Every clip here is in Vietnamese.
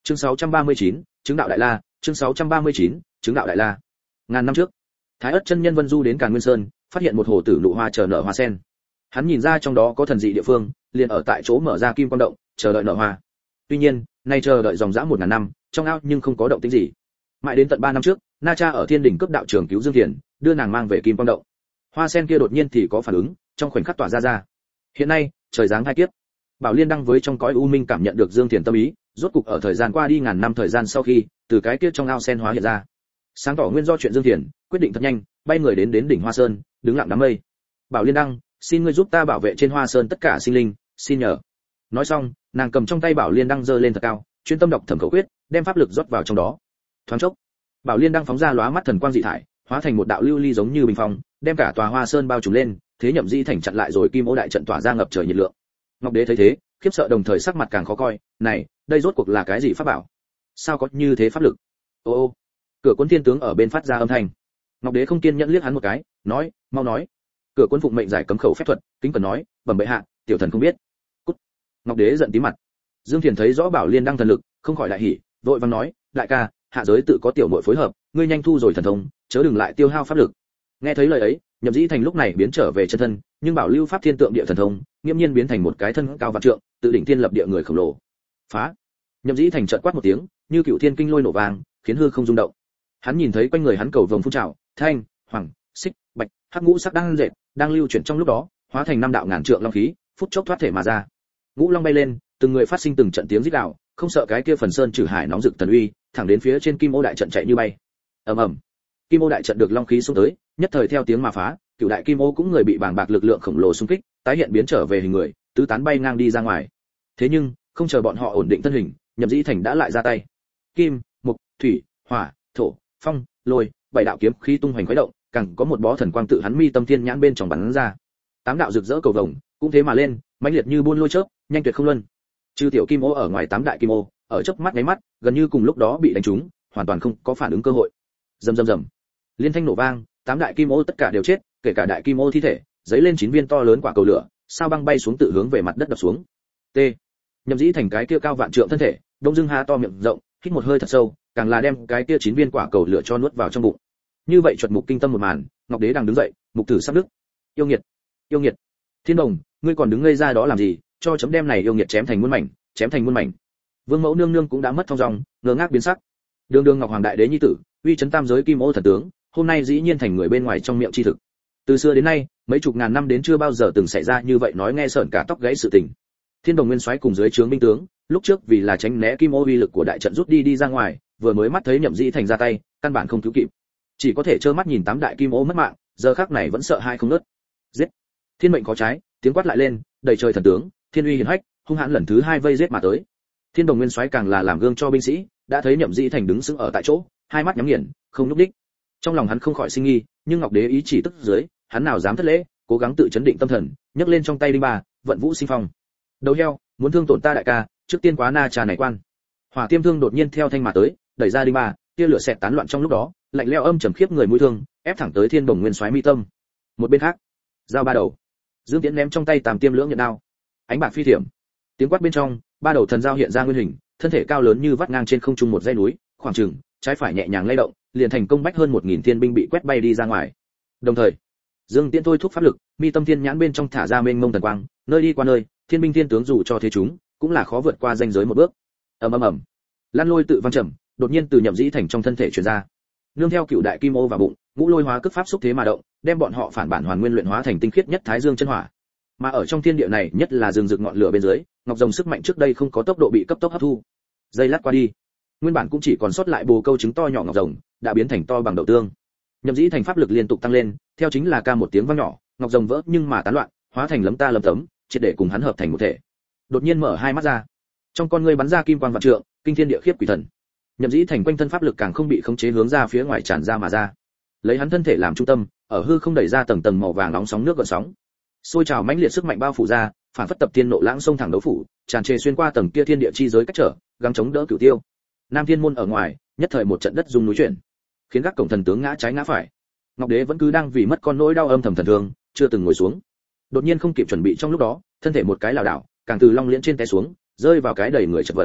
Chương 639, chứng đạo đại la, chương 639, chứng đạo đại la. Ngàn năm trước, Thái Ức chân nhân Vân Du đến Càn Nguyên Sơn, phát hiện một hồ tử nụ hoa chờ nở hoa sen. Hắn nhìn ra trong đó có thần dị địa phương, liền ở tại chỗ mở ra kim quang động, chờ đợi nở hoa. Tuy nhiên, nay chờ đợi dòng dã 1000 năm, trong ao nhưng không có động tĩnh gì. Mãi đến tận 3 năm trước, Na Cha ở Thiên Đỉnh cấp đạo trường cứu Dương Thiền, đưa nàng mang về kim quang động. Hoa sen kia đột nhiên thì có phản ứng, trong khoảnh khắc tỏa ra. Hiện nay, trời giáng hai kiếp. Bảo Liên đang với trong cõi u minh cảm nhận được Dương Thiền tâm ý, rốt cục ở thời gian qua đi ngàn năm thời gian sau khi, từ cái kia trong ao sen hóa hiện ra. Sáng tỏ nguyên do chuyện Dương Thiền, quyết định thật nhanh, bay người đến đỉnh Hoa Sơn, đứng lặng đám mây. Bảo Liên đăng, xin ngươi giúp ta bảo vệ trên Hoa Sơn tất cả sinh linh, xin nhờ. Nói xong, nàng cầm trong tay Bảo Liên đăng giơ lên thật cao, chuyên tâm đọc thẩm khẩu quyết, đem pháp lực rót vào trong đó. Thoáng chốc, Bảo Liên đăng phóng ra lóa mắt thần quang dị thải, hóa thành một đạo lưu ly giống như bình phong, đem cả tòa Hoa Sơn bao trùm lên, thế Nhậm Dĩ Thành chặn lại rồi Kim Ô đại trận tỏa ra ngập trời nhiệt lượng. Ngọc Đế thấy thế, khiếp sợ đồng thời sắc mặt càng khó coi, này, đây rốt cuộc là cái gì pháp bảo? Sao có như thế pháp lực? Ô ô. Cửa Cuốn Thiên tướng ở bên phát ra âm thanh. Ngọc Đế không kiên nhẫn liếc hắn một cái, nói, mau nói. Cửa Cuốn phụng mệnh giải cấm khẩu phép thuật, kính cẩn nói, bẩm bệ hạ, tiểu thần không biết. Cút. Ngọc Đế giận tím mặt. Dương Thiền thấy rõ Bảo Liên đăng thần lực, không khỏi đại hỉ, vội vàng nói, đại ca, hạ giới tự có tiểu muội phối hợp, ngươi nhanh thu rồi thần thông, chớ đừng lại tiêu hao pháp lực. Nghe thấy lời ấy, Nhậm Dĩ Thành lúc này biến trở về chân thân, nhưng Bảo Lưu pháp thiên tượng địa thần thông, nghiêm nhiên biến thành một cái thân cao vạn trượng, tự đỉnh thiên lập địa người khổng lồ. Phá! Nhậm Dĩ Thành chợt quát một tiếng, như cựu thiên kinh lôi nổ vang, khiến hư không rung động. Hắn nhìn thấy quanh người hắn cầu vồng phun trào, thanh, hoàng, xích, bạch, hắc ngũ sắc đang lưu chuyển trong lúc đó, hóa thành 5 đạo ngàn trượng long khí, phút chốc thoát thể mà ra. Ngũ long bay lên, từng người phát sinh từng trận tiếng rít gào, không sợ cái kia phần sơn trừ hải nóng rực thần uy, thẳng đến phía trên Kim Ô đại trận chạy như bay. Ầm ầm. Kim Ô đại trận được long khí xông tới, nhất thời theo tiếng mà phá, cửu đại Kim Ô cũng người bị bàng bạc lực lượng khổng lồ xung kích, tái hiện biến trở về hình người, tứ tán bay ngang đi ra ngoài. Thế nhưng, không chờ bọn họ ổn định thân hình, Nhậm Dĩ Thành đã lại ra tay. Kim, mộc, thủy, hỏa, thổ, phong, lôi, 7 đạo kiếm khí tung hoành khuấy động, càng có một bó thần quang tự hắn mi tâm thiên nhãn bên trong bắn ra. 8 đạo rực rỡ cầu vồng, cũng thế mà lên, mãnh liệt như buôn lôi chớp, nhanh tuyệt không luân. Trừ tiểu Kim Ô ở ngoài 8 đại Kim Ô, ở chớp mắt nháy mắt, gần như cùng lúc đó bị đánh trúng, hoàn toàn không có phản ứng cơ hội. Rầm rầm rầm. Liên thanh nổ vang, 8 đại Kim Ô tất cả đều chết, kể cả đại Kim Ô thi thể, giấy lên 9 viên to lớn quả cầu lửa, sao băng bay xuống tự hướng về mặt đất đập xuống. T. Nhậm Dĩ Thành cái kia cao vạn trượng thân thể, đông dưng há to miệng rộng, hít một hơi thật sâu, càng là đem cái kia 9 viên quả cầu lửa cho nuốt vào trong bụng. Như vậy chuột mục kinh tâm một màn, Ngọc Đế đang đứng dậy, mục tử sắp đứt. Yêu nghiệt, yêu nghiệt. Thiên Đồng, ngươi còn đứng ngây ra đó làm gì, cho chấm đem này yêu nghiệt chém thành muôn mảnh, chém thành muôn mảnh. Vương Mẫu nương nương cũng đã mất thong dong, ngơ ngác biến sắc. Đường Đường Ngọc Hoàng đại đế nhi tử, uy chấn tam giới Kim Ô thần tướng, hôm nay dĩ nhiên thành người bên ngoài trong miệng chi thực. Từ xưa đến nay, mấy chục ngàn năm đến chưa bao giờ từng xảy ra như vậy nói nghe sởn cả tóc gáy sự tình. Thiên Đồng Nguyên Soái cùng dưới trướng binh tướng, lúc trước vì là tránh né Kim Ô uy lực của đại trận rút đi ra ngoài, vừa mới mắt thấy Nhậm Dĩ Thành ra tay, căn bản không cứu kịp, chỉ có thể trơ mắt nhìn 8 đại Kim Ô mất mạng, giờ khắc này vẫn sợ hai không ngớt. Giết! Thiên mệnh có trái, tiếng quát lại lên, đầy trời thần tướng, thiên uy hiển hách, hung hãn lần thứ 2 vây giết mà tới. Thiên Đồng Nguyên Soái càng là làm gương cho binh sĩ, đã thấy Nhậm Dĩ Thành đứng sững ở tại chỗ, hai mắt nhắm nghiền, không nhúc đích. Trong lòng hắn không khỏi sinh nghi, nhưng Ngọc Đế ý chỉ tức dưới, hắn nào dám thất lễ, cố gắng tự chấn định tâm thần, nhấc lên trong tay đinh ba, vận vũ sinh phong. Đầu heo, muốn thương tổn ta đại ca, trước tiên quá Na Cha này quan. Hỏa Tiêm Thương đột nhiên theo thanh mà tới, đẩy ra đinh ba, tia lửa xẹt tán loạn trong lúc đó, lạnh lẽo âm trầm khiếp người mũi thương, ép thẳng tới Thiên Đồng Nguyên Soái mi tâm. Một bên khác, dao ba đầu, Dương Tiễn ném trong tay Tam Tiêm Lưỡng Nhận đao, ánh bạc phi thiểm. Tiếng quát bên trong, ba đầu thần dao hiện ra nguyên hình, thân thể cao lớn như vắt ngang trên không trung một dãy núi, khoảng chừng trái phải nhẹ nhàng lay động, liền thành công bách hơn 1000 thiên binh bị quét bay đi ra ngoài. Đồng thời, Dương Tiễn thôi thúc pháp lực, mi tâm thiên nhãn bên trong thả ra mênh mông thần quang, nơi đi qua nơi, thiên binh thiên tướng dù cho thế chúng, cũng là khó vượt qua ranh giới một bước. Ầm ầm ầm. Lan lôi tự vang trầm, đột nhiên từ Nhậm Dĩ Thành trong thân thể truyền ra. Nương theo cửu đại Kim Ô vào bụng, ngũ lôi hóa cước pháp xúc thế mà động, đem bọn họ phản bản hoàn nguyên luyện hóa thành tinh khiết nhất Thái Dương chân hỏa. Mà ở trong thiên địa này, nhất là rừng rực ngọn lửa bên dưới, ngọc rồng sức mạnh trước đây không có tốc độ bị cấp tốc hấp thu. Giây lát qua đi, nguyên bản cũng chỉ còn sót lại bồ câu trứng to nhỏ ngọc rồng, đã biến thành to bằng đậu tương. Nhậm Dĩ Thành pháp lực liên tục tăng lên, theo chính là ca một tiếng vang nhỏ, ngọc rồng vỡ nhưng mà tán loạn, hóa thành lấm ta lấm tấm, triệt để cùng hắn hợp thành một thể. Đột nhiên mở hai mắt ra, trong con ngươi bắn ra kim quang vạn trượng, kinh thiên địa khiếp quỷ thần. Nhậm Dĩ Thành quanh thân pháp lực càng không bị khống chế hướng ra phía ngoài tràn ra mà ra. Lấy hắn thân thể làm trung tâm, ở hư không đẩy ra tầng tầng màu vàng nóng sóng nước gợn sóng. Xôi trào mãnh liệt sức mạnh bao phủ ra, phản phất tập thiên nộ lãng sông thẳng đấu phủ, tràn trề xuyên qua tầng kia thiên địa chi giới cách trở, gắng chống đỡ cửu tiêu. Nam Thiên môn ở ngoài, nhất thời một trận đất rung núi chuyển, khiến các cổng thần tướng ngã trái ngã phải. Ngọc Đế vẫn cứ đang vì mất con nỗi đau âm thầm thần thương, chưa từng ngồi xuống. Đột nhiên không kịp chuẩn bị trong lúc đó, thân thể một cái lảo đảo, càng từ long liễn trên té xuống, rơi vào cái đầy người chật vật.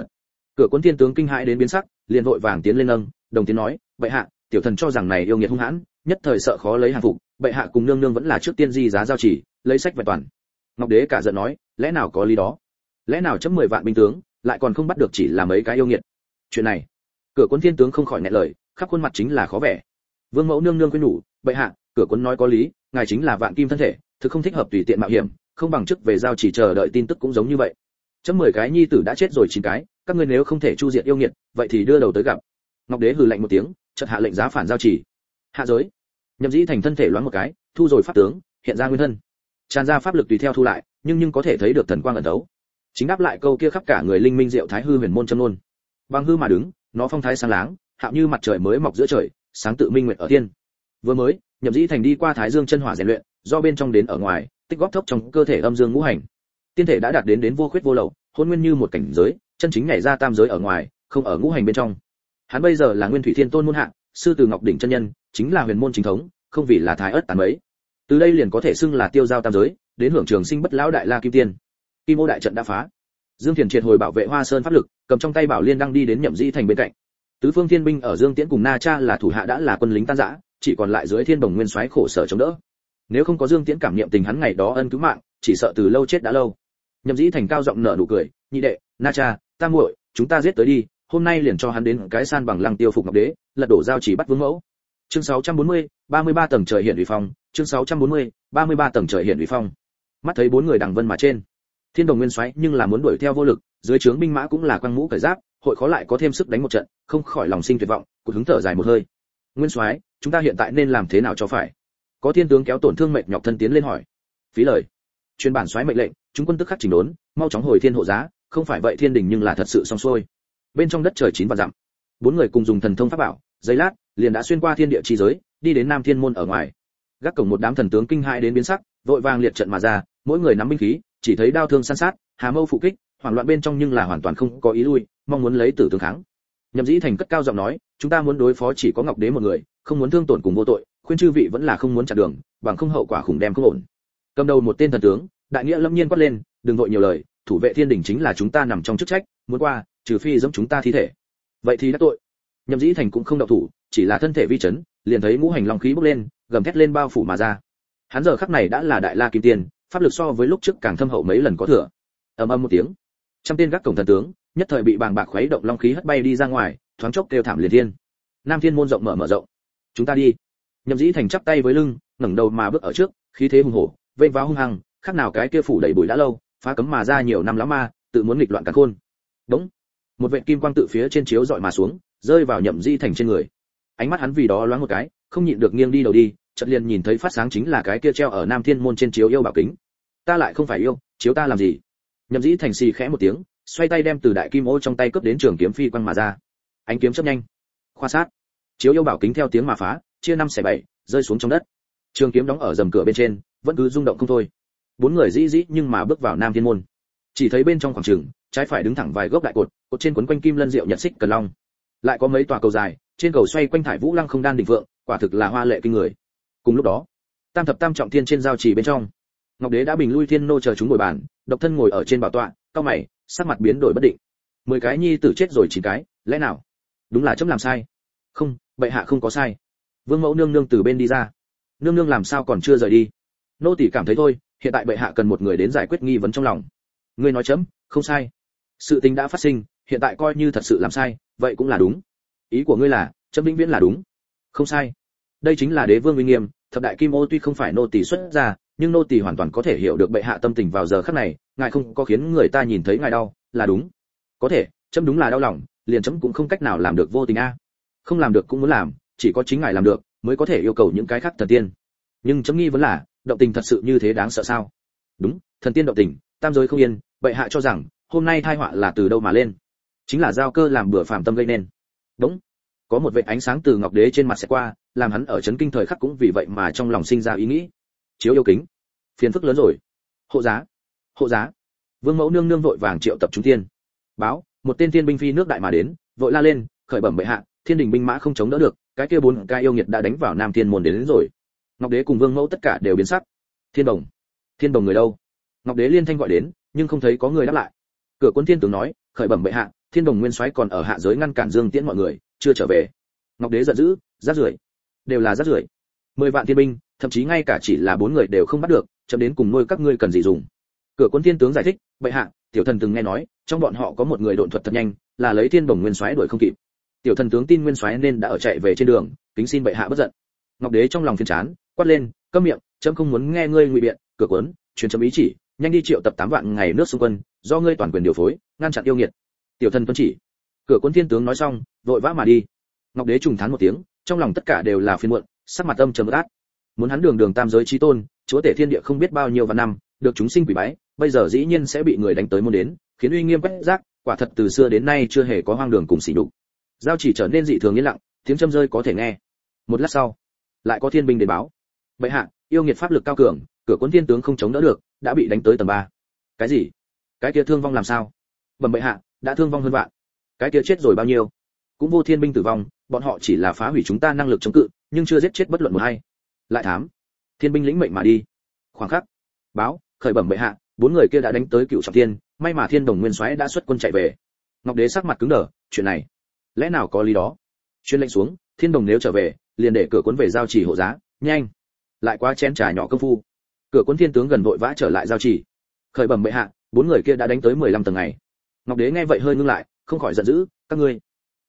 Cửa Cuốn Thiên tướng kinh hãi đến biến sắc, liền vội vàng tiến lên nâng, đồng tiếng nói, bệ hạ, tiểu thần cho rằng này yêu nghiệt hung hãn, nhất thời sợ khó lấy hàng phục, bệ hạ cùng nương nương vẫn là trước tiên di giá giao chỉ, lấy sách vẹn toàn. Ngọc Đế cả giận nói, lẽ nào có lý đó? Lẽ nào chấm 10 vạn binh tướng, lại còn không bắt được chỉ là mấy cái yêu nghiệt? Chuyện này, Cửa Cuốn Thiên tướng không khỏi nghẹn lời, khắp khuôn mặt chính là khó vẻ. Vương mẫu nương nương khuyên nhủ, bệ hạ, Cửa Cuốn nói có lý, ngài chính là vạn kim thân thể, thực không thích hợp tùy tiện mạo hiểm, không bằng trước về giao chỉ chờ đợi tin tức cũng giống như vậy. Chấm 10 cái nhi tử đã chết rồi 9 cái, các ngươi nếu không thể chu diệt yêu nghiệt, vậy thì đưa đầu tới gặp. Ngọc Đế hừ lạnh một tiếng, chợt hạ lệnh giá phản giao chỉ. Hạ giới. Nhậm Dĩ Thành thân thể loáng một cái, thu rồi pháp tướng, hiện ra nguyên thân. Tràn ra pháp lực tùy theo thu lại, nhưng có thể thấy được thần quang ẩn đấu. Chính đáp lại câu kia khắp cả người linh minh diệu thái hư huyền môn châm luôn. Bằng hư mà đứng, nó phong thái sáng láng, hạo như mặt trời mới mọc giữa trời, sáng tự minh nguyệt ở thiên. Vừa mới, Nhậm Dĩ Thành đi qua Thái Dương chân hỏa rèn luyện, do bên trong đến ở ngoài, tích góp thốc trong cơ thể âm dương ngũ hành. Tiên thể đã đạt đến vô khuyết vô lậu, hôn nguyên như một cảnh giới, chân chính nhảy ra tam giới ở ngoài, không ở ngũ hành bên trong. Hắn bây giờ là Nguyên Thủy Thiên Tôn môn hạ, sư từ Ngọc đỉnh chân nhân, chính là huyền môn chính thống, không vì là thái ất tán mấy. Từ đây liền có thể xưng là tiêu giao tam giới, đến hưởng trường sinh bất lão đại la kim tiên. Kim Ô đại trận đã phá. Dương Thiền triệt hồi bảo vệ Hoa Sơn pháp lực, cầm trong tay bảo liên đăng đi đến Nhậm Dĩ Thành bên cạnh. Tứ phương thiên binh ở Dương Tiễn cùng Na Cha là thủ hạ đã là quân lính tan rã, chỉ còn lại dưới Thiên Bồng Nguyên Soái khổ sở chống đỡ. Nếu không có Dương Tiễn cảm niệm tình hắn ngày đó ân cứu mạng, chỉ sợ từ lâu chết đã lâu. Nhậm Dĩ Thành cao giọng nở nụ cười, nhị đệ, Na Cha, ta muội, chúng ta giết tới đi, hôm nay liền cho hắn đến cái san bằng Lăng Tiêu phục Ngọc Đế, lật đổ giao chỉ bắt Vương Mẫu. Chương 640, 33 tầng trời hiện uy phong, chương 640, 33 tầng trời hiện uy phong. Mắt thấy bốn người đằng vân mà trên, Thiên Đồng Nguyên Soái nhưng là muốn đuổi theo vô lực, dưới trướng binh mã cũng là quăng mũ cởi giáp, hội khó lại có thêm sức đánh một trận, không khỏi lòng sinh tuyệt vọng, cụt hứng thở dài một hơi. Nguyên Soái, chúng ta hiện tại nên làm thế nào cho phải? Có thiên tướng kéo tổn thương mệt nhọc thân tiến lên hỏi. Phí lời. Truyền bản soái mệnh lệnh, chúng quân tức khắc chỉnh đốn, mau chóng hồi thiên hộ giá, không phải vậy thiên đình nhưng là thật sự xong xuôi. Bên trong đất trời 9 vạn dặm, bốn người cùng dùng thần thông pháp bảo, giây lát liền đã xuyên qua thiên địa chi giới, đi đến Nam Thiên môn ở ngoài. Gác cổng một đám thần tướng kinh hãi đến biến sắc, vội vàng liệt trận mà ra, mỗi người nắm binh khí, chỉ thấy đao thương san sát, hà mâu phụ kích, hoảng loạn bên trong nhưng là hoàn toàn không có ý lui, mong muốn lấy tử tương kháng. Nhậm Dĩ Thành cất cao giọng nói, chúng ta muốn đối phó chỉ có Ngọc Đế một người, không muốn thương tổn cùng vô tội, khuyên chư vị vẫn là không muốn chặn đường, bằng không hậu quả khủng đem không ổn. Cầm đầu một tên thần tướng, đại nghĩa lâm nhiên quát lên, đừng vội nhiều lời, thủ vệ thiên đình chính là chúng ta nằm trong chức trách, muốn qua, trừ phi giẫm chúng ta thi thể. Vậy thì đã tội. Nhậm Dĩ Thành cũng không động thủ, chỉ là thân thể vi chấn, liền thấy ngũ hành long khí bốc lên, gầm thét lên bao phủ mà ra. Hắn giờ khắc này đã là đại la kim tiên, pháp lực so với lúc trước càng thâm hậu mấy lần có thừa. Ầm ầm một tiếng, trăm tên gác cổng thần tướng, nhất thời bị bàng bạc khuấy động long khí hất bay đi ra ngoài, thoáng chốc kêu thảm liệt thiên. Nam Thiên môn rộng mở rộng. Chúng ta đi. Nhậm Dĩ Thành chắp tay với lưng, ngẩng đầu mà bước ở trước, khí thế hùng hổ, vênh váo hung hăng, khác nào cái kia phủ đầy bụi đã lâu, phá cấm mà ra nhiều năm lắm ma, tự muốn nghịch loạn cả khôn. Đúng. Một vệt kim quang tự phía trên chiếu dọi mà xuống, rơi vào Nhậm Dĩ Thành trên người. Ánh mắt hắn vì đó loáng một cái, không nhịn được nghiêng đi đầu đi, chợt liền nhìn thấy phát sáng chính là cái kia treo ở Nam Thiên môn trên chiếu yêu bảo kính. Ta lại không phải yêu, chiếu ta làm gì? Nhậm Dĩ Thành xì khẽ một tiếng, xoay tay đem từ đại kim ô trong tay cướp đến trường kiếm phi quăng mà ra. Ánh kiếm chớp nhanh, khoa sát, chiếu yêu bảo kính theo tiếng mà phá, chia 5 xẻ 7, rơi xuống trong đất. Trường kiếm đóng ở rầm cửa bên trên, vẫn cứ rung động không thôi. Bốn người dĩ dĩ nhưng mà bước vào Nam Thiên môn. Chỉ thấy bên trong khoảng trường, trái phải đứng thẳng vài gốc đại cột, cột trên quấn quanh kim lân diệu nhật xích cần long. Lại có mấy tòa cầu dài, trên cầu xoay quanh thải vũ lăng không đan đỉnh vượng, quả thực là hoa lệ kinh người. Cùng lúc đó, tam thập tam trọng thiên trên giao trì bên trong, Ngọc Đế đã bình lui thiên nô chờ chúng ngồi bàn, độc thân ngồi ở trên bảo tọa, cau mày, sắc mặt biến đổi bất định. 10 cái nhi tử chết rồi 9 cái, lẽ nào? Đúng là chấm làm sai. Không, bệ hạ không có sai. Vương mẫu nương nương từ bên đi ra. Nương nương làm sao còn chưa rời đi? Nô tỳ cảm thấy thôi, hiện tại bệ hạ cần một người đến giải quyết nghi vấn trong lòng. Ngươi nói chấm, không sai. Sự tình đã phát sinh, hiện tại coi như thật sự làm sai, vậy cũng là đúng. Ý của ngươi là, chấm vĩnh viễn là đúng. Không sai. Đây chính là đế vương uy nghiêm, thập đại kim ô tuy không phải nô tỳ xuất ra, nhưng nô tỳ hoàn toàn có thể hiểu được bệ hạ tâm tình vào giờ khắc này, ngài không có khiến người ta nhìn thấy ngài đau, là đúng. Có thể, chấm đúng là đau lòng, liền chấm cũng không cách nào làm được vô tình a. Không làm được cũng muốn làm, chỉ có chính ngài làm được, mới có thể yêu cầu những cái khác thần tiên. Nhưng chấm nghi vấn là, động tình thật sự như thế đáng sợ sao? Đúng, thần tiên động tình, tam giới không yên, bệ hạ cho rằng hôm nay tai họa là từ đâu mà lên? Chính là giao cơ làm bữa phàm tâm gây nên. Đúng. Có một vệt ánh sáng từ Ngọc Đế trên mặt sẽ qua, làm hắn ở chấn kinh thời khắc cũng vì vậy mà trong lòng sinh ra ý nghĩ. Chiếu yêu kính, phiền phức lớn rồi. Hộ giá, hộ giá. Vương mẫu nương nương vội vàng triệu tập chúng tiên. Báo, một tên tiên binh phi nước đại mà đến, vội la lên, khởi bẩm bệ hạ, thiên đình binh mã không chống đỡ được, cái kia 4 cái yêu nghiệt đã đánh vào Nam Thiên môn đến rồi. Ngọc Đế cùng Vương mẫu tất cả đều biến sắc. Thiên Đồng người đâu? Ngọc Đế liên thanh gọi đến, nhưng không thấy có người đáp lại. Cửa Quân Thiên tướng nói, khởi bẩm bệ hạ, Thiên Đồng Nguyên Soái còn ở hạ giới ngăn cản Dương Tiễn mọi người, chưa trở về. Ngọc Đế giận dữ, rác rưởi, đều là rác rưởi. 10 vạn thiên binh, thậm chí ngay cả chỉ là 4 người đều không bắt được, chấm đến cùng nuôi các ngươi cần gì dùng. Cửa Quân Thiên tướng giải thích, bệ hạ, tiểu thần từng nghe nói, trong bọn họ có một người độn thuật thật nhanh, là lấy Thiên Đồng Nguyên Soái đuổi không kịp. Tiểu thần tướng tin Nguyên Soái nên đã ở chạy về trên đường, kính xin bệ hạ bất giận. Ngọc Đế trong lòng phiền chán, quát lên, câm miệng, chấm không muốn nghe ngươi ngụy biện. Cửa Quân, truyền chấm ý chỉ, nhanh đi triệu tập 8 vạn ngày nước xung quân, do ngươi toàn quyền điều phối, ngăn chặn yêu nghiệt. Tiểu thần tuân chỉ. Cửa Quân Thiên tướng nói xong, vội vã mà đi. Ngọc Đế trùng thán một tiếng, trong lòng tất cả đều là phiền muộn, sắc mặt âm trầm ác. Muốn hắn đường đường tam giới chí tôn, chúa tể thiên địa không biết bao nhiêu vạn năm, được chúng sinh quỷ bái, bây giờ dĩ nhiên sẽ bị người đánh tới môn đến, khiến uy nghiêm quét rác, quả thật từ xưa đến nay chưa hề có hoang đường cùng sỉ nhục. Giao chỉ trở nên dị thường yên lặng, tiếng châm rơi có thể nghe. Một lát sau, lại có thiên binh đến báo. Bệ hạ, yêu nghiệt pháp lực cao cường, Cửa Quân Thiên tướng không chống đỡ được, đã bị đánh tới tầng 3. Cái gì? Cái kia thương vong làm sao? Bẩm bệ hạ, đã thương vong hơn vạn. Cái kia chết rồi bao nhiêu? Cũng vô thiên binh tử vong, bọn họ chỉ là phá hủy chúng ta năng lực chống cự, nhưng chưa giết chết bất luận một hay. Lại thám. Thiên binh lĩnh mệnh mà đi. Khoảng khắc. Báo, khởi bẩm bệ hạ, 4 người kia đã đánh tới Cựu Trọng Thiên, may mà Thiên Đồng Nguyên Soái đã xuất quân chạy về. Ngọc Đế sắc mặt cứng đờ, chuyện này, lẽ nào có lý đó? Truyền lệnh xuống, Thiên Đồng nếu trở về, liền để Cửa Quân về giao chỉ hộ giá, nhanh. Lại quá chén trà nhỏ công phu. Cửa Quân Thiên tướng gần vội vã trở lại giao chỉ. Khởi bẩm bệ hạ, 4 người kia đã đánh tới 15 tầng ngày. Ngọc Đế nghe vậy hơi ngưng lại, không khỏi giận dữ, các ngươi.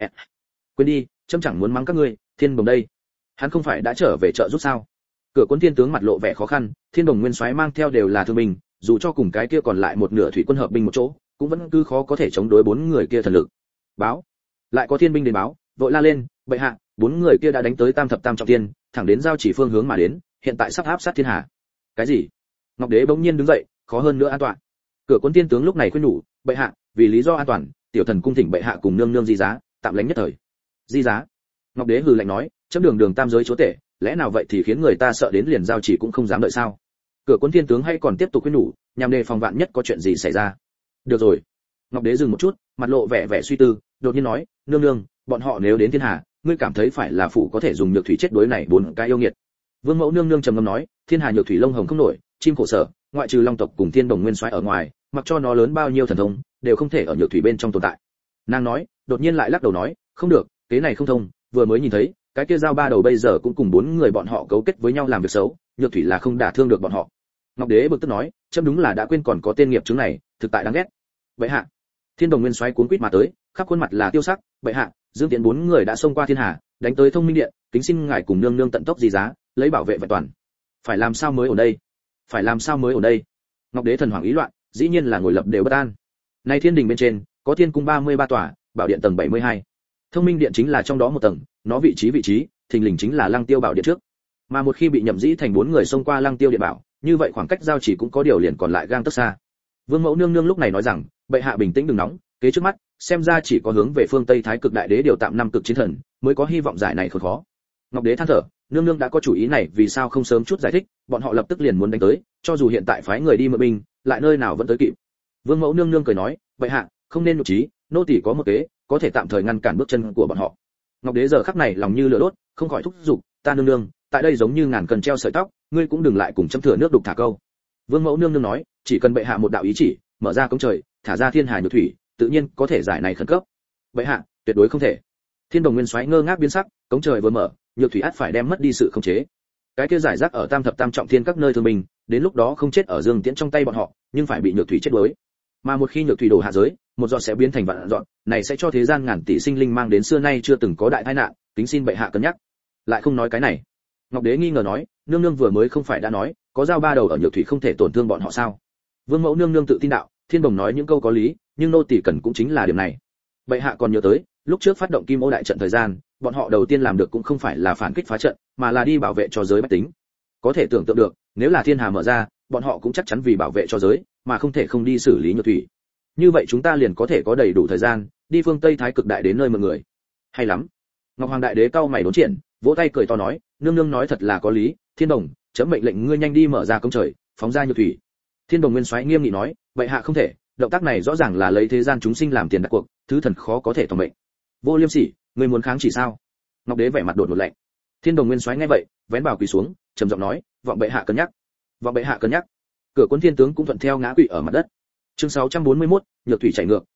Quên đi, chấm chẳng muốn mắng các ngươi, Thiên Đồng đây, hắn không phải đã trở về trợ giúp sao? Cửa Quân Thiên tướng mặt lộ vẻ khó khăn, Thiên Đồng Nguyên Soái mang theo đều là thương binh, dù cho cùng cái kia còn lại một nửa thủy quân hợp binh một chỗ, cũng vẫn cứ khó có thể chống đối 4 người kia thần lực. Báo, lại có thiên binh đến báo, vội la lên, bệ hạ, 4 người kia đã đánh tới Tam Thập Tam Trọng Thiên, thẳng đến giao chỉ phương hướng mà đến, hiện tại sắp áp sát thiên hà. Cái gì? Ngọc Đế bỗng nhiên đứng dậy, khó hơn nữa an toàn. Cửa Quân Thiên tướng lúc này khuyên nhủ, bệ hạ, vì lý do an toàn, tiểu thần cung thỉnh bệ hạ cùng nương nương di giá, tạm lánh nhất thời. Di giá? Ngọc Đế hừ lạnh nói, chấm đường đường tam giới chúa tể, lẽ nào vậy thì khiến người ta sợ đến liền giao chỉ cũng không dám đợi sao? Cửa Quân Thiên tướng hay còn tiếp tục khuyên nhủ, nhằm đề phòng vạn nhất có chuyện gì xảy ra. Được rồi. Ngọc Đế dừng một chút, mặt lộ vẻ suy tư, đột nhiên nói, nương nương, bọn họ nếu đến thiên hà, ngươi cảm thấy phải là phụ có thể dùng nhược thủy chết đối này 4 cái yêu nghiệt. Vương Mẫu nương nương trầm ngâm nói, thiên hà nhược thủy lông hồng không nổi, chim khổ sở, ngoại trừ long tộc cùng Thiên Đồng Nguyên Soái ở ngoài, mặc cho nó lớn bao nhiêu thần thông, đều không thể ở nhược thủy bên trong tồn tại. Nàng nói, đột nhiên lại lắc đầu nói, không được, kế này không thông, vừa mới nhìn thấy, cái kia giao ba đầu bây giờ cũng cùng 4 người bọn họ cấu kết với nhau làm việc xấu, nhược thủy là không đả thương được bọn họ. Ngọc Đế bực tức nói, chấm đúng là đã quên còn có tên nghiệp chứng này, thực tại đáng ghét. Bệ hạ. Thiên Đồng Nguyên Soái cuống quýt mà tới, khắp khuôn mặt là tiêu sắc, bệ hạ, Dương Tiễn 4 người đã xông qua thiên hà, đánh tới Thông Minh Điện, kính xin ngài cùng nương nương tận tốc di giá, lấy bảo vệ vẹn toàn. Phải làm sao mới ở đây? Phải làm sao mới ở đây? Ngọc Đế thần hoàng ý loạn, dĩ nhiên là ngồi lập đều bất an. Nay thiên đình bên trên, có thiên cung 33 tòa, bảo điện tầng 72. Thông Minh Điện chính là trong đó một tầng, nó vị trí, thình lình chính là Lăng Tiêu bảo điện trước. Mà một khi bị nhậm dĩ thành 4 người xông qua Lăng Tiêu điện bảo, như vậy khoảng cách giao chỉ cũng có điều liền còn lại gang tấc xa. Vương Mẫu nương nương lúc này nói rằng, bệ hạ bình tĩnh đừng nóng, kế trước mắt, xem ra chỉ có hướng về phương Tây Thái Cực Đại Đế điều tạm 5 cực chiến thần, mới có hy vọng giải này khốn khó. Ngọc Đế than thở, nương nương đã có chủ ý này, vì sao không sớm chút giải thích, bọn họ lập tức liền muốn đánh tới, cho dù hiện tại phái người đi mượn binh, lại nơi nào vẫn tới kịp. Vương Mẫu nương nương cười nói, bệ hạ, không nên nhục trí, nô tỳ có một kế, có thể tạm thời ngăn cản bước chân của bọn họ. Ngọc Đế giờ khắc này lòng như lửa đốt, không khỏi thúc giục, ta nương nương, tại đây giống như ngàn cân treo sợi tóc, ngươi cũng đừng lại cùng châm thừa nước đục thả câu. Vương Mẫu nương nương nói, chỉ cần bệ hạ một đạo ý chỉ, mở ra cống trời, thả ra thiên hà nhược thủy, tự nhiên có thể giải này khẩn cấp. Bệ hạ, tuyệt đối không thể. Thiên Đồng Nguyên Soái ngơ ngác biến sắc, cống trời vừa mở, nhược thủy ắt phải đem mất đi sự khống chế. Cái kia giải rác ở Tam Thập Tam Trọng Thiên các nơi thương binh, đến lúc đó không chết ở Dương Tiễn trong tay bọn họ, nhưng phải bị nhược thủy chết đuối. Mà một khi nhược thủy đổ hạ giới, một giọt sẽ biến thành vạn giọt, này sẽ cho thế gian ngàn tỷ sinh linh mang đến xưa nay chưa từng có đại tai nạn, kính xin bệ hạ cân nhắc. Lại không nói cái này. Ngọc Đế nghi ngờ nói, nương nương vừa mới không phải đã nói, có dao ba đầu ở nhược thủy không thể tổn thương bọn họ sao? Vương Mẫu nương nương tự tin đạo, Thiên Đồng nói những câu có lý, nhưng nô tỳ cần cũng chính là điểm này. Bệ hạ còn nhớ tới, lúc trước phát động Kim Ô đại trận thời gian, bọn họ đầu tiên làm được cũng không phải là phản kích phá trận, mà là đi bảo vệ cho giới bách tính. Có thể tưởng tượng được, nếu là thiên hà mở ra, bọn họ cũng chắc chắn vì bảo vệ cho giới, mà không thể không đi xử lý nhược thủy. Như vậy chúng ta liền có thể có đầy đủ thời gian, đi phương Tây Thái Cực Đại đến nơi mọi người. Hay lắm. Ngọc Hoàng đại đế cau mày đốn triển, vỗ tay cười to nói, nương nương nói thật là có lý, Thiên Đồng, chấm mệnh lệnh ngươi nhanh đi mở ra cống trời, phóng ra nhược thủy. Thiên Đồng Nguyên Soái nghiêm nghị nói, vậy hạ không thể, động tác này rõ ràng là lấy thế gian chúng sinh làm tiền đặt cuộc, thứ thần khó có thể toàn mệnh. Vô Liêm Sỉ, ngươi muốn kháng chỉ sao? Ngọc Đế vẻ mặt đột ngột lạnh. Thiên Đồng Nguyên Soái nghe vậy, vén bảo quỳ xuống, trầm giọng nói, vọng bệ hạ cân nhắc. Vọng bệ hạ cân nhắc. Cửa Quân Thiên tướng cũng thuận theo ngã quỵ ở mặt đất. Chương 641, nhược thủy chảy ngược,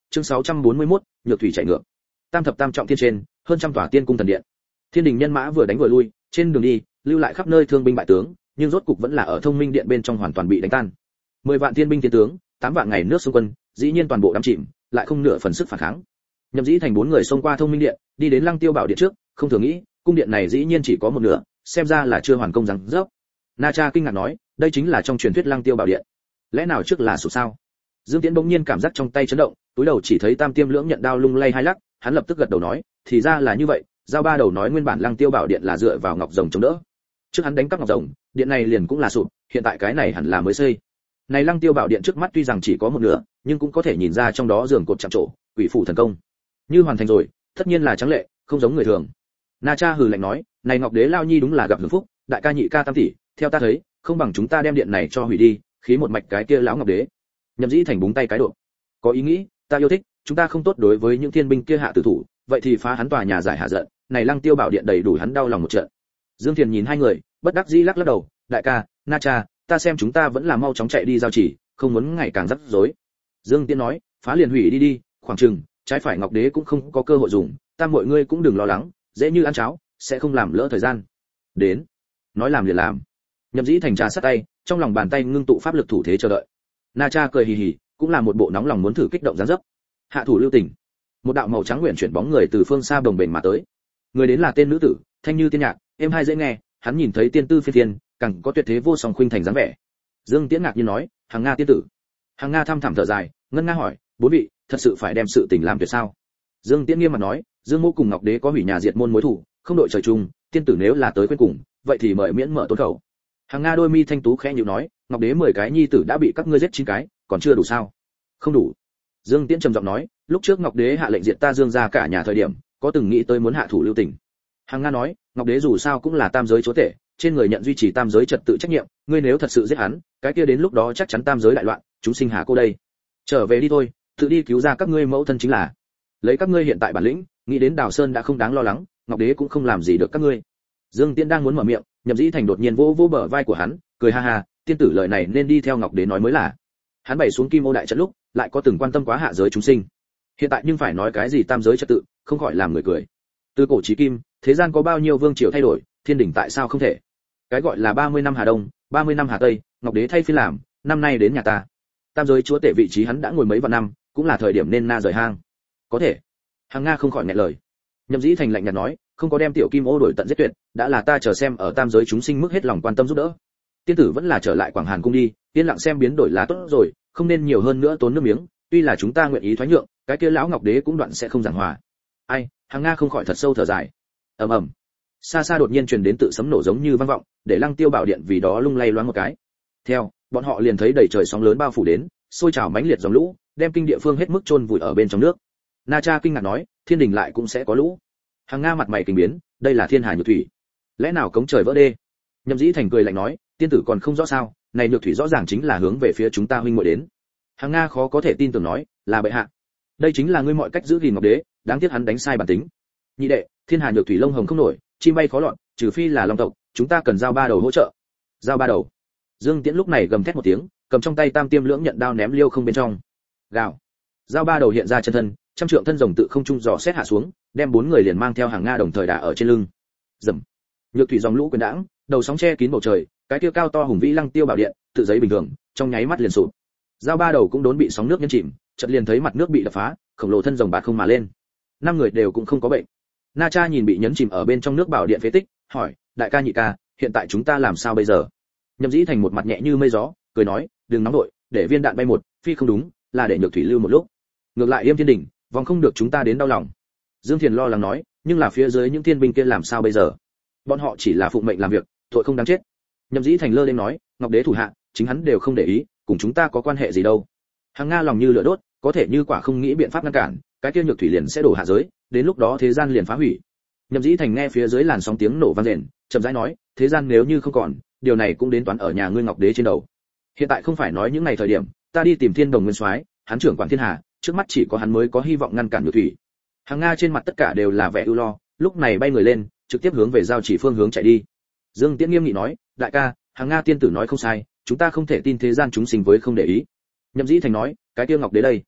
chương 641, nhược thủy chạy ngược. Tam thập tam trọng thiên trên, hơn trăm tòa tiên cung thần điện. Thiên đình nhân mã vừa đánh vừa lui, trên đường đi, lưu lại khắp nơi thương binh bại tướng, nhưng rốt cục vẫn là ở Thông Minh Điện bên trong hoàn toàn bị đánh tan. 10 vạn thiên binh thiên tướng, 8 vạn ngày nước xung quân, dĩ nhiên toàn bộ đắm chìm, lại không nửa phần sức phản kháng. Nhậm Dĩ Thành 4 người xông qua Thông Minh Điện, đi đến Lăng Tiêu Bảo Điện trước, không thường nghĩ, cung điện này dĩ nhiên chỉ có một nửa, xem ra là chưa hoàn công rằng dốc. Na Cha kinh ngạc nói, đây chính là trong truyền thuyết Lăng Tiêu Bảo Điện. Lẽ nào trước là sụp sao? Dương Tiễn bỗng nhiên cảm giác trong tay chấn động, túi đầu chỉ thấy Tam Tiêm Lưỡng Nhận đao lung lay hai lắc, hắn lập tức gật đầu nói, thì ra là như vậy, Giao Ba Đầu nói nguyên bản Lăng Tiêu Bảo Điện là dựa vào ngọc rồng chống đỡ. Trước hắn đánh cắp ngọc rồng, điện này liền cũng là sụp, hiện tại cái này hẳn là mới xây. Này Lăng Tiêu Bảo Điện trước mắt tuy rằng chỉ có một nửa, nhưng cũng có thể nhìn ra trong đó giường cột chạm trổ, quỷ phủ thần công. Như hoàn thành rồi, tất nhiên là trắng lệ, không giống người thường. Na Cha hừ lạnh nói, này Ngọc Đế lao nhi đúng là gặp hưởng phúc, đại ca nhị ca tam tỷ, theo ta thấy, không bằng chúng ta đem điện này cho hủy đi, khí một mạch cái kia lão Ngọc Đế. Nhậm Dĩ Thành búng tay cái độ. Có ý nghĩ, ta yêu thích, chúng ta không tốt đối với những thiên binh kia hạ tử thủ, vậy thì phá hắn tòa nhà giải hạ giận, này Lăng Tiêu Bảo Điện đầy đủ hắn đau lòng một trận. Dương Thiền nhìn hai người, bất đắc dĩ lắc lắc đầu, đại ca, Na Cha, ta xem chúng ta vẫn là mau chóng chạy đi giao chỉ, không muốn ngày càng rắc rối. Dương Tiễn nói, phá liền hủy đi đi, khoảng chừng, trái phải Ngọc Đế cũng không có cơ hội dùng, ta mọi ngươi cũng đừng lo lắng, dễ như ăn cháo, sẽ không làm lỡ thời gian. Đến, nói làm liền làm. Nhậm Dĩ Thành trà sát tay, trong lòng bàn tay ngưng tụ pháp lực thủ thế chờ đợi. Na Cha cười hì hì, cũng là một bộ nóng lòng muốn thử kích động dáng dấp. Hạ thủ lưu tình. Một đạo màu trắng nguyện chuyển bóng người từ phương xa bồng bềnh mà tới. Người đến là tên nữ tử, thanh như tiên nhạc, êm hai dễ nghe, hắn nhìn thấy tiên tư phi thiên, càng có tuyệt thế vô song khuynh thành dáng vẻ. Dương Tiễn ngạc nhiên nói, Hằng Nga tiên tử. Hằng Nga thăm thẳm thở dài, ngân nga hỏi, bốn vị, thật sự phải đem sự tình làm tuyệt sao? Dương Tiễn nghiêm mặt nói, Dương Mỗ cùng Ngọc Đế có hủy nhà diệt môn mối thù, không đội trời chung, tiên tử nếu là tới quên cùng, vậy thì mời miễn mở tốn khẩu. Hằng Nga đôi mi thanh tú khẽ nhíu nói, Ngọc Đế 10 cái nhi tử đã bị các ngươi giết 9 cái, còn chưa đủ sao? Không đủ. Dương Tiễn trầm giọng nói, lúc trước Ngọc Đế hạ lệnh diệt ta Dương gia cả nhà thời điểm, có từng nghĩ tới muốn hạ thủ lưu tình. Hằng Nga nói, Ngọc Đế dù sao cũng là tam giới chúa tể, trên người nhận duy trì tam giới trật tự trách nhiệm, ngươi nếu thật sự giết hắn, cái kia đến lúc đó chắc chắn tam giới đại loạn, chúng sinh hà cô đây. Trở về đi thôi, tự đi cứu ra các ngươi mẫu thân chính là. Lấy các ngươi hiện tại bản lĩnh, nghĩ đến Đào Sơn đã không đáng lo lắng, Ngọc Đế cũng không làm gì được các ngươi. Dương Tiễn đang muốn mở miệng, Nhậm Dĩ Thành đột nhiên vỗ vỗ bờ vai của hắn, cười ha ha, tiên tử lời này nên đi theo Ngọc Đế nói mới là. Hắn bày xuống Kim Ô đại trận lúc, lại có từng quan tâm quá hạ giới chúng sinh. Hiện tại nhưng phải nói cái gì tam giới trật tự, không khỏi làm người cười. Từ cổ chí kim, thế gian có bao nhiêu vương triều thay đổi, thiên đình tại sao không thể? Cái gọi là 30 năm Hà Đông, 30 năm Hà Tây, Ngọc Đế thay phiên làm, năm nay đến nhà ta. Tam giới chúa tể vị trí hắn đã ngồi mấy vạn năm, cũng là thời điểm nên na rời hang. Có thể. Hằng Nga không khỏi nghẹn lời. Nhậm Dĩ Thành lạnh nhạt nói, không có đem tiểu Kim Ô đổi tận giết tuyệt, đã là ta chờ xem ở tam giới chúng sinh mức hết lòng quan tâm giúp đỡ. Tiên tử vẫn là trở lại Quảng Hàn cung đi, yên lặng xem biến đổi là tốt rồi, không nên nhiều hơn nữa tốn nước miếng, tuy là chúng ta nguyện ý thoái nhượng, cái kia lão Ngọc Đế cũng đoạn sẽ không giảng hòa. Ai, Hằng Nga không khỏi thật sâu thở dài. Ầm ầm. Xa xa đột nhiên truyền đến tự sấm nổ giống như vang vọng, để Lăng Tiêu Bảo Điện vì đó lung lay loáng một cái. Theo, bọn họ liền thấy đầy trời sóng lớn bao phủ đến, sôi trào mãnh liệt dòng lũ, đem kinh địa phương hết mức chôn vùi ở bên trong nước. Na Cha kinh ngạc nói, thiên đình lại cũng sẽ có lũ. Hằng Nga mặt mày kinh biến, đây là thiên hà nhược thủy, lẽ nào cống trời vỡ đê? Nhậm Dĩ Thành cười lạnh nói, tiên tử còn không rõ sao, này nhược thủy rõ ràng chính là hướng về phía chúng ta huynh muội đến. Hằng Nga khó có thể tin tưởng nói, là bệ hạ. Đây chính là ngươi mọi cách giữ gìn Ngọc Đế, đáng tiếc hắn đánh sai bản tính. Nhị đệ, thiên hà nhược thủy lông hồng không nổi, chim bay khó lọt, trừ phi là long tộc, chúng ta cần Giao Ba Đầu hỗ trợ. Giao Ba Đầu. Dương Tiễn lúc này gầm thét một tiếng, cầm trong tay Tam Tiêm Lưỡng Nhận đao ném liêu không bên trong. Gào. Giao Ba Đầu hiện ra chân thân, trăm trượng thân rồng tự không trung dò xét hạ xuống, đem 4 người liền mang theo Hằng Nga đồng thời đả ở trên lưng. Rầm. Nhược thủy dòng lũ quyền đãng, đầu sóng che kín bầu trời, cái kia cao to hùng vĩ Lăng Tiêu Bảo Điện, tự giấy bình thường, trong nháy mắt liền sụp. Giao Ba Đầu cũng đốn bị sóng nước nhấn chìm, chợt liền thấy mặt nước bị đập phá, khổng lồ thân rồng bạt không mà lên. 5 người đều cũng không có bệnh. Na Cha nhìn bị nhấn chìm ở bên trong nước bảo điện phế tích, hỏi, đại ca nhị ca, hiện tại chúng ta làm sao bây giờ? Nhậm Dĩ Thành một mặt nhẹ như mây gió, cười nói, đừng nóng đội, để viên đạn bay một, phi không đúng, là để nhược thủy lưu một lúc. Ngược lại Yêm Thiên Đình, vòng không được chúng ta đến đau lòng. Dương Thiền lo lắng nói, nhưng là phía dưới những thiên binh kia làm sao bây giờ? Bọn họ chỉ là phụng mệnh làm việc, tội không đáng chết. Nhậm Dĩ Thành lơ lên nói, Ngọc Đế thủ hạ, chính hắn đều không để ý, cùng chúng ta có quan hệ gì đâu. Hằng Nga lòng như lửa đốt, có thể như quả không nghĩ biện pháp ngăn cản, cái kia nhược thủy liền sẽ đổ hạ giới, đến lúc đó thế gian liền phá hủy. Nhậm Dĩ Thành nghe phía dưới làn sóng tiếng nổ vang rền, chậm rãi nói, thế gian nếu như không còn, điều này cũng đến toán ở nhà ngươi Ngọc Đế trên đầu. Hiện tại không phải nói những ngày thời điểm, ta đi tìm Thiên Đồng Nguyên Soái, hắn trưởng quản thiên hà, trước mắt chỉ có hắn mới có hy vọng ngăn cản nhược thủy. Hằng Nga trên mặt tất cả đều là vẻ ưu lo, lúc này bay người lên, trực tiếp hướng về giao chỉ phương hướng chạy đi. Dương Tiễn nghiêm nghị nói, đại ca, Hằng Nga tiên tử nói không sai, chúng ta không thể tin thế gian chúng sinh với không để ý. Nhậm Dĩ Thành nói, cái kia Ngọc Đế đây,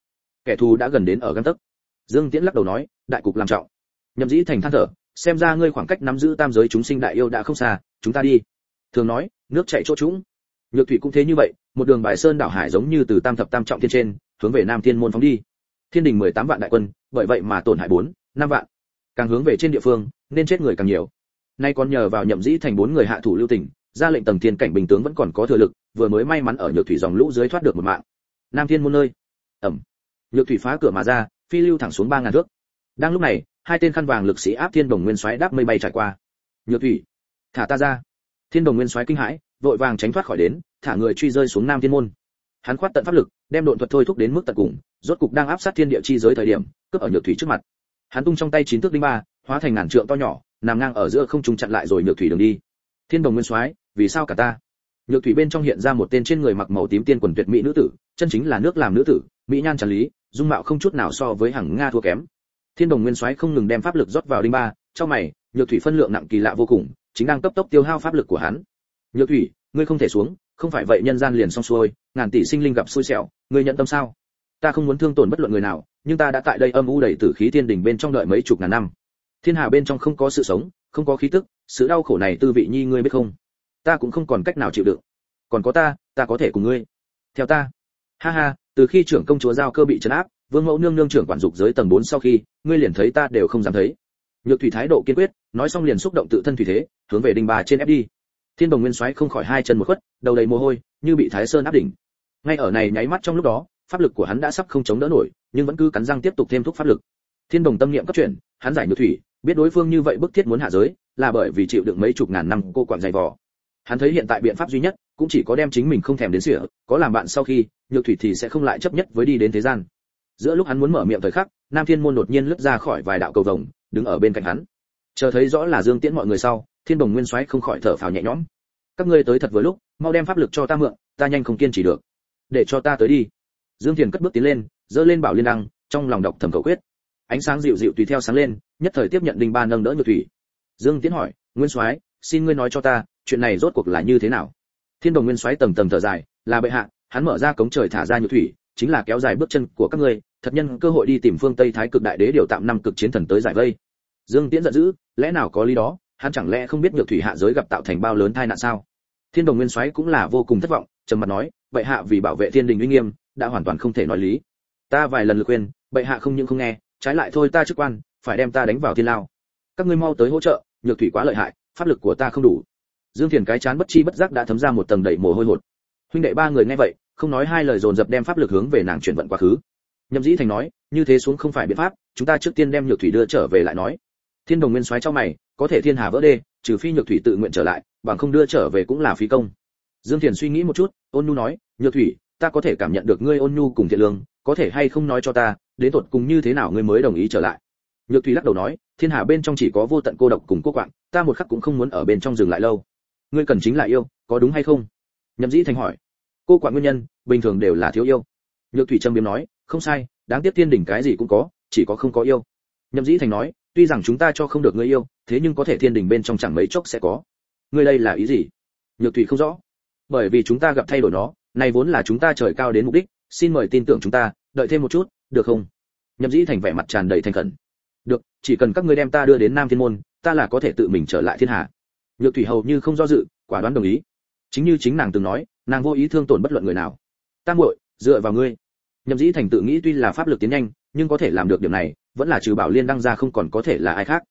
kẻ thù đã gần đến ở gang tấc. Dương Tiễn lắc đầu nói, đại cục làm trọng. Nhậm Dĩ Thành than thở, xem ra ngươi khoảng cách nắm giữ tam giới chúng sinh đại yêu đã không xa, chúng ta đi. Thường nói, nước chảy chỗ trũng. Nhược Thủy cũng thế như vậy, một đường bài sơn đảo hải giống như từ tam thập tam trọng thiên trên, hướng về Nam Thiên môn phóng đi. Thiên đình 18 vạn đại quân, bởi vậy mà tổn hại 4-5 vạn. Càng hướng về trên địa phương, nên chết người càng nhiều. Nay còn nhờ vào Nhậm Dĩ Thành 4 người hạ thủ lưu tình, ra lệnh tầng thiên cảnh bình tướng vẫn còn có thừa lực, vừa mới may mắn ở Nhược Thủy dòng lũ dưới thoát được một mạng. Nam Thiên môn nơi. Ẩm. Nhược Thủy phá cửa mà ra, phi lưu thẳng xuống 3000 thước. Đang lúc này, hai tên khăn vàng lực sĩ áp Thiên Đồng Nguyên Soái đáp mây bay trải qua. Nhược Thủy, thả ta ra. Thiên Đồng Nguyên Soái kinh hãi, vội vàng tránh thoát khỏi đến, thả người truy rơi xuống Nam Thiên môn. Hắn khoát tận pháp lực, đem độn thuật thôi thúc đến mức tận cùng, rốt cục đang áp sát thiên địa chi giới thời điểm, cướp ở Nhược Thủy trước mặt. Hắn tung trong tay 9 thước đinh ba, hóa thành ngàn trượng to nhỏ, nằm ngang ở giữa không trung chặn lại rồi Nhược Thủy đường đi. Thiên Đồng Nguyên Soái, vì sao cả ta? Nhược Thủy bên trong hiện ra một tên trên người mặc màu tím tiên quần tuyệt mỹ nữ tử, chân chính là nước làm nữ tử, mỹ nhan tràn lý, dung mạo không chút nào so với Hằng Nga thua kém. Thiên Đồng Nguyên Soái không ngừng đem pháp lực rót vào đinh ba, trong mày, Nhược Thủy phân lượng nặng kỳ lạ vô cùng, chính đang cấp tốc tiêu hao pháp lực của hắn. Nhược Thủy, ngươi không thể xuống, không phải vậy nhân gian liền xong xuôi, ngàn tỷ sinh linh gặp xui xẻo, ngươi nhận tâm sao? Ta không muốn thương tổn bất luận người nào, nhưng ta đã tại đây âm u đầy tử khí thiên đình bên trong đợi mấy chục ngàn năm. Thiên hà bên trong không có sự sống, không có khí tức, sự đau khổ này tư vị nhi ngươi biết không? Ta cũng không còn cách nào chịu đựng. Còn có ta có thể cùng ngươi. Theo ta. Ha ha, từ khi trưởng công chúa giao cơ bị trấn áp, vương mẫu nương nương trưởng quản dục giới tầng 4 sau khi, ngươi liền thấy ta đều không dám thấy. Nhược Thủy thái độ kiên quyết, nói xong liền xúc động tự thân thủy thế, hướng về đinh bà trên ép đi. Thiên Đồng Nguyên Soái không khỏi hai chân một khuất, đầu đầy mồ hôi, như bị Thái Sơn áp đỉnh. Ngay ở này nháy mắt trong lúc đó, pháp lực của hắn đã sắp không chống đỡ nổi, nhưng vẫn cứ cắn răng tiếp tục thêm thúc pháp lực. Thiên Đồng tâm niệm cấp chuyển, hắn giải Nhược Thủy, biết đối phương như vậy bức thiết muốn hạ giới, là bởi vì chịu đựng mấy chục ngàn năm cô quặn dày vò. Hắn thấy hiện tại biện pháp duy nhất, cũng chỉ có đem chính mình không thèm đến sỉa, có làm bạn sau khi, Nhược Thủy thì sẽ không lại chấp nhất với đi đến thế gian. Giữa lúc hắn muốn mở miệng thời khắc, Nam Thiên môn đột nhiên lướt ra khỏi vài đạo cầu vồng, đứng ở bên cạnh hắn. Chờ thấy rõ là Dương Tiễn mọi người sau, Thiên Đồng Nguyên Soái không khỏi thở phào nhẹ nhõm. Các ngươi tới thật vừa lúc, mau đem pháp lực cho ta mượn, ta nhanh không kiên trì được. Để cho ta tới đi. Dương Thiền cất bước tiến lên, giơ lên bảo liên đăng, trong lòng đọc thầm cầu quyết. Ánh sáng dịu dịu tùy theo sáng lên, nhất thời tiếp nhận đinh ba nâng đỡ Nhược Thủy. Dương Tiễn hỏi, Nguyên Soái, xin ngươi nói cho ta, chuyện này rốt cuộc là như thế nào? Thiên Đồng Nguyên Soái tầng tầng thở dài, là bệ hạ, hắn mở ra cống trời thả ra Nhược Thủy, chính là kéo dài bước chân của các ngươi, thật nhân cơ hội đi tìm phương Tây Thái Cực Đại Đế điều tạm 5 cực chiến thần tới giải vây. Dương Tiễn giận dữ, lẽ nào có lý đó, hắn chẳng lẽ không biết Nhược Thủy hạ giới gặp tạo thành bao lớn tai nạn sao? Thiên Đồng Nguyên Soái cũng là vô cùng thất vọng, trầm mặt nói, bệ hạ vì bảo vệ thiên đình uy nghiêm, đã hoàn toàn không thể nói lý. Ta vài lần lực khuyên, bệ hạ không những không nghe, trái lại thôi ta chức quan, phải đem ta đánh vào thiên lao. Các ngươi mau tới hỗ trợ, Nhược Thủy quá lợi hại, pháp lực của ta không đủ. Dương Thiền cái chán bất chi bất giác đã thấm ra một tầng đầy mồ hôi hột. Huynh đệ ba người nghe vậy, không nói hai lời dồn dập đem pháp lực hướng về nàng chuyển vận quá khứ. Nhậm Dĩ Thành nói, như thế xuống không phải biện pháp, chúng ta trước tiên đem Nhược Thủy đưa trở về lại nói. Thiên Đồng Nguyên Soái cho mày, có thể thiên hà vỡ đê, trừ phi Nhược Thủy tự nguyện trở lại, bằng không đưa trở về cũng là phí công. Dương Thiền suy nghĩ một chút, ôn nhu nói, Nhược Thủy, ta có thể cảm nhận được ngươi ôn nhu cùng thiện lương, có thể hay không nói cho ta, đến tột cùng như thế nào ngươi mới đồng ý trở lại? Nhược Thủy lắc đầu nói, thiên hà bên trong chỉ có vô tận cô độc cùng cô quạng, ta một khắc cũng không muốn ở bên trong dừng lại lâu. Ngươi cần chính là yêu, có đúng hay không? Nhậm Dĩ Thành hỏi. Cô quạng nguyên nhân, bình thường đều là thiếu yêu. Nhược Thủy châm biếm nói, không sai, đáng tiếc thiên đỉnh cái gì cũng có, chỉ có không có yêu. Nhậm Dĩ Thành nói, tuy rằng chúng ta cho không được ngươi yêu, thế nhưng có thể thiên đỉnh bên trong chẳng mấy chốc sẽ có. Ngươi đây là ý gì? Nhược Thủy không rõ. Bởi vì chúng ta gặp thay đổi nó, này vốn là chúng ta trời cao đến mục đích, xin mời tin tưởng chúng ta, đợi thêm một chút, được không? Nhậm Dĩ Thành vẻ mặt tràn đầy thành khẩn. Được, chỉ cần các ngươi đem ta đưa đến Nam Thiên môn, ta là có thể tự mình trở lại thiên hà. Nhược Thủy hầu như không do dự, quả đoán đồng ý. Chính như chính nàng từng nói, nàng vô ý thương tổn bất luận người nào. Ta muội, dựa vào ngươi. Nhậm Dĩ Thành tự nghĩ tuy là pháp lực tiến nhanh, nhưng có thể làm được điểm này, vẫn là trừ Bảo Liên đăng ra không còn có thể là ai khác.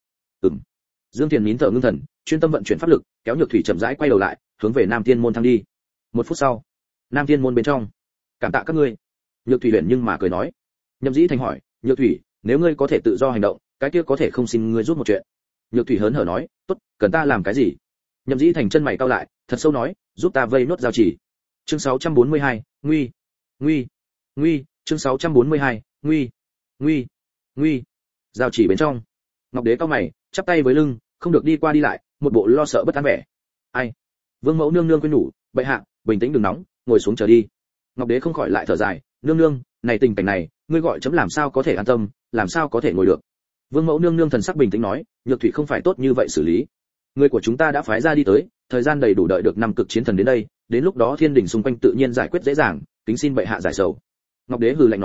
Dương Thiền nín thở ngưng thần, chuyên tâm vận chuyển pháp lực, kéo Nhược Thủy chậm rãi quay đầu lại, hướng về Nam Thiên môn thăng đi. 1 phút sau, Nam Thiên môn bên trong, cảm tạ các ngươi. Nhược Thủy luyện nhưng mà cười nói. Nhậm Dĩ Thành hỏi, Nhược Thủy, nếu ngươi có thể tự do hành động, cái kia có thể không xin ngươi giúp một chuyện? Nhược Thủy hớn hở nói, tốt, cần ta làm cái gì? Nhậm Dĩ Thành chân mày cau lại, thật sâu nói, giúp ta vây nốt giao chỉ. Chương 642, nguy, nguy, nguy, chương 642, nguy, nguy, nguy. Giao chỉ bên trong, Ngọc Đế cau mày, chắp tay với lưng, không được đi qua đi lại, một bộ lo sợ bất an vẻ. Ai? Vương mẫu nương nương khuyên nhủ, bệ hạ, bình tĩnh đừng nóng, ngồi xuống chờ đi. Ngọc Đế không khỏi lại thở dài, nương nương, này tình cảnh này, ngươi gọi chấm làm sao có thể an tâm, làm sao có thể ngồi được? Vương mẫu nương nương thần sắc bình tĩnh nói, Nhược Thủy không phải tốt như vậy xử lý. Người của chúng ta đã phái ra đi tới, thời gian đầy đủ đợi được 5 cực chiến thần đến đây, đến lúc đó thiên đình xung quanh tự nhiên giải quyết dễ dàng, kính xin bệ hạ giải sầu. Ngọc Đế hừ lạnh nói,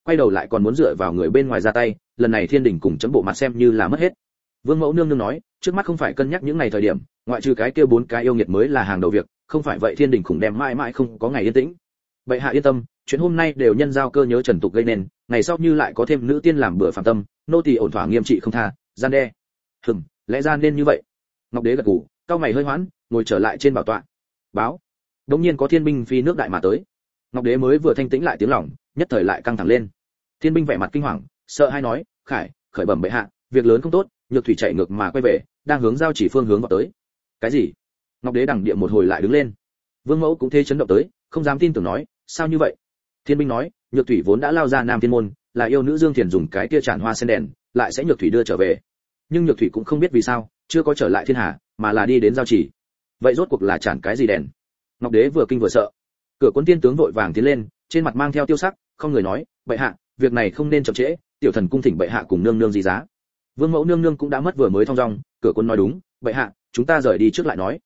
quay đầu lại còn muốn dựa vào người bên ngoài ra tay, lần này thiên đình cùng chấm bộ mặt xem như là mất hết. Vương mẫu nương nương nói, trước mắt không phải cân nhắc những ngày thời điểm, ngoại trừ cái kia 4 cái yêu nghiệt mới là hàng đầu việc, không phải vậy thiên đình khủng đem mãi mãi không có ngày yên tĩnh. Bệ hạ yên tâm, chuyện hôm nay đều nhân giao cơ nhớ trần tục gây nên, ngày sau như lại có thêm nữ tiên làm bữa phạm tâm, nô tỳ ổn thỏa nghiêm trị không tha, gian đe. Lẽ ra nên như vậy. Ngọc đế gật gù, cao mày hơi hoãn, ngồi trở lại trên bảo tọa. Báo. Đống nhiên có thiên binh phi nước đại mà tới. Ngọc đế mới vừa thanh tĩnh lại tiếng lòng, nhất thời lại căng thẳng lên. Thiên binh vẻ mặt kinh hoàng, sợ hai nói, khởi bẩm bệ hạ, việc lớn không tốt, nhược thủy chạy ngược mà quay về, đang hướng giao chỉ phương hướng vào tới. Cái gì? Ngọc đế đằng địa một hồi lại đứng lên. Vương mẫu cũng thế chấn động tới, không dám tin tưởng nói, sao như vậy? Thiên binh nói, nhược thủy vốn đã lao ra Nam Thiên môn, là yêu nữ Dương Thiền dùng cái kia tràn hoa sen đèn, lại sẽ nhược thủy đưa trở về. Nhưng nhược thủy cũng không biết vì sao, chưa có trở lại thiên hà, mà là đi đến giao chỉ. Vậy rốt cuộc là tràn cái gì đèn? Ngọc đế vừa kinh vừa sợ. Cửa Quân Tiên tướng vội vàng tiến lên, trên mặt mang theo tiêu sắc, không người nói, bệ hạ, việc này không nên chậm trễ, tiểu thần cung thỉnh bệ hạ cùng nương nương gì giá. Vương mẫu nương nương cũng đã mất vừa mới thong dong, Cửa Quân nói đúng, bệ hạ, chúng ta rời đi trước lại nói.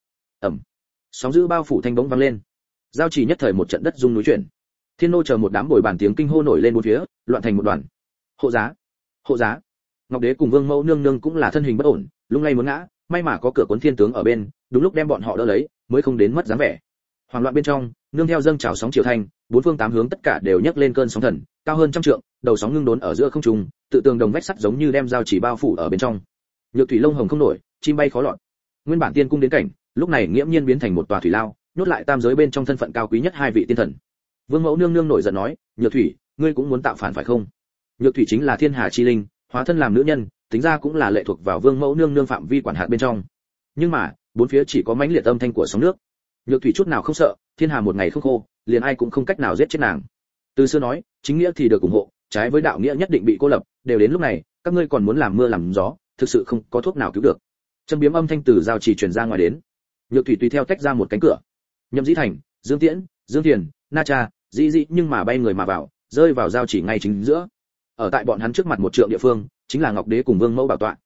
Sóng dữ bao phủ thanh bỗng vang lên. Giao chỉ nhất thời một trận đất rung núi chuyển. Thiên nô chờ một đám bồi bàn tiếng kinh hô nổi lên bốn phía, loạn thành một đoàn. Hộ giá, hộ giá. Ngọc đế cùng Vương mẫu nương nương cũng là thân hình bất ổn, lung lay muốn ngã, may mà có Cửa Quân Thiên tướng ở bên, đúng lúc đem bọn họ đỡ lấy, mới không đến mất dáng vẻ. Hoảng loạn bên trong, nương theo dâng trào sóng chiều thanh, bốn phương tám hướng tất cả đều nhấc lên cơn sóng thần, cao hơn trăm trượng, đầu sóng ngưng đốn ở giữa không trung, tự tường đồng vách sắt giống như đem giao chỉ bao phủ ở bên trong. Nhược thủy lông hồng không nổi, chim bay khó lọt. Nguyên bản tiên cung đến cảnh, lúc này nghiễm nhiên biến thành một tòa thủy lao, nhốt lại tam giới bên trong thân phận cao quý nhất hai vị tiên thần. Vương mẫu nương nương nổi giận nói, nhược thủy, ngươi cũng muốn tạo phản phải không? Nhược thủy chính là thiên hà chi linh, hóa thân làm nữ nhân, tính ra cũng là lệ thuộc vào vương mẫu nương nương phạm vi quản hạt bên trong. Nhưng mà, bốn phía chỉ có mãnh liệt âm thanh của sóng nước. Nhược thủy chút nào không sợ, thiên hà một ngày không khô, liền ai cũng không cách nào giết chết nàng. Từ xưa nói, chính nghĩa thì được ủng hộ, trái với đạo nghĩa nhất định bị cô lập, đều đến lúc này, các ngươi còn muốn làm mưa làm gió, thực sự không có thuốc nào cứu được. Châm biếm âm thanh từ giao chỉ truyền ra ngoài đến. Nhược thủy tùy theo tách ra một cánh cửa. Nhậm Dĩ Thành, Dương Tiễn, Dương Thiền, Na Cha, dĩ nhưng mà bay người mà vào, rơi vào giao chỉ ngay chính giữa. Ở tại bọn hắn trước mặt một trượng địa phương, chính là Ngọc đế cùng Vương mẫu bảo tọa.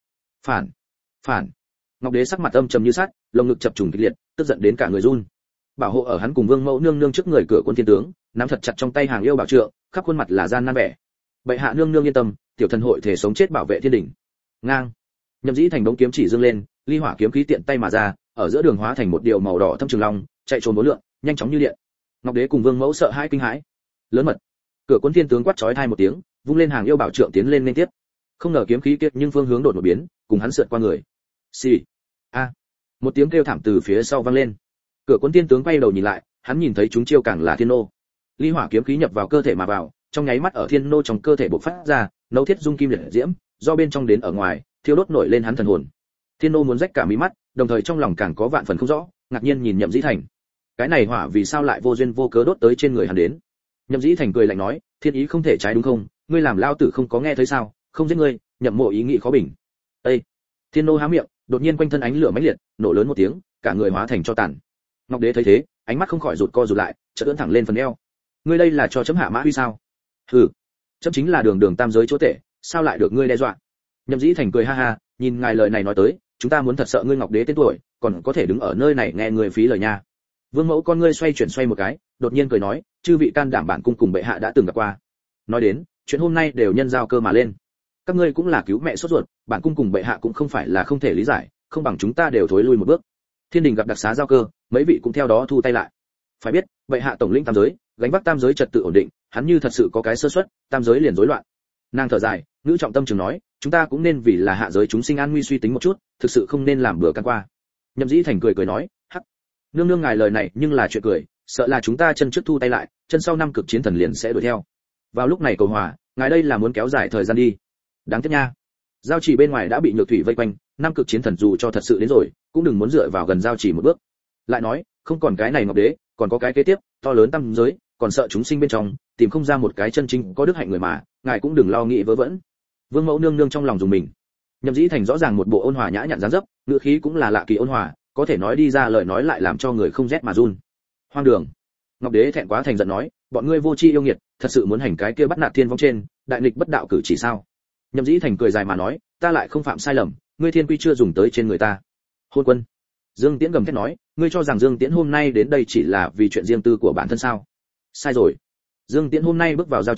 Phản. Ngọc đế sắc mặt âm trầm như sắt, lồng ngực chập trùng kịch liệt, tức giận đến cả người run. Bảo hộ ở hắn cùng Vương mẫu nương nương trước người Cửa Quân Thiên tướng, nắm thật chặt trong tay hàng yêu bảo trượng, khắp khuôn mặt là gian nan vẻ. Bệ hạ nương nương yên tâm, tiểu thần hội thể sống chết bảo vệ thiên đình. Ngang. Nhậm Dĩ Thành đống kiếm chỉ dương lên, ly hỏa kiếm khí tiện tay mà ra, ở giữa đường hóa thành một điều màu đỏ thâm trường long, chạy trốn bốn lượn, nhanh chóng như điện. Ngọc đế cùng Vương mẫu sợ hãi kinh hãi. Lớn mật. Cửa Quân Thiên tướng quát chói tai một tiếng, vung lên hàng yêu bảo trượng tiến lên liên tiếp. Không ngờ kiếm khí kiệt nhưng phương hướng đột một biến, cùng hắn sượt qua người. Xì. A. Một tiếng kêu thảm từ phía sau vang lên. Cửa Quân Thiên tướng quay đầu nhìn lại, hắn nhìn thấy chúng chiêu càng là thiên nô. Ly hỏa kiếm khí nhập vào cơ thể mà vào, trong nháy mắt ở thiên nô trong cơ thể bộc phát ra, nấu thiết dung kim liệt diễm, do bên trong đến ở ngoài, thiêu đốt nổi lên hắn thần hồn. Thiên nô muốn rách cả mí mắt, đồng thời trong lòng càng có vạn phần không rõ, ngạc nhiên nhìn Nhậm Dĩ Thành. Cái này hỏa vì sao lại vô duyên vô cớ đốt tới trên người hắn đến? Nhậm Dĩ Thành cười lạnh nói, thiên ý không thể trái đúng không? Ngươi làm lao tử không có nghe thấy sao? Không giết ngươi, Nhậm mộ ý nghĩ khó bình. Ê! Thiên nô há miệng, đột nhiên quanh thân ánh lửa mãnh liệt, nổ lớn một tiếng, cả người hóa thành tro tàn. Ngọc đế thấy thế, ánh mắt không khỏi rụt co rụt lại, chợt ưỡn thẳng lên phần eo. Ngươi đây là cho chấm hạ mã huy sao? Hừ, chấm chính là đường đường tam giới chỗ tể, sao lại được ngươi đe dọa? Nhậm Dĩ Thành cười ha ha, nhìn ngài lời này nói tới, chúng ta muốn thật sợ ngươi Ngọc đế tên tuổi, còn có thể đứng ở nơi này nghe người phí lời nha. Vương mẫu con ngươi xoay chuyển xoay một cái, đột nhiên cười nói, chư vị can đảm bản cung cùng bệ hạ đã từng gặp qua. Nói đến, chuyện hôm nay đều nhân giao cơ mà lên. Các ngươi cũng là cứu mẹ sốt ruột, bản cung cùng bệ hạ cũng không phải là không thể lý giải, không bằng chúng ta đều thối lui một bước. Thiên đình gặp đặc xá giao cơ, mấy vị cũng theo đó thu tay lại. Phải biết, bệ hạ tổng lĩnh tam giới, gánh vác tam giới trật tự ổn định, hắn như thật sự có cái sơ suất, tam giới liền rối loạn. Nàng thở dài, ngữ trọng tâm trường nói, chúng ta cũng nên vì là hạ giới chúng sinh an nguy suy tính một chút, thực sự không nên làm bừa can qua. Nhậm Dĩ Thành cười nói, hắc, nương nương ngài lời này nhưng là chuyện cười, sợ là chúng ta chân trước thu tay lại, chân sau năm cực chiến thần liền sẽ đuổi theo. Vào lúc này cầu hòa, ngài đây là muốn kéo dài thời gian đi. Đáng tiếc nha. Giao chỉ bên ngoài đã bị nhược thủy vây quanh, năm cực chiến thần dù cho thật sự đến rồi, cũng đừng muốn dựa vào gần giao chỉ một bước. Lại nói, không còn cái này Ngọc đế, còn có cái kế tiếp, to lớn tam giới, còn sợ chúng sinh bên trong, tìm không ra một cái chân chính có đức hạnh người mà, ngài cũng đừng lo nghĩ vớ vẩn. Vương mẫu nương nương trong lòng dùng mình. Nhậm Dĩ Thành rõ ràng một bộ ôn hòa nhã nhặn dáng dấp, ngữ khí cũng là lạ kỳ ôn hòa, có thể nói đi ra lời nói lại làm cho người không rét mà run. Hoang đường. Ngọc đế thẹn quá thành giận nói, bọn ngươi vô tri yêu nghiệt, thật sự muốn hành cái kia bắt nạt thiên vong trên, đại nghịch bất đạo cử chỉ sao? Nhậm Dĩ Thành cười dài mà nói, ta lại không phạm sai lầm, ngươi thiên quy chưa dùng tới trên người ta. Hôn quân. Dương Tiễn gầm thét nói, ngươi cho rằng Dương Tiễn hôm nay đến đây chỉ là vì chuyện riêng tư của bản thân sao? Sai rồi. Dương Tiễn hôm nay bước vào giao chỉ,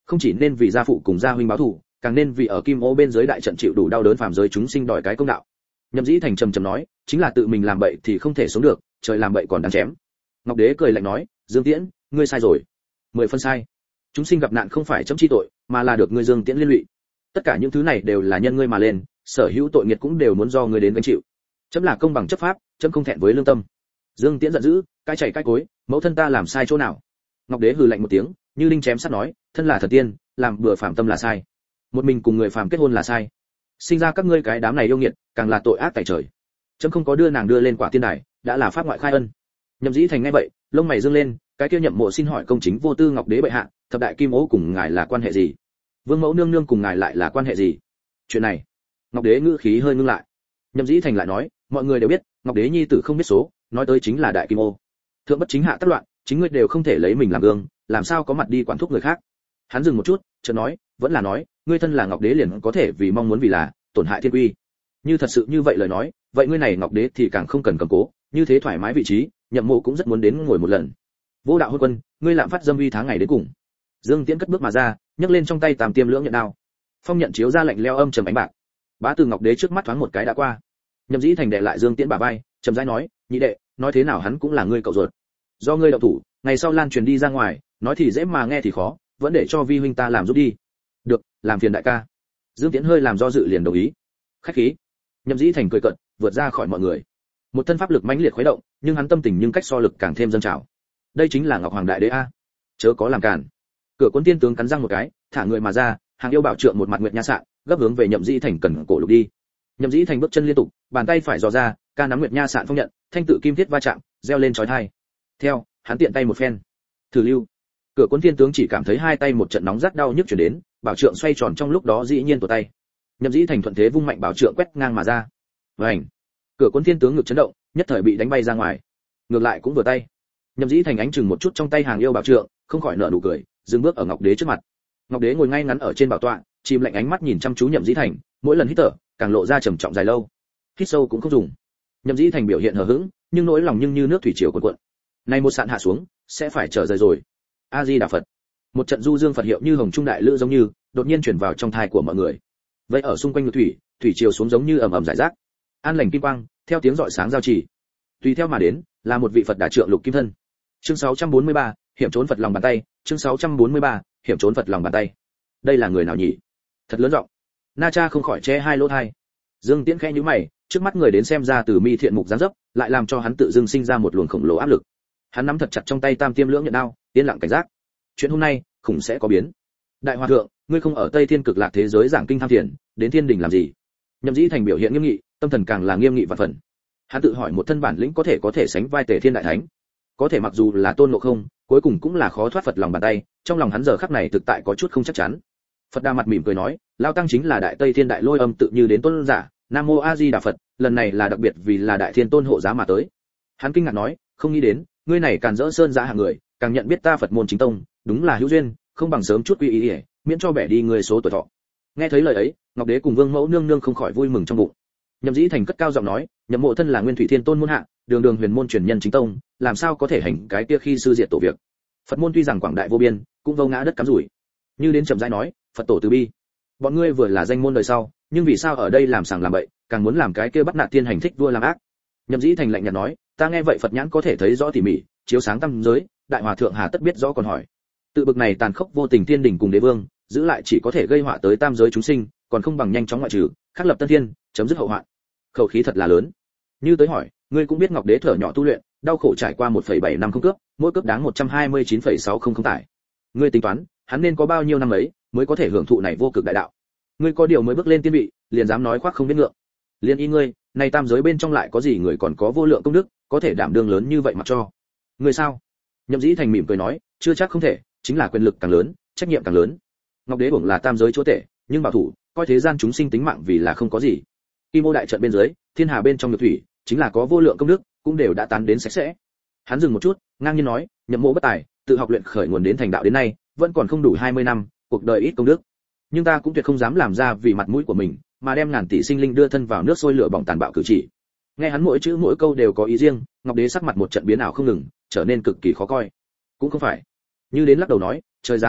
không chỉ nên vì gia phụ cùng gia huynh báo thù, càng nên vì ở kim ô bên dưới đại trận chịu đủ đau đớn phàm giới chúng sinh đòi cái công đạo. Nhậm Dĩ Thành trầm trầm nói, chính là tự mình làm bậy thì không thể sống được, trời làm bậy còn đáng chém. Ngọc Đế cười lạnh nói, Dương Tiễn, ngươi sai rồi. 10 phân sai. Chúng sinh gặp nạn không phải chấm chi tội, mà là được ngươi Dương Tiễn liên lụy. Tất cả những thứ này đều là nhân ngươi mà lên, sở hữu tội nghiệt cũng đều muốn do ngươi đến gánh chịu. Chấm là công bằng chấp pháp, chấm không thẹn với lương tâm. Dương Tiễn giận dữ, cai chảy cai cối, mẫu thân ta làm sai chỗ nào? Ngọc Đế hừ lạnh một tiếng, như đinh chém sắt nói, thân là thần tiên, làm bừa phạm tâm là sai. Một mình cùng người phàm kết hôn là sai. Sinh ra các ngươi cái đám này yêu nghiệt, càng là tội ác tại trời. Chấm không có đưa nàng đưa lên quả tiên đài, đã là pháp ngoại khai ân. Nhậm Dĩ Thành nghe vậy, lông mày dương lên, cái kia Nhậm Mộ xin hỏi công chính vô tư Ngọc Đế bệ hạ, thập đại kim ố cùng ngài là quan hệ gì? Vương mẫu nương nương cùng ngài lại là quan hệ gì? Chuyện này, Ngọc Đế ngữ khí hơi ngưng lại. Nhậm Dĩ Thành lại nói, mọi người đều biết, Ngọc Đế nhi tử không biết số, nói tới chính là đại kim ô. Thượng bất chính hạ tất loạn, chính ngươi đều không thể lấy mình làm gương, làm sao có mặt đi quản thúc người khác? Hắn dừng một chút, chợt nói, vẫn là nói, ngươi thân là Ngọc Đế liền có thể vì mong muốn vì là tổn hại thiên quy. Như thật sự như vậy lời nói, vậy ngươi này Ngọc Đế thì càng không cần cầm cố, như thế thoải mái vị trí, Nhậm Mộ cũng rất muốn đến ngồi một lần. Vô đạo hôn quân, ngươi lạm phát dâm uy tháng ngày đến cùng. Dương Tiễn cất bước mà ra, nhấc lên trong tay Tam Tiêm Lưỡng Nhận đao. Phong nhận chiếu ra lạnh lẽo âm trầm ánh bạc. Bá Từ Ngọc Đế trước mắt thoáng một cái đã qua. Nhậm Dĩ Thành đệ lại Dương Tiễn bả vai, trầm rãi nói, nhị đệ, nói thế nào hắn cũng là ngươi cậu ruột. Do ngươi động thủ, ngày sau lan truyền đi ra ngoài, nói thì dễ mà nghe thì khó, vẫn để cho vi huynh ta làm giúp đi. Được, làm phiền đại ca. Dương Tiễn hơi làm do dự liền đồng ý. Khách khí. Nhậm Dĩ Thành cười cợt, vượt ra khỏi mọi người. Một thân pháp lực mãnh liệt khuấy động, nhưng hắn tâm tình nhưng cách so lực càng thêm dâng trào. Đây chính là Ngọc Hoàng Đại Đế a. Chớ có làm cản. Cửa Cuốn Tiên tướng cắn răng một cái, thả người mà ra, hàng yêu bảo trượng một mặt nguyệt nha sạn, gấp hướng về Nhậm Dĩ Thành cần cổ lục đi. Nhậm Dĩ Thành bước chân liên tục, bàn tay phải dò ra, ca nắm nguyệt nha sạn phong nhận, thanh tự kim thiết va chạm, reo lên chói tai. Theo, hắn tiện tay một phen. Thử lưu. Cửa Cuốn Tiên tướng chỉ cảm thấy hai tay một trận nóng rát đau nhức truyền đến, bảo trượng xoay tròn trong lúc đó dĩ nhiên tuột tay. Nhậm Dĩ Thành thuận thế vung mạnh bảo trượng quét ngang mà ra. Vành. Cửa Cuốn Tiên tướng ngực chấn động, nhất thời bị đánh bay ra ngoài. Ngược lại cũng vừa tay. Nhậm Dĩ Thành ánh chừng một chút trong tay hàng yêu bảo trượng, không khỏi nở nụ cười, dừng bước ở Ngọc Đế trước mặt. Ngọc Đế ngồi ngay ngắn ở trên bảo tọa, chìm lạnh ánh mắt nhìn chăm chú Nhậm Dĩ Thành, mỗi lần hít thở, càng lộ ra trầm trọng dài lâu. Hít sâu cũng không dùng. Nhậm Dĩ Thành biểu hiện hờ hững, nhưng nỗi lòng nhưng như nước thủy triều cuộn cuộn. Này một sạn hạ xuống, sẽ phải trở rời rồi. A Di Đà Phật. Một trận du dương Phật hiệu như hồng trung đại lữ giống như, đột nhiên truyền vào trong thai của mọi người. Vậy ở xung quanh ngự thủy, thủy triều xuống giống như ầm ầm rải rác. An lành kim quang, theo tiếng rọi sáng giao chỉ. Tùy theo mà đến, là một vị Phật đà trượng lục kim thân. Chương 643, hiểm trốn Phật lòng bàn tay, chương 643, hiểm trốn Phật lòng bàn tay. Đây là người nào nhỉ? Thật lớn giọng. Na Cha không khỏi che hai lỗ tai. Dương Tiễn khẽ nhíu mày, trước mắt người đến xem ra từ mi thiện mục dáng dấp, lại làm cho hắn tự dưng sinh ra một luồng khổng lồ áp lực. Hắn nắm thật chặt trong tay Tam Tiêm Lưỡng Nhận đao, yên lặng cảnh giác. Chuyện hôm nay, khủng sẽ có biến. Đại hòa thượng, ngươi không ở Tây Thiên Cực Lạc thế giới giảng kinh tham thiền, đến Thiên Đình làm gì? Nhậm Dĩ Thành biểu hiện nghiêm nghị, tâm thần càng là nghiêm nghị vạn phần. Hắn tự hỏi một thân bản lĩnh có thể sánh vai Tề Thiên Đại Thánh, có thể mặc dù là Tôn Ngộ Không, cuối cùng cũng là khó thoát Phật lòng bàn tay, trong lòng hắn giờ khắc này thực tại có chút không chắc chắn. Phật Đà mặt mỉm cười nói, lao tăng chính là Đại Tây Thiên Đại Lôi Âm tự như đến tôn giả, Nam Mô A Di Đà Phật, lần này là đặc biệt vì là Đại Thiên Tôn hộ giá mà tới. Hắn kinh ngạc nói, không nghĩ đến, ngươi này càn rỡ sơn giã hạng người, càng nhận biết ta Phật môn chính tông, đúng là hữu duyên, không bằng sớm chút quy y, miễn cho bẻ đi người số tuổi thọ. Nghe thấy lời ấy, Ngọc Đế cùng Vương Mẫu nương nương không khỏi vui mừng trong bụng. Nhậm Dĩ Thành cất cao giọng nói, Nhậm Mộ thân là Nguyên Thủy Thiên Tôn môn hạ, đường đường huyền môn truyền nhân chính tông, làm sao có thể hành cái kia khi sư diệt tổ việc. Phật môn tuy rằng quảng đại vô biên, cũng vô ngã đất cắm rủi. Như đến chậm rãi nói, Phật tổ từ bi. Bọn ngươi vừa là danh môn đời sau, nhưng vì sao ở đây làm sàng làm bậy, càng muốn làm cái kia bắt nạt thiên hành thích vua làm ác. Nhậm Dĩ Thành lạnh nhạt nói, ta nghe vậy Phật nhãn có thể thấy rõ tỉ mỉ, chiếu sáng tam giới, đại hòa thượng hà tất biết rõ còn hỏi. Tự bực này tàn khốc vô tình thiên đình cùng đế vương, giữ lại chỉ có thể gây họa tới tam giới chúng sinh, còn không bằng nhanh chóng ngoại trừ, khắc lập tân thiên, chấm dứt hậu hoạn. Khẩu khí thật là lớn. Như tới hỏi, ngươi cũng biết Ngọc Đế thở nhỏ tu luyện, đau khổ trải qua 1,7 năm không cướp, mỗi cướp đáng 129,600 tải. Ngươi tính toán, hắn nên có bao nhiêu năm ấy mới có thể hưởng thụ này vô cực đại đạo. Ngươi có điều mới bước lên tiên vị, liền dám nói khoác không biết ngượng. Liên y ngươi, này tam giới bên trong lại có gì người còn có vô lượng công đức, có thể đảm đương lớn như vậy mặc cho. Ngươi sao? Nhậm Dĩ Thành mỉm cười nói, chưa chắc không thể, chính là quyền lực càng lớn, trách nhiệm càng lớn. Ngọc Đế uổng là tam giới chúa tể, nhưng bảo thủ, coi thế gian chúng sinh tính mạng vì là không có gì. Kim Ô đại trận bên dưới, thiên hà bên trong nhược thủy, chính là có vô lượng công đức, cũng đều đã tán đến sạch sẽ. Hắn dừng một chút, ngang nhiên nói, Nhậm Mộ bất tài, tự học luyện khởi nguồn đến thành đạo đến nay, vẫn còn không đủ 20 năm, cuộc đời ít công đức. Nhưng ta cũng tuyệt không dám làm ra vì mặt mũi của mình, mà đem ngàn tỷ sinh linh đưa thân vào nước sôi lửa bỏng tàn bạo cử chỉ. Nghe hắn mỗi chữ mỗi câu đều có ý riêng, Ngọc Đế sắc mặt một trận biến ảo không ngừng, trở nên cực kỳ khó coi. Cũng không phải. Như đến lắc đầu nói, trời giáng hai kiếp,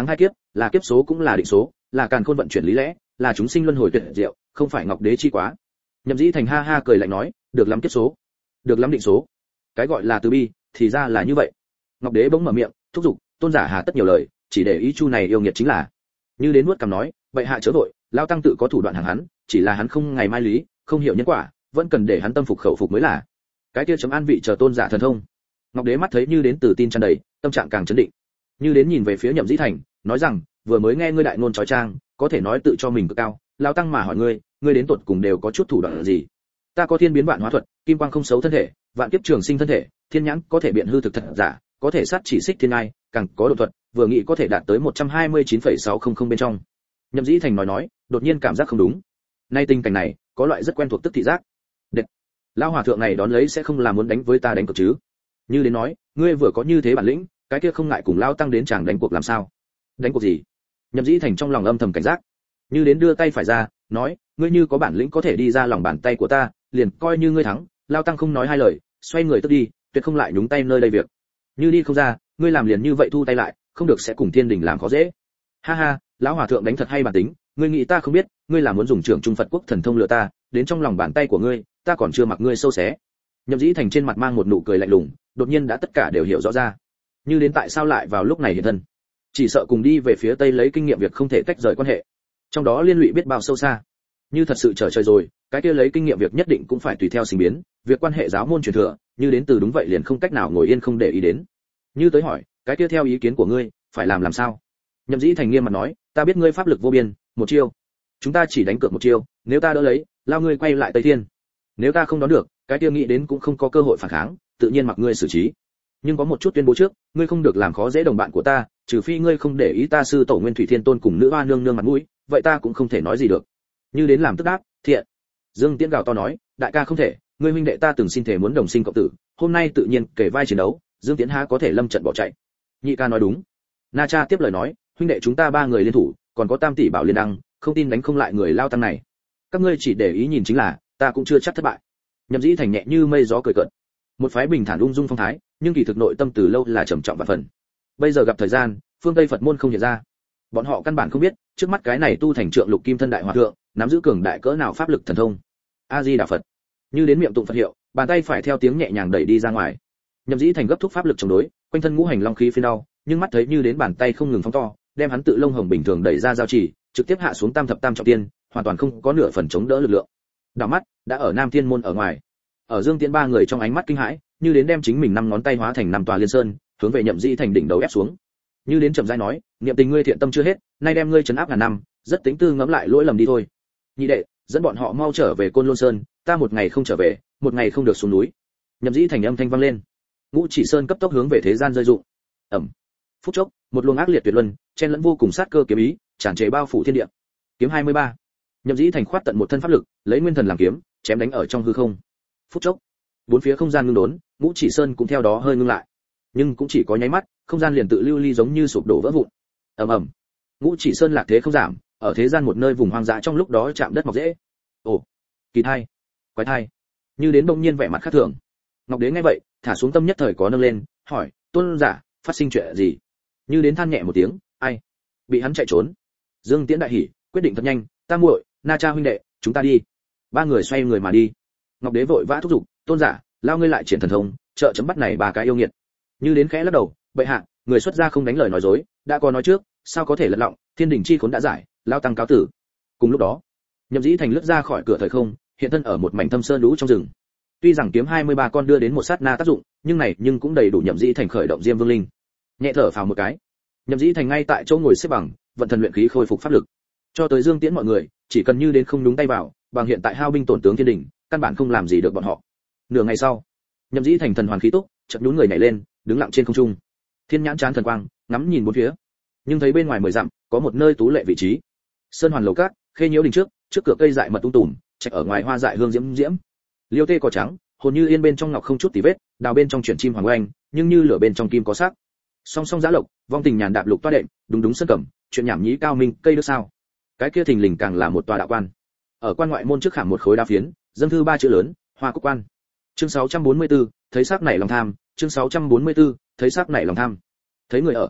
là kiếp số cũng là định số, là càn khôn vận chuyển lý lẽ, là chúng sinh luân hồi tuyệt diệu, không phải ngọc đế chi quá. Nhậm Dĩ Thành ha ha cười lạnh nói, được lắm kiếp số, được lắm định số, cái gọi là từ bi thì ra là như vậy. Ngọc đế bỗng mở miệng thúc giục, tôn giả hà tất nhiều lời, chỉ để ý chu này yêu nghiệt chính là. Như đến nuốt cằm nói, vậy hạ chớ vội, lao tăng tự có thủ đoạn hàng hắn, chỉ là hắn không ngày mai lý, không hiểu nhân quả, vẫn cần để hắn tâm phục khẩu phục mới là. Cái kia chấm an vị chờ tôn giả thần thông. Ngọc đế mắt thấy Như đến từ tin tràn đầy, tâm trạng càng chấn định. Như đến nhìn về phía Nhậm Dĩ Thành, nói rằng, vừa mới nghe ngươi đại ngôn chói chang, có thể nói tự cho mình cực cao, lao tăng mà hỏi ngươi đến tột cùng đều có chút thủ đoạn gì? Ta có thiên biến vạn hóa thuật, kim quang không xấu thân thể, vạn kiếp trường sinh thân thể, thiên nhãn có thể biện hư thực thật giả, có thể sát chỉ xích thiên ai, càng có độ thuật, vừa nghĩ có thể đạt tới 129,600 bên trong. Nhậm Dĩ Thành nói, đột nhiên cảm giác không đúng. Nay tình cảnh này, có loại rất quen thuộc tức thị giác. Đệt, lão hòa thượng này đón lấy sẽ không là muốn đánh với ta đánh cược chứ? Như đến nói, ngươi vừa có như thế bản lĩnh, cái kia không ngại cùng lão tăng đến chàng đánh cuộc làm sao? Đánh cuộc gì? Nhậm Dĩ Thành trong lòng âm thầm cảnh giác. Như đến đưa tay phải ra, nói, ngươi như có bản lĩnh có thể đi ra lòng bàn tay của ta, liền coi như ngươi thắng. Lão tăng không nói hai lời, xoay người tức đi, tuyệt không lại nhúng tay nơi đây việc. Như đi không ra, ngươi làm liền như vậy thu tay lại, không được sẽ cùng thiên đình làm khó dễ. Ha ha, lão hòa thượng đánh thật hay bản tính, ngươi nghĩ ta không biết, ngươi là muốn dùng trưởng trung Phật quốc thần thông lừa ta, đến trong lòng bàn tay của ngươi, ta còn chưa mặc ngươi sâu xé. Nhậm Dĩ Thành trên mặt mang một nụ cười lạnh lùng, đột nhiên đã tất cả đều hiểu rõ ra. Như đến tại sao lại vào lúc này hiện thân, chỉ sợ cùng đi về phía tây lấy kinh nghiệm việc không thể tách rời quan hệ, trong đó liên lụy biết bao sâu xa. Như thật sự trở trời rồi, cái kia lấy kinh nghiệm việc nhất định cũng phải tùy theo sinh biến, việc quan hệ giáo môn truyền thừa, như đến từ đúng vậy liền không cách nào ngồi yên không để ý đến. Như tới hỏi, cái kia theo ý kiến của ngươi, phải làm sao? Nhậm Dĩ Thành nghiêm mặt nói, ta biết ngươi pháp lực vô biên, một chiêu, chúng ta chỉ đánh cược một chiêu, nếu ta đỡ lấy, lao ngươi quay lại Tây Thiên. Nếu ta không đón được, cái kia nghĩ đến cũng không có cơ hội phản kháng, tự nhiên mặc ngươi xử trí. Nhưng có một chút tuyên bố trước, ngươi không được làm khó dễ đồng bạn của ta, trừ phi ngươi không để ý ta sư tổ Nguyên Thủy Thiên Tôn cùng nữ hoa nương nương mặt mũi, vậy ta cũng không thể nói gì được. Như đến làm tức đáp, thiện. Dương Tiễn gào to nói, đại ca không thể, ngươi huynh đệ ta từng xin thể muốn đồng sinh cộng tử, hôm nay tự nhiên kể vai chiến đấu, Dương Tiễn há có thể lâm trận bỏ chạy. Nhị ca nói đúng. Na Cha tiếp lời nói, huynh đệ chúng ta ba người liên thủ, còn có Tam tỷ bảo liên đăng, không tin đánh không lại người lao tăng này. Các ngươi chỉ để ý nhìn chính là, ta cũng chưa chắc thất bại. Nhậm Dĩ Thành nhẹ như mây gió cười cợt. Một phái bình thản ung dung phong thái, nhưng kỳ thực nội tâm từ lâu là trầm trọng và phần. Bây giờ gặp thời gian, phương Tây Phật môn không hiện ra. Bọn họ căn bản không biết, trước mắt cái này tu thành trượng lục kim thân đại hòa thượng, nắm giữ cường đại cỡ nào pháp lực thần thông. A Di Đà Phật. Như đến miệng tụng Phật hiệu, bàn tay phải theo tiếng nhẹ nhàng đẩy đi ra ngoài. Nhậm Dĩ Thành gấp thúc pháp lực chống đối, quanh thân ngũ hành long khí phiên đau, nhưng mắt thấy Như đến bàn tay không ngừng phóng to, đem hắn tự lông hồng bình thường đẩy ra giao chỉ, trực tiếp hạ xuống tam thập tam trọng tiên, hoàn toàn không có nửa phần chống đỡ lực lượng. Đảo mắt, đã ở Nam Thiên môn ở ngoài. Ở Dương Tiễn ba người trong ánh mắt kinh hãi, Như đến đem chính mình năm ngón tay hóa thành năm tòa liên sơn, hướng về Nhậm Dĩ Thành đỉnh đầu ép xuống. Như đến chậm rãi nói, niệm tình ngươi thiện tâm chưa hết, nay đem ngươi trấn áp ngàn năm, rất tính tư ngẫm lại lỗi lầm đi thôi. Nhị đệ, dẫn bọn họ mau trở về Côn Lôn Sơn, ta một ngày không trở về, một ngày không được xuống núi. Nhậm Dĩ Thành âm thanh vang lên. Ngũ Chỉ Sơn cấp tốc hướng về thế gian rơi dụng. Ầm. Phút chốc, một luồng ác liệt tuyệt luân, chen lẫn vô cùng sát cơ kiếm ý, tràn trề bao phủ thiên địa. Kiếm 23. Nhậm Dĩ Thành khoát tận một thân pháp lực, lấy nguyên thần làm kiếm, chém đánh ở trong hư không. Phút chốc, bốn phía không gian ngưng đốn, Ngũ Chỉ Sơn cũng theo đó hơi ngưng lại. Nhưng cũng chỉ có nháy mắt, không gian liền tự lưu ly giống như sụp đổ vỡ vụn. Ầm ầm. Ngũ Chỉ Sơn lạc thế không giảm, ở thế gian một nơi vùng hoang dã trong lúc đó chạm đất mọc rễ. Ồ, kỳ thai, quái thai. Như đến bỗng nhiên vẻ mặt khác thường. Ngọc Đế nghe vậy, thả xuống tâm nhất thời có nâng lên, hỏi, tôn giả, phát sinh chuyện gì? Như đến than nhẹ một tiếng, ai? Bị hắn chạy trốn. Dương Tiễn đại hỉ, quyết định thật nhanh, ta muội, Na Cha huynh đệ, chúng ta đi. Ba người xoay người mà đi. Ngọc Đế vội vã thúc giục, tôn giả, lao ngươi lại triển thần thông, trợ chấm bắt này ba cái yêu nghiệt. Như đến khẽ lắc đầu, bệ hạ, người xuất gia không đánh lời nói dối, đã có nói trước, sao có thể lật lọng, thiên đình chi khốn đã giải, lao tăng cáo tử. Cùng lúc đó, Nhậm Dĩ Thành lướt ra khỏi cửa thời không, hiện thân ở một mảnh thâm sơn lũ trong rừng. Tuy rằng kiếm 23 con đưa đến một sát na tác dụng, nhưng cũng đầy đủ Nhậm Dĩ Thành khởi động Diêm Vương Linh. Nhẹ thở phào một cái, Nhậm Dĩ Thành ngay tại chỗ ngồi xếp bằng, vận thần luyện khí khôi phục pháp lực. Cho tới Dương Tiễn mọi người, chỉ cần Như đến không đúng tay vào, bằng hiện tại hao binh tổn tướng thiên đình, căn bản không làm gì được bọn họ. Nửa ngày sau, Nhậm Dĩ Thành thần hoàn khí túc, chợt nhún người nhảy lên, đứng lặng trên không trung. Thiên nhãn chán thần quang, ngắm nhìn bốn phía. Nhưng thấy bên ngoài 10 dặm, có một nơi tú lệ vị trí. Sơn hoàn lầu cát, khê nhiễu đình trước cửa cây dại mật tung tùm, trạch ở ngoài hoa dại hương diễm diễm. Liêu tê có trắng, hồn như yên bên trong ngọc không chút tì vết, đào bên trong chuyển chim hoàng oanh, nhưng như lửa bên trong kim có sắc. Song song giá lộc, vong tình nhàn đạp lục toa đệm, đúng sân cẩm, chuyện nhảm nhí cao minh, cây đứa sao. Cái kia thình lình càng là một tòa đạo quan. Ở quan ngoại môn trước khảm một khối đá phiến, dâng thư 3 chữ lớn, Hoa Cúc Quan. Chương 644, thấy sắc nảy lòng tham, chương 644, thấy sắc nảy lòng tham. Thấy người ở.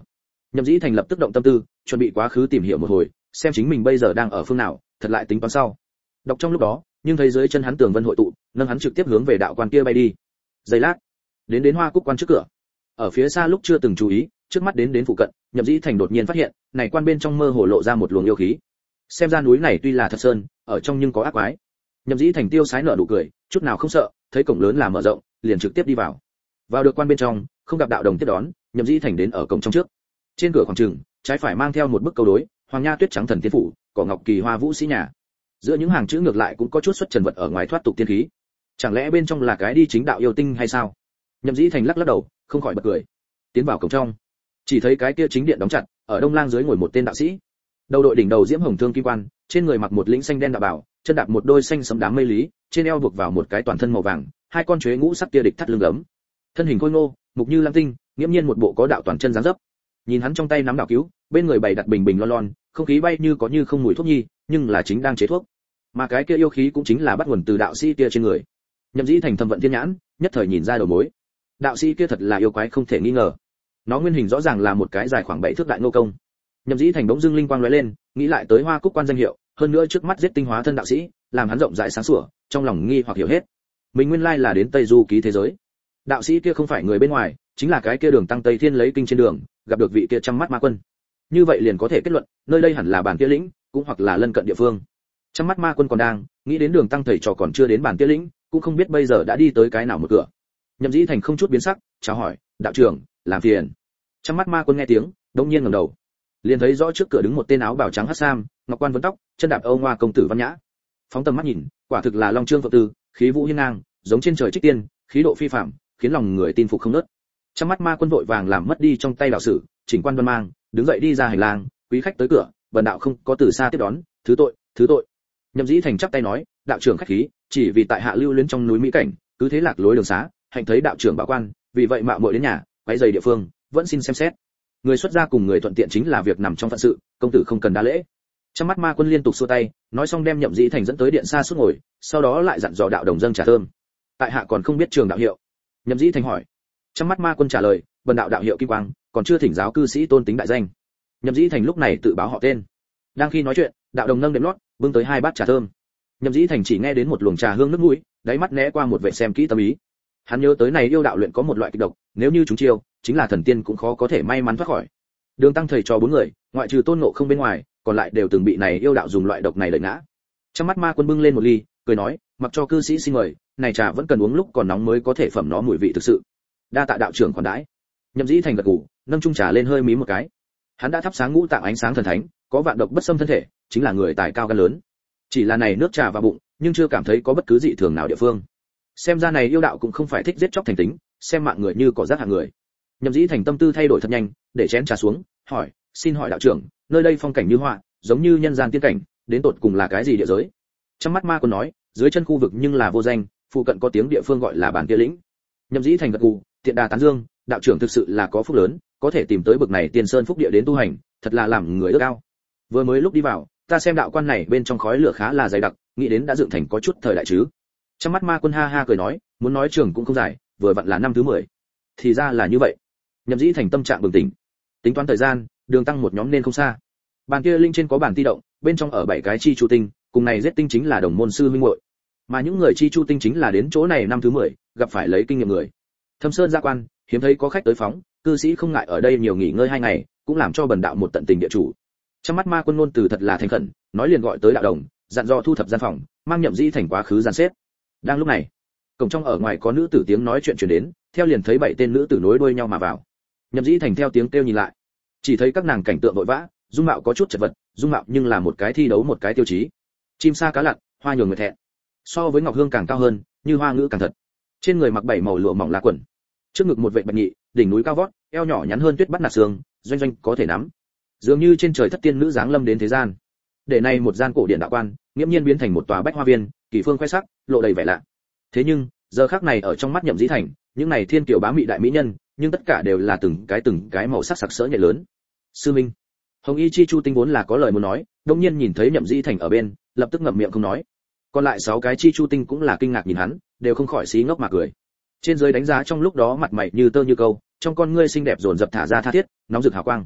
Nhậm Dĩ Thành lập tức động tâm tư, chuẩn bị quá khứ tìm hiểu một hồi, xem chính mình bây giờ đang ở phương nào, thật lại tính toán sau. Đọc trong lúc đó, nhưng thấy dưới chân hắn tường vân hội tụ, nâng hắn trực tiếp hướng về đạo quan kia bay đi. Giây lát, đến Hoa Cúc quan trước cửa. Ở phía xa lúc chưa từng chú ý, trước mắt đến phụ cận, Nhậm Dĩ Thành đột nhiên phát hiện, này quan bên trong mơ hồ lộ ra một luồng yêu khí. Xem ra núi này tuy là thật sơn, ở trong nhưng có ác quái. Nhậm Dĩ Thành tiêu sái nở nụ cười, chút nào không sợ, thấy cổng lớn là mở rộng, liền trực tiếp đi vào. Vào được quan bên trong, không gặp đạo đồng tiếp đón, Nhậm Dĩ Thành đến ở cổng trong trước. Trên cửa khoảng trừng, trái phải mang theo một bức câu đối, Hoàng Nha Tuyết trắng thần tiên phủ, cỏ ngọc kỳ hoa vũ sĩ nhà. Giữa những hàng chữ ngược lại cũng có chút xuất trần vật ở ngoài thoát tục tiên khí. Chẳng lẽ bên trong là cái đi chính đạo yêu tinh hay sao? Nhậm Dĩ Thành lắc lắc đầu, không khỏi bật cười. Tiến vào cổng trong, chỉ thấy cái kia chính điện đóng chặt, ở đông lang dưới ngồi một tên đạo sĩ. Đầu đội đỉnh đầu diễm hồng thương kim quan, trên người mặc một lĩnh xanh đen đạo bảo, chân đạp một đôi xanh sẫm đám mây lý, trên eo buộc vào một cái toàn thân màu vàng, hai con chuế ngũ sắc kia địch thắt lưng gấm. Thân hình khôi ngô, mục như lam tinh, nghiễm nhiên một bộ có đạo toàn chân dáng dấp. Nhìn hắn trong tay nắm đạo cứu, bên người bày đặt bình bình lon lon, không khí bay như có như không mùi thuốc nhi, nhưng là chính đang chế thuốc. Mà cái kia yêu khí cũng chính là bắt nguồn từ đạo sĩ kia trên người. Nhậm Dĩ Thành thâm vận thiên nhãn, nhất thời nhìn ra đầu mối. Đạo sĩ kia thật là yêu quái không thể nghi ngờ. Nó nguyên hình rõ ràng là một cái dài khoảng 7 thước đại ngô công. Nhậm Dĩ Thành bỗng dưng linh quang lóe lên, nghĩ lại tới Hoa Cúc quan danh hiệu, hơn nữa trước mắt giết tinh hóa thân đạo sĩ, làm hắn rộng rãi sáng sủa, trong lòng nghi hoặc hiểu hết. Mình nguyên lai là đến Tây Du ký thế giới. Đạo sĩ kia không phải người bên ngoài, chính là cái kia đường tăng Tây Thiên lấy kinh trên đường, gặp được vị kia trăm mắt ma quân. Như vậy liền có thể kết luận, nơi đây hẳn là bản kia lĩnh, cũng hoặc là lân cận địa phương. Trăm mắt ma quân còn đang nghĩ đến đường tăng thầy trò còn chưa đến bản kia lĩnh, cũng không biết bây giờ đã đi tới cái nào một cửa. Nhậm Dĩ Thành không chút biến sắc, chào hỏi, đạo trưởng, làm phiền. Trăm mắt ma quân nghe tiếng, đột nhiên ngẩng đầu, liền thấy rõ trước cửa đứng một tên áo bào trắng hắc sam, ngọc quan vấn tóc, chân đạp Âu Ngoa công tử văn nhã. Phóng tầm mắt nhìn, quả thực là long trương phượng tư, khí vũ hiên ngang, giống trên trời trích tiên, khí độ phi phàm, khiến lòng người tin phục không nớt. Trăm mắt ma quân vội vàng làm mất đi trong tay đạo sử, chỉnh quan đoan mang, đứng dậy đi ra hành lang, quý khách tới cửa, bần đạo không có từ xa tiếp đón, thứ tội, thứ tội. Nhậm Dĩ Thành chắp tay nói, đạo trưởng khách khí, chỉ vì tại hạ lưu luyến trong núi mỹ cảnh, cứ thế lạc lối đường xá, hạnh thấy đạo trưởng bảo quan, vì vậy mạo muội đến nhà, quấy rầy địa phương, vẫn xin xem xét. Người xuất gia cùng người thuận tiện chính là việc nằm trong phận sự, công tử không cần đa lễ. Trăm mắt ma quân liên tục xua tay, nói xong đem Nhậm Dĩ Thành dẫn tới điện xa suốt ngồi, sau đó lại dặn dò đạo đồng dâng trà thơm. Tại hạ còn không biết trường đạo hiệu. Nhậm Dĩ Thành hỏi. Trăm mắt ma quân trả lời, bần đạo đạo hiệu Kim Quang, còn chưa thỉnh giáo cư sĩ tôn tính đại danh. Nhậm Dĩ Thành lúc này tự báo họ tên. Đang khi nói chuyện, đạo đồng nâng đệm lót, bưng tới 2 bát trà thơm. Nhậm Dĩ Thành chỉ nghe đến một luồng trà hương nước mũi, đáy mắt né qua một vẻ xem kỹ tâm ý. Hắn nhớ tới này yêu đạo luyện có một loại kịch độc, nếu như chúng chiêu, chính là thần tiên cũng khó có thể may mắn thoát khỏi. Đường tăng thầy trò 4 người, ngoại trừ Tôn Ngộ không bên ngoài, còn lại đều từng bị này yêu đạo dùng loại độc này đẩy ngã. Trong mắt ma quân bưng lên một ly, cười nói, mặc cho cư sĩ xin mời, này trà vẫn cần uống lúc còn nóng mới có thể phẩm nó mùi vị thực sự. Đa tạ đạo trưởng khoản đãi. Nhậm Dĩ Thành gật gù, nâng chung trà lên hơi mí một cái. Hắn đã thắp sáng ngũ tạng ánh sáng thần thánh, có vạn độc bất xâm thân thể, chính là người tài cao gan lớn. Chỉ là này nước trà vào bụng, nhưng chưa cảm thấy có bất cứ dị thường nào địa phương. Xem ra này yêu đạo cũng không phải thích giết chóc thành tính, xem mạng người như cỏ rác hạng người. Nhậm Dĩ Thành tâm tư thay đổi thật nhanh, để chén trà xuống, hỏi, xin hỏi đạo trưởng, nơi đây phong cảnh như họa, giống như nhân gian tiên cảnh, đến tột cùng là cái gì địa giới? Trong mắt ma quân nói, dưới chân khu vực nhưng là vô danh, phụ cận có tiếng địa phương gọi là bản kia lĩnh. Nhậm Dĩ Thành gật gù, tiện đà tán dương, đạo trưởng thực sự là có phúc lớn, có thể tìm tới bực này tiên sơn phúc địa đến tu hành, thật là làm người ước ao. Vừa mới lúc đi vào, ta xem đạo quan này bên trong khói lửa khá là dày đặc, nghĩ đến đã dựng thành có chút thời đại chứ. Trong mắt ma quân ha ha cười nói, muốn nói trường cũng không dài, vừa vặn là năm thứ 10. Thì ra là như vậy. Nhậm Dĩ Thành tâm trạng bừng tỉnh, tính toán thời gian, đường tăng một nhóm nên không xa. Bàn kia linh trên có bản ti động, bên trong ở 7 cái chi chu tinh, cùng này giết tinh chính là đồng môn sư huynh muội. Mà những người chi chu tinh chính là đến chỗ này năm thứ 10, gặp phải lấy kinh nghiệm người. Thâm Sơn gia quan, hiếm thấy có khách tới phóng, cư sĩ không ngại ở đây nhiều nghỉ ngơi 2 ngày, cũng làm cho bần đạo một tận tình địa chủ. Trong mắt ma quân ngôn từ thật là thành khẩn, nói liền gọi tới đạo đồng, dặn dò thu thập gian phòng, mang Nhậm Dĩ Thành quá khứ gian xếp. Đang lúc này, cổng trong ở ngoài có nữ tử tiếng nói chuyện truyền đến, theo liền thấy 7 tên nữ tử nối đuôi nhau mà vào. Nhậm Dĩ Thành theo tiếng kêu nhìn lại, chỉ thấy các nàng cảnh tượng vội vã, dung mạo có chút chật vật, dung mạo nhưng là một cái thi đấu một cái tiêu chí. Chim sa cá lặn, hoa nhường người thẹn. So với ngọc hương càng cao hơn, như hoa ngữ càng thật. Trên người mặc 7 màu lụa mỏng lá quần, trước ngực một vệt bạch nhị, đỉnh núi cao vót, eo nhỏ nhắn hơn tuyết bắt nạt xương, doanh doanh có thể nắm. Dường như trên trời thất tiên nữ giáng lâm đến thế gian. Để này một gian cổ điện đạo quan, nghiễm nhiên biến thành một tòa bách hoa viên, kỳ phương khoe sắc, lộ đầy vẻ lạ. Thế nhưng, giờ khắc này ở trong mắt Nhậm Dĩ Thành, những này thiên kiều bá mị đại mỹ nhân, nhưng tất cả đều là từng cái màu sắc sặc sỡ nhẹ lớn. Sư Minh, Hồng Y Chi Chu Tinh vốn là có lời muốn nói, đột nhiên nhìn thấy Nhậm Dĩ Thành ở bên, lập tức ngậm miệng không nói. Còn lại 6 cái Chi Chu Tinh cũng là kinh ngạc nhìn hắn, đều không khỏi xí ngốc mà cười. Trên dưới đánh giá trong lúc đó mặt mày như tơ như câu, trong con ngươi xinh đẹp dồn dập thả ra tha thiết, nóng rực hào quang.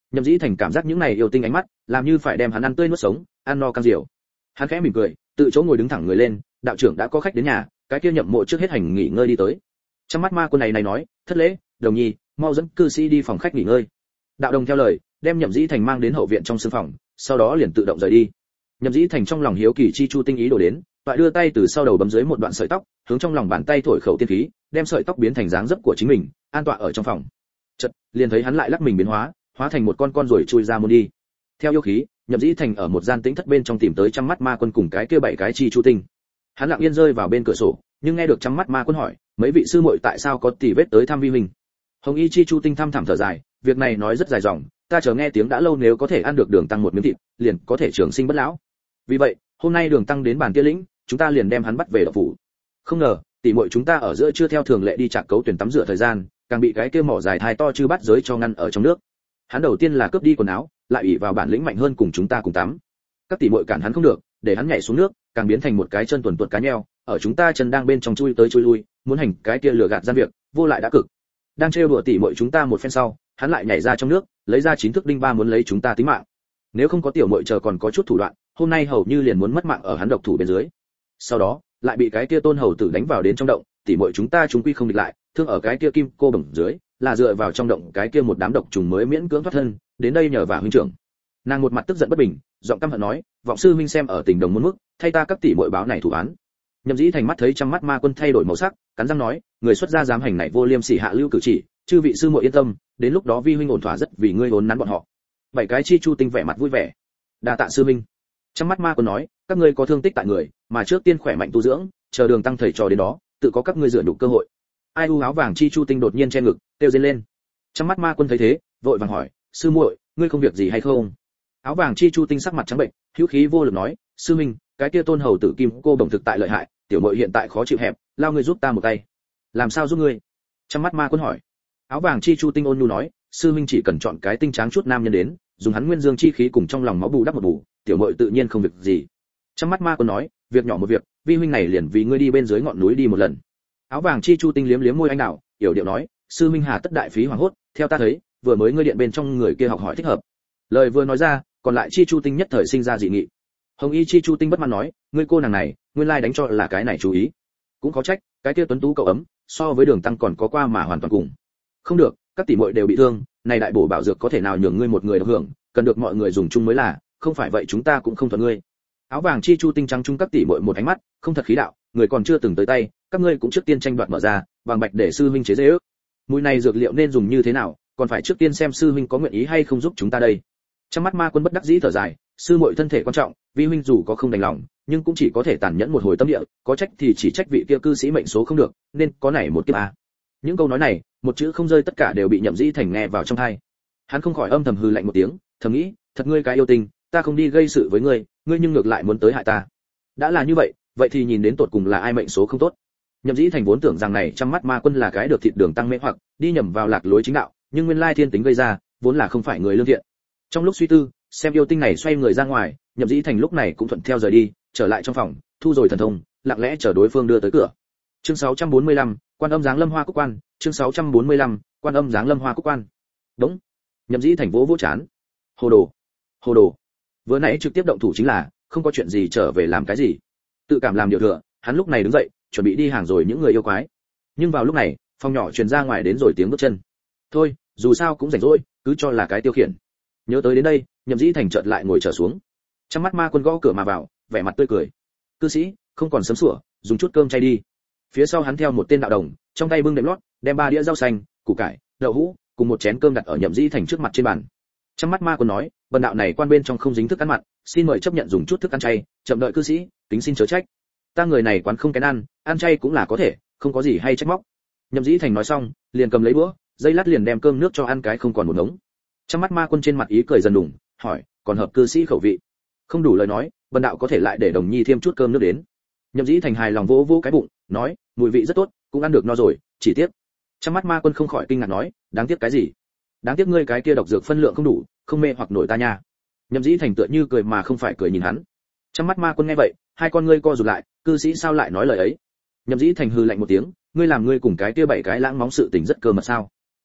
Nhậm Dĩ Thành cảm giác những này yêu tinh ánh mắt, làm như phải đem hắn ăn tươi nuốt sống, ăn no căng diều. Hắn khẽ mỉm cười, tự chỗ ngồi đứng thẳng người lên, đạo trưởng đã có khách đến nhà, cái kia Nhậm Mộ trước hết hành nghỉ ngơi đi tới. Trong mắt ma quân này nói, thất lễ, Đồng Nhi, mau dẫn cư sĩ đi phòng khách nghỉ ngơi. Đạo đồng theo lời, đem Nhậm Dĩ Thành mang đến hậu viện trong sương phòng, sau đó liền tự động rời đi. Nhậm Dĩ Thành trong lòng hiếu kỳ chi chu tinh ý đồ đến, toại đưa tay từ sau đầu bấm dưới một đoạn sợi tóc, hướng trong lòng bàn tay thổi khẩu tiên khí, đem sợi tóc biến thành dáng dấp của chính mình, an tọa ở trong phòng. Chợt, liền thấy hắn lại lắc mình biến hóa, hóa thành một con rồi chui ra môn đi. Theo yêu khí, Nhậm Dĩ Thành ở một gian tĩnh thất bên trong tìm tới trăm mắt ma quân cùng cái kia 7 cái chi chu tinh. Hắn lặng yên rơi vào bên cửa sổ, nhưng nghe được trăm mắt ma quân hỏi, mấy vị sư muội tại sao có tỉ vết tới thăm vi huynh. Hồng Y chi chu tinh thăm thẳm thở dài, việc này nói rất dài dòng, ta chờ nghe tiếng đã lâu, nếu có thể ăn được Đường Tăng một miếng thịt, liền có thể trường sinh bất lão. Vì vậy, hôm nay Đường Tăng đến bản Kia lĩnh, chúng ta liền đem hắn bắt về độc phủ. Không ngờ, tỷ muội chúng ta ở giữa chưa theo thường lệ đi Trạc Cấu tuyển tắm rửa thời gian, càng bị cái kia mỏ dài thai to chư bắt giới cho ngăn ở trong nước. Hắn đầu tiên là cướp đi quần áo, lại ủy vào bản lĩnh mạnh hơn cùng chúng ta cùng tắm. Các tỷ muội cản hắn không được, để hắn nhảy xuống nước, càng biến thành một cái chân tuần tuột cá nheo, ở chúng ta chân đang bên trong chui tới chui lui, muốn hành cái kia lừa gạt gian việc, vô lại đã cực. Đang trêu đùa tỷ muội chúng ta một phen sau, hắn lại nhảy ra trong nước, lấy ra 9 thước đinh ba muốn lấy chúng ta tính mạng. Nếu không có tiểu muội chờ còn có chút thủ đoạn, hôm nay hầu như liền muốn mất mạng ở hắn độc thủ bên dưới. Sau đó, lại bị cái kia Tôn hầu tử đánh vào đến trong động, tỷ muội chúng ta chúng quy không địch lại, thương ở cái kia kim cô bổng dưới, là dựa vào trong động cái kia một đám độc trùng mới miễn cưỡng thoát thân, đến đây nhờ vả huynh trưởng. Nàng một mặt tức giận bất bình, giọng căm hận nói, vọng sư huynh xem ở tình đồng muôn mức, thay ta các tỷ muội báo này thủ án. Nhậm Dĩ Thành mắt thấy trăm mắt ma quân thay đổi màu sắc, cắn răng nói, người xuất gia dám hành này vô liêm sỉ hạ lưu cử chỉ, chư vị sư muội yên tâm, đến lúc đó vi huynh ổn thỏa rất vì ngươi vốn nắn bọn họ. 7 cái chi chu tinh vẻ mặt vui vẻ. Đa tạ sư huynh. Trăm mắt ma quân nói, các ngươi có thương tích tại người, mà trước tiên khỏe mạnh tu dưỡng, chờ Đường Tăng thầy trò đến đó, tự có các ngươi dựa đủ cơ hội. Ai u áo vàng chi chu tinh đột nhiên che ngực, kêu rên lên. Trăm mắt ma quân thấy thế, vội vàng hỏi, sư muội, ngươi không việc gì hay không? Áo vàng chi chu tinh sắc mặt trắng bệnh, hữu khí vô lực nói, sư huynh, cái kia Tôn hầu tử kim cô bổng thực tại lợi hại, tiểu muội hiện tại khó chịu hẹp, lao ngươi giúp ta một tay. Làm sao giúp ngươi? Trăm mắt ma quân hỏi. Áo vàng chi chu tinh ôn nhu nói, sư huynh chỉ cần chọn cái tinh tráng chút nam nhân đến, dùng hắn nguyên dương chi khí cùng trong lòng máu bù đắp một bù, tiểu muội tự nhiên không việc gì. Trăm mắt ma quân nói, việc nhỏ một việc, vi huynh này liền vì ngươi đi bên dưới ngọn núi đi một lần. Áo vàng chi chu tinh liếm liếm môi anh đào, yểu điệu nói, sư minh hà tất đại phí hoàng hốt, theo ta thấy, vừa mới ngươi điện bên trong người kia học hỏi thích hợp. Lời vừa nói ra, còn lại chi chu tinh nhất thời sinh ra dị nghị. Hồng Y chi chu tinh bất mãn nói, ngươi cô nàng này, nguyên lai đánh cho là cái này chú ý. Cũng có trách, cái kia tuấn tú cậu ấm, so với Đường Tăng còn có qua mà hoàn toàn cùng. Không được, các tỷ muội đều bị thương, này đại bổ bảo dược có thể nào nhường ngươi một người được hưởng, cần được mọi người dùng chung mới là, không phải vậy chúng ta cũng không thuận ngươi. Áo vàng chi chu tinh trắng chung các tỷ muội một ánh mắt, không thật khí đạo, người còn chưa từng tới tay, các ngươi cũng trước tiên tranh đoạt mở ra, vàng bạch để sư huynh chế dễ ước. Mùi này dược liệu nên dùng như thế nào, còn phải trước tiên xem sư huynh có nguyện ý hay không giúp chúng ta đây. Trong mắt ma quân bất đắc dĩ thở dài, sư muội thân thể quan trọng, vi huynh dù có không đành lòng, nhưng cũng chỉ có thể tàn nhẫn một hồi tâm địa, có trách thì chỉ trách vị kia cư sĩ mệnh số không được, nên có này một kiếp a. Những câu nói này, một chữ không rơi tất cả đều bị Nhậm Dĩ Thành nghe vào trong tai. Hắn không khỏi âm thầm hừ lạnh một tiếng, thầm nghĩ, thật ngươi cái yêu tình, ta không đi gây sự với ngươi, ngươi nhưng ngược lại muốn tới hại ta. Đã là như vậy, vậy thì nhìn đến tột cùng là ai mệnh số không tốt. Nhậm Dĩ Thành vốn tưởng rằng này trăm mắt ma quân là cái được thịt Đường Tăng mê hoặc, đi nhầm vào lạc lối chính đạo, nhưng nguyên lai thiên tính gây ra, vốn là không phải người lương thiện. Trong lúc suy tư, xem yêu tinh này xoay người ra ngoài, Nhậm Dĩ Thành lúc này cũng thuận theo rời đi, trở lại trong phòng, thu rồi thần thông, lặng lẽ chờ đối phương đưa tới cửa. Chương 645, Quan Âm Giáng Lâm Hoa Cúc Quan, chương 645, Quan Âm Giáng Lâm Hoa Cúc Quan. Đúng. Nhậm Dĩ Thành vỗ vỗ chán. Hồ đồ, hồ đồ. Vừa nãy trực tiếp động thủ chính là, không có chuyện gì trở về làm cái gì. Tự cảm làm điều thừa, hắn lúc này đứng dậy, chuẩn bị đi hàng rồi những người yêu quái. Nhưng vào lúc này, phòng nhỏ truyền ra ngoài đến rồi tiếng bước chân. Thôi, dù sao cũng rảnh rỗi, cứ cho là cái tiêu khiển. Nhớ tới đến đây, Nhậm Dĩ Thành chợt lại ngồi trở xuống. Trong mắt ma quân gõ cửa mà vào, vẻ mặt tươi cười. Cư sĩ, không còn sớm sủa, dùng chút cơm chay đi. Phía sau hắn theo một tên đạo đồng, trong tay bưng đệm lót, đem 3 đĩa rau xanh, củ cải, đậu hũ, cùng một chén cơm đặt ở Nhậm Dĩ Thành trước mặt trên bàn. Trong mắt ma quân nói, bần đạo này quan bên trong không dính thức ăn mặn, xin mời chấp nhận dùng chút thức ăn chay, chậm đợi cư sĩ, kính xin chớ trách. Ta người này quán không kén ăn chay cũng là có thể, không có gì hay trách móc. Nhậm Dĩ Thành nói xong, liền cầm lấy đũa, dây lát liền đem cơm nước cho ăn cái không còn một ngống. Trong mắt ma quân trên mặt ý cười dần đủng, hỏi, còn hợp cư sĩ khẩu vị? Không đủ lời nói, bần đạo có thể lại để đồng nhi thêm chút cơm nước đến. Nhậm Dĩ Thành hài lòng vỗ vỗ cái bụng, nói, mùi vị rất tốt, cũng ăn được no rồi, chỉ tiếc. Trong mắt ma quân không khỏi kinh ngạc nói, đáng tiếc cái gì? Đáng tiếc ngươi cái kia độc dược phân lượng không đủ, không mê hoặc nổi ta nha. Nhậm Dĩ Thành tựa như cười mà không phải cười nhìn hắn. Trong mắt ma quân nghe vậy, hai con ngươi co rụt lại, cư sĩ sao lại nói lời ấy? Nhậm Dĩ Thành hừ lạnh một tiếng, ngươi làm ngươi cùng cái kia 7 cái lãng móng sự tình rất cơ mật sao?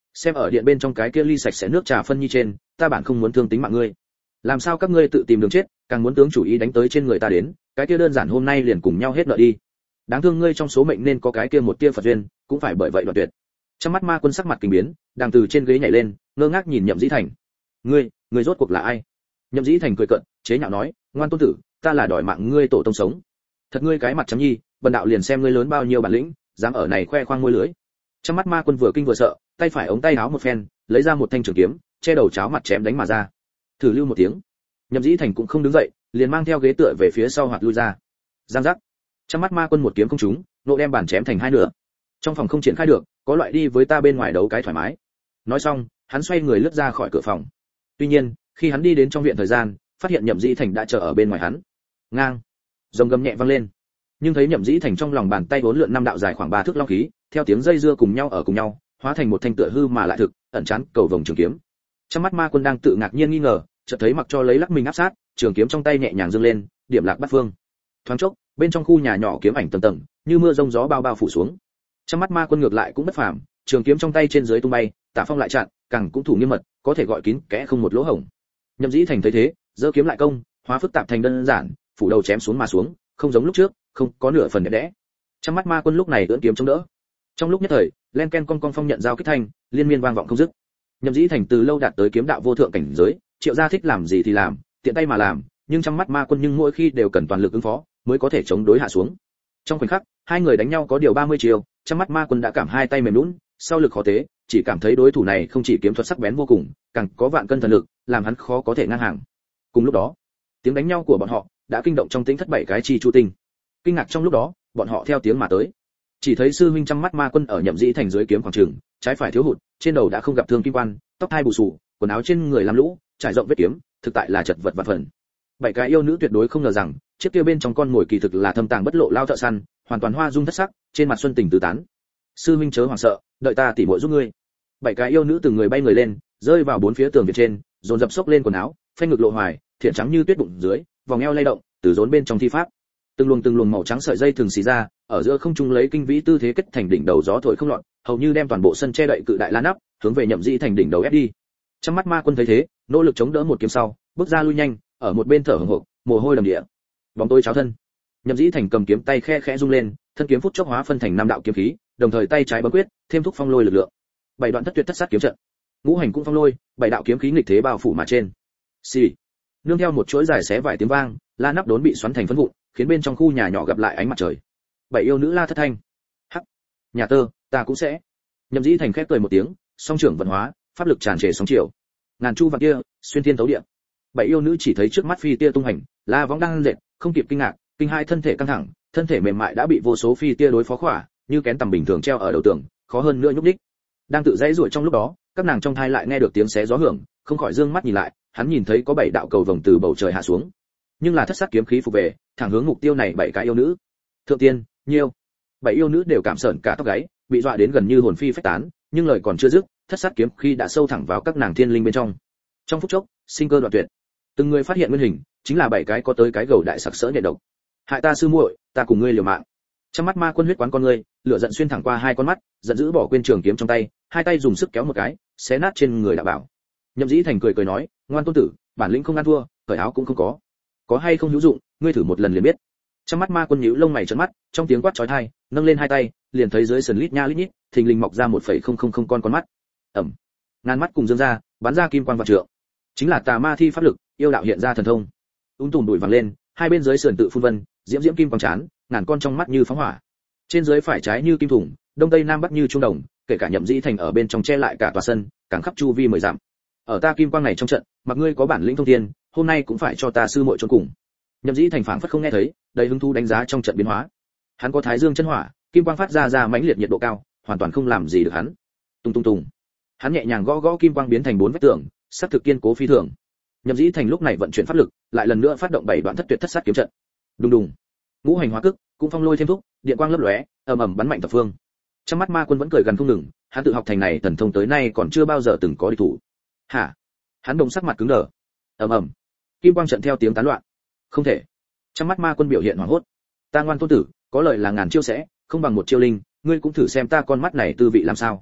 Xem ở điện bên trong cái kia ly sạch sẽ nước trà phân nhi trên, ta bản không muốn thương tính mạng ngươi. Làm sao các ngươi tự tìm đường chết, càng muốn tướng chủ ý đánh tới trên người ta đến, cái kia đơn giản hôm nay liền cùng nhau hết nợ đi. Đáng thương ngươi trong số mệnh nên có cái kia một tia Phật duyên, cũng phải bởi vậy đoạn tuyệt. Trong mắt ma quân sắc mặt kinh biến, đang từ trên ghế nhảy lên, ngơ ngác nhìn Nhậm Dĩ Thành. Ngươi rốt cuộc là ai? Nhậm Dĩ Thành cười cợt, chế nhạo nói, ngoan tôn tử, ta là đòi mạng ngươi tổ tông sống. Thật ngươi cái mặt trắng nhi, bần đạo liền xem ngươi lớn bao nhiêu bản lĩnh, dám ở này khoe khoang môi lưỡi. Trong mắt ma quân vừa kinh vừa sợ, tay phải ống tay áo một phen, lấy ra một thanh trường kiếm, che đầu cháo mặt chém đánh mà ra. Thử lưu một tiếng. Nhậm Dĩ Thành cũng không đứng dậy, liền mang theo ghế tựa về phía sau hoạt lui ra. Giang giác. Trong mắt ma quân một kiếm không trúng, nộ đem bản chém thành hai nửa. Trong phòng không triển khai được, có loại đi với ta bên ngoài đấu cái thoải mái. Nói xong, hắn xoay người lướt ra khỏi cửa phòng. Tuy nhiên, khi hắn đi đến trong viện thời gian, phát hiện Nhậm Dĩ Thành đã chờ ở bên ngoài hắn. Ngang. Rồng gầm nhẹ vang lên. Nhưng thấy Nhậm Dĩ Thành trong lòng bàn tay vốn lượn năm đạo dài khoảng 3 thước long khí, theo tiếng dây dưa cùng nhau ở cùng nhau, hóa thành một thanh tựa hư mà lại thực, ẩn chán cầu vồng trường kiếm. Trong mắt ma quân đang tự ngạc nhiên nghi ngờ, chợt thấy mặc cho lấy lắc mình áp sát, trường kiếm trong tay nhẹ nhàng giương lên, điểm lạc bát phương. Thoáng chốc, bên trong khu nhà nhỏ kiếm ảnh tầng tầng, như mưa rông gió bao bao phủ xuống. Trong mắt ma quân ngược lại cũng bất phàm, trường kiếm trong tay trên dưới tung bay, tả phong lại chặn, càng cũng thủ nghiêm mật, có thể gọi kín kẽ không một lỗ hổng. Nhậm Dĩ Thành thấy thế, giơ kiếm lại công, hóa phức tạp thành đơn giản, phủ đầu chém xuống mà xuống, không giống lúc trước, không có nửa phần đẹp đẽ. Trong mắt ma quân lúc này ưỡn kiếm chống đỡ. Trong lúc nhất thời, len ken cong cong phong nhận giao kích thanh, liên miên vang vọng không dứt. Nhậm Dĩ Thành từ lâu đạt tới kiếm đạo vô thượng cảnh giới, Triệu gia thích làm gì thì làm, tiện tay mà làm, nhưng trong mắt ma quân nhưng mỗi khi đều cần toàn lực ứng phó, mới có thể chống đối hạ xuống. Trong khoảnh khắc, hai người đánh nhau có điều 30 chiều, trong mắt ma quân đã cảm hai tay mềm nhũn, sau lực khó tế, chỉ cảm thấy đối thủ này không chỉ kiếm thuật sắc bén vô cùng, càng có vạn cân thần lực, làm hắn khó có thể ngang hàng. Cùng lúc đó, tiếng đánh nhau của bọn họ đã kinh động trong tính thất bảy cái chi chu tinh. Kinh ngạc trong lúc đó, bọn họ theo tiếng mà tới. Chỉ thấy sư huynh trăm mắt ma quân ở Nhậm Dĩ Thành dưới kiếm khoảng trường, trái phải thiếu hụt, trên đầu đã không gặp thương kim quan, tóc hai bù xù, quần áo trên người làm lũ, trải rộng vết kiếm, thực tại là chật vật vạn phần. Bảy cái yêu nữ tuyệt đối không ngờ rằng, chiếc kia bên trong con ngồi kỳ thực là thâm tàng bất lộ lao thợ săn, hoàn toàn hoa dung thất sắc, trên mặt xuân tình tứ tán. Sư huynh chớ hoảng sợ, đợi ta tỉ muội giúp ngươi. Bảy cái yêu nữ từng người bay người lên, rơi vào bốn phía tường viện trên, dồn dập xốc lên quần áo, phanh ngực lộ hoài, thiện trắng như tuyết bụng dưới, vòng eo lay động, từ rốn bên trong thi pháp. Từng luồng màu trắng sợi dây thường xì ra, ở giữa không trung lấy kinh vĩ tư thế kết thành đỉnh đầu gió thổi không loạn, hầu như đem toàn bộ sân che đậy cự đại la nắp, hướng về Nhậm Dĩ Thành đỉnh đầu ép đi. Trong mắt ma quân thấy thế, nỗ lực chống đỡ một kiếm sau, bước ra lui nhanh, ở một bên thở hổn hộc, mồ hôi đầm đìa. Bóng tối cháo thân. Nhậm Dĩ Thành cầm kiếm tay khẽ khẽ rung lên, thân kiếm phút chốc hóa phân thành năm đạo kiếm khí, đồng thời tay trái bấm quyết, thêm thúc phong lôi lực lượng. Bảy đoạn thất tuyệt thất sát kiếm trận. Ngũ hành cũng phong lôi, bảy đạo kiếm khí nghịch thế bao phủ mà trên. Xì. Nương theo một chuỗi dài xé vải tiếng vang, la nắp đốn bị xoắn thành phấn vụn, khiến bên trong khu nhà nhỏ gặp lại ánh mặt trời. Bảy yêu nữ la thất thanh. Hắc. Nhà tơ, ta cũng sẽ. Nhậm Dĩ Thành khép cười một tiếng, song trưởng vận hóa, pháp lực tràn trề sóng chiều. Ngàn chu vạn kia, xuyên thiên tấu địa. Bảy yêu nữ chỉ thấy trước mắt phi tia tung hành, la võng đang dệt, không kịp kinh ngạc, kinh hai thân thể căng thẳng, thân thể mềm mại đã bị vô số phi tia đối phó khỏa, như kén tầm bình thường treo ở đầu tường, khó hơn nữa nhúc nhích. Đang tự dãy ruổi trong lúc đó, các nàng trong thai lại nghe được tiếng xé gió hưởng, không khỏi dương mắt nhìn lại, hắn nhìn thấy có bảy đạo cầu vồng từ bầu trời hạ xuống. Nhưng là thất sát kiếm khí phục về, thẳng hướng mục tiêu này bảy cái yêu nữ. Thượng tiên, Nhiêu. Bảy yêu nữ đều cảm sởn cả tóc gáy, bị dọa đến gần như hồn phi phách tán, nhưng lời còn chưa dứt, thất sát kiếm khí đã sâu thẳng vào các nàng thiên linh bên trong. Trong phút chốc, sinh cơ đoạn tuyệt. Từng người phát hiện nguyên hình, chính là bảy cái có tới cái gầu đại sặc sỡ nhẹ độc. Hại ta sư muội, ta cùng ngươi liều mạng. Trong mắt ma quân huyết quán con ngươi, lửa giận xuyên thẳng qua hai con mắt, giận dữ bỏ quên trường kiếm trong tay, hai tay dùng sức kéo một cái, xé nát trên người đạo bảo. Nhậm Dĩ Thành cười nói, ngoan tôn tử, bản lĩnh không ăn thua, cởi áo cũng không có hay không hữu dụng, ngươi thử một lần liền biết. Trong mắt ma quân nhíu lông mày trợn mắt, trong tiếng quát chói tai, nâng lên hai tay, liền thấy dưới sườn lít nha lít nhít, thình lình mọc ra 1,000 con mắt. Ẩm. Ngàn mắt cùng dương ra, bắn ra kim quang vạn trượng. Chính là tà ma thi pháp lực, yêu đạo hiện ra thần thông. Tùm đùi vàng lên, hai bên dưới sườn tự phun vân, diễm diễm kim quang chán, ngàn con trong mắt như phóng hỏa. Trên dưới phải trái như kim thủng, đông tây nam bắc như trung đồng, kể cả Nhậm Dĩ Thành ở bên trong che lại cả tòa sân, càng khắp chu vi 10 dặm. Ở ta kim quang này trong trận, mặc ngươi có bản lĩnh thông thiên, hôm nay cũng phải cho ta sư muội chôn cùng. Nhậm Dĩ Thành phảng phất không nghe thấy, đầy hứng thú đánh giá trong trận biến hóa. Hắn có thái dương chân hỏa, kim quang phát ra mãnh liệt nhiệt độ cao, hoàn toàn không làm gì được hắn. Tung. Hắn nhẹ nhàng gõ kim quang biến thành 4 vách tường, sát thực kiên cố phi thường. Nhậm Dĩ Thành lúc này vận chuyển pháp lực, lại lần nữa phát động 7 đoạn thất tuyệt thất sát kiếm trận. Đùng. Ngũ hành hóa cức, cũng phong lôi thêm thúc, điện quang lấp lóe, ầm bắn mạnh tập phương. Trong mắt ma quân vẫn cười gần không ngừng, hắn tự học thành này thần thông tới nay còn chưa bao giờ từng có địch thủ. Hả? Hắn đồng sắc mặt cứng đờ. Ầm. Kim quang trận theo tiếng tán loạn. Không thể. Trong mắt ma quân biểu hiện hoảng hốt. Ta ngoan tôn tử, có lời là ngàn chiêu sẽ, không bằng một chiêu linh, ngươi cũng thử xem ta con mắt này tư vị làm sao.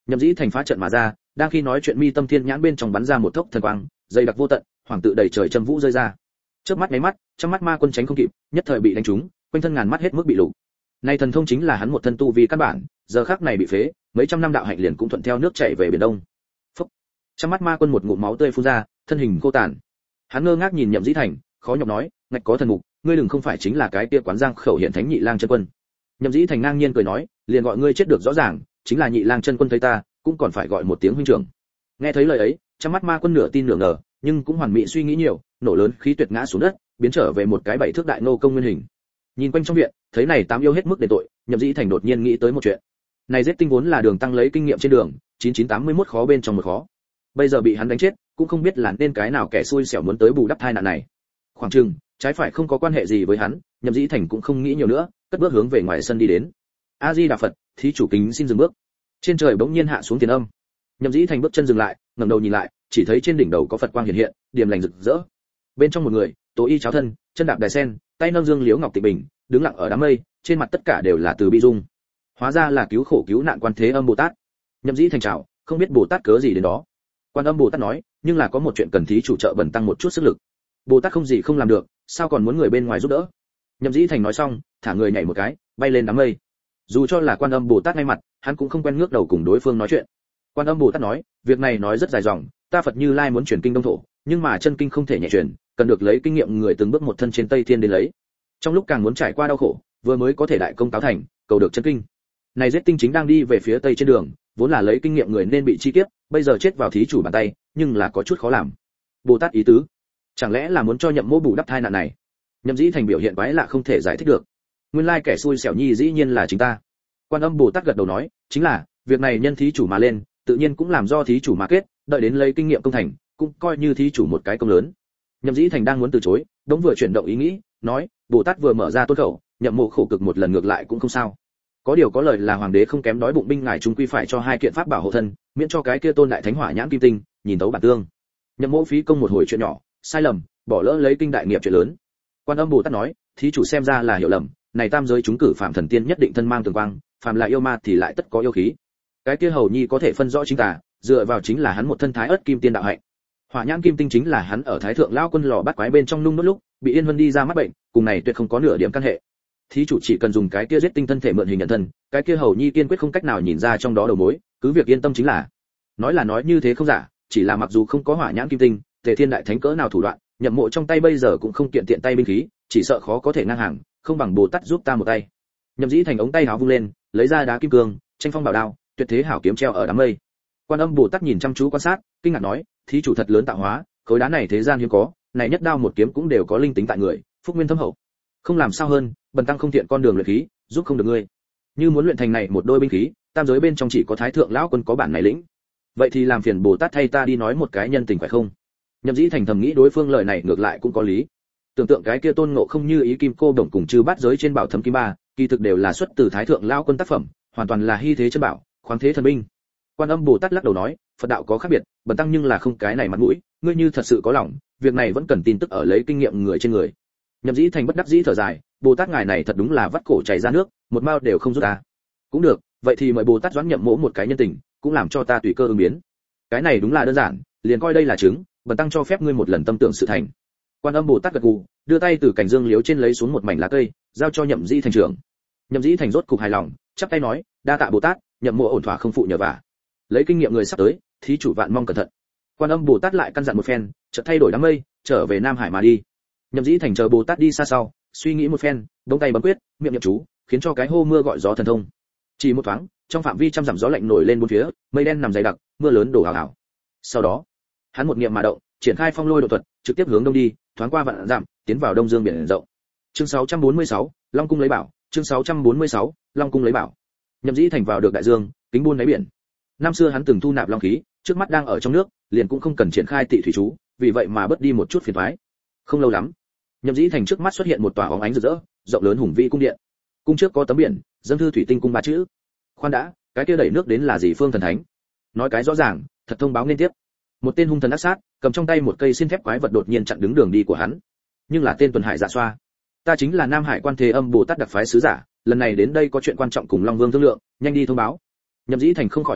Nhậm Dĩ Thành phá trận mà ra, đang khi nói chuyện mi tâm thiên nhãn bên trong bắn ra một thốc thần quang, dày đặc vô tận, hoàng tự đầy trời châm vũ rơi ra. Chớp mắt mấy mắt, trong mắt ma quân tránh không kịp, nhất thời bị đánh trúng, quanh thân ngàn mắt hết mức bị lục. Nay thần thông chính là hắn một thân tu vi căn bản, giờ khắc này bị phế, mấy trăm năm đạo hạnh liền cũng thuận theo nước chảy về biển đông. Phốc. Trong mắt ma quân một ngụm máu tươi phun ra, thân hình cô tàn. Hắn ngơ ngác nhìn Nhậm Dĩ Thành, khó nhọc nói, ngạch có thần mục, ngươi đừng không phải chính là cái kia quán giang khẩu hiện thánh nhị lang chân quân. Nhậm Dĩ Thành ngang nhiên cười nói, liền gọi ngươi chết được rõ ràng, chính là nhị lang chân quân thấy ta, cũng còn phải gọi một tiếng huynh trưởng. Nghe thấy lời ấy, trong mắt ma quân nửa tin nửa ngờ, nhưng cũng hoàn mỹ suy nghĩ nhiều, nổ lớn khí tuyệt ngã xuống đất, biến trở về một cái bảy thước đại nô công nguyên hình. Nhìn quanh trong viện, thấy này tám yêu hết mức đền tội, Nhậm Dĩ Thành đột nhiên nghĩ tới một chuyện. Này giết tinh vốn là đường tăng lấy kinh nghiệm trên đường, 9981 khó bên trong một khó. Bây giờ bị hắn đánh chết, cũng không biết là nên cái nào kẻ xui xẻo muốn tới bù đắp tai nạn này. Khoảng chừng, trái phải không có quan hệ gì với hắn, Nhậm Dĩ Thành cũng không nghĩ nhiều nữa, cất bước hướng về ngoài sân đi đến. A Di Đà Phật, thí chủ kính xin dừng bước. Trên trời bỗng nhiên hạ xuống tiền âm. Nhậm Dĩ Thành bước chân dừng lại, ngẩng đầu nhìn lại, chỉ thấy trên đỉnh đầu có Phật quang hiện hiện, điềm lành rực rỡ. Bên trong một người, tố y cháo thân, chân đạp đài sen, tay nâng dương liễu ngọc tịnh bình, đứng lặng ở đám mây, trên mặt tất cả đều là từ bi dung. Hóa ra là cứu khổ cứu nạn Quan Thế Âm Bồ Tát. Nhậm Dĩ Thành chào, không biết Bồ Tát cớ gì đến đó. Quan Âm Bồ Tát nói, nhưng là có một chuyện cần thí chủ trợ bẩn tăng một chút sức lực. Bồ Tát không gì không làm được, sao còn muốn người bên ngoài giúp đỡ? Nhậm Dĩ Thành nói xong, thả người nhảy một cái, bay lên đám mây. Dù cho là Quan Âm Bồ Tát ngay mặt, hắn cũng không quen ngước đầu cùng đối phương nói chuyện. Quan Âm Bồ Tát nói, việc này nói rất dài dòng, ta Phật Như Lai muốn truyền kinh Đông thổ, nhưng mà chân kinh không thể nhẹ truyền, cần được lấy kinh nghiệm người từng bước một thân trên Tây Thiên đến lấy. Trong lúc càng muốn trải qua đau khổ, vừa mới có thể đại công táo thành, cầu được chân kinh. Này giết tinh chính đang đi về phía Tây trên đường, vốn là lấy kinh nghiệm người nên bị chi kiếp, bây giờ chết vào thí chủ bàn tay, nhưng là có chút khó làm. Bồ Tát ý tứ, chẳng lẽ là muốn cho Nhậm Mỗ bù đắp thai nạn này? Nhậm Dĩ Thành biểu hiện quái lạ không thể giải thích được. Nguyên lai kẻ xui xẻo nhi dĩ nhiên là chính ta. Quan Âm Bồ Tát gật đầu nói, chính là, việc này nhân thí chủ mà lên, tự nhiên cũng làm do thí chủ mà kết, đợi đến lấy kinh nghiệm công thành, cũng coi như thí chủ một cái công lớn. Nhậm Dĩ Thành đang muốn từ chối, đống vừa chuyển động ý nghĩ, nói, Bồ Tát vừa mở ra tôn khẩu, Nhậm Mộ khổ cực một lần ngược lại cũng không sao. Có điều có lời là hoàng đế không kém đói bụng binh ngài chúng quy phải cho hai kiện pháp bảo hộ thân, miễn cho cái kia tôn đại thánh hỏa nhãn kim tinh, nhìn tấu bản tương. Nhậm Mộ phí công một hồi chuyện nhỏ, sai lầm, bỏ lỡ lấy kinh đại nghiệp chuyện lớn. Quan Âm Bồ Tát nói, thí chủ xem ra là hiểu lầm, này tam giới chúng cử phạm thần tiên nhất định thân mang tường quang, phàm là yêu ma thì lại tất có yêu khí. Cái kia hầu nhi có thể phân rõ chính tà, dựa vào chính là hắn một thân thái ớt kim tiên đạo hạnh. Hỏa nhãn kim tinh chính là hắn ở Thái Thượng Lão Quân lò bắt quái bên trong nung nốt lúc, bị Yên Vân đi ra mắc bệnh, cùng này tuyệt không có nửa điểm căn hệ. Thí chủ chỉ cần dùng cái kia giết tinh thân thể mượn hình nhận thân, cái kia hầu nhi kiên quyết không cách nào nhìn ra trong đó đầu mối, cứ việc yên tâm chính là. Nói là nói như thế không giả, chỉ là mặc dù không có hỏa nhãn kim tinh, Tề Thiên đại thánh cỡ nào thủ đoạn, Nhậm Mộ trong tay bây giờ cũng không tiện tiện tay binh khí, chỉ sợ khó có thể ngang hàng, không bằng Bồ Tát giúp ta một tay. Nhậm Dĩ Thành ống tay áo vung lên, lấy ra đá kim cương, tranh phong bảo đao, tuyệt thế hảo kiếm treo ở đám mây. Quan Âm Bồ Tát nhìn chăm chú quan sát, kinh ngạc nói, thí chủ thật lớn tạo hóa, khối đá này thế gian hiếm có, này nhất đao một kiếm cũng đều có linh tính tại người, phúc nguyên thâm hậu. Không làm sao hơn, bần tăng không thiện con đường luyện khí, giúp không được ngươi. Như muốn luyện thành này một đôi binh khí, tam giới bên trong chỉ có Thái Thượng Lão Quân có bản này lĩnh. Vậy thì làm phiền Bồ Tát thay ta đi nói một cái nhân tình phải không? Nhậm Dĩ Thành thầm nghĩ đối phương lời này ngược lại cũng có lý. Tưởng tượng cái kia Tôn Ngộ không như ý kim cô đồng cùng chư bát giới trên bảo thấm kim ba, kỳ thực đều là xuất từ Thái Thượng Lão Quân tác phẩm, hoàn toàn là hy thế chân bảo, khoáng thế thần binh. Quan Âm Bồ Tát lắc đầu nói, Phật đạo có khác biệt, bần tăng nhưng là không cái này mặt mũi, ngươi như thật sự có lòng, việc này vẫn cần tin tức ở lấy kinh nghiệm người trên người. Nhậm Dĩ Thành bất đắc dĩ thở dài, Bồ Tát ngài này thật đúng là vắt cổ chảy ra nước, một mao đều không rút ta. Cũng được, vậy thì mời Bồ Tát doãn Nhậm Mỗ một cái nhân tình, cũng làm cho ta tùy cơ ứng biến. Cái này đúng là đơn giản, liền coi đây là chứng, bần tăng cho phép ngươi một lần tâm tưởng sự thành. Quan Âm Bồ Tát gật gù, đưa tay từ cành dương liễu trên lấy xuống một mảnh lá cây, giao cho Nhậm Dĩ Thành trưởng. Nhậm Dĩ Thành rốt cục hài lòng, chắp tay nói, đa tạ Bồ Tát, Nhậm Mỗ ổn thỏa không phụ nhờ vả. Lấy kinh nghiệm người sắp tới, thí chủ vạn mong cẩn thận. Quan Âm Bồ Tát lại căn dặn một phen, chợt thay đổi đám mây, trở về Nam Hải mà đi. Nhậm Dĩ Thành chờ Bồ Tát đi xa sau, suy nghĩ một phen, đống tay bấm quyết, miệng niệm chú, khiến cho cái hô mưa gọi gió thần thông. Chỉ một thoáng, trong phạm vi trăm dặm gió lạnh nổi lên bốn phía, mây đen nằm dày đặc, mưa lớn đổ ào ào. Sau đó, hắn một niệm mà động, triển khai phong lôi độ thuật, trực tiếp hướng đông đi, thoáng qua vạn dặm, tiến vào Đông Dương biển rộng. Chương 646, Long cung lấy bảo, chương 646, Long cung lấy bảo. Nhậm Dĩ Thành vào được đại dương, kính buôn đáy biển. Năm xưa hắn từng thu nạp long khí, trước mắt đang ở trong nước, liền cũng không cần triển khai tị thủy chú, vì vậy mà bớt đi một chút phiền toái. Không lâu lắm, Nhậm Dĩ Thành trước mắt xuất hiện một tòa óng ánh rực rỡ, rộng lớn hùng vĩ cung điện. Cung trước có tấm biển, dâng thư thủy tinh cung ba chữ. Khoan đã, cái kia đẩy nước đến là gì phương thần thánh? Nói cái rõ ràng, thật thông báo liên tiếp. Một tên hung thần ác sát, cầm trong tay một cây xiên thép quái vật đột nhiên chặn đứng đường đi của hắn. Nhưng là tên Tuần Hải Dạ Xoa. Ta chính là Nam Hải Quan Thế Âm Bồ Tát đặc phái sứ giả, lần này đến đây có chuyện quan trọng cùng Long Vương thương lượng, nhanh đi thông báo. Nhậm Dĩ Thành không khỏi phiền phức,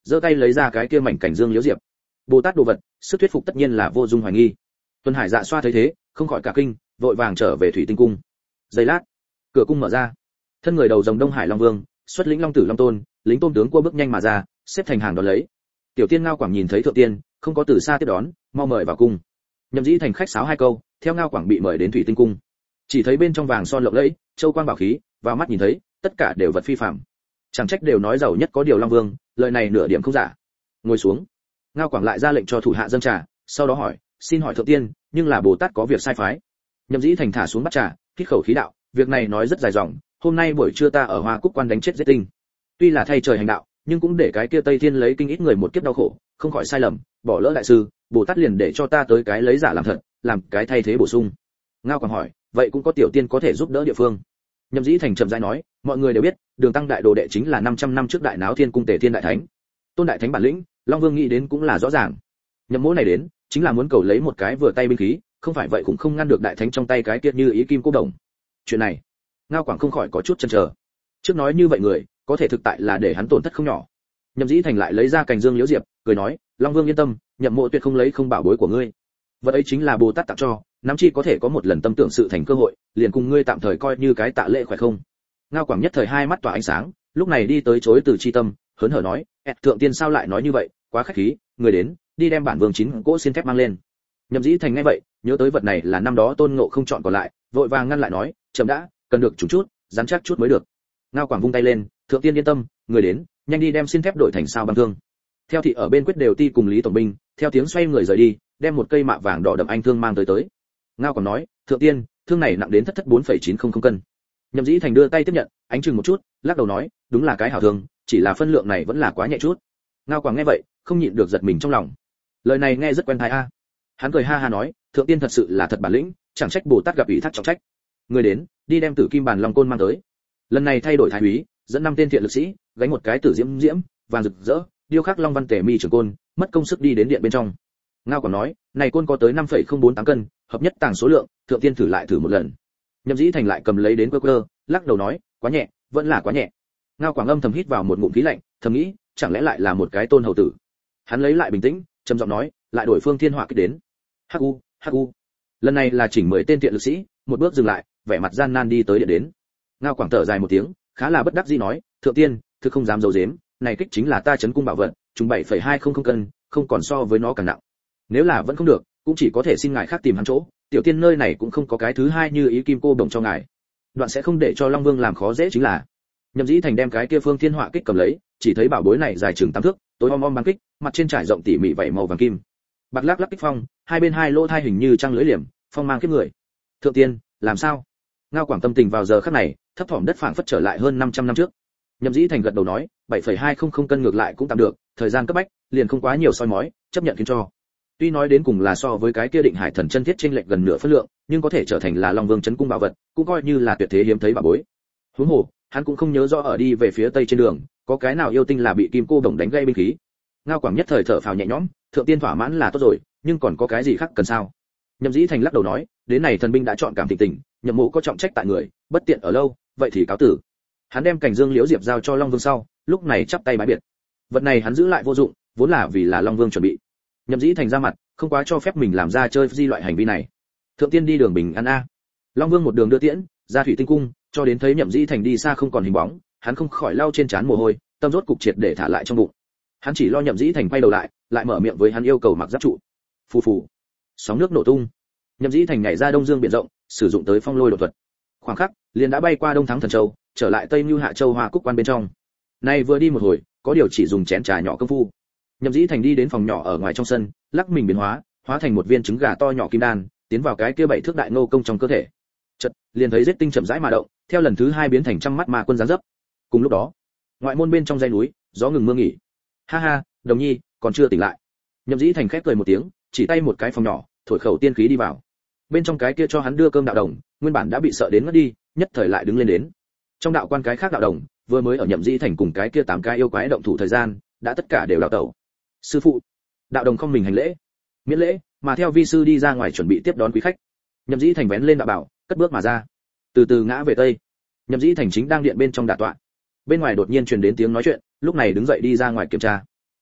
giơ tay lấy ra cái kia mảnh cảnh dương liễu diệp. Bồ Tát đồ vật, sức thuyết phục tất nhiên là vô dung hoài nghi. Tuân Hải Dạ xoa thấy thế, không khỏi cả kinh, vội vàng trở về Thủy Tinh cung. Giây lát, cửa cung mở ra, thân người đầu rồng Đông Hải Long Vương, xuất lĩnh Long Tử Long Tôn, lính tôn tướng cua bước nhanh mà ra, xếp thành hàng đón lấy. Tiểu Tiên Ngao Quảng nhìn thấy thượng tiên, không có từ xa tiếp đón, mau mời vào cung. Nhậm Dĩ Thành khách sáo hai câu, theo Ngao Quảng bị mời đến Thủy Tinh cung. Chỉ thấy bên trong vàng son lộng lẫy, châu quang bảo khí, vào mắt nhìn thấy, tất cả đều vật phi phàm. Chẳng trách đều nói giàu nhất có điều Long Vương, lời này nửa điểm không giả. Ngồi xuống. Ngao Quảng lại ra lệnh cho thủ hạ dâng trà, sau đó hỏi, xin hỏi thượng tiên, nhưng là Bồ Tát có việc sai phái. Nhậm Dĩ Thành thả xuống bát trà, hít khẩu khí đạo, việc này nói rất dài dòng, hôm nay buổi trưa ta ở Hoa Cúc quan đánh chết giết tinh. Tuy là thay trời hành đạo, nhưng cũng để cái kia Tây Thiên lấy kinh ít người một kiếp đau khổ, không khỏi sai lầm, bỏ lỡ đại sư, Bồ Tát liền để cho ta tới cái lấy giả làm thật, làm cái thay thế bổ sung. Ngao Quảng hỏi, vậy cũng có tiểu tiên có thể giúp đỡ địa phương. Nhậm Dĩ Thành chậm rãi nói, mọi người đều biết, Đường Tăng đại đồ đệ chính là 500 năm trước đại náo thiên cung Tề Thiên đại thánh. Tôn đại thánh bản lĩnh, Long Vương nghĩ đến cũng là rõ ràng. Nhậm Mỗ này đến, chính là muốn cầu lấy một cái vừa tay binh khí, không phải vậy cũng không ngăn được đại thánh trong tay cái kia như ý kim cô đồng. Chuyện này, Ngao Quảng không khỏi có chút chần chờ. Trước nói như vậy người, có thể thực tại là để hắn tổn thất không nhỏ. Nhậm Dĩ Thành lại lấy ra cành dương liễu diệp, cười nói, Long Vương yên tâm, Nhậm Mộ tuyệt không lấy không bảo bối của ngươi. Vật ấy chính là Bồ Tát tặng cho, nắm chi có thể có một lần tâm tưởng sự thành cơ hội, liền cùng ngươi tạm thời coi như cái tạ lễ khỏe không. Ngao Quảng nhất thời hai mắt tỏa ánh sáng, lúc này đi tới chối từ chi tâm, hớn hở nói, thượng tiên sao lại nói như vậy, quá khách khí, người đến, đi đem bản vương chín cỗ xiên thép mang lên. Nhậm Dĩ Thành nghe vậy, nhớ tới vật này là năm đó Tôn Ngộ không chọn còn lại, vội vàng ngăn lại nói, chậm đã, cần được chủ chút, rắn chắc chút mới được. Ngao Quảng vung tay lên, thượng tiên yên tâm, người đến, nhanh đi đem xiên thép đổi thành sao băng thương. Theo thị ở bên quyết đều ti cùng Lý tổng binh, theo tiếng xoay người rời đi, đem một cây mạ vàng đỏ đậm anh thương mang tới. Ngao Quảng nói, thượng tiên, thương này nặng đến thất 4,900 cân. Nhậm Dĩ Thành đưa tay tiếp nhận, ánh chừng một chút, lắc đầu nói, đúng là cái hảo thương, chỉ là phân lượng này vẫn là quá nhẹ chút. Ngao Quảng nghe vậy, không nhịn được giật mình trong lòng. Lời này nghe rất quen tai a. Hắn cười ha ha nói, thượng tiên thật sự là thật bản lĩnh, chẳng trách Bồ Tát gặp ủy thác trọng trách. Người đến, đi đem Tử Kim Bàn Long Côn mang tới. Lần này thay đổi thái úy, dẫn 5 tên thiện lực sĩ, gánh một cái tử diễm diễm, vàng rực rỡ, điêu khắc long văn tề mi trường côn, mất công sức đi đến điện bên trong. Ngao Quảng nói, này côn có tới 5,048 cân, hợp nhất tàng số lượng, thượng tiên thử lại thử một lần. Nhậm Dĩ Thành lại cầm lấy đến cơ, lắc đầu nói, quá nhẹ, vẫn là quá nhẹ. Ngao Quảng âm thầm hít vào một ngụm khí lạnh, thầm nghĩ, chẳng lẽ lại là một cái Tôn hầu tử. Hắn lấy lại bình tĩnh, trầm giọng nói, lại đổi phương thiên hỏa kích đến. Hu. Lần này là chỉnh 10 tên thiện lực sĩ, một bước dừng lại, vẻ mặt gian nan đi tới điện đến. Ngao Quảng thở dài một tiếng, khá là bất đắc dĩ nói, thượng tiên, thực không dám giấu giếm, này kích chính là ta trấn cung bảo vật, chúng 7,200 cân, không còn so với nó càng nặng. Nếu là vẫn không được, cũng chỉ có thể xin ngài khác tìm hắn chỗ, tiểu tiên nơi này cũng không có cái thứ hai như ý kim cô đồng cho ngài. Đoạn sẽ không để cho Long Vương làm khó dễ chính là. Nhậm Dĩ Thành đem cái kia phương thiên hỏa kích cầm lấy, chỉ thấy bảo bối này dài chừng 8 thước, tối om băng kích, mặt trên trải rộng tỉ mỉ vảy màu vàng kim. Bạc lắc lắc kích phong, hai bên hai lỗ thai hình như trăng lưỡi liềm, phong mang kiếp người. Thượng tiên, làm sao? Ngao Quảng tâm tình vào giờ khắc này, thấp thỏm đất phảng phất trở lại hơn 500 năm trước. Nhậm Dĩ Thành gật đầu nói, 7,200 cân ngược lại cũng tạm được, thời gian cấp bách, liền không quá nhiều soi mói, chấp nhận khiến cho. Tuy nói đến cùng là so với cái kia Định Hải Thần chân thiết chênh lệch gần nửa phân lượng, nhưng có thể trở thành là Long Vương trấn cung bảo vật, cũng coi như là tuyệt thế hiếm thấy bảo bối. Huống hồ, hắn cũng không nhớ rõ ở đi về phía tây trên đường, có cái nào yêu tinh là bị kim cô đồng đánh gây binh khí. Ngao Quảng nhất thời thở phào nhẹ nhõm, thượng tiên thỏa mãn là tốt rồi, nhưng còn có cái gì khác cần sao? Nhậm Dĩ Thành lắc đầu nói, đến này thần binh đã chọn cảm thịnh tình, Nhậm Mộ có trọng trách tại người, bất tiện ở lâu, vậy thì cáo tử. Hắn đem cảnh dương liễu diệp giao cho Long Vương sau, lúc này chắp tay bái biệt. Vật này hắn giữ lại vô dụng, vốn là vì là Long Vương chuẩn bị. Nhậm Dĩ Thành ra mặt, không quá cho phép mình làm ra chơi di loại hành vi này. Thượng tiên đi đường bình an a. Long Vương một đường đưa tiễn, ra Thủy Tinh cung, cho đến thấy Nhậm Dĩ Thành đi xa không còn hình bóng, hắn không khỏi lau trên trán mồ hôi, tâm rốt cục triệt để thả lại trong bụng. Hắn chỉ lo Nhậm Dĩ Thành quay đầu lại mở miệng với hắn yêu cầu mặc giáp trụ. Phù phù, sóng nước nổ tung. Nhậm Dĩ Thành nhảy ra Đông Dương biển rộng, sử dụng tới phong lôi đột thuật. Khoảng khắc, liền đã bay qua Đông Thắng Thần Châu, trở lại Tây Nưu Hạ Châu Hoa Cúc quan bên trong. Nay vừa đi một hồi, có điều chỉ dùng chén trà nhỏ công phu. Nhậm Dĩ Thành đi đến phòng nhỏ ở ngoài trong sân, lắc mình biến hóa thành một viên trứng gà to nhỏ kim đan, tiến vào cái kia 7 thước đại ngô công trong cơ thể. Chợt, liền thấy giết tinh chậm rãi mà động, theo lần thứ 2 biến thành trăm mắt ma quân giáng dấp. Cùng lúc đó, ngoại môn bên trong dãy núi, gió ngừng mưa nghỉ. Ha ha, Đồng Nhi, còn chưa tỉnh lại. Nhậm Dĩ Thành khép cười một tiếng, chỉ tay một cái phòng nhỏ, thổi khẩu tiên khí đi vào. Bên trong cái kia cho hắn đưa cơm đạo đồng, nguyên bản đã bị sợ đến ngất đi, nhất thời lại đứng lên đến. Trong đạo quan cái khác đạo đồng, vừa mới ở Nhậm Dĩ Thành cùng cái kia 8 cái yêu quái động thủ thời gian, đã tất cả đều đào tẩu. Sư phụ. Đạo đồng không mình hành lễ. Miễn lễ, mà theo vi sư đi ra ngoài chuẩn bị tiếp đón quý khách. Nhậm Dĩ Thành vén lên đạo bảo, cất bước mà ra. Từ từ ngã về tây. Nhậm Dĩ Thành chính đang điện bên trong đả tọa. Bên ngoài đột nhiên truyền đến tiếng nói chuyện, lúc này đứng dậy đi ra ngoài kiểm tra.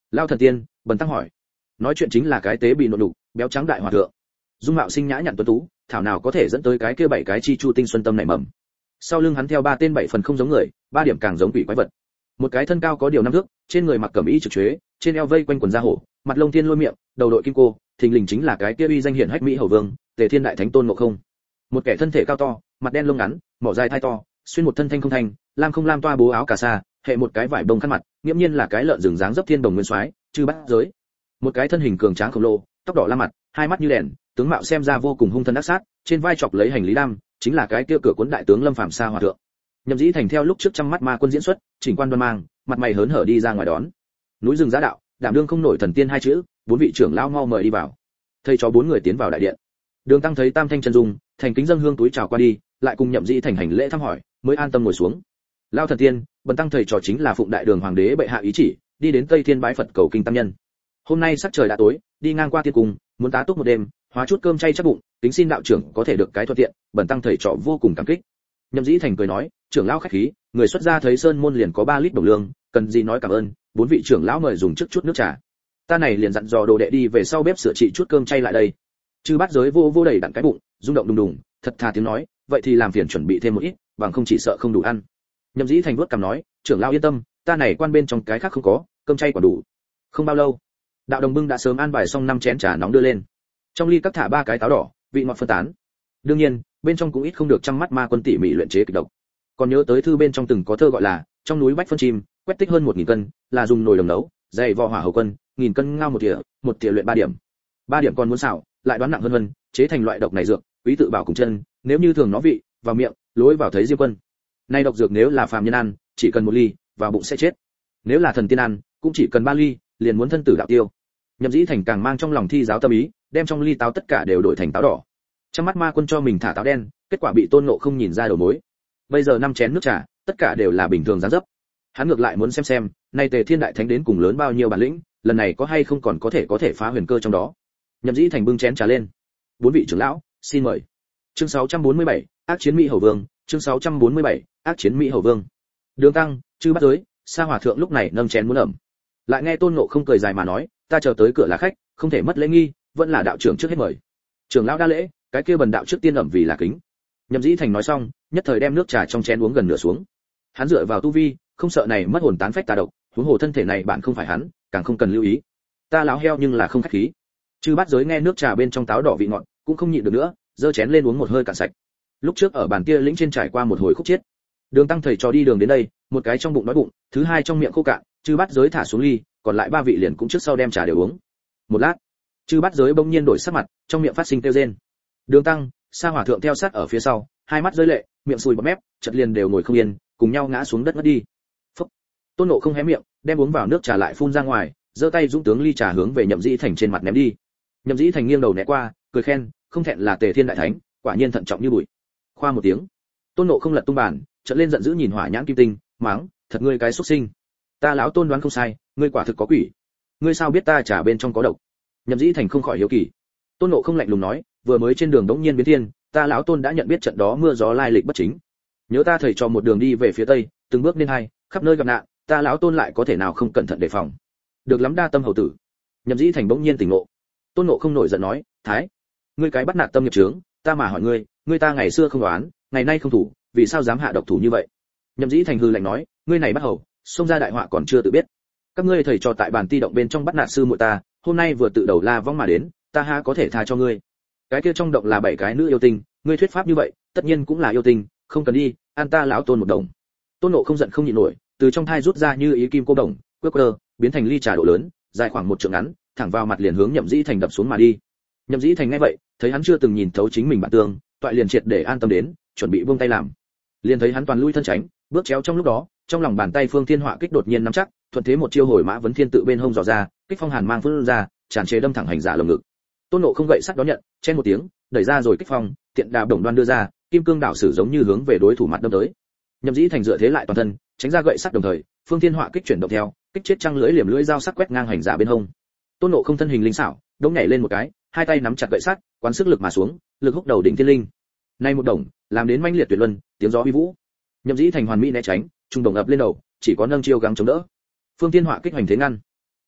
Lao thần tiên, Bần tăng hỏi. Nói chuyện chính là cái tế bị nộn đục, béo trắng đại hòa thượng. Dung mạo sinh nhã nhặn tuấn tú, thảo nào có thể dẫn tới cái kia 7 cái chi chu tinh xuân tâm nảy mầm. Sau lưng hắn theo 3 tên 7 phần không giống người, 3 điểm càng giống quỷ quái vật. Một cái thân cao có điều 5 thước, trên người mặc cẩm y trực chuế, trên eo vây quanh quần da hổ, mặt lông thiên lôi miệng, đầu đội kim cô, thình lình chính là cái kia uy danh hiển hách mỹ hầu vương, Tề Thiên đại thánh Tôn Ngộ Không. Một kẻ thân thể cao to, mặt đen lông ngắn, mỏ dài thai to, xuyên một thân thanh không thanh, lam không lam toa bố áo cà sa, hệ một cái vải bông khăn mặt, nghiễm nhiên là cái lợn rừng dáng dấp thiên đồng nguyên soái, chư bát giới. Một cái thân hình cường tráng khổng lồ, tóc đỏ la mặt, hai mắt như đèn, tướng mạo xem ra vô cùng hung thân ác sát, trên vai chọc lấy hành lý đam, chính là cái kia cửa cuốn đại tướng Lâm Phàm Sa hòa thượng. Nhậm Dĩ Thành theo lúc trước trăm mắt ma quân diễn xuất, chỉnh quan đoan mang, mặt mày hớn hở đi ra ngoài đón. Núi rừng giá đạo, đảm đương không nổi thần tiên hai chữ, 4 vị trưởng lão mau mời đi vào. Thầy cho 4 người tiến vào đại điện. Đường Tăng thấy Tam Thanh chân dung, thành kính dâng hương túi chào qua đi, lại cùng Nhậm Dĩ Thành hành lễ thăm hỏi, mới an tâm ngồi xuống. Lão thần tiên, Bần tăng thầy trò chính là phụng đại đường hoàng đế bệ hạ ý chỉ, đi đến Tây Thiên bái Phật cầu kinh tam nhân. Hôm nay sắc trời đã tối, đi ngang qua tiên cung, muốn tá túc một đêm, hóa chút cơm chay chắc bụng, kính xin đạo trưởng có thể được cái thuận tiện, Bần tăng thầy trò vô cùng cảm kích. Nhậm Dĩ Thành cười nói, trưởng lão khách khí, người xuất gia thấy sơn môn liền có 3 lít đồng lương, cần gì nói cảm ơn, 4 vị trưởng lão mời dùng trước chút nước trà. Ta này liền dặn dò đồ đệ đi về sau bếp sửa trị chút cơm chay lại đây. Chư bát giới vô vô đầy đặn cái bụng, rung động đùng đùng, thật thà tiếng nói, vậy thì làm phiền chuẩn bị thêm một ít, bằng không chỉ sợ không đủ ăn. Nhậm Dĩ Thành vuốt cằm nói, trưởng lão yên tâm, ta này quan bên trong cái khác không có, cơm chay còn đủ. Không bao lâu, đạo đồng bưng đã sớm an bài xong 5 chén trà nóng đưa lên. Trong ly cắt thả 3 cái táo đỏ, vị ngọt phân tán. Đương nhiên, bên trong cũng ít không được trăm mắt ma quân tỉ mỉ luyện chế kịch độc. Còn nhớ tới thư bên trong từng có thơ gọi là, trong núi bách phân chim, quét tích hơn 1000 cân, là dùng nồi đồng nấu, dày vò hỏa hầu quân, 1000 cân ngao một thìa luyện 3 điểm. 3 điểm còn muốn xảo, lại đoán nặng hơn, chế thành loại độc này dược, quý tự bảo cùng chân, nếu như thường nó vị, vào miệng, lối vào thấy diêm quân. Nay độc dược nếu là phàm nhân ăn, chỉ cần 1 ly, vào bụng sẽ chết. Nếu là thần tiên ăn, cũng chỉ cần 3 ly, liền muốn thân tử đạo tiêu. Nhậm Dĩ Thành càng mang trong lòng thi giáo tâm ý, đem trong ly táo tất cả đều đổi thành táo đỏ. Trong mắt ma quân cho mình thả táo đen, kết quả bị Tôn Ngộ Không nhìn ra đầu mối. Bây giờ 5 chén nước trà, tất cả đều là bình thường dáng dấp. Hắn ngược lại muốn xem, nay Tề Thiên đại thánh đến cùng lớn bao nhiêu bản lĩnh, lần này có hay không còn có thể phá huyền cơ trong đó. Nhậm Dĩ Thành bưng chén trà lên. 4 vị trưởng lão, xin mời. Chương 647, ác chiến Mỹ Hầu Vương, chương 647, ác chiến Mỹ Hầu Vương. Đường Tăng, chư bắt giới, Sa hòa thượng lúc này nâng chén muốn ẩm. Lại nghe Tôn Ngộ Không cười dài mà nói, ta chờ tới cửa là khách, không thể mất lễ nghi, vẫn là đạo trưởng trước hết mời. Trưởng lão đa lễ, cái kia bần đạo trước tiên ẩm vì là kính. Nhậm Dĩ Thành nói xong, nhất thời đem nước trà trong chén uống gần nửa xuống. Hắn dựa vào tu vi, không sợ này mất hồn tán phách tà độc, huống hồ thân thể này bạn không phải hắn, càng không cần lưu ý. Ta lão heo nhưng là không khách khí. Chư bát giới nghe nước trà bên trong táo đỏ vị ngọt, cũng không nhịn được nữa, giơ chén lên uống một hơi cạn sạch. Lúc trước ở bàn kia lĩnh trên trải qua một hồi khúc chiết. Đường Tăng thầy trò đi đường đến đây, một cái trong bụng đói bụng, thứ hai trong miệng khô cạn, chư bát giới thả xuống ly, còn lại 3 vị liền cũng trước sau đem trà đều uống. Một lát, chư bát giới bỗng nhiên đổi sắc mặt, trong miệng phát sinh kêu rên. Đường Tăng, Sa hòa thượng theo sát ở phía sau, hai mắt rơi lệ, miệng sùi bọt mép, chợt liền đều ngồi không yên, cùng nhau ngã xuống đất ngất đi. Phốc. Tôn Ngộ Không hé miệng, đem uống vào nước trà lại phun ra ngoài, giơ tay dũng tướng ly trà hướng về Nhậm Dĩ Thành trên mặt ném đi. Nhậm Dĩ Thành nghiêng đầu né qua, cười khen, không thẹn là Tề Thiên đại thánh, quả nhiên thận trọng như bụi. Khoa một tiếng. Tôn Ngộ Không lật tung bàn, chợt lên giận dữ nhìn Hỏa Nhãn Kim Tinh, mắng, thật ngươi cái xuất sinh. Ta lão Tôn đoán không sai, ngươi quả thực có quỷ. Ngươi sao biết ta trà bên trong có độc? Nhậm Dĩ Thành không khỏi hiếu kỳ. Tôn Ngộ Không lạnh lùng nói, vừa mới trên đường đống nhiên biến thiên, ta lão Tôn đã nhận biết trận đó mưa gió lai lịch bất chính. Nhớ ta thầy cho một đường đi về phía tây, từng bước lên hai, khắp nơi gặp nạn, ta lão Tôn lại có thể nào không cẩn thận đề phòng. Được lắm đa tâm hầu tử. Nhậm Dĩ Thành bỗng nhiên tỉnh ngộ. Tôn Ngộ Không nổi giận nói, thái, ngươi cái bắt nạt tâm nghiệp chướng, ta mà hỏi ngươi ta ngày xưa không đoán, ngày nay không thủ, vì sao dám hạ độc thủ như vậy? Nhậm Dĩ Thành hừ lạnh nói, ngươi này bắt hầu, xông ra đại họa còn chưa tự biết. Các ngươi thầy trò tại bàn ti động bên trong bắt nạt sư muội ta, hôm nay vừa tự đầu la vong mà đến, ta ha có thể tha cho ngươi. Cái kia trong động là 7 cái nữ yêu tinh, ngươi thuyết pháp như vậy, tất nhiên cũng là yêu tinh, không cần đi, ăn ta lão Tôn một đồng. Tôn Ngộ không giận không nhịn nổi, từ trong thai rút ra như ý kim cô đồng, quơ quơ, biến thành ly trà độ lớn, dài khoảng 1 trượng ngắn, thẳng vào mặt liền hướng Nhậm Dĩ Thành đập xuống mà đi. Nhậm Dĩ Thành nghe vậy, thấy hắn chưa từng nhìn thấu chính mình bản tương, toại liền triệt để an tâm đến, chuẩn bị buông tay làm. Liền thấy hắn toàn lui thân tránh, bước chéo trong lúc đó, trong lòng bàn tay Phương Thiên Họa kích đột nhiên nắm chắc, thuận thế một chiêu hồi Mã Vấn Thiên tự bên hông dò ra, kích phong hàn mang phun ra, tràn trề đâm thẳng hành giả lồng ngực. Tôn Ngộ không gậy sắt đón nhận, chen một tiếng, đẩy ra rồi kích phong, tiện đạp đồng đoan đưa ra, kim cương đảo sử giống như hướng về đối thủ mặt đâm tới. Nhậm Dĩ Thành dựa thế lại toàn thân, tránh ra gậy sắt đồng thời, Phương Thiên Họa kích chuyển động theo, kích chết trăng lưỡi liềm lưỡi dao sắc quét ngang hành giả bên hông. Tôn Ngộ không thân hình linh xảo, đống nhảy lên một cái, hai tay nắm chặt gậy sắt, quán sức lực mà xuống, lực húc đầu đỉnh thiên linh. Nay một đồng, làm đến manh liệt tuyệt luân, tiếng gió huy vũ. Nhậm Dĩ Thành hoàn mỹ né tránh, trung đồng ập lên đầu, chỉ có nâng chiêu gắng chống đỡ. Phương Thiên Họa kích hoành thế ngăn.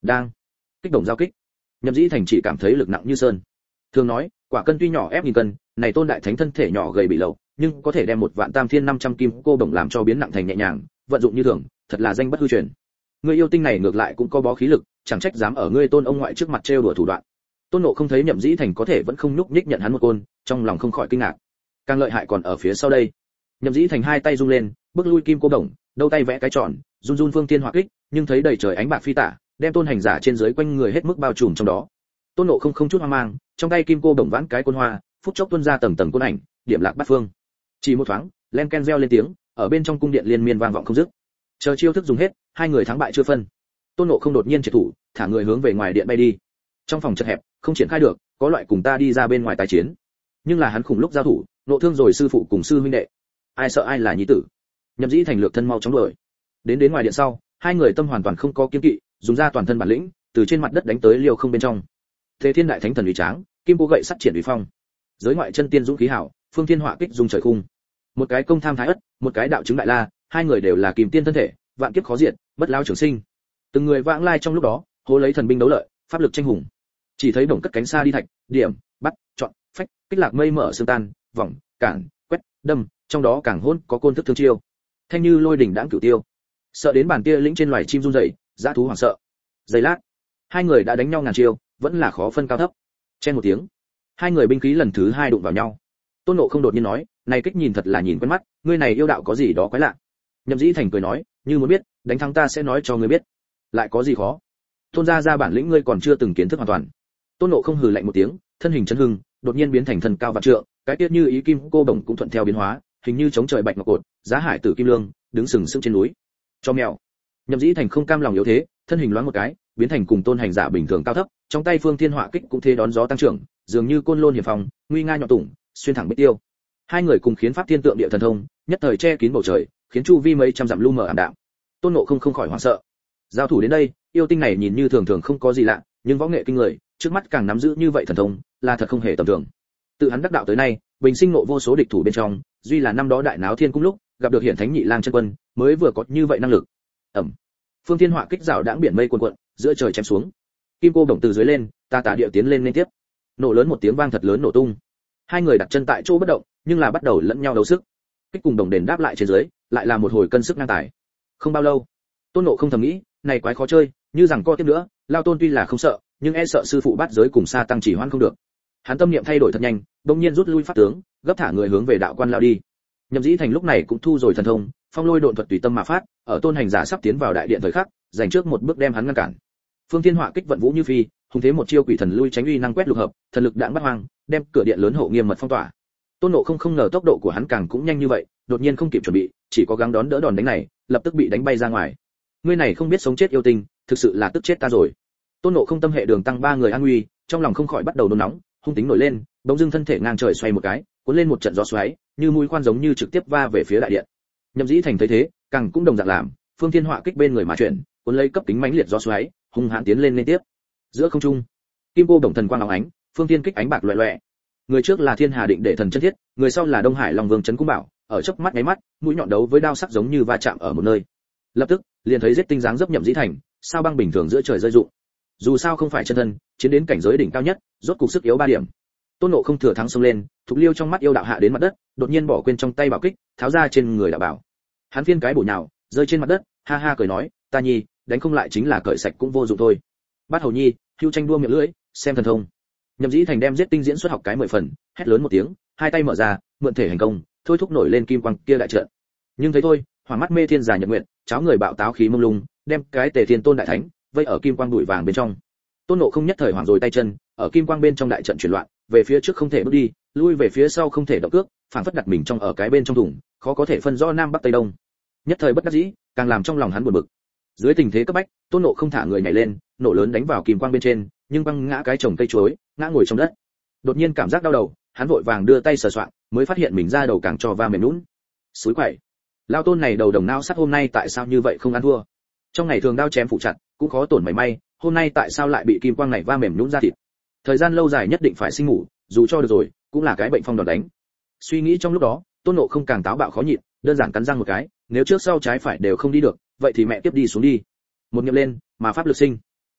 Đang kích động giao kích. Nhậm Dĩ Thành chỉ cảm thấy lực nặng như sơn. Thường nói, quả cân tuy nhỏ ép nghìn cân, này Tôn đại thánh thân thể nhỏ gầy bị lậu, nhưng có thể đem 1.300.500 kim cô đồng làm cho biến nặng thành nhẹ nhàng, vận dụng như thường, thật là danh bất hư truyền. Người yêu tinh này ngược lại cũng có bó khí lực, chẳng trách dám ở ngươi Tôn ông ngoại trước mặt trêu đùa thủ đoạn. Tôn Ngộ không thấy Nhậm Dĩ Thành có thể vẫn không nhúc nhích nhận hắn một côn, trong lòng không khỏi kinh ngạc. Càng lợi hại còn ở phía sau đây. Nhậm Dĩ Thành hai tay rung lên, bước lui kim cô đồng, đầu tay vẽ cái tròn, run run phương tiên hỏa kích, nhưng thấy đầy trời ánh bạc phi tả, đem Tôn hành giả trên dưới quanh người hết mức bao trùm trong đó. Tôn Ngộ không không chút hoang mang, trong tay kim cô đồng vãn cái côn hoa, phút chốc tuôn ra tầng tầng côn ảnh, điểm lạc bát phương. Chỉ một thoáng, len ken reo lên tiếng, ở bên trong cung điện liên miên vang vọng không dứt. Chờ chiêu thức dùng hết, hai người thắng bại chưa phân. Tôn Ngộ không đột nhiên triệt thủ, thả người hướng về ngoài điện bay đi. Trong phòng chật hẹp, không triển khai được, có loại cùng ta đi ra bên ngoài tái chiến. Nhưng là hắn khủng lúc giao thủ, nộ thương rồi sư phụ cùng sư huynh đệ. Ai sợ ai là nhi tử. Nhậm Dĩ Thành lược thân mau chóng đuổi. Đến ngoài điện sau, hai người tâm hoàn toàn không có kiêng kỵ, dùng ra toàn thân bản lĩnh, từ trên mặt đất đánh tới liều không bên trong. Thế Thiên đại thánh thần uy tráng, kim cô gậy sắt triển uy phong. Giới ngoại chân tiên dũng khí hảo, phương thiên họa kích dùng trời khung. Một cái công tham thái ất, một cái đạo chứng đại la, hai người đều là kim tiên thân thể, vạn kiếp khó diệt, bất lao trường sinh. Từng người vãng lai trong lúc đó, hô lấy thần binh đấu lợi, pháp lực tranh hùng. Chỉ thấy bổng cất cánh xa đi thạch, điểm, bắt, chọn, phách, kích lạc mây mở xương tan, vòng, cản, quét, đâm, trong đó càng hỗn có côn thức thương chiêu. Thanh như lôi đỉnh đãng cửu tiêu. Sợ đến bàn kia lĩnh trên loài chim run rẩy, dã thú hoảng sợ. Giây lát, hai người đã đánh nhau ngàn chiêu, vẫn là khó phân cao thấp. Chen một tiếng, hai người binh khí lần thứ hai đụng vào nhau. Tôn Ngộ không đột nhiên nói, này kích nhìn thật là nhìn quen mắt, ngươi này yêu đạo có gì đó quái lạ. Nhậm Dĩ Thành cười nói, như muốn biết, đánh thắng ta sẽ nói cho ngươi biết. Lại có gì khó? Tôn gia ra bản lĩnh ngươi còn chưa từng kiến thức hoàn toàn. Tôn Ngộ không hừ lạnh một tiếng, thân hình chấn hưng, đột nhiên biến thành thân cao vạn trượng, cái tiết như ý kim cô đồng cũng thuận theo biến hóa, hình như chống trời bạch ngọc cột, giá hải tử kim lương, đứng sừng sững trên núi. Cho mèo. Nhậm Dĩ Thành không cam lòng yếu thế, thân hình loáng một cái, biến thành cùng Tôn hành giả bình thường cao thấp, trong tay phương thiên họa kích cũng thế đón gió tăng trưởng, dường như côn lôn hiểm phòng, nguy nga nhọn tủng, xuyên thẳng bích tiêu. Hai người cùng khiến pháp thiên tượng địa thần thông, nhất thời che kín bầu trời, khiến chu vi mấy trăm dặm lu mờ ảm đạm. Tôn Ngộ không khỏi hoảng sợ. Giao thủ đến đây, yêu tinh này nhìn như thường thường không có gì lạ, nhưng võ nghệ kinh người, trước mắt càng nắm giữ như vậy thần thông, là thật không hề tầm thường. Tự hắn đắc đạo tới nay, bình sinh ngộ vô số địch thủ bên trong, duy là năm đó đại náo thiên cung lúc, gặp được hiển thánh nhị lang chân quân, mới vừa có như vậy năng lực. Ẩm. Phương thiên họa kích rào đãng biển mây cuồn cuộn, giữa trời chém xuống. Kim cô đồng từ dưới lên, tà địa tiến lên liên tiếp. Nổ lớn một tiếng vang thật lớn nổ tung. Hai người đặt chân tại chỗ bất động, nhưng là bắt đầu lẫn nhau đấu sức. Kích cùng đồng đền đáp lại trên dưới, lại là một hồi cân sức ngang tài. Không bao lâu, Tôn Ngộ không thầm nghĩ, này quái khó chơi, như rằng co tiếp nữa, Lao Tôn tuy là không sợ, nhưng e sợ sư phụ bắt giới cùng Sa tăng chỉ hoãn không được. Hắn tâm niệm thay đổi thật nhanh, đột nhiên rút lui pháp tướng, gấp thả người hướng về đạo quan lao đi. Nhậm Dĩ Thành lúc này cũng thu rồi thần thông, phong lôi độn thuật tùy tâm mà phát, ở Tôn hành giả sắp tiến vào đại điện thời khắc, giành trước một bước đem hắn ngăn cản. Phương Thiên họa kích vận vũ như phi, hùng thế một chiêu quỷ thần lui tránh uy năng quét lục hợp, thần lực đãng bắt hoang, đem cửa điện lớn hộ nghiêm mật phong tỏa. Tôn Ngộ không ngờ tốc độ của hắn càng cũng nhanh như vậy, đột nhiên không kịp chuẩn bị, chỉ có gắng đón đỡ đòn đánh này, lập tức bị đánh bay ra ngoài. Ngươi này không biết sống chết yêu tinh, thực sự là tức chết ta rồi. Tôn Ngộ không tâm hệ đường tăng ba người an nguy, trong lòng không khỏi bắt đầu nôn nóng, hung tính nổi lên, bỗng dưng thân thể ngang trời xoay một cái, cuốn lên một trận gió xoáy, như mũi khoan giống như trực tiếp va về phía đại điện. Nhậm Dĩ Thành thấy thế, càng cũng đồng dạng làm, Phương Thiên họa kích bên người mà chuyển, cuốn lấy cấp tính mãnh liệt gió xoáy, hung hãn tiến lên liên tiếp. Giữa không trung, kim cô đồng thần quang óng ánh, Phương Thiên kích ánh bạc loẹt loẹt. Người trước là Thiên Hà Định Đệ thần chân thiết, người sau là Đông Hải Long Vương trấn cung bảo, ở chớp mắt nháy mắt, mũi nhọn đấu với đao sắc giống như va chạm ở một nơi. Lập tức, liền thấy giết tinh dáng dấp Nhậm Dĩ Thành, sao băng bình thường giữa trời rơi rụng. Dù sao không phải chân thân, chiến đến cảnh giới đỉnh cao nhất, rốt cục sức yếu 3 điểm. Tôn Ngộ không thừa thắng xông lên, thục liêu trong mắt yêu đạo hạ đến mặt đất, đột nhiên bỏ quên trong tay bảo kích, tháo ra trên người đạo bảo. Hắn phiên cái bổ nhào, rơi trên mặt đất, ha ha cười nói, ta nhi, đánh không lại chính là cởi sạch cũng vô dụng thôi. Bát Hầu nhi, hưu tranh đua miệng lưỡi, xem thần thông. Nhậm Dĩ Thành đem giết tinh diễn xuất học cái 10 phần, hét lớn một tiếng, hai tay mở ra, mượn thể hành công, thôi thúc nổi lên kim quang kia đại trận. Nhưng thấy thôi, hỏa mắt mê thiên giả nhật nguyện, cháo người bạo táo khí mông lung, đem cái Tề Thiên Tôn đại thánh vây ở kim quang bụi vàng bên trong. Tôn Ngộ không nhất thời hoảng rồi tay chân, ở kim quang bên trong đại trận chuyển loạn, về phía trước không thể bước đi, lui về phía sau không thể động cước, phản phất đặt mình trong ở cái bên trong thùng, khó có thể phân rõ nam bắc tây đông. Nhất thời bất đắc dĩ, càng làm trong lòng hắn buồn bực. Dưới tình thế cấp bách, Tôn Ngộ không thả người nhảy lên, nổ lớn đánh vào kim quang bên trên, nhưng băng ngã cái chồng cây chuối, ngã ngồi trong đất. Đột nhiên cảm giác đau đầu, hắn vội vàng đưa tay sờ soạng, mới phát hiện mình ra đầu càng cho va mềm nhũn. Suối quậy, Lao Tôn này đầu đồng nao sắt hôm nay tại sao như vậy không ăn thua? Trong ngày thường đao chém phụ chặt, cũng khó tổn mảy may, hôm nay tại sao lại bị kim quang này va mềm nhũn ra thịt? Thời gian lâu dài nhất định phải sinh ngủ, dù cho được rồi, cũng là cái bệnh phong đòn đánh. Suy nghĩ trong lúc đó, Tôn Ngộ không càng táo bạo khó nhịn, đơn giản cắn răng một cái, nếu trước sau trái phải đều không đi được, vậy thì mẹ tiếp đi xuống đi. Một niệm lên, mà pháp lực sinh.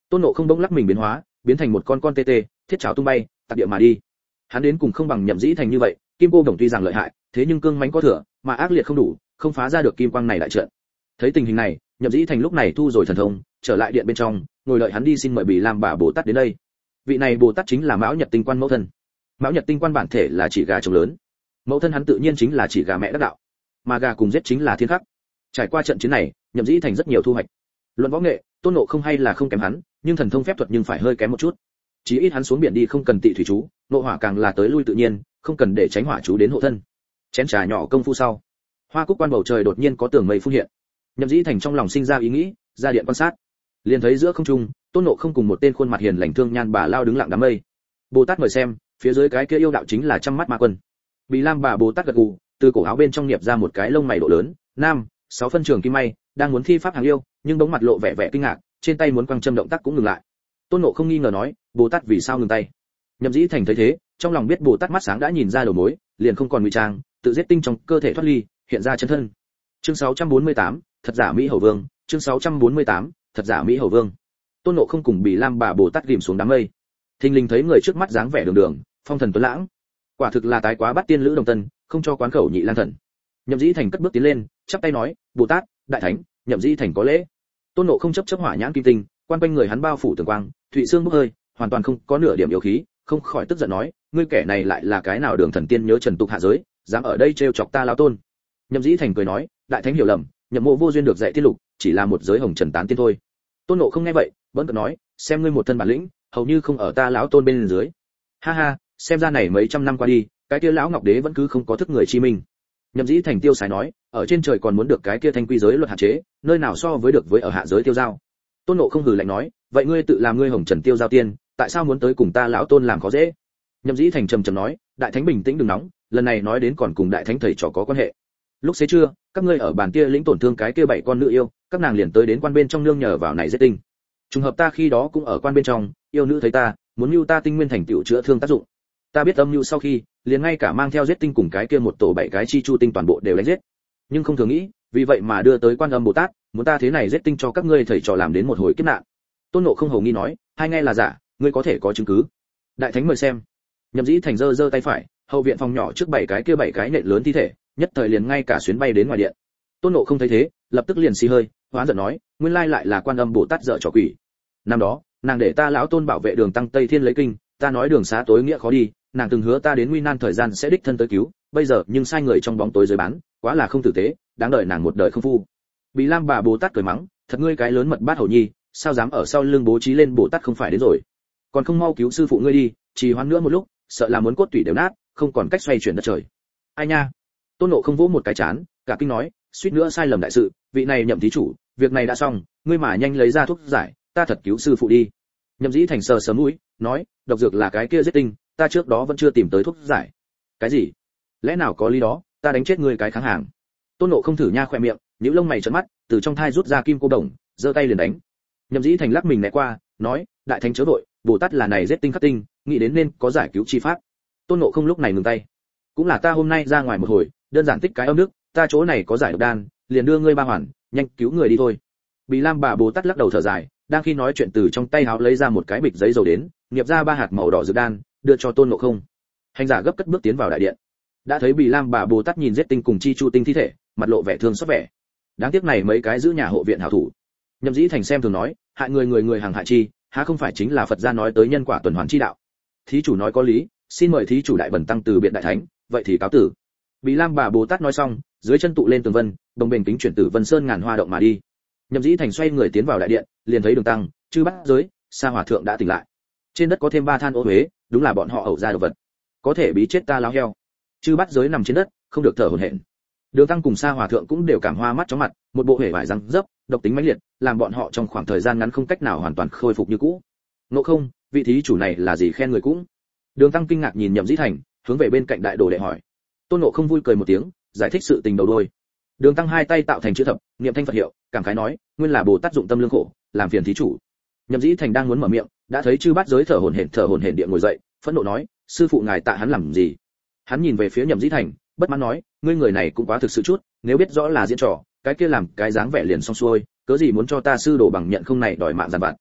Tôn Ngộ Không bỗng lắc mình biến hóa, biến thành một con tê tê, thiết chảo tung bay, tạt địa mà đi. Hắn đến cùng không bằng Nhậm Dĩ Thành như vậy, Kim Cô Đồng tuy rằng lợi hại, thế nhưng cương mãnh có thừa, mà ác liệt không đủ, không phá ra được kim quang này đại trận. Thấy tình hình này, Nhậm Dĩ Thành lúc này thu rồi thần thông, trở lại điện bên trong, ngồi đợi hắn đi xin mời Bì Lam Bà Bồ Tát đến đây. Vị này Bồ Tát chính là Mão Nhật Tinh Quan mẫu thân. Mão Nhật Tinh Quan bản thể là chỉ gà trống lớn, mẫu thân hắn tự nhiên chính là chỉ gà mẹ đắc đạo, mà gà cùng giết chính là thiên khắc. Trải qua trận chiến này, Nhậm Dĩ Thành rất nhiều thu hoạch. Luận võ nghệ, Tôn Ngộ Không hay là không kém hắn, nhưng thần thông phép thuật nhưng phải hơi kém một chút. Chí ít hắn xuống biển đi không cần tị thủy chú, nộ hỏa càng là tới lui tự nhiên, không cần để tránh hỏa chú đến hộ thân. Chén trà nhỏ công phu sau, Hoa Cúc Quan bầu trời đột nhiên có tường mây phun hiện. Nhậm Dĩ Thành trong lòng sinh ra ý nghĩ, ra điện quan sát. Liền thấy giữa không trung, Tôn Ngộ Không cùng một tên khuôn mặt hiền lành thương nhan bà lao đứng lặng đám mây. Bồ Tát mời xem, phía dưới cái kia yêu đạo chính là trăm mắt ma quân. Bì Lam Bà Bồ Tát gật gù, từ cổ áo bên trong niệp ra một cái lông mày độ lớn, nam, 6 phân trường kim may, đang muốn thi pháp hàng yêu, nhưng bỗng mặt lộ vẻ vẻ kinh ngạc, trên tay muốn quăng châm động tác cũng ngừng lại. Tôn Ngộ Không nghi ngờ nói, Bồ Tát vì sao ngừng tay? Nhậm Dĩ Thành thấy thế, trong lòng biết Bồ Tát mắt sáng đã nhìn ra đầu mối, liền không còn ngụy trang, tự giết tinh trong cơ thể thoát ly, hiện ra chân thân. Chương 648, thật giả Mỹ Hầu Vương, chương 648, thật giả Mỹ Hầu Vương. Tôn Ngộ Không cùng Bì Lam Bà Bồ Tát ghim xuống đám mây. Thình lình thấy người trước mắt dáng vẻ đường đường, phong thần tuấn lãng. Quả thực là tái quá bắt tiên lữ đồng tân, không cho quán khẩu nhị lang thần. Nhậm Dĩ Thành cất bước tiến lên, chắp tay nói, Bồ Tát, đại thánh, Nhậm Dĩ Thành có lễ. Tôn Ngộ Không chấp hỏa nhãn kim tinh, quan quanh người hắn bao phủ tường quang, thụy xương bốc hơi, hoàn toàn không có nửa điểm yếu khí, không khỏi tức giận nói, ngươi kẻ này lại là cái nào đường thần tiên nhớ trần tục hạ giới, dám ở đây trêu chọc ta lão tôn. Nhậm Dĩ Thành cười nói, đại thánh hiểu lầm, Nhậm mộ vô duyên được dạy tiết lục, chỉ là một giới hồng trần tán tiên thôi. Tôn Ngộ Không nghe vậy, vẫn cợt nói, xem ngươi một thân bản lĩnh, hầu như không ở ta lão tôn bên dưới. Ha ha, xem ra này mấy trăm năm qua đi, cái kia lão ngọc đế vẫn cứ không có thức người chi minh. Nhậm Dĩ Thành tiêu sái nói, ở trên trời còn muốn được cái kia thanh quy giới luật hạn chế, nơi nào so với được với ở hạ giới tiêu giao. Tôn Ngộ Không hừ lạnh nói, vậy ngươi tự làm ngươi hồng trần tiêu giao tiên, tại sao muốn tới cùng ta lão tôn làm khó dễ? Nhậm Dĩ Thành trầm trầm nói, đại thánh bình tĩnh đừng nóng, lần này nói đến còn cùng đại thánh thầy trò có quan hệ. Lúc xế trưa, các ngươi ở bàn kia lĩnh tổn thương cái kia 7 con nữ yêu, các nàng liền tới đến quan bên trong nương nhờ vào này giết tinh. Trùng hợp ta khi đó cũng ở quan bên trong, yêu nữ thấy ta, muốn mưu ta tinh nguyên thành tựu chữa thương tác dụng. Ta biết âm mưu sau khi, liền ngay cả mang theo giết tinh cùng cái kia một tổ 7 cái chi chu tinh toàn bộ đều đánh giết. Nhưng không thường nghĩ, vì vậy mà đưa tới Quan Âm Bồ Tát, muốn ta thế này giết tinh cho các ngươi thầy trò làm đến một hồi kiếp nạn. Tôn Ngộ Không hầu nghi nói, hai nghe là giả, ngươi có thể có chứng cứ. Đại thánh mời xem. Nhậm Dĩ Thành giơ tay phải, hậu viện phòng nhỏ trước 7 cái nện lớn thi thể, nhất thời liền ngay cả xuyến bay đến ngoài điện. Tôn Ngộ Không thấy thế, lập tức liền xì hơi, hoán giận nói, nguyên lai lại là Quan Âm Bồ Tát dở trò quỷ. Năm đó, nàng để ta lão tôn bảo vệ đường tăng Tây Thiên lấy kinh, ta nói đường xá tối nghĩa khó đi, nàng từng hứa ta đến nguy nan thời gian sẽ đích thân tới cứu, bây giờ nhưng sai người trong bóng tối dưới bán, quá là không tử tế, đáng đợi nàng một đời không phu. Bì Lam Bà Bồ Tát cười mắng, thật ngươi cái lớn mật bát hầu nhi, sao dám ở sau lưng bố trí lên Bồ Tát không phải đến rồi, còn không mau cứu sư phụ ngươi đi, trì hoãn nữa một lúc, sợ là muốn cốt tủy đều nát, không còn cách xoay chuyển đất trời. Ai nha? Tôn Ngộ Không vỗ một cái chán, cả kinh nói, suýt nữa sai lầm đại sự, vị này Nhậm thí chủ, việc này đã xong, ngươi mà nhanh lấy ra thuốc giải, ta thật cứu sư phụ đi. Nhậm Dĩ Thành sờ sờ mũi, nói, độc dược là cái kia giết tinh, ta trước đó vẫn chưa tìm tới thuốc giải. Cái gì? Lẽ nào có lý đó, ta đánh chết ngươi cái kháng hàng. Tôn Ngộ Không thử nha khỏe miệng, nhíu lông mày trợn mắt, từ trong thai rút ra kim cô đồng, giơ tay liền đánh. Nhậm Dĩ Thành lắc mình né qua, nói, đại thánh chớ vội, Bồ Tát là này giết tinh khắc tinh, nghĩ đến nên có giải cứu chi pháp. Tôn Ngộ Không lúc này ngừng tay. Cũng là ta hôm nay ra ngoài một hồi, đơn giản tích cái âm nước, ta chỗ này có giải độc đan, liền đưa ngươi ba hoàn, nhanh cứu người đi thôi. Bì Lam Bà Bồ Tát lắc đầu thở dài, đang khi nói chuyện từ trong tay áo lấy ra một cái bịch giấy dầu đến, niệp ra 3 hạt màu đỏ dược đan, đưa cho Tôn Ngộ Không. Hành giả gấp cất bước tiến vào đại điện. Đã thấy Bì Lam Bà Bồ Tát nhìn giết tinh cùng chi chu tinh thi thể, mặt lộ vẻ thương xót vẻ. Đáng tiếc này mấy cái giữ nhà hộ viện hảo thủ. Nhậm Dĩ Thành xem thường nói, hại người hàng hại chi, há không phải chính là Phật gia nói tới nhân quả tuần hoàn chi đạo. Thí chủ nói có lý, xin mời thí chủ đại bẩn tăng từ biện đại thánh, vậy thì cáo tử. Bì Lam Bà Bồ Tát nói xong, dưới chân tụ lên tường vân, đồng bền kính chuyển tử vân sơn ngàn hoa động mà đi. Nhậm Dĩ Thành xoay người tiến vào đại điện, liền thấy Đường Tăng, Chư Bát Giới, Sa Hòa thượng đã tỉnh lại. Trên đất có thêm 3 than ô uế, đúng là bọn họ ẩu ra đồ vật. Có thể bí chết ta láo heo. Chư Bát Giới nằm trên đất, không được thở hổn hển. Đường Tăng cùng Sa Hòa thượng cũng đều cảm hoa mắt chóng mặt, một bộ hề vải răng dấp, độc tính mãnh liệt, làm bọn họ trong khoảng thời gian ngắn không cách nào hoàn toàn khôi phục như cũ. Ngộ Không, vị thí chủ này là gì khen người cũng? Đường Tăng kinh ngạc nhìn Nhậm Dĩ Thành, hướng về bên cạnh đại đồ đệ hỏi. Tôn Ngộ Không vui cười một tiếng, giải thích sự tình đầu đuôi. Đường Tăng hai tay tạo thành chữ thập, niệm thanh Phật hiệu, cảm khái nói, nguyên là Bồ Tát dụng tâm lương khổ, làm phiền thí chủ. Nhậm Dĩ Thành đang muốn mở miệng, đã thấy Chư Bát Giới thở hổn hển địa ngồi dậy, phẫn nộ nói, sư phụ ngài tạ hắn làm gì? Hắn nhìn về phía Nhậm Dĩ Thành, bất mãn nói, ngươi người này cũng quá thực sự chút, nếu biết rõ là diễn trò, cái kia làm cái dáng vẻ liền xong xuôi, cớ gì muốn cho ta sư đồ bằng nhận không này đòi mạng giàn vặt.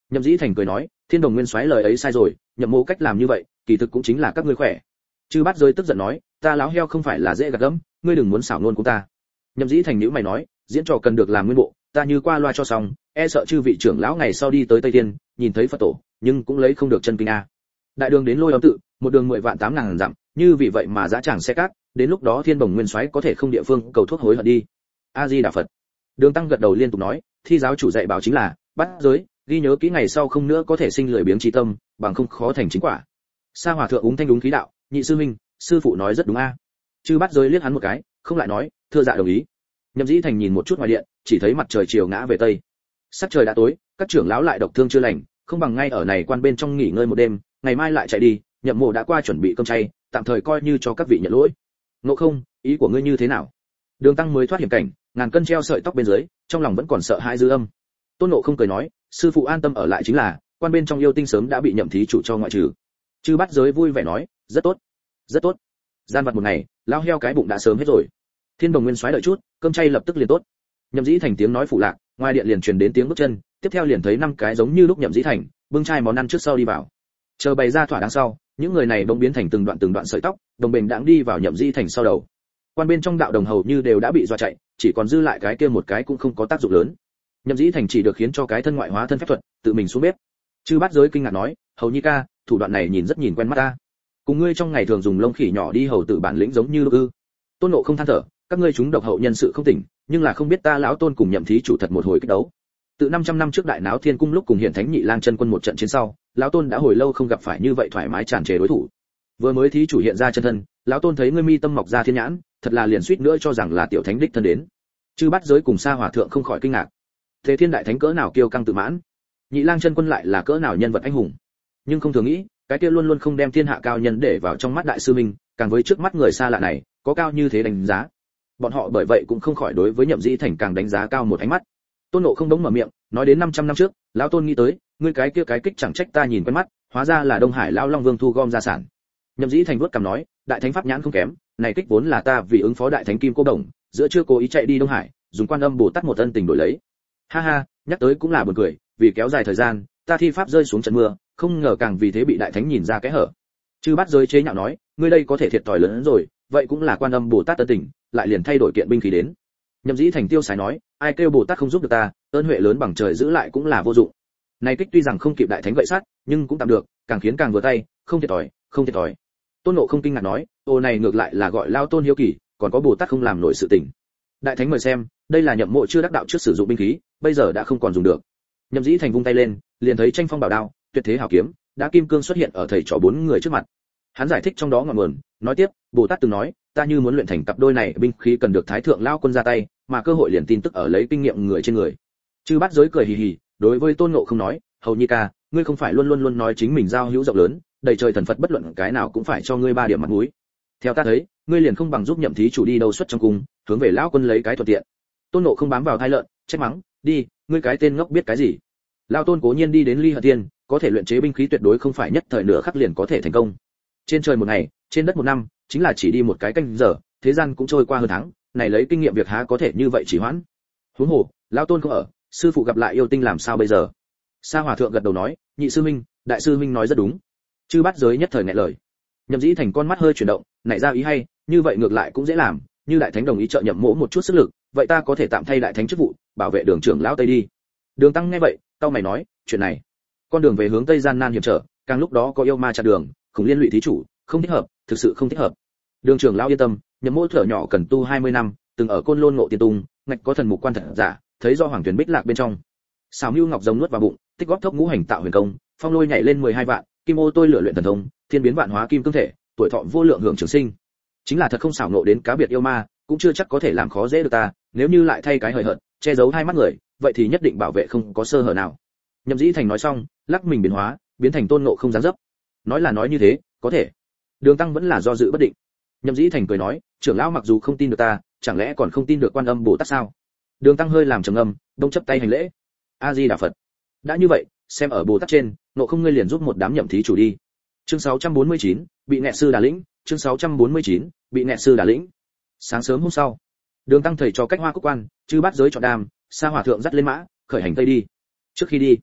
Nhậm Dĩ Thành cười nói, Thiên Đồng Nguyên Soái lời ấy sai rồi, Nhậm Mộ cách làm như vậy, kỳ thực cũng chính là các ngươi khỏe. Chư Bát Giới tức giận nói, ta láo heo không phải là dễ gạt gẫm, ngươi đừng muốn xảo ngôn của ta. Nhậm Dĩ Thành nhíu mày nói, diễn trò cần được làm nguyên bộ, ta như qua loa cho xong, e sợ chư vị trưởng lão ngày sau đi tới Tây Thiên, nhìn thấy Phật tổ, nhưng cũng lấy không được chân kinh a. Đại đường đến Lôi Âm tự, một đường 10 vạn 8.000 dặm, như vì vậy mà dã tràng xe cát, đến lúc đó Thiên Đồng Nguyên Soái có thể không địa phương cầu thuốc hối hận đi. A Di Đà Phật. Đường Tăng gật đầu liên tục nói, thi giáo chủ dạy bảo chính là, Bát Giới, ghi nhớ kỹ ngày sau không nữa có thể sinh lười biếng trí tâm, bằng không khó thành chính quả. Sa Hòa thượng úng thanh đúng khí đạo, nhị sư huynh, sư phụ nói rất đúng a. Chư Bát Giới liếc hắn một cái, không lại nói, thưa dạ đồng ý. Nhậm Dĩ Thành nhìn một chút ngoài điện, chỉ thấy mặt trời chiều ngã về tây. Sắc trời đã tối, các trưởng lão lại độc thương chưa lành, không bằng ngay ở này quan bên trong nghỉ ngơi một đêm, ngày mai lại chạy đi. Nhậm Mộ đã qua chuẩn bị cơm chay, tạm thời coi như cho các vị nhận lỗi. Ngộ Không, ý của ngươi như thế nào? Đường Tăng mới thoát hiểm cảnh, ngàn cân treo sợi tóc bên dưới, trong lòng vẫn còn sợ hãi dư âm. Tôn Ngộ Không cười nói, sư phụ an tâm ở lại chính là, quan bên trong yêu tinh sớm đã bị Nhậm thí chủ cho ngoại trừ. Chư Bát Giới vui vẻ nói, rất tốt, rất tốt. Gian vặt một ngày, lao heo cái bụng đã sớm hết rồi. Thiên Đồng Nguyên Soái đợi chút, cơm chay lập tức liền tốt. Nhậm Dĩ Thành tiếng nói phụ lạc, ngoài điện liền truyền đến tiếng bước chân, tiếp theo liền thấy 5 cái giống như lúc Nhậm Dĩ Thành bưng chai món ăn trước sau đi vào. Chờ bày ra thỏa đáng sau, những người này bỗng biến thành từng đoạn sợi tóc, đồng bền đãng đi vào Nhậm Dĩ Thành sau đầu. Quan bên trong đạo đồng hầu như đều đã bị dọa chạy, chỉ còn dư lại cái kia một cái cũng không có tác dụng lớn. Nhậm Dĩ Thành chỉ được khiến cho cái thân ngoại hóa thân phép thuật, tự mình xuống bếp. Chư Bát Giới kinh ngạc nói, hầu nhi ca, thủ đoạn này nhìn rất nhìn quen mắt ta. Cùng ngươi trong ngày thường dùng lông khỉ nhỏ đi hầu tử bản lĩnh giống như lúc ư? Tôn Ngộ Không than thở, các ngươi chúng độc hậu nhân sự không tỉnh, nhưng là không biết ta lão Tôn cùng Nhậm thí chủ thật một hồi kích đấu. Từ 500 năm trước đại náo thiên cung lúc cùng hiển thánh nhị lang chân quân một trận chiến sau, lão Tôn đã hồi lâu không gặp phải như vậy thoải mái tràn trề đối thủ. Vừa mới thí chủ hiện ra chân thân, lão Tôn thấy ngươi mi tâm mọc ra thiên nhãn, thật là liền suýt nữa cho rằng là tiểu thánh đích thân đến. Chư Bát Giới cùng Sa Hòa thượng không khỏi kinh ngạc. Thế Thiên đại thánh cỡ nào kiêu căng tự mãn, nhị lang chân quân lại là cỡ nào nhân vật anh hùng. Nhưng không thường nghĩ, cái kia luôn luôn không đem thiên hạ cao nhân để vào trong mắt đại sư minh, càng với trước mắt người xa lạ này, có cao như thế đánh giá. Bọn họ bởi vậy cũng không khỏi đối với Nhậm Dĩ Thành càng đánh giá cao một ánh mắt. Tôn Ngộ Không đống mở miệng, nói đến 500 năm trước, lão Tôn nghĩ tới, ngươi cái kia cái kích chẳng trách ta nhìn quen mắt, hóa ra là Đông Hải lão Long Vương thu gom gia sản. Nhậm Dĩ Thành vuốt cằm nói, đại thánh pháp nhãn không kém, này kích vốn là ta vì ứng phó đại thánh Kim Cô Đồng, giữa chưa cố ý chạy đi Đông Hải, dùng Quan Âm Bồ Tát một ân tình đổi lấy. Ha ha, nhắc tới cũng là buồn cười, vì kéo dài thời gian, ta thi pháp rơi xuống trận mưa, không ngờ càng vì thế bị đại thánh nhìn ra cái hở. Chư Bát Giới chế nhạo nói, ngươi đây có thể thiệt thòi lớn hơn rồi, vậy cũng là Quan Âm Bồ Tát ân tình, lại liền thay đổi kiện binh khí đến. Nhậm Dĩ Thành tiêu sái nói, ai kêu Bồ Tát không giúp được ta, ơn huệ lớn bằng trời giữ lại cũng là vô dụng. Này kích tuy rằng không kịp đại thánh gậy sắt, nhưng cũng tạm được, càng khiến càng vừa tay, không thiệt thòi, không thiệt thòi. Tôn Ngộ Không kinh ngạc nói, ô này ngược lại là gọi lao Tôn hiếu kỳ, còn có Bồ Tát không làm nổi sự tình. Đại thánh mời xem, đây là Nhậm Mộ chưa đắc đạo trước sử dụng binh khí, bây giờ đã không còn dùng được. Nhậm Dĩ Thành vung tay lên, liền thấy tranh phong bảo đao, tuyệt thế hảo kiếm, đã kim cương xuất hiện ở thầy trò 4 người trước mặt. Hắn giải thích trong đó ngọn nguồn, nói tiếp, Bồ Tát từng nói, ta như muốn luyện thành cặp đôi này binh khí cần được thái thượng lao quân ra tay, mà cơ hội liền tin tức ở lấy kinh nghiệm người trên người. Chư Bát Giới cười hì hì, đối với Tôn Ngộ Không nói, hầu nhi ca, ngươi không phải luôn luôn nói chính mình giao hữu rộng lớn, đầy trời thần Phật bất luận cái nào cũng phải cho ngươi 3 điểm mặt mũi. Theo ta thấy, ngươi liền không bằng giúp Nhậm thí chủ đi đâu xuất trong cung, hướng về lão quân lấy cái thuận tiện. Tôn Ngộ Không bám vào thai lợn, trách mắng, đi, ngươi cái tên ngốc biết cái gì? Lão Tôn cố nhiên đi đến Ly Hận Thiên, có thể luyện chế binh khí tuyệt đối không phải nhất thời nửa khắc liền có thể thành công. Trên trời một ngày, trên đất một năm, chính là chỉ đi một cái canh giờ, thế gian cũng trôi qua hơn tháng, này lấy kinh nghiệm việc há có thể như vậy chỉ hoãn. Huống hồ, lão Tôn không ở, sư phụ gặp lại yêu tinh làm sao bây giờ? Sa Hòa thượng gật đầu nói, nhị sư minh, đại sư minh nói rất đúng. Chư Bát Giới nhất thời nghẹn lời. Nhậm Dĩ Thành con mắt hơi chuyển động, nảy ra ý hay, như vậy ngược lại cũng dễ làm, như đại thánh đồng ý trợ Nhậm Mỗ một chút sức lực, vậy ta có thể tạm thay đại thánh chức vụ, bảo vệ đường trưởng lão tây đi. Đường Tăng nghe vậy, tao mày nói, chuyện này, con đường về hướng tây gian nan hiểm trở, càng lúc đó có yêu ma chặn đường, khủng liên lụy thí chủ, không thích hợp, thực sự không thích hợp. Đường trưởng lão yên tâm, Nhậm Mỗ thở nhỏ cần tu 20 năm, từng ở Côn Lôn ngộ tiên tung, ngạch có thần mục quan thật giả, thấy do hoàng tuyển bích lạc bên trong. Xào Mưu Ngọc giống nuốt vào bụng, tích góp thốc ngũ hành tạo huyền công, phong lôi nhảy lên 12 vạn, kim ô tôi lựa luyện thần thông, thiên biến vạn hóa kim cương thể, tuổi thọ vô lượng hưởng trường sinh. Chính là thật không xảo nộ đến cá biệt yêu ma, cũng chưa chắc có thể làm khó dễ được ta, nếu như lại thay cái hời hợt, che giấu hai mắt người, vậy thì nhất định bảo vệ không có sơ hở nào. Nhậm Dĩ Thành nói xong, lắc mình biến hóa, biến thành Tôn Ngộ Không dáng dấp. Nói là nói như thế, có thể. Đường Tăng vẫn là do dự bất định. Nhậm Dĩ Thành cười nói, trưởng lão mặc dù không tin được ta, chẳng lẽ còn không tin được Quan Âm Bồ Tát sao? Đường Tăng hơi làm trầm ngâm, đông chấp tay hành lễ. A Di Đà Phật. Đã như vậy, xem ở Bồ Tát trên, Ngộ Không ngươi liền giúp một đám nhậm thí chủ đi. Chương 649, bị nẹt sư đà lĩnh, chương 649, bị nẹt sư đà lĩnh. Sáng sớm hôm sau, Đường Tăng thầy cho cách Hoa Cúc Quan, Chư Bát Giới chọn đàm, Sa Hòa thượng dắt lên mã, khởi hành tây đi. Trước khi đi,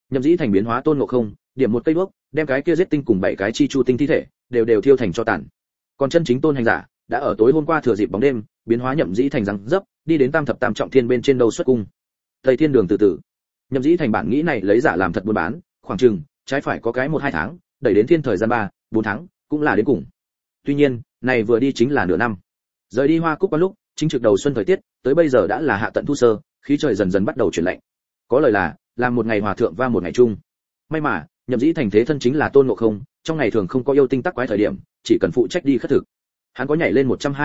Nhậm Dĩ Thành biến hóa Tôn Ngộ Không, điểm một cây đuốc, đem cái kia giết tinh cùng 7 cái chi chu tinh thi thể đều thiêu thành cho tàn. Còn chân chính Tôn hành giả đã ở tối hôm qua thừa dịp bóng đêm, biến hóa Nhậm Dĩ Thành răng dấp, đi đến Tam thập tam trọng thiên bên trên đầu xuất cung. Tây Thiên Đường từ từ. Nhậm Dĩ Thành bản nghĩ này lấy giả làm thật buôn bán, khoảng chừng trái phải có cái 1-2 tháng, đẩy đến thiên thời gian 3-4 tháng, cũng là đến cùng. Tuy nhiên, này vừa đi chính là nửa năm. Rời đi Hoa Cúc Quan lúc, chính trực đầu xuân thời tiết, tới bây giờ đã là hạ tận thu sơ, khí trời dần dần bắt đầu chuyển lạnh. Có lời là, làm một ngày hòa thượng và một ngày chung. May mà, Nhậm Dĩ Thành thế thân chính là Tôn Ngộ Không, trong ngày thường không có yêu tinh tắc quái thời điểm, chỉ cần phụ trách đi khất thực. Hắn có nhảy lên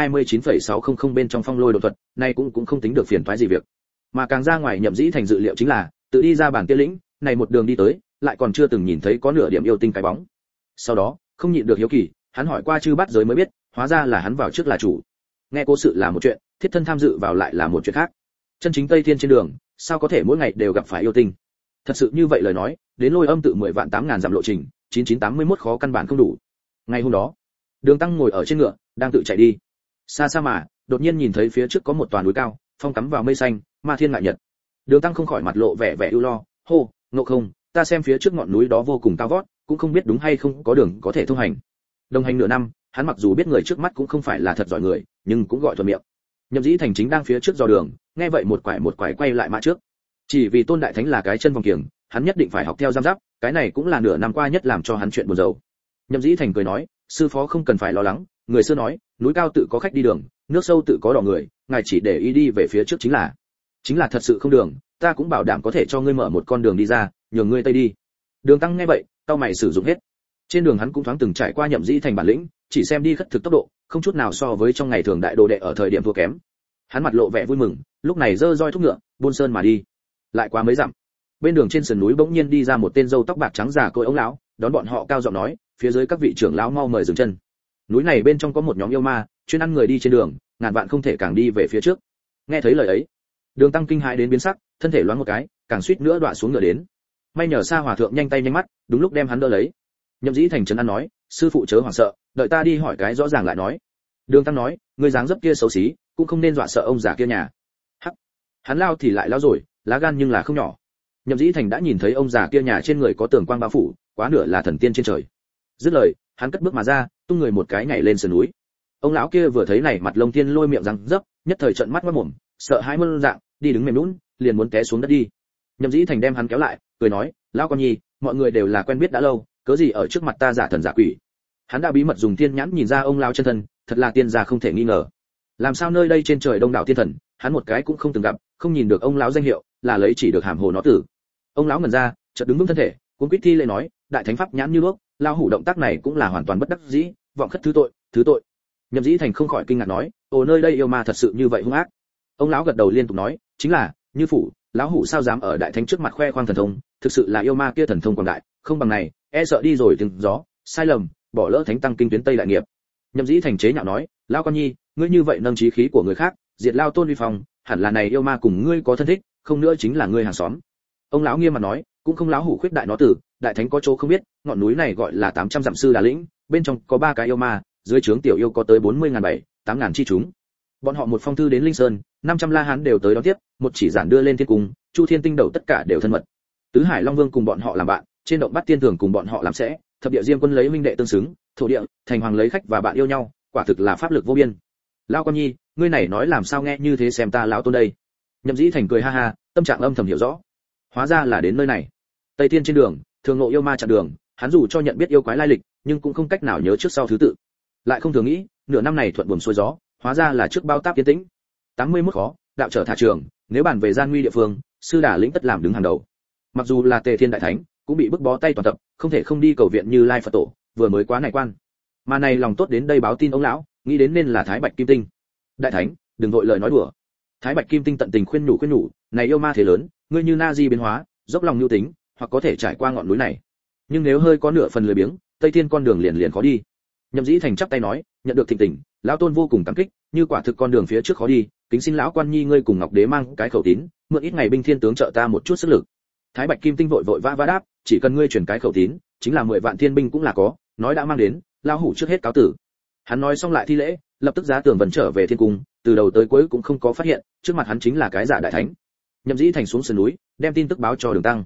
129,600 bên trong phong lôi độ thuật, này cũng không tính được phiền toái gì việc. Mà càng ra ngoài Nhậm Dĩ Thành dự liệu chính là, tự đi ra bản Tiên lĩnh, này một đường đi tới, lại còn chưa từng nhìn thấy có nửa điểm yêu tinh cái bóng. Sau đó, không nhịn được hiếu kỳ, hắn hỏi qua chư bát giới mới biết, hóa ra là hắn vào trước là chủ. Nghe cố sự là một chuyện, thiết thân tham dự vào lại là một chuyện khác. Chân chính Tây Thiên trên đường, sao có thể mỗi ngày đều gặp phải yêu tinh? Thật sự như vậy lời nói, đến Lôi Âm tự 10 vạn 8000 dặm lộ trình, 9981 khó căn bản không đủ. Ngày hôm đó, Đường Tăng ngồi ở trên ngựa, đang tự chạy đi. Xa xa mà, đột nhiên nhìn thấy phía trước có một tòa núi cao, phong cắm vào mây xanh, ma thiên ngại nhật. Đường Tăng không khỏi mặt lộ vẻ ưu lo, hô, Ngộ Không, ta xem phía trước ngọn núi đó vô cùng cao vót, cũng không biết đúng hay không có đường có thể thông hành. Đồng hành nửa năm, hắn mặc dù biết người trước mắt cũng không phải là thật giỏi người, nhưng cũng gọi thuận miệng. Nhậm Dĩ Thành chính đang phía trước dò đường, nghe vậy một quải quay lại mã trước. Chỉ vì Tôn đại thánh là cái chân vòng kiềng, hắn nhất định phải học theo giam giáp, cái này cũng là nửa năm qua nhất làm cho hắn chuyện buồn rầu. Nhậm Dĩ Thành cười nói, sư phó không cần phải lo lắng, người xưa nói, núi cao tự có khách đi đường, nước sâu tự có đò người, ngài chỉ để ý đi về phía trước chính là thật sự không đường, ta cũng bảo đảm có thể cho ngươi mở một con đường đi ra, nhường ngươi tây đi. Đường Tăng nghe vậy, tao mày sử dụng hết. Trên đường hắn cũng thoáng từng trải qua Nhậm Dĩ Thành bản lĩnh, chỉ xem đi khất thực tốc độ, không chút nào so với trong ngày thường đại đồ đệ ở thời điểm thua kém. Hắn mặt lộ vẻ vui mừng, lúc này giơ roi thúc ngựa, buôn sơn mà đi. Lại qua mấy dặm, bên đường trên sườn núi bỗng nhiên đi ra một tên râu tóc bạc trắng già cỗi ống lão, đón bọn họ cao giọng nói, phía dưới các vị trưởng lão mau mời dừng chân. Núi này bên trong có một nhóm yêu ma, chuyên ăn người đi trên đường, ngàn vạn không thể càng đi về phía trước. Nghe thấy lời ấy, Đường Tăng kinh hãi đến biến sắc, thân thể loáng một cái, càng suýt nữa đọa xuống ngựa đến. May nhờ Sa hòa thượng nhanh tay nhanh mắt, đúng lúc đem hắn đỡ lấy. Nhậm Dĩ Thành trấn an nói, sư phụ chớ hoảng sợ, đợi ta đi hỏi cái rõ ràng lại nói. Đường Tăng nói, người dáng dấp kia xấu xí, cũng không nên dọa sợ ông già kia nhà. Hắc, hắn lao thì lại lao rồi, lá gan nhưng là không nhỏ. Nhậm Dĩ Thành đã nhìn thấy ông già kia nhà trên người có tường quang bao phủ, quá nửa là thần tiên trên trời. Dứt lời, hắn cất bước mà ra, tung người một cái nhảy lên sườn núi. Ông lão kia vừa thấy này mặt lông tiên lôi miệng răng dấp, nhất thời trợn mắt mắt mồm, sợ hãi mơn dạng, đi đứng mềm nhũn, liền muốn té xuống đất đi. Nhậm Dĩ Thành đem hắn kéo lại, cười nói, lão con nhi, mọi người đều là quen biết đã lâu, cớ gì ở trước mặt ta giả thần giả quỷ. Hắn đã bí mật dùng tiên nhãn nhìn ra ông lão chân thân, thật là tiên gia không thể nghi ngờ. Làm sao nơi đây trên trời đông đảo tiên thần, hắn một cái cũng không từng gặp, không nhìn được ông lão danh hiệu, là lấy chỉ được hàm hồ nó tử. Ông lão ngẩn ra, chợt đứng vững thân thể, cuống quýt thi lễ nói, đại thánh pháp nhãn như đuốc, lão hủ động tác này cũng là hoàn toàn bất đắc dĩ, vọng khất thứ tội, thứ tội. Nhậm Dĩ Thành không khỏi kinh ngạc nói, ồ, nơi đây yêu ma thật sự như vậy hung ác. Ông lão gật đầu liên tục nói, chính là, như phủ, lão hủ sao dám ở đại thánh trước mặt khoe khoang thần thông, thực sự là yêu ma kia thần thông quảng đại, không bằng này, e sợ đi rồi từng gió, sai lầm, bỏ lỡ thánh tăng kinh tuyến tây đại nghiệp. Nhậm Dĩ Thành chế nhạo nói, lão con nhi, ngươi như vậy nâng chí khí của người khác, diệt lao tôn uy phong, hẳn là này yêu ma cùng ngươi có thân thích, không nữa chính là ngươi hàng xóm. Ông lão nghiêm mặt nói, cũng không lão hủ khuyết đại nó tử, đại thánh có chỗ không biết, ngọn núi này gọi là 800 dặm sư đà lĩnh, bên trong có 3 cái yêu ma, dưới trướng tiểu yêu có tới 40.700-8.000 chi chúng. Bọn họ một phong thư đến Linh Sơn, 500 la hán đều tới đón tiếp, một chỉ giản đưa lên thiên cung, Chu Thiên tinh đầu tất cả đều thân mật. Tứ Hải Long Vương cùng bọn họ làm bạn, trên động Bát Tiên Thường cùng bọn họ làm sẽ, thập địa Diêm Quân lấy minh đệ tương xứng, thổ địa, thành hoàng lấy khách và bạn yêu nhau, quả thực là pháp lực vô biên. Lão con nhi, ngươi này nói làm sao nghe như thế xem ta lão tôn đây. Nhậm Dĩ Thành cười ha ha, tâm trạng âm thầm hiểu rõ. Hóa ra là đến nơi này. Tây Thiên trên đường, thường ngộ yêu ma chặn đường, hắn dù cho nhận biết yêu quái lai lịch, nhưng cũng không cách nào nhớ trước sau thứ tự. Lại không thường nghĩ, nửa năm này thuận buồm xuôi gió, hóa ra là trước bao táp tiến tĩnh. 81 khó, đạo trở thả trường, nếu bàn về gian nguy địa phương, sư đà lĩnh tất làm đứng hàng đầu. Mặc dù là Tề Thiên đại thánh, cũng bị bức bó tay toàn tập, không thể không đi cầu viện Như Lai Phật tổ, vừa mới quá này quan. Mà này lòng tốt đến đây báo tin ông lão, nghĩ đến nên là Thái Bạch Kim Tinh. Đại thánh, đừng vội lời nói đùa. Thái Bạch Kim Tinh tận tình khuyên nhủ, này yêu ma thế lớn, ngươi như na di biến hóa, dốc lòng nhu tính, hoặc có thể trải qua ngọn núi này. Nhưng nếu hơi có nửa phần lười biếng, Tây Thiên con đường liền khó đi. Nhậm Dĩ Thành chắp tay nói, nhận được thịnh tình, lão tôn vô cùng cảm kích, như quả thực con đường phía trước khó đi, kính xin lão quan nhi ngươi cùng Ngọc Đế mang cái khẩu tín, mượn ít ngày binh thiên tướng trợ ta một chút sức lực. Thái Bạch Kim Tinh vội vã đáp, chỉ cần ngươi truyền cái khẩu tín, chính là 10 vạn thiên binh cũng là có, nói đã mang đến, lão hủ trước hết cáo tử. Hắn nói xong lại thi lễ, lập tức giá tường vần trở về thiên cung, từ đầu tới cuối cũng không có phát hiện, trước mặt hắn chính là cái giả đại thánh. Nhậm Dĩ Thành xuống sườn núi, đem tin tức báo cho Đường Tăng.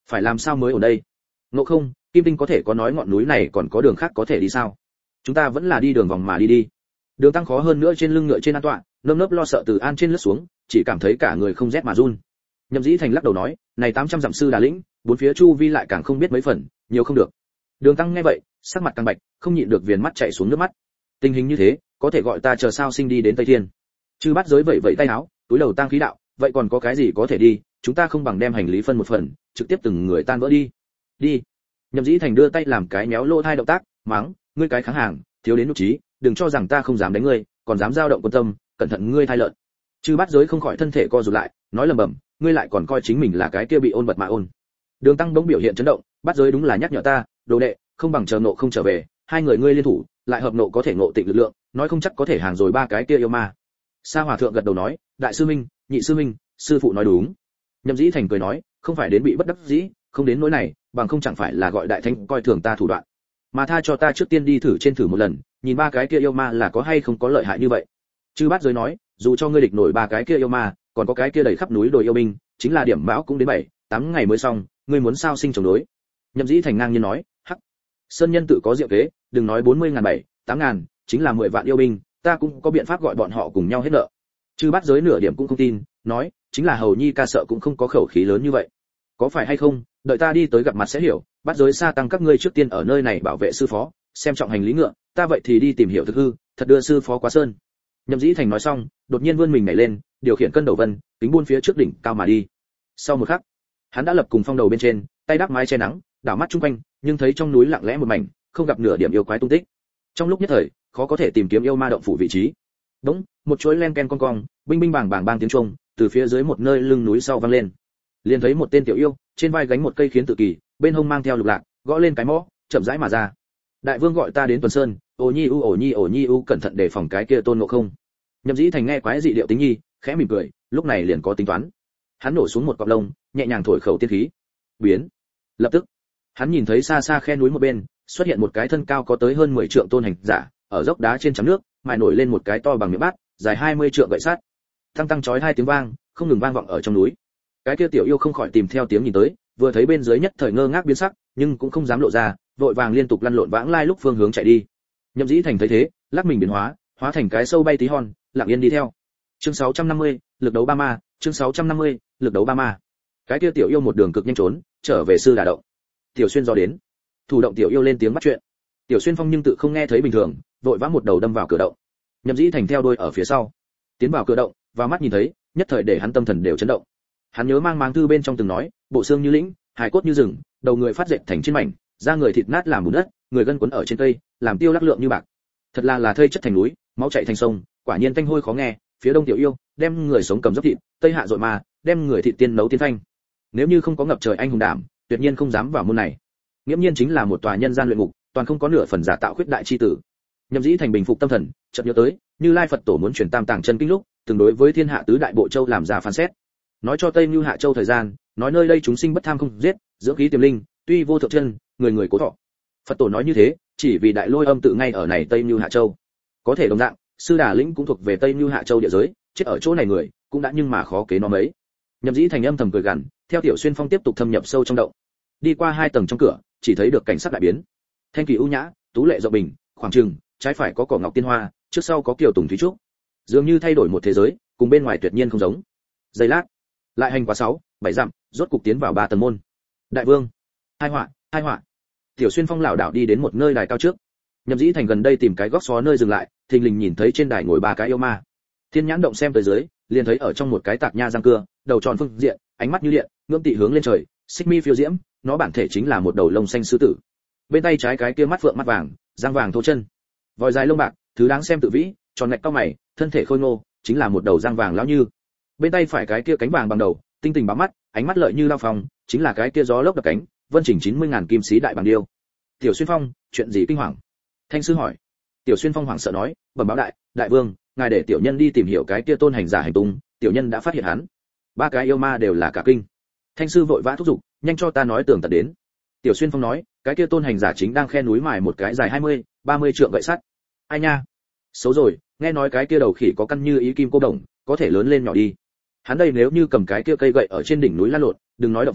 Phải làm sao mới ở đây? Ngộ không, Kim Tinh có thể có nói ngọn núi này còn có đường khác có thể đi sao? Chúng ta vẫn là đi đường vòng mà đi. Đường tăng khó hơn nữa, trên lưng ngựa trên an tọa, nơm nớp lo sợ từ an trên lướt xuống, chỉ cảm thấy cả người không rét mà run. Nhậm Dĩ Thành lắc đầu nói, này 800 dặm sư đà lĩnh, bốn phía chu vi lại càng không biết mấy phần, nhiều không được. Đường tăng nghe vậy, sắc mặt càng bạch, không nhịn được viền mắt chảy xuống nước mắt. Tình hình như thế, có thể gọi ta chờ sao sinh đi đến Tây Thiên. Chư Bát Giới vậy vậy tay áo, túi đầu tăng khí đạo, vậy còn có cái gì có thể đi, chúng ta không bằng đem hành lý phân một phần, trực tiếp từng người tan vỡ đi. Đi. Nhậm Dĩ Thành đưa tay làm cái méo lỗ thai động tác, mắng, ngươi cái kháng hàng, thiếu đến nhục trí, đừng cho rằng ta không dám đánh ngươi, còn dám dao động quân tâm, cẩn thận ngươi thai lợn. Chư Bát Giới không khỏi thân thể co rụt lại, nói lầm bầm, ngươi lại còn coi chính mình là cái kia bị ôn bật mà ôn. Đường Tăng bỗng biểu hiện chấn động, Bát Giới đúng là nhắc nhở ta, đồ đệ, không bằng chờ nộ không trở về, hai người ngươi liên thủ, lại hợp nộ có thể ngộ tịnh lực lượng, nói không chắc có thể hàng rồi ba cái kia yêu ma. Sa Hòa thượng gật đầu nói, đại sư minh, nhị sư minh, sư phụ nói đúng. Nhậm Dĩ Thành cười nói, không phải đến bị bất đắc dĩ, không đến nỗi này, bằng không chẳng phải là gọi đại thánh coi thường ta thủ đoạn, mà tha cho ta trước tiên đi thử một lần, nhìn ba cái kia yêu ma là có hay không có lợi hại như vậy. Chư Bát Giới nói, dù cho ngươi địch nổi ba cái kia yêu ma, còn có cái kia đầy khắp núi đồi yêu binh, chính là điểm bão cũng đến 7-8 ngày mới xong, ngươi muốn sao sinh chống đối. Nhậm Dĩ Thành ngang nhiên nói, hắc, sơn nhân tự có diệu kế, đừng nói 40.000 7-8.000, chính là 10 vạn yêu binh, ta cũng có biện pháp gọi bọn họ cùng nhau hết nợ. Chư Bát Giới nửa điểm cũng không tin, nói, chính là hầu nhi ca sợ cũng không có khẩu khí lớn như vậy. Có phải hay không, đợi ta đi tới gặp mặt sẽ hiểu. Bát Giới Sa tăng các ngươi trước tiên ở nơi này bảo vệ sư phó, xem trọng hành lý ngựa, ta vậy thì đi tìm hiểu thực hư, thật đưa sư phó quá sơn. Nhậm Dĩ Thành nói xong, đột nhiên vươn mình nhảy lên, điều khiển cân đầu vân, kính buôn phía trước đỉnh cao mà đi. Sau một khắc, hắn đã lập cùng phong đầu bên trên, tay đắp mái che nắng, đảo mắt chung quanh, nhưng thấy trong núi lặng lẽ một mảnh, không gặp nửa điểm yêu quái tung tích. Trong lúc nhất thời, khó có thể tìm kiếm yêu ma động phủ vị trí. Đống, một chuỗi len ken cong cong, binh binh bàng bàng bang tiếng chuông, từ phía dưới một nơi lưng núi sau vang lên. Liền thấy một tên tiểu yêu, trên vai gánh một cây khiến tự kỳ, bên hông mang theo lục lạc, gõ lên cái mõ, chậm rãi mà ra. Đại vương gọi ta đến Tuần Sơn, ồ nhi u, cẩn thận đề phòng cái kia Tôn Ngộ Không. Nhậm Dĩ Thành nghe quái dị điệu tính nhi, khẽ mỉm cười, lúc này liền có tính toán. Hắn nổ xuống một cọng lông, nhẹ nhàng thổi khẩu tiên khí. Biến. Lập tức, hắn nhìn thấy xa xa khe núi một bên, xuất hiện một cái thân cao có tới hơn 10 trượng tôn hành giả, ở dốc đá trên chấm nước, mài nổi lên một cái to bằng miệng bát, dài 20 trượng gậy sắt. Tăng tăng chói hai tiếng vang, không ngừng vang vọng ở trong núi. Cái kia tiểu yêu không khỏi tìm theo tiếng nhìn tới, vừa thấy bên dưới nhất thời ngơ ngác biến sắc, nhưng cũng không dám lộ ra, vội vàng liên tục lăn lộn vãng lai lúc phương hướng chạy đi. Nhậm Dĩ Thành thấy thế, lắc mình biến hóa, hóa thành cái sâu bay tí hon, lặng yên đi theo. Chương 650, lực đấu ba ma, chương 650, lực đấu ba ma. Cái kia tiểu yêu một đường cực nhanh trốn, trở về sư đà động. Tiểu Xuyên do đến, thủ động tiểu yêu lên tiếng bắt chuyện. Tiểu Xuyên Phong nhưng tự không nghe thấy bình thường, vội vã một đầu đâm vào cửa động. Nhậm Dĩ Thành theo đuôi ở phía sau, tiến vào cửa động, vào mắt nhìn thấy, nhất thời để hắn tâm thần đều chấn động. Hắn nhớ mang thư bên trong từng nói, bộ xương như lĩnh, hài cốt như rừng, đầu người phát dệt thành trên mảnh, da người thịt nát làm bùn đất, người gân quấn ở trên cây, làm tiêu lắc lượng như bạc. Thật là thây chất thành núi, máu chảy thành sông, quả nhiên tanh hôi khó nghe. Phía đông tiểu yêu, đem người sống cầm dốc thịt, tây hạ dội ma, đem người thịt tiên nấu tiên thanh. Nếu như không có ngập trời anh hùng đảm, tuyệt nhiên không dám vào môn này. Nghiễm nhiên chính là một tòa nhân gian luyện ngục, toàn không có nửa phần giả tạo khuyết đại chi tử. Nhậm Dĩ Thành bình phục tâm thần, chợt nhớ tới, Như Lai Phật Tổ muốn truyền Tam Tạng chân kinh lúc, từng đối với thiên hạ tứ đại bộ châu làm ra phán xét. Nói cho Tây Như Hạ Châu thời gian, nói nơi đây chúng sinh bất tham không giết, dưỡng khí tiềm linh, tuy vô thượng chân, người người cố thọ. Phật Tổ nói như thế, chỉ vì đại lôi âm tự ngay ở này Tây Như Hạ Châu. Có thể đồng dạng, sư Đà lĩnh cũng thuộc về Tây Như Hạ Châu địa giới, chết ở chỗ này người, cũng đã nhưng mà khó kế nó mấy. Nhậm Dĩ Thành âm thầm cười gằn, theo Tiểu Xuyên Phong tiếp tục thâm nhập sâu trong động. Đi qua 2 tầng trong cửa, chỉ thấy được cảnh sắc đại biến. Thanh kỳ ưu nhã, tú lệ rộng bình, khoảng trừng, trái phải có cỏ ngọc tiên hoa, trước sau có kiều tùng thúy trúc. Dường như thay đổi một thế giới, cùng bên ngoài tuyệt nhiên không giống. Giây lát, lại hành qua 6-7 dặm, rốt cục tiến vào 3 tầng môn. Đại vương, hai họa. Tiểu Xuyên Phong lảo đảo đi đến một nơi đài cao trước. Nhậm Dĩ Thành gần đây tìm cái góc xó nơi dừng lại, thình lình nhìn thấy trên đài ngồi 3 cái yêu ma. Thiên nhãn động xem tới dưới, liền thấy ở trong một cái tạc nha răng cưa, đầu tròn phương diện, ánh mắt như điện, ngưỡng tị hướng lên trời, xích mi phiêu diễm, nó bản thể chính là một đầu lông xanh sư tử. Bên tay trái cái kia mắt phượng mắt vàng, răng vàng thô chân, vòi dài lông bạc, thứ đáng xem tự vĩ, tròn ngạch cao mày, thân thể khôi ngô, chính là một đầu răng vàng lão như. Bên tay phải cái kia cánh vàng bằng đầu, tinh tình bám mắt, ánh mắt lợi như lao phong, chính là cái kia gió lốc đập cánh, vân chỉnh 90.000 kim sĩ đại bằng điêu. Tiểu Xuyên Phong, chuyện gì kinh hoàng? Thanh sư hỏi. Tiểu Xuyên Phong hoảng sợ nói, bẩm báo đại vương, ngài để tiểu nhân đi tìm hiểu cái kia tôn hành giả hành tung, tiểu nhân đã phát hiện hắn. 3 cái yêu ma đều là cả kinh. Thanh sư vội vã thúc giục, nhanh cho ta nói tường tận đến. Tiểu Xuyên Phong nói, cái kia tôn hành giả chính đang khe núi mài một cái dài 20-30 trượng gậy sắt. Ai nha, xấu rồi, nghe nói cái kia đầu khỉ có căn như ý kim cô đồng, có thể lớn lên nhỏ đi. Hắn đây nếu như cầm cái kia cây gậy ở trên đỉnh núi lăn lộn, đừng nói động phủ,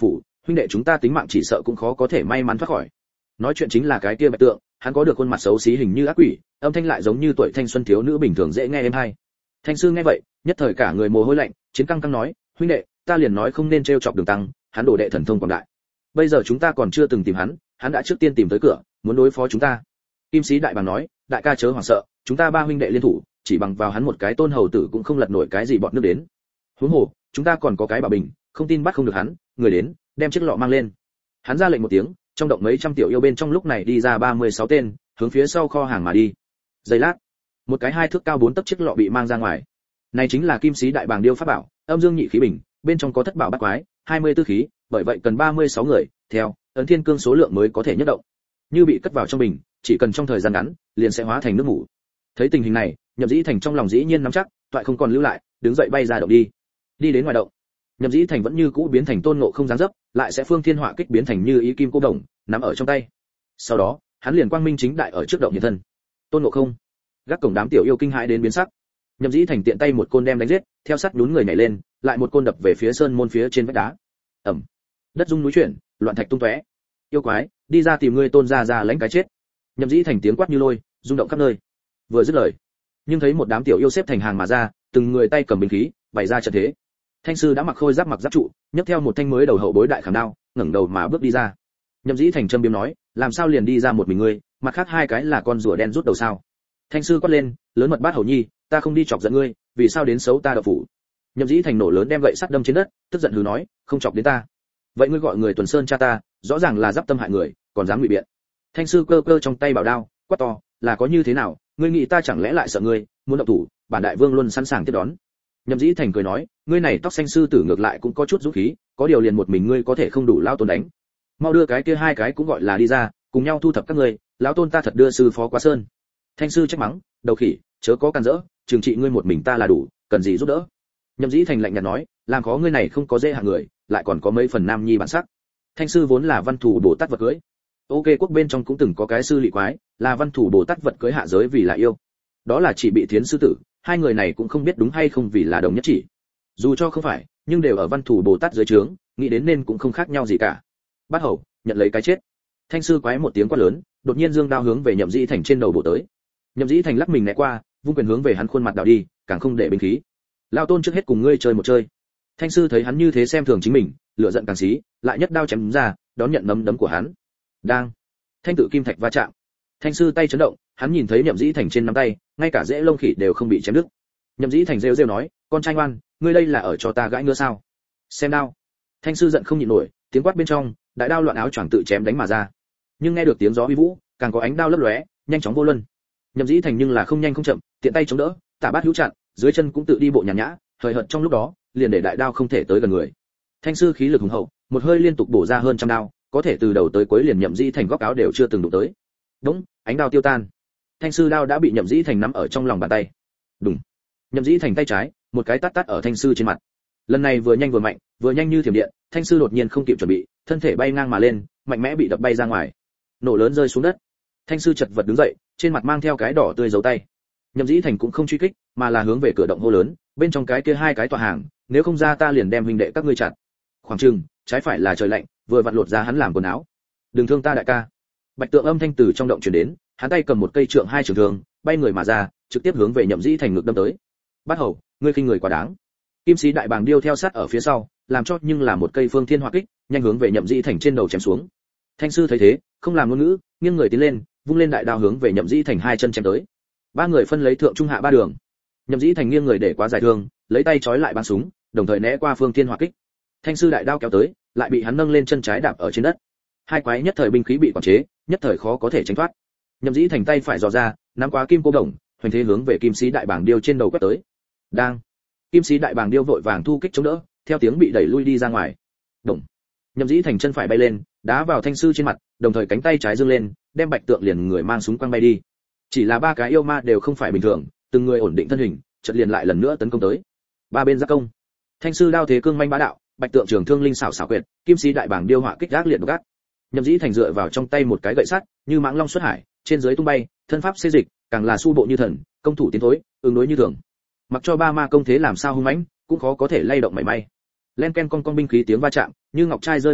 huynh đệ chúng ta tính mạng chỉ sợ cũng khó có thể may mắn thoát khỏi. Nói chuyện chính là cái kia Bạch Tượng, hắn có được khuôn mặt xấu xí hình như ác quỷ, âm thanh lại giống như tuổi thanh xuân thiếu nữ bình thường dễ nghe êm hay. Thanh sư nghe vậy, nhất thời cả người mồ hôi lạnh, chiến căng căng nói, huynh đệ, ta liền nói không nên trêu chọc Đường Tăng, hắn đồ đệ thần thông quảng đại. Bây giờ chúng ta còn chưa từng tìm hắn đã trước tiên tìm tới cửa, muốn đối phó chúng ta. Kim Sĩ Đại Bàng nói, đại ca chớ hoảng sợ, chúng ta ba huynh đệ liên thủ, chỉ bằng vào hắn một cái Tôn hầu tử cũng không lật nổi cái gì bọn nước đến. Huống hồ, chúng ta còn có cái Bảo Bình, không tin bắt không được hắn, người đến, đem chiếc lọ mang lên. Hắn ra lệnh một tiếng, trong động mấy trăm tiểu yêu bên trong lúc này đi ra 36 tên, hướng phía sau kho hàng mà đi. Giây lát, một cái 2 thước cao 4 tấc chiếc lọ bị mang ra ngoài. Này chính là Kim Sĩ Đại Bàng điêu pháp bảo, âm dương nhị khí bình, bên trong có thất bảo bát quái, 24 khí, bởi vậy cần 36 người, theo ấn thiên cương số lượng mới có thể nhất động. Như bị cất vào trong bình, chỉ cần trong thời gian ngắn, liền sẽ hóa thành nước ngủ. Thấy tình hình này, Nhậm Dĩ Thành trong lòng dĩ nhiên nắm chắc, toại không còn lưu lại, đứng dậy bay ra động đi. Đi đến ngoài động, Nhậm Dĩ Thành vẫn như cũ biến thành Tôn Ngộ Không dáng dấp, lại sẽ phương thiên họa kích biến thành như ý kim cô đồng, nắm ở trong tay. Sau đó, hắn liền quang minh chính đại ở trước động hiện thân. Tôn Ngộ Không, gác cổng đám tiểu yêu kinh hãi đến biến sắc. Nhậm Dĩ Thành tiện tay một côn đem đánh giết, theo sát nhún người nhảy lên, lại một côn đập về phía sơn môn phía trên vách đá. Ầm, đất rung núi chuyển, loạn thạch tung tóe. Yêu quái, đi ra tìm ngươi Tôn gia ra lãnh cái chết. Nhậm Dĩ Thành tiếng quát như lôi, rung động khắp nơi. Vừa dứt lời, nhưng thấy một đám tiểu yêu xếp thành hàng mà ra, từng người tay cầm binh khí, bày ra trận thế. Thanh sư đã mặc khôi giáp mặc giáp trụ, nhấc theo một thanh mới đầu hậu bối đại khảm đao, ngẩng đầu mà bước đi ra. Nhậm Dĩ Thành châm biếm nói, làm sao liền đi ra một mình ngươi, mặt khác hai cái là con rùa đen rút đầu sao? Thanh sư quát lên, lớn mật bát hầu nhi, ta không đi chọc giận ngươi, vì sao đến xấu ta đậu phủ? Nhậm Dĩ Thành nổ lớn đem gậy sắt đâm trên đất, tức giận hừ nói, không chọc đến ta. Vậy ngươi gọi người tuần sơn cha ta, rõ ràng là giáp tâm hại người, còn dám ngụy biện. Thanh sư cơ cơ trong tay bảo đao, quát to, là có như thế nào, ngươi nghĩ ta chẳng lẽ lại sợ ngươi, muốn động thủ, bản đại vương luôn sẵn sàng tiếp đón. Nhậm Dĩ Thành cười nói, ngươi này tóc xanh sư tử ngược lại cũng có chút dũng khí, có điều liền một mình ngươi có thể không đủ lao tôn đánh. Mau đưa cái kia hai cái cũng gọi là đi ra, cùng nhau thu thập các ngươi, lão tôn ta thật đưa sư phó quá sơn. Thanh sư trách mắng, đầu khỉ, chớ có can dỡ, trừng trị ngươi một mình ta là đủ, cần gì giúp đỡ. Nhậm Dĩ Thành lạnh nhạt nói, làm khó ngươi này không có dễ hạng người, lại còn có mấy phần nam nhi bản sắc. Thanh sư vốn là văn thủ bồ tát vật cưới. Ok quốc bên trong cũng từng có cái sư lỵ quái, là văn thủ bồ tát vật cưới hạ giới vì là yêu. Đó là chỉ bị thiến sư tử, hai người này cũng không biết đúng hay không vì là đồng nhất chỉ. Dù cho không phải, nhưng đều ở văn thủ bồ tát dưới trướng, nghĩ đến nên cũng không khác nhau gì cả. Bát hầu, nhận lấy cái chết. Thanh sư quái một tiếng quát lớn, đột nhiên dương đao hướng về Nhậm Dĩ Thành trên đầu bổ tới. Nhậm Dĩ Thành lắc mình né qua, vung quyền hướng về hắn khuôn mặt đảo đi, càng không để binh khí. Lao tôn trước hết cùng ngươi chơi một chơi. Thanh sư thấy hắn như thế xem thường chính mình, lửa giận càng xí, lại nhất đao chém ra, đón nhận nắm đấm của hắn. Đang, thanh tự kim thạch va chạm. Thanh sư tay chấn động, hắn nhìn thấy Nhậm Dĩ Thành trên nắm tay, ngay cả rễ lông khỉ đều không bị chém đứt. Nhậm Dĩ Thành rêu rêu nói, con trai ngoan, ngươi đây là ở cho ta gãi ngứa sao? Xem đao. Thanh sư giận không nhịn nổi, tiếng quát bên trong, đại đao loạn áo choàng tự chém đánh mà ra. Nhưng nghe được tiếng gió uy vũ, càng có ánh đao lấp lóe, nhanh chóng vô luân. Nhậm Dĩ Thành nhưng là không nhanh không chậm, tiện tay chống đỡ, tả bát hữu chặn, dưới chân cũng tự đi bộ nhàn nhã, hời hợt trong lúc đó, liền để đại đao không thể tới gần người. Thanh sư khí lực hùng hậu, một hơi liên tục bổ ra hơn trăm đao, có thể từ đầu tới cuối liền Nhậm Dĩ Thành góc áo đều chưa từng đụng tới. Đúng, ánh đao tiêu tan. Thanh sư đao đã bị Nhậm Dĩ Thành nắm ở trong lòng bàn tay. Đùng. Nhậm Dĩ Thành tay trái, một cái tát tát ở thanh sư trên mặt. Lần này vừa nhanh vừa mạnh, vừa nhanh như thiểm điện, thanh sư đột nhiên không kịp chuẩn bị, thân thể bay ngang mà lên, mạnh mẽ bị đập bay ra ngoài. Nổ lớn rơi xuống đất. Thanh sư chật vật đứng dậy, trên mặt mang theo cái đỏ tươi dấu tay. Nhậm Dĩ Thành cũng không truy kích, mà là hướng về cửa động hô lớn, bên trong cái kia hai cái tọa hàng, nếu không ra ta liền đem huynh đệ các ngươi chặt. Khoảng chừng, trái phải là trời lạnh, vừa vặn lột ra hắn làm quần áo. Đừng thương ta đại ca. Bạch Tượng âm thanh từ trong động truyền đến, hắn tay cầm một cây trượng hai trường thương, bay người mà ra, trực tiếp hướng về Nhậm Dĩ Thành ngực đâm tới. Bát hầu, ngươi khinh người quá đáng. Kim Sĩ Đại Bàng điêu theo sát ở phía sau, làm cho nhưng là một cây phương thiên hỏa kích, nhanh hướng về Nhậm Dĩ Thành trên đầu chém xuống. Thanh sư thấy thế, không làm ngôn ngữ, nghiêng người tiến lên, vung lên đại đao hướng về Nhậm Dĩ Thành hai chân chém tới. Ba người phân lấy thượng trung hạ ba đường. Nhậm Dĩ Thành nghiêng người để quá dài thương, lấy tay trói lại bắn súng, đồng thời né qua phương thiên hỏa kích. Thanh sư đại đao kéo tới, lại bị hắn nâng lên chân trái đạp ở trên đất. Hai quái nhất thời binh khí bị quản chế, nhất thời khó có thể tránh thoát. Nhậm Dĩ Thành tay phải dò ra, nắm quá kim cô đồng, hoành thế hướng về Kim Sĩ Đại Bàng điêu trên đầu quét tới. Đang, Kim Sĩ Đại Bàng điêu vội vàng thu kích chống đỡ, theo tiếng bị đẩy lui đi ra ngoài. Động. Nhậm Dĩ Thành chân phải bay lên, đá vào thanh sư trên mặt, đồng thời cánh tay trái giương lên, đem Bạch Tượng liền người mang súng quăng bay đi. Chỉ là ba cái yêu ma đều không phải bình thường, từng người ổn định thân hình, chợt liền lại lần nữa tấn công tới. Ba bên giáp công. Thanh sư đao thế cương manh bá đạo, Bạch Tượng trường thương linh xảo xảo quyệt, Kim Sĩ Đại Bàng điêu họa kích gác liệt gác. Nhậm Dĩ Thành dựa vào trong tay một cái gậy sắt, như mãng long xuất hải, trên dưới tung bay, thân pháp xê dịch, càng là su bộ như thần, công thủ tiến thối, ứng đối như thường. Mặc cho ba ma công thế làm sao hung mãnh, cũng khó có thể lay động mảy may. Len ken con binh khí tiếng va chạm, như ngọc trai rơi mâm ngọc,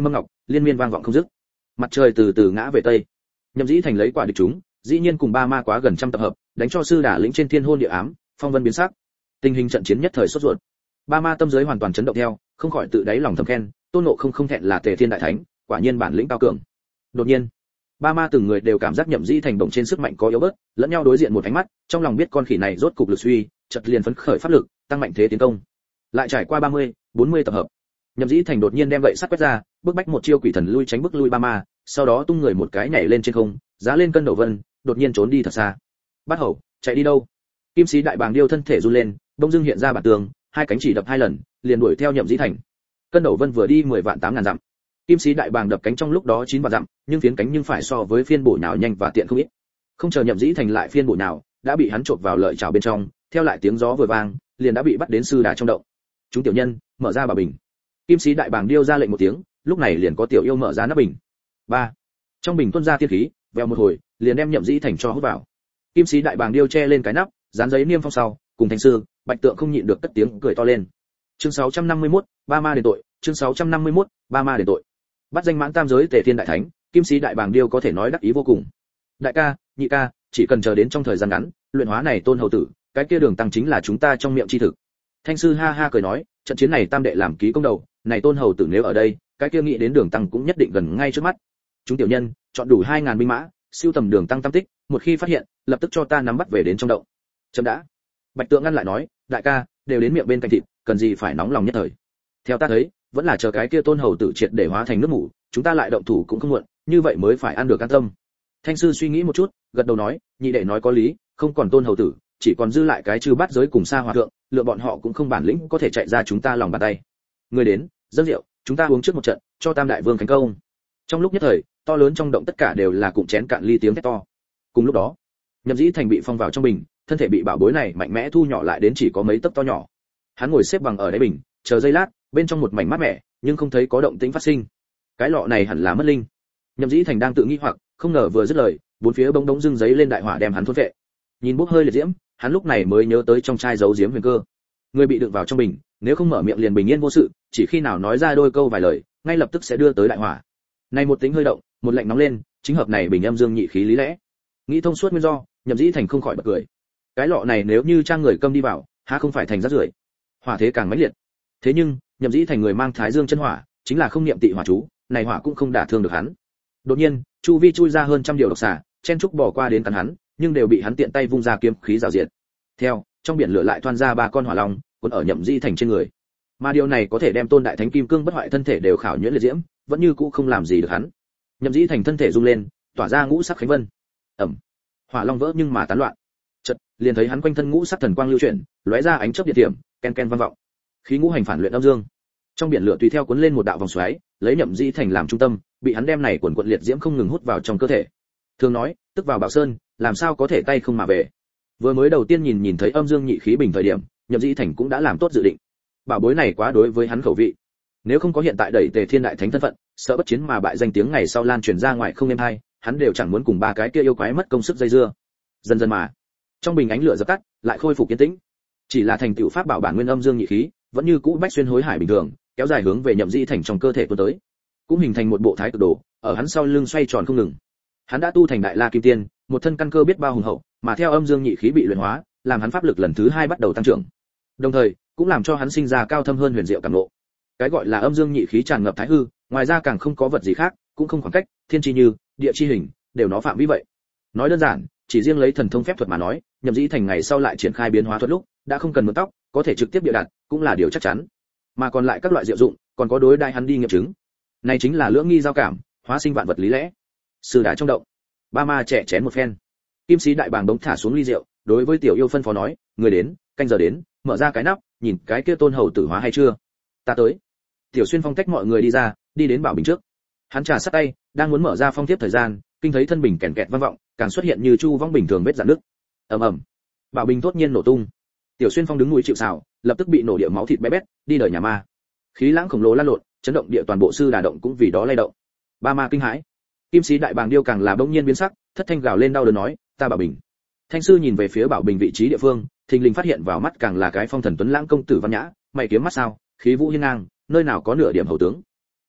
liên miên vang vọng không dứt. Mặt trời từ từ ngã về tây. Nhậm Dĩ Thành lấy quả địch chúng, dĩ nhiên cùng ba ma quá gần trăm tập hợp, đánh cho sư đả lĩnh trên thiên hôn địa ám, phong vân biến sắc. Tình hình trận chiến nhất thời sốt ruột. Ba ma tâm giới hoàn toàn chấn động theo, không khỏi tự đáy lòng thầm khen, Tôn Ngộ không thẹn là Tề Thiên đại thánh, quả nhiên bản lĩnh cao cường. Đột nhiên, ba ma từng người đều cảm giác Nhậm Dĩ Thành bổng trên sức mạnh có yếu bớt, lẫn nhau đối diện một ánh mắt, trong lòng biết con khỉ này rốt cục lực suy, chợt liền phấn khởi pháp lực, tăng mạnh thế tiến công. Lại trải qua 30, 40 tập hợp, Nhậm Dĩ Thành đột nhiên đem gậy sắt quét ra, bước bách một chiêu quỷ thần lui tránh bước lui ba ma, sau đó tung người một cái nhảy lên trên không, giá lên cân đầu vân, đột nhiên trốn đi thật xa. Bắt hầu, chạy đi đâu? Kim sĩ đại bàng điêu thân thể run lên, đông dưng hiện ra bản tường, hai cánh chỉ đập hai lần, liền đuổi theo Nhậm Dĩ Thành. Cân đầu vân vừa đi 10 vạn 8 ngàn dặm. Kim sĩ đại bàng đập cánh trong lúc đó 9 vạn dặm, nhưng phiến cánh nhưng phải so với phiên bổ nhào nhanh và tiện không ít. Không chờ Nhậm Dĩ Thành lại phiên bổ nhào, đã bị hắn chộp vào lợi chảo bên trong, theo lại tiếng gió vừa vang, liền đã bị bắt đến sư đà trong động. Chúng tiểu nhân, mở ra bảo bình. Kim sĩ đại bàng điêu ra lệnh một tiếng, lúc này liền có tiểu yêu mở ra nắp bình. 3. Trong bình tuôn ra tiên khí, vèo một hồi, liền đem Nhậm Dĩ Thành cho hút vào. Kim sĩ đại bàng điêu che lên cái nắp, dán giấy niêm phong sau, cùng Thanh sư, Bạch Tượng không nhịn được cất tiếng cười to lên. Chương 651, ba ma đền tội, chương 651, ba ma đền tội. Bắt danh mãn tam giới Tề Thiên đại thánh, Kim sĩ đại bàng điêu có thể nói đắc ý vô cùng. Đại ca, nhị ca, chỉ cần chờ đến trong thời gian ngắn, luyện hóa này Tôn hầu tử, cái kia đường tăng chính là chúng ta trong miệng chi thực. Thanh sư ha ha cười nói, trận chiến này tam đệ làm ký công đầu, này Tôn hầu tử nếu ở đây, cái kia nghĩ đến đường tăng cũng nhất định gần ngay trước mắt. Chúng tiểu nhân, chọn đủ 2000 binh mã, siêu tầm đường tăng tam tích, một khi phát hiện, lập tức cho ta nắm bắt về đến trong động. Chấm đã. Bạch Tượng ngăn lại nói, đại ca, đều đến miệng bên cạnh thịt, cần gì phải nóng lòng nhất thời. Theo ta thấy, vẫn là chờ cái kia Tôn hầu tử triệt để hóa thành nước mủ, chúng ta lại động thủ cũng không muộn, như vậy mới phải ăn được an tâm. Thanh sư suy nghĩ một chút, gật đầu nói, nhị đệ nói có lý, không còn Tôn hầu tử, chỉ còn dư lại cái chư bát giới cùng Sa Hòa thượng, lựa bọn họ cũng không bản lĩnh có thể chạy ra chúng ta lòng bàn tay. Người đến, dâng rượu, chúng ta uống trước một trận, cho Tam đại vương khánh công. Trong lúc nhất thời, to lớn trong động tất cả đều là cụm chén cạn ly tiếng thét to. Cùng lúc đó, Nhậm Dĩ Thành bị phong vào trong bình, thân thể bị bảo bối này mạnh mẽ thu nhỏ lại đến chỉ có mấy tấc to nhỏ. Hắn ngồi xếp bằng ở đáy bình, chờ giây lát, bên trong một mảnh mát mẻ, nhưng không thấy có động tĩnh phát sinh. Cái lọ này hẳn là mất linh. Nhậm Dĩ Thành đang tự nghi hoặc, không ngờ vừa dứt lời, bốn phía bỗng đống dưng giấy lên đại hỏa đem hắn thôn vệ. Nhìn bốc hơi liệt diễm, hắn lúc này mới nhớ tới trong chai giấu diếm huyền cơ. Người bị đựng vào trong bình, nếu không mở miệng liền bình yên vô sự, chỉ khi nào nói ra đôi câu vài lời, ngay lập tức sẽ đưa tới đại hỏa. Này một tính hơi động, một lạnh nóng lên, chính hợp này bình âm dương nhị khí lý lẽ. Nghĩ thông suốt nguyên do, Nhậm Dĩ Thành không khỏi bật cười. Cái lọ này nếu như trang người câm đi vào, há không phải thành rác rưởi. Hỏa thế càng mãnh liệt. Thế nhưng, Nhậm Dĩ Thành người mang Thái Dương chân hỏa, chính là không niệm tị hỏa chú, này hỏa cũng không đả thương được hắn. Đột nhiên, chu vi chui ra hơn trăm điều độc xà, chen trúc bỏ qua đến cắn hắn, nhưng đều bị hắn tiện tay vung ra kiếm khí rào diệt. Theo, trong biển lửa lại thoăn ra ba con hỏa long, cuốn ở Nhậm Dĩ Thành trên người. Mà điều này có thể đem Tôn đại thánh kim cương bất hoại thân thể đều khảo nhuyễn liệt diễm, vẫn như cũ không làm gì được hắn. Nhậm Dĩ Thành thân thể rung lên, tỏa ra ngũ sắc khánh vân. Ầm. Hỏa long vỡ nhưng mà tán loạn. Chợt, liền thấy hắn quanh thân ngũ sắc thần quang lưu chuyển, lóe ra ánh chớp điện điểm, ken ken vang vọng. Khí ngũ hành phản luyện âm dương. Trong biển lửa tùy theo cuốn lên một đạo vòng xoáy, lấy Nhậm Dĩ Thành làm trung tâm, bị hắn đem này quần quật liệt diễm không ngừng hút vào trong cơ thể. Thường nói, tức vào Bảo Sơn, làm sao có thể tay không mà về. Vừa mới đầu tiên nhìn thấy âm dương nhị khí bình thời điểm, Nhậm Dĩ Thành cũng đã làm tốt dự định. Bảo bối này quá đối với hắn khẩu vị. Nếu không có hiện tại đẩy Tề Thiên đại thánh thân phận, sợ bất chiến mà bại danh tiếng ngày sau lan truyền ra ngoài không êm hay, hắn đều chẳng muốn cùng ba cái kia yêu quái mất công sức dây dưa. Dần dần mà, trong bình ánh lửa dập tắt, lại khôi phục yên tĩnh. Chỉ là thành tựu pháp bảo bản nguyên âm dương nhị khí, vẫn như cũ bách xuyên hối hải bình thường, kéo dài hướng về Nhậm Dĩ Thành trong cơ thể tuôn tới, cũng hình thành một bộ thái cực đồ, ở hắn sau lưng xoay tròn không ngừng. Hắn đã tu thành đại la kim tiên, một thân căn cơ biết bao hùng hậu, mà theo âm dương nhị khí bị luyện hóa, làm hắn pháp lực lần thứ hai bắt đầu tăng trưởng. Đồng thời, cũng làm cho hắn sinh ra cao thâm hơn huyền diệu cảm ngộ. Cái gọi là âm dương nhị khí tràn ngập thái hư, ngoài ra càng không có vật gì khác, cũng không khoảng cách, thiên chi như, địa chi hình, đều nó phạm vi vậy. Nói đơn giản, chỉ riêng lấy thần thông phép thuật mà nói, Nhậm Dĩ Thành ngày sau lại triển khai biến hóa thuật lúc, đã không cần mượn tóc, có thể trực tiếp địa đặt, cũng là điều chắc chắn. Mà còn lại các loại diệu dụng, còn có đối đai hắn đi nghiệm chứng. Này chính là lưỡng nghi giao cảm, hóa sinh vạn vật lý lẽ. Sư đá trong động, ba ma trẻ chén một phen. Kim sĩ đại bàng bỗng thả xuống ly rượu, đối với tiểu yêu phân phó nói, người đến, canh giờ đến, mở ra cái nắp, nhìn cái kia Tôn hầu tử hóa hay chưa. Ta tới. Tiểu Xuyên Phong tách mọi người đi ra, đi đến bảo bình trước. Hắn trà sát tay, đang muốn mở ra phong tiếp thời gian, kinh thấy thân bình kèn kẹt vang vọng, càng xuất hiện như chu vong bình thường vết rạn nứt. Ầm ầm. Bảo bình đột nhiên nổ tung. Tiểu Xuyên Phong đứng núi chịu sào, lập tức bị nổ địa máu thịt bé bét, đi đời nhà ma. Khí lãng khổng lồ lan lộn, chấn động địa toàn bộ sư đà động cũng vì đó lay động. Ba ma kinh hãi. Kim sĩ đại bàng điêu càng là bỗng nhiên biến sắc, thất thanh gào lên đau đớn nói, ta bảo bình. Thanh sư nhìn về phía bảo bình vị trí địa phương, thình lình phát hiện vào mắt càng là cái phong thần tuấn lãng công tử văn nhã, mày kiếm mắt sao, khí vũ hiên ngang, nơi nào có nửa điểm hầu tướng.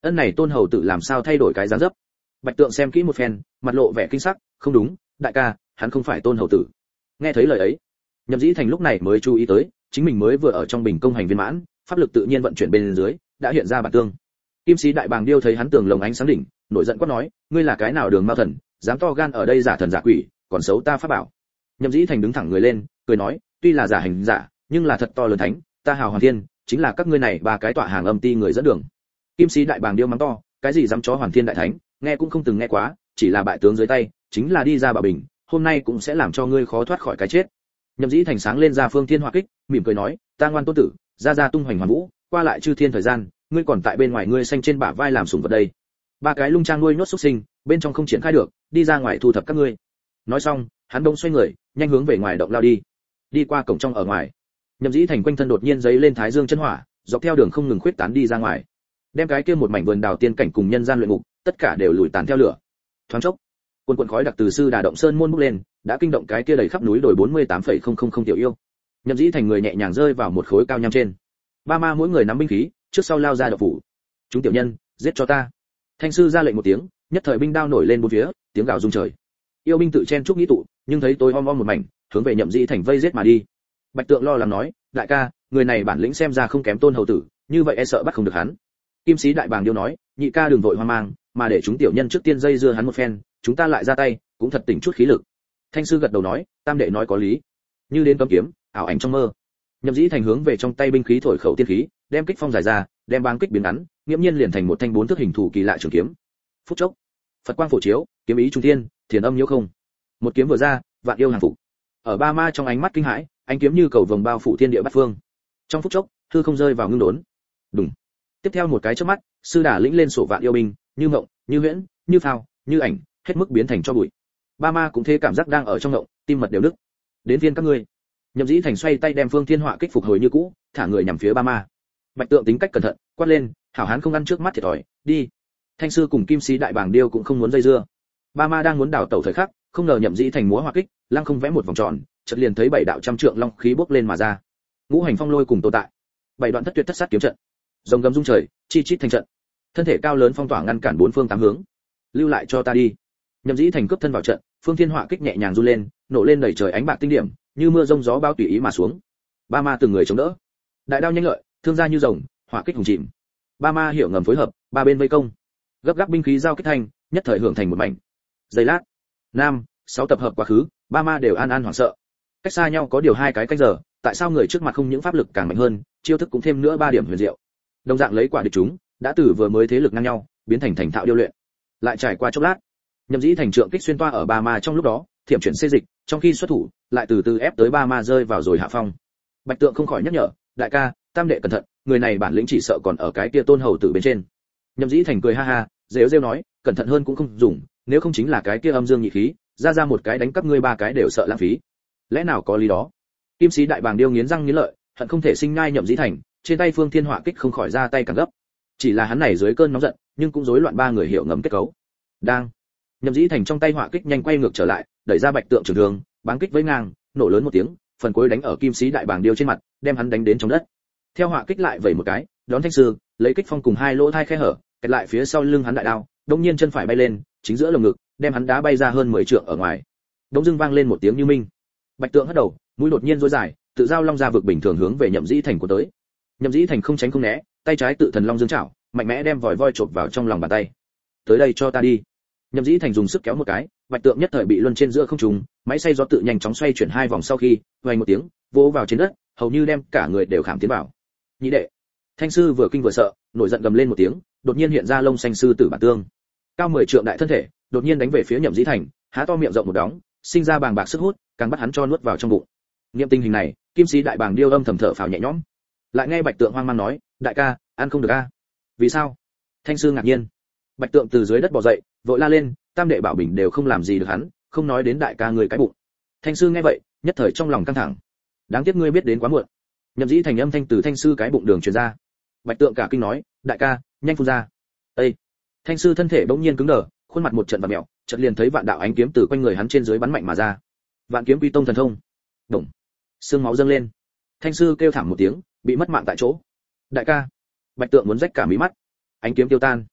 Ân này tôn hầu tử làm sao thay đổi cái dáng dấp? Bạch Tượng xem kỹ một phen, mặt lộ vẻ kinh sắc, không đúng, đại ca, hắn không phải tôn hầu tử. Nghe thấy lời ấy, Nhậm Dĩ Thành lúc này mới chú ý tới, chính mình mới vừa ở trong bình công hành viên mãn, pháp lực tự nhiên vận chuyển bên dưới, đã hiện ra bản tương. Kim sĩ đại bàng điêu thấy hắn tường lồng ánh sáng đỉnh, nổi giận quát nói, ngươi là cái nào đường ma thần, dám to gan ở đây giả thần giả quỷ, còn xấu ta pháp bảo. Nhậm Dĩ Thành đứng thẳng người lên, cười nói, tuy là giả hành giả, nhưng là thật to lớn thánh, ta hào hoàn thiên, chính là các ngươi này ba cái tọa hàng âm ti người dẫn đường. Kim sĩ đại bàng điêu mắng to, cái gì dám chó hoàn thiên đại thánh, nghe cũng không từng nghe quá, chỉ là bại tướng dưới tay, chính là đi ra bảo bình, hôm nay cũng sẽ làm cho ngươi khó thoát khỏi cái chết. Nhậm Dĩ Thành sáng lên ra phương thiên hỏa kích, mỉm cười nói, ta ngoan tôn tử, ra tung hoành hoàn vũ, qua lại chư thiên thời gian, ngươi còn tại bên ngoài ngươi xanh trên bả vai làm sủng vật đây. Ba cái lung trang nuôi nhốt xuất sinh, bên trong không triển khai được, đi ra ngoài thu thập các ngươi. Nói xong, hắn đông xoay người, nhanh hướng về ngoài động lao đi. Đi qua cổng trong ở ngoài, Nhậm Dĩ Thành quanh thân đột nhiên giấy lên thái dương chân hỏa, dọc theo đường không ngừng khuyết tán đi ra ngoài, đem cái kia một mảnh vườn đào tiên cảnh cùng nhân gian luyện ngục, tất cả đều lùi tàn theo lửa. Thoáng chốc, cuồn khói đặc từ sư đà động sơn môn bốc lên, đã kinh động cái kia đầy khắp núi đồi 48,000 tiểu yêu. Nhậm Dĩ Thành người nhẹ nhàng rơi vào một khối cao nham trên. Ba ma mỗi người nắm binh khí, trước sau lao ra động phủ. Chúng tiểu nhân, giết cho ta. Thanh sư ra lệnh một tiếng, nhất thời binh đao nổi lên bốn phía, tiếng gào rung trời. Yêu binh tự chen chúc nghĩ tụ, nhưng thấy tối om om một mảnh, hướng về Nhậm Dĩ Thành vây giết mà đi. Bạch Tượng lo lắng nói, đại ca, người này bản lĩnh xem ra không kém tôn hầu tử, như vậy e sợ bắt không được hắn. Kim sĩ đại bàng điêu nói, nhị ca đừng vội hoang mang, mà để chúng tiểu nhân trước tiên dây dưa hắn một phen, chúng ta lại ra tay, cũng thật tỉnh chút khí lực. Thanh sư gật đầu nói, tam đệ nói có lý. Như đến cấm kiếm, ảo ảnh trong mơ. Nhậm Dĩ Thành hướng về trong tay binh khí thổi khẩu tiên khí, đem kích phong dài ra, đem báng kích biến ngắn, nghiễm nhiên liền thành một thanh bốn thước hình thủ kỳ lạ trường kiếm. Phút chốc, Phật quang phổ chiếu, kiếm ý trung thiên, thiền âm nhiễu không. Một kiếm vừa ra, vạn yêu hàng phục. Ở ba ma trong ánh mắt kinh hãi, ánh kiếm như cầu vồng bao phủ thiên địa bát phương. Trong phút chốc, hư không rơi vào ngưng đốn. Đùng. Tiếp theo một cái chớp mắt, sư đà lĩnh lên sổ vạn yêu binh, như mộng, như huyễn, như phao, như ảnh, hết mức biến thành cho bụi. Ba ma cũng thế cảm giác đang ở trong ngộng, tim mật đều nức. Đến phiên các ngươi. Nhậm Dĩ Thành xoay tay đem phương thiên họa kích phục hồi như cũ, thả người nhằm phía ba ma. Bạch Tượng tính cách cẩn thận, quát lên, hảo hán không ăn trước mắt thiệt thòi, đi. Thanh sư cùng Kim sĩ đại bàng điêu cũng không muốn dây dưa. Ba ma đang muốn đảo tẩu thời khắc, không ngờ Nhậm Dĩ Thành múa họa kích, lăng không vẽ một vòng tròn, chợt liền thấy bảy đạo trăm trượng long khí bốc lên mà ra. Ngũ hành phong lôi cùng tồn tại. Bảy đoạn thất tuyệt thất sát kiếm trận. Rồng gầm rung trời, chi chít thành trận. Thân thể cao lớn phong tỏa ngăn cản bốn phương tám hướng. Lưu lại cho ta đi. Nhậm Dĩ Thành cướp thân vào trận, phương thiên họa kích nhẹ nhàng run lên, nổ lên đầy trời ánh bạc tinh điểm, như mưa rông gió bao tùy ý mà xuống. Ba ma từng người chống đỡ. Đại đao nhanh lợi, thương ra như rồng, họa kích hùng chìm. Ba ma hiểu ngầm phối hợp, ba bên vây công. Gấp gáp binh khí giao kích thanh, nhất thời hưởng thành một mảnh. Giây lát, nam, sáu tập hợp quá khứ, ba ma đều an an hoảng sợ. Cách xa nhau có điều hai cái canh giờ, tại sao người trước mặt không những pháp lực càng mạnh hơn, chiêu thức cũng thêm nữa ba điểm huyền diệu. Đồng dạng lấy quả địch chúng, đã từ vừa mới thế lực ngang nhau, biến thành thành thạo điêu luyện. Lại trải qua chốc lát, Nhậm Dĩ Thành trượng kích xuyên toa ở ba ma trong lúc đó, thiểm chuyển xê dịch, trong khi xuất thủ, lại từ từ ép tới ba ma rơi vào rồi hạ phong. Bạch Tượng không khỏi nhắc nhở, đại ca, tam đệ cẩn thận, người này bản lĩnh chỉ sợ còn ở cái kia tôn hầu tử bên trên. Nhậm Dĩ Thành cười ha ha, rêu rêu nói, cẩn thận hơn cũng không dùng, nếu không chính là cái kia âm dương nhị khí, ra một cái đánh các ngươi ba cái đều sợ lãng phí. Lẽ nào có lý đó? Kim sĩ đại bàng điêu nghiến răng nghiến lợi, hận không thể sinh ngai Nhậm Dĩ Thành, trên tay phương thiên họa kích không khỏi ra tay càng gấp. Chỉ là hắn này dưới cơn nóng giận, nhưng cũng rối loạn ba người hiểu ngầm kết cấu. Đang, Nhậm Dĩ Thành trong tay họa kích nhanh quay ngược trở lại, đẩy ra Bạch Tượng trường đường, báng kích với ngang, nổ lớn một tiếng, phần cuối đánh ở kim sĩ đại bàng điêu trên mặt, đem hắn đánh đến trong đất. Theo họa kích lại vẩy một cái, đón thanh sư, lấy kích phong cùng hai lỗ thai khe hở, kẹt lại phía sau lưng hắn đại đao, đột nhiên chân phải bay lên, chính giữa lồng ngực, đem hắn đá bay ra hơn 10 trượng ở ngoài. Đống dưng vang lên một tiếng như minh. Bạch Tượng hất đầu, mũi đột nhiên rối dài, tự giao long ra vực bình thường hướng về Nhậm Dĩ Thành của tới. Nhậm Dĩ Thành không tránh không né, tay trái tự thần long dương chảo, mạnh mẽ đem vòi voi chộp vào trong lòng bàn tay. Tới đây cho ta đi. Nhậm Dĩ Thành dùng sức kéo một cái, Bạch Tượng nhất thời bị luân trên giữa không trung, máy xay gió tự nhanh chóng xoay chuyển hai vòng sau khi, vang một tiếng, vỗ vào trên đất, hầu như đem cả người đều khảm tiến vào. Nhị đệ. Thanh sư vừa kinh vừa sợ, nổi giận gầm lên một tiếng, đột nhiên hiện ra lông xanh sư tử bản tương. Cao 10 trượng đại thân thể, đột nhiên đánh về phía Nhậm Dĩ Thành, há to miệng rộng một đóng, sinh ra bàng bạc sức hút, càng bắt hắn cho nuốt vào trong bụng. Nghiệm tình hình này, Kim sĩ đại bàng điêu âm thầm thở phào nhẹ nhõm. Lại nghe Bạch Tượng hoang mang nói, đại ca, ăn không được a. Vì sao? Thanh sư ngạc nhiên. Bạch Tượng từ dưới đất bò dậy, vội la lên, tam đệ bảo bình đều không làm gì được hắn, không nói đến đại ca người cái bụng. Thanh sư nghe vậy, nhất thời trong lòng căng thẳng. Đáng tiếc ngươi biết đến quá muộn. Nhậm Dĩ Thành âm thanh từ thanh sư cái bụng đường truyền ra. Bạch Tượng cả kinh nói, đại ca, nhanh phun ra. Ê! Thanh sư thân thể bỗng nhiên cứng đờ, khuôn mặt một trận vặn mèo, chợt liền thấy vạn đạo ánh kiếm từ quanh người hắn trên dưới bắn mạnh mà ra. Vạn kiếm quy tông thần thông. Động. Xương máu dâng lên. Thanh sư kêu thảm một tiếng, bị mất mạng tại chỗ. Đại ca! Bạch Tượng muốn rách cả mí mắt. Ánh kiếm tiêu tan.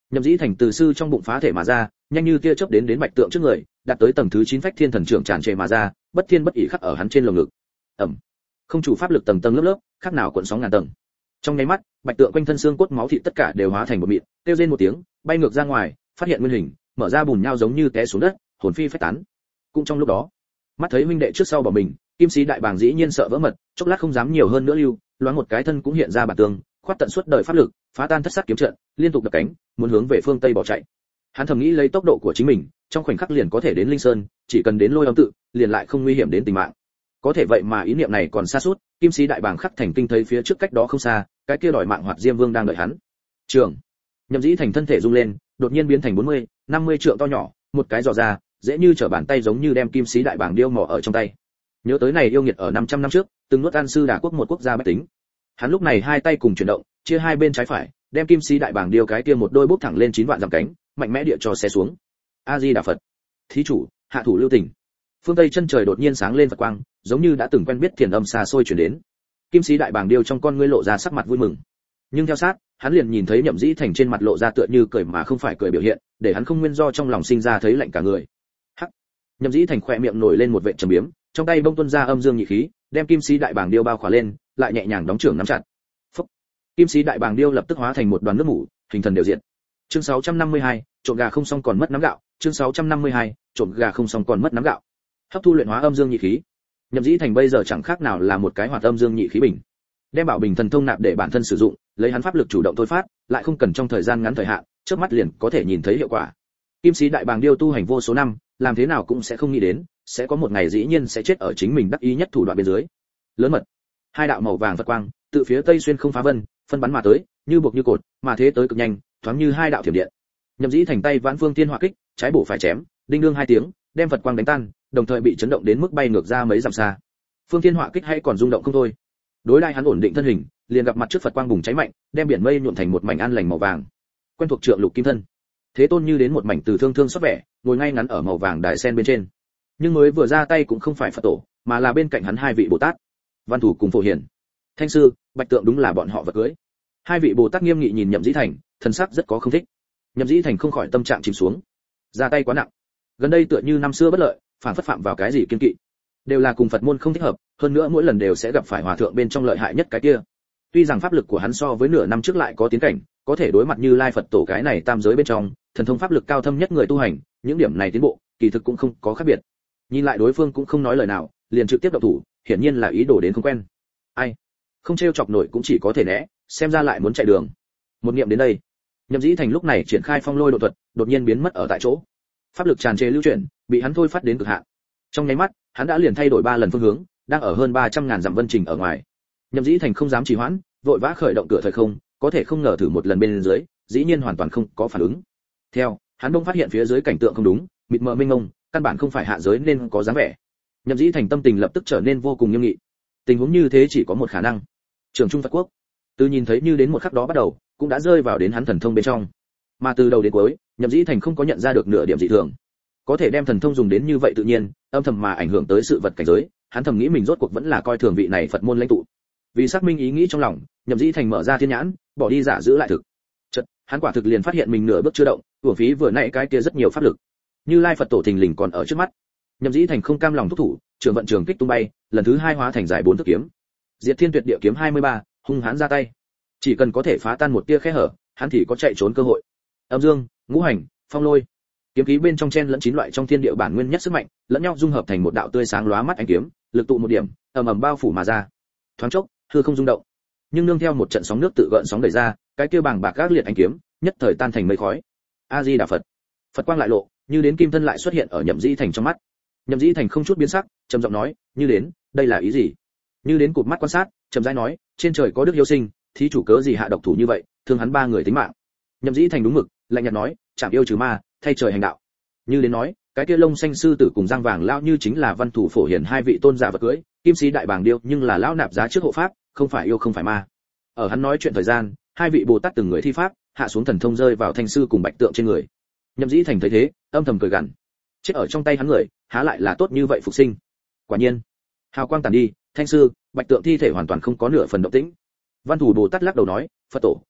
Nhậm Dĩ Thành từ sư trong bụng phá thể mà ra, nhanh như tia chớp đến Bạch Tượng trước người, đạt tới tầng thứ 9 Phách Thiên Thần Trưởng tràn trề mà ra, bất thiên bất ỷ khắc ở hắn trên lồng ngực. Ầm. Không chủ pháp lực tầng tầng lớp lớp, khác nào cuộn sóng ngàn tầng. Trong nháy mắt, Bạch Tượng quanh thân xương cốt máu thịt tất cả đều hóa thành một mịn, kêu rên một tiếng, bay ngược ra ngoài, phát hiện nguyên hình, mở ra bùn nhau giống như té xuống đất, hồn phi phách tán. Cũng trong lúc đó, mắt thấy huynh đệ trước sau bỏ mình, Kim Sĩ Đại Bàng dĩ nhiên sợ vỡ mật, chốc lát không dám nhiều hơn nữa lưu, loáng một cái thân cũng hiện ra bản tường, khoát tận suốt đời pháp lực, phá tan thất sát kiếm trận, liên tục đập cánh, muốn hướng về phương tây bỏ chạy. Hắn thầm nghĩ lấy tốc độ của chính mình, trong khoảnh khắc liền có thể đến Linh Sơn, chỉ cần đến Lôi Âm tự, liền lại không nguy hiểm đến tính mạng. Có thể vậy mà ý niệm này còn xa suốt, Kim Sĩ Đại Bàng khắc thành kinh thấy phía trước cách đó không xa, cái kia đòi mạng Hoạt Diêm Vương đang đợi hắn. Trường, Nhậm Dĩ Thành thân thể rung lên, đột nhiên biến thành 40, 50 trượng to nhỏ, một cái giò ra, dễ như trở bàn tay giống như đem Kim Sĩ Đại Bàng điêu mỏ ở trong tay. Nhớ tới này yêu nghiệt ở 500 năm trước, từng nuốt An Sư Đà quốc một quốc gia bách tính. Hắn lúc này hai tay cùng chuyển động, chia hai bên trái phải, đem Kim Sĩ Đại Bàng điêu cái kia một đôi bốc thẳng lên 9 vạn dặm cánh, mạnh mẽ địa cho xé xuống. A Di Đà Phật. Thí chủ, hạ thủ lưu tình. Phương Tây chân trời đột nhiên sáng lên Phật quang, giống như đã từng quen biết thiền âm xa xôi truyền đến. Kim Sĩ Đại Bàng điêu trong con ngươi lộ ra sắc mặt vui mừng. Nhưng theo sát, hắn liền nhìn thấy Nhậm Dĩ Thành trên mặt lộ ra tựa như cười mà không phải cười biểu hiện, để hắn không nguyên do trong lòng sinh ra thấy lạnh cả người. Hắc. Nhậm Dĩ Thành khỏe miệng nổi lên một vệt trầm biếm, trong tay bông tuôn ra âm dương nhị khí, đem Kim Sĩ Đại Bàng điêu bao khỏa lên, lại nhẹ nhàng đóng trưởng nắm chặt. Phốc. Kim Sĩ Đại Bàng điêu lập tức hóa thành một đoàn nước mủ, hình thần đều diện. Chương 652, trộn gà không xong còn mất nắm gạo. Chương 652, trộn gà không xong còn mất nắm gạo. Hấp thu luyện hóa âm dương nhị khí. Nhậm Dĩ Thành bây giờ chẳng khác nào là một cái hoạt âm dương nhị khí bình. Đem bảo bình thần thông nạp để bản thân sử dụng, lấy hắn pháp lực chủ động thôi phát, lại không cần trong thời gian ngắn thời hạn, chớp mắt liền có thể nhìn thấy hiệu quả. Kim Sĩ Đại Bàng điêu tu hành vô số năm, làm thế nào cũng sẽ không nghĩ đến, sẽ có một ngày dĩ nhiên sẽ chết ở chính mình đắc ý nhất thủ đoạn bên dưới. Lớn mật. Hai đạo màu vàng Phật quang, từ phía tây xuyên không phá vân, phân bắn mà tới, như buộc như cột, mà thế tới cực nhanh, thoáng như hai đạo thiểm điện. Nhậm Dĩ Thành tay vãn phương thiên hỏa kích, trái bổ phải chém, đinh đương hai tiếng, đem Phật quang đánh tan, đồng thời bị chấn động đến mức bay ngược ra mấy dặm xa. Phương thiên hỏa kích hay còn rung động không thôi. Đối lại hắn ổn định thân hình, liền gặp mặt trước Phật quang bùng cháy mạnh, đem biển mây nhuộm thành một mảnh an lành màu vàng. Quen thuộc trượng lục kim thân. Thế Tôn như đến một mảnh từ thương thương xuất vẻ, ngồi ngay ngắn ở màu vàng đài sen bên trên. Nhưng mới vừa ra tay cũng không phải Phật tổ, mà là bên cạnh hắn hai vị Bồ Tát, Văn Thủ cùng Phổ Hiền. Thanh Sư, Bạch Tượng đúng là bọn họ vật cưới. Hai vị Bồ Tát nghiêm nghị nhìn Nhậm Dĩ Thành, thần sắc rất có không thích. Nhậm Dĩ Thành không khỏi tâm trạng chìm xuống. Ra tay quá nặng. Gần đây tựa như năm xưa bất lợi, phản phất phạm vào cái gì kiên kỵ. Đều là cùng Phật môn không thích hợp, hơn nữa mỗi lần đều sẽ gặp phải hòa thượng bên trong lợi hại nhất cái kia. Tuy rằng pháp lực của hắn so với nửa năm trước lại có tiến cảnh, có thể đối mặt Như Lai Phật tổ cái này tam giới bên trong, thần thông pháp lực cao thâm nhất người tu hành, những điểm này tiến bộ, kỳ thực cũng không có khác biệt. Nhìn lại đối phương cũng không nói lời nào, liền trực tiếp động thủ, hiển nhiên là ý đồ đến không quen. Ai, không trêu chọc nổi cũng chỉ có thể né, xem ra lại muốn chạy đường. Một niệm đến đây, Nhậm Dĩ Thành lúc này triển khai phong lôi độ thuật, đột nhiên biến mất ở tại chỗ. Pháp lực tràn trề lưu chuyển, bị hắn thôi phát đến cực hạn. Trong nháy mắt, hắn đã liền thay đổi 3 lần phương hướng, đang ở hơn 300.000 dặm vân trình ở ngoài. Nhậm Dĩ Thành không dám trì hoãn, vội vã khởi động cửa thời không, có thể không ngờ thử một lần bên dưới, dĩ nhiên hoàn toàn không có phản ứng. Theo, hắn bỗng phát hiện phía dưới cảnh tượng không đúng, mịt mờ mênh mông, căn bản không phải hạ giới nên có dáng vẻ. Nhậm Dĩ Thành tâm tình lập tức trở nên vô cùng nghiêm nghị. Tình huống như thế chỉ có một khả năng. Trường Trung Phật Quốc, từ nhìn thấy như đến một khắc đó bắt đầu, cũng đã rơi vào đến hắn thần thông bên trong. Mà từ đầu đến cuối, Nhậm Dĩ Thành không có nhận ra được nửa điểm dị thường. Có thể đem thần thông dùng đến như vậy tự nhiên, âm thầm mà ảnh hưởng tới sự vật cảnh giới, hắn thầm nghĩ mình rốt cuộc vẫn là coi thường vị này Phật môn lãnh tụ. Vì xác minh ý nghĩ trong lòng, Nhậm Dĩ Thành mở ra thiên nhãn, bỏ đi giả giữ lại thực. Chợt, hắn quả thực liền phát hiện mình nửa bước chưa động, uổng phí vừa nãy cái kia rất nhiều pháp lực. Như Lai Phật tổ thình lình còn ở trước mắt. Nhậm Dĩ Thành không cam lòng thúc thủ, trường vận trường kích tung bay, lần thứ 2 hóa thành dài 4 thước kiếm. Diệt Thiên Tuyệt Địa kiếm 23, hung hãn ra tay. Chỉ cần có thể phá tan một tia khe hở, hắn thì có chạy trốn cơ hội. Âm dương, ngũ hành, phong lôi, kiếm khí bên trong chen lẫn 9 loại trong thiên địa bản nguyên nhất sức mạnh, lẫn nhau dung hợp thành một đạo tươi sáng lóa mắt ánh kiếm, lực tụ một điểm, ầm ầm bao phủ mà ra. Thoáng chốc, hư không rung động. Nhưng nương theo một trận sóng nước tự gợn sóng đẩy ra, cái kia bàng bạc gác liệt ánh kiếm, nhất thời tan thành mây khói. A Di Đà Phật. Phật quang lại lộ, như đến kim thân lại xuất hiện ở Nhậm Dĩ Thành trong mắt. Nhậm Dĩ Thành không chút biến sắc, trầm giọng nói, như đến, đây là ý gì? Như đến cụp mắt quan sát, trầm rãi nói, trên trời có đức hiếu sinh, thí chủ cớ gì hạ độc thủ như vậy, thương hắn 3 người tính mạng. Nhậm Dĩ Thành đúng mực, lạnh nhạt nói, chạm yêu trừ ma, thay trời hành đạo. Như đến nói, cái kia lông xanh sư tử cùng răng vàng lão như chính là Văn Thủ Phổ Hiền hai vị tôn giả vật cưới, Kim Sĩ Đại Bàng điêu nhưng là lão nạp giá trước hộ pháp, không phải yêu không phải ma. Ở hắn nói chuyện thời gian, hai vị Bồ Tát từng người thi pháp, hạ xuống thần thông rơi vào Thanh Sư cùng Bạch Tượng trên người. Nhậm Dĩ Thành thấy thế, âm thầm cười gằn. Chết ở trong tay hắn người, há lại là tốt như vậy phục sinh. Quả nhiên, hào quang tàn đi, Thanh Sư, Bạch Tượng thi thể hoàn toàn không có nửa phần động tĩnh. Văn Thủ Bồ Tát lắc đầu nói, Phật tổ,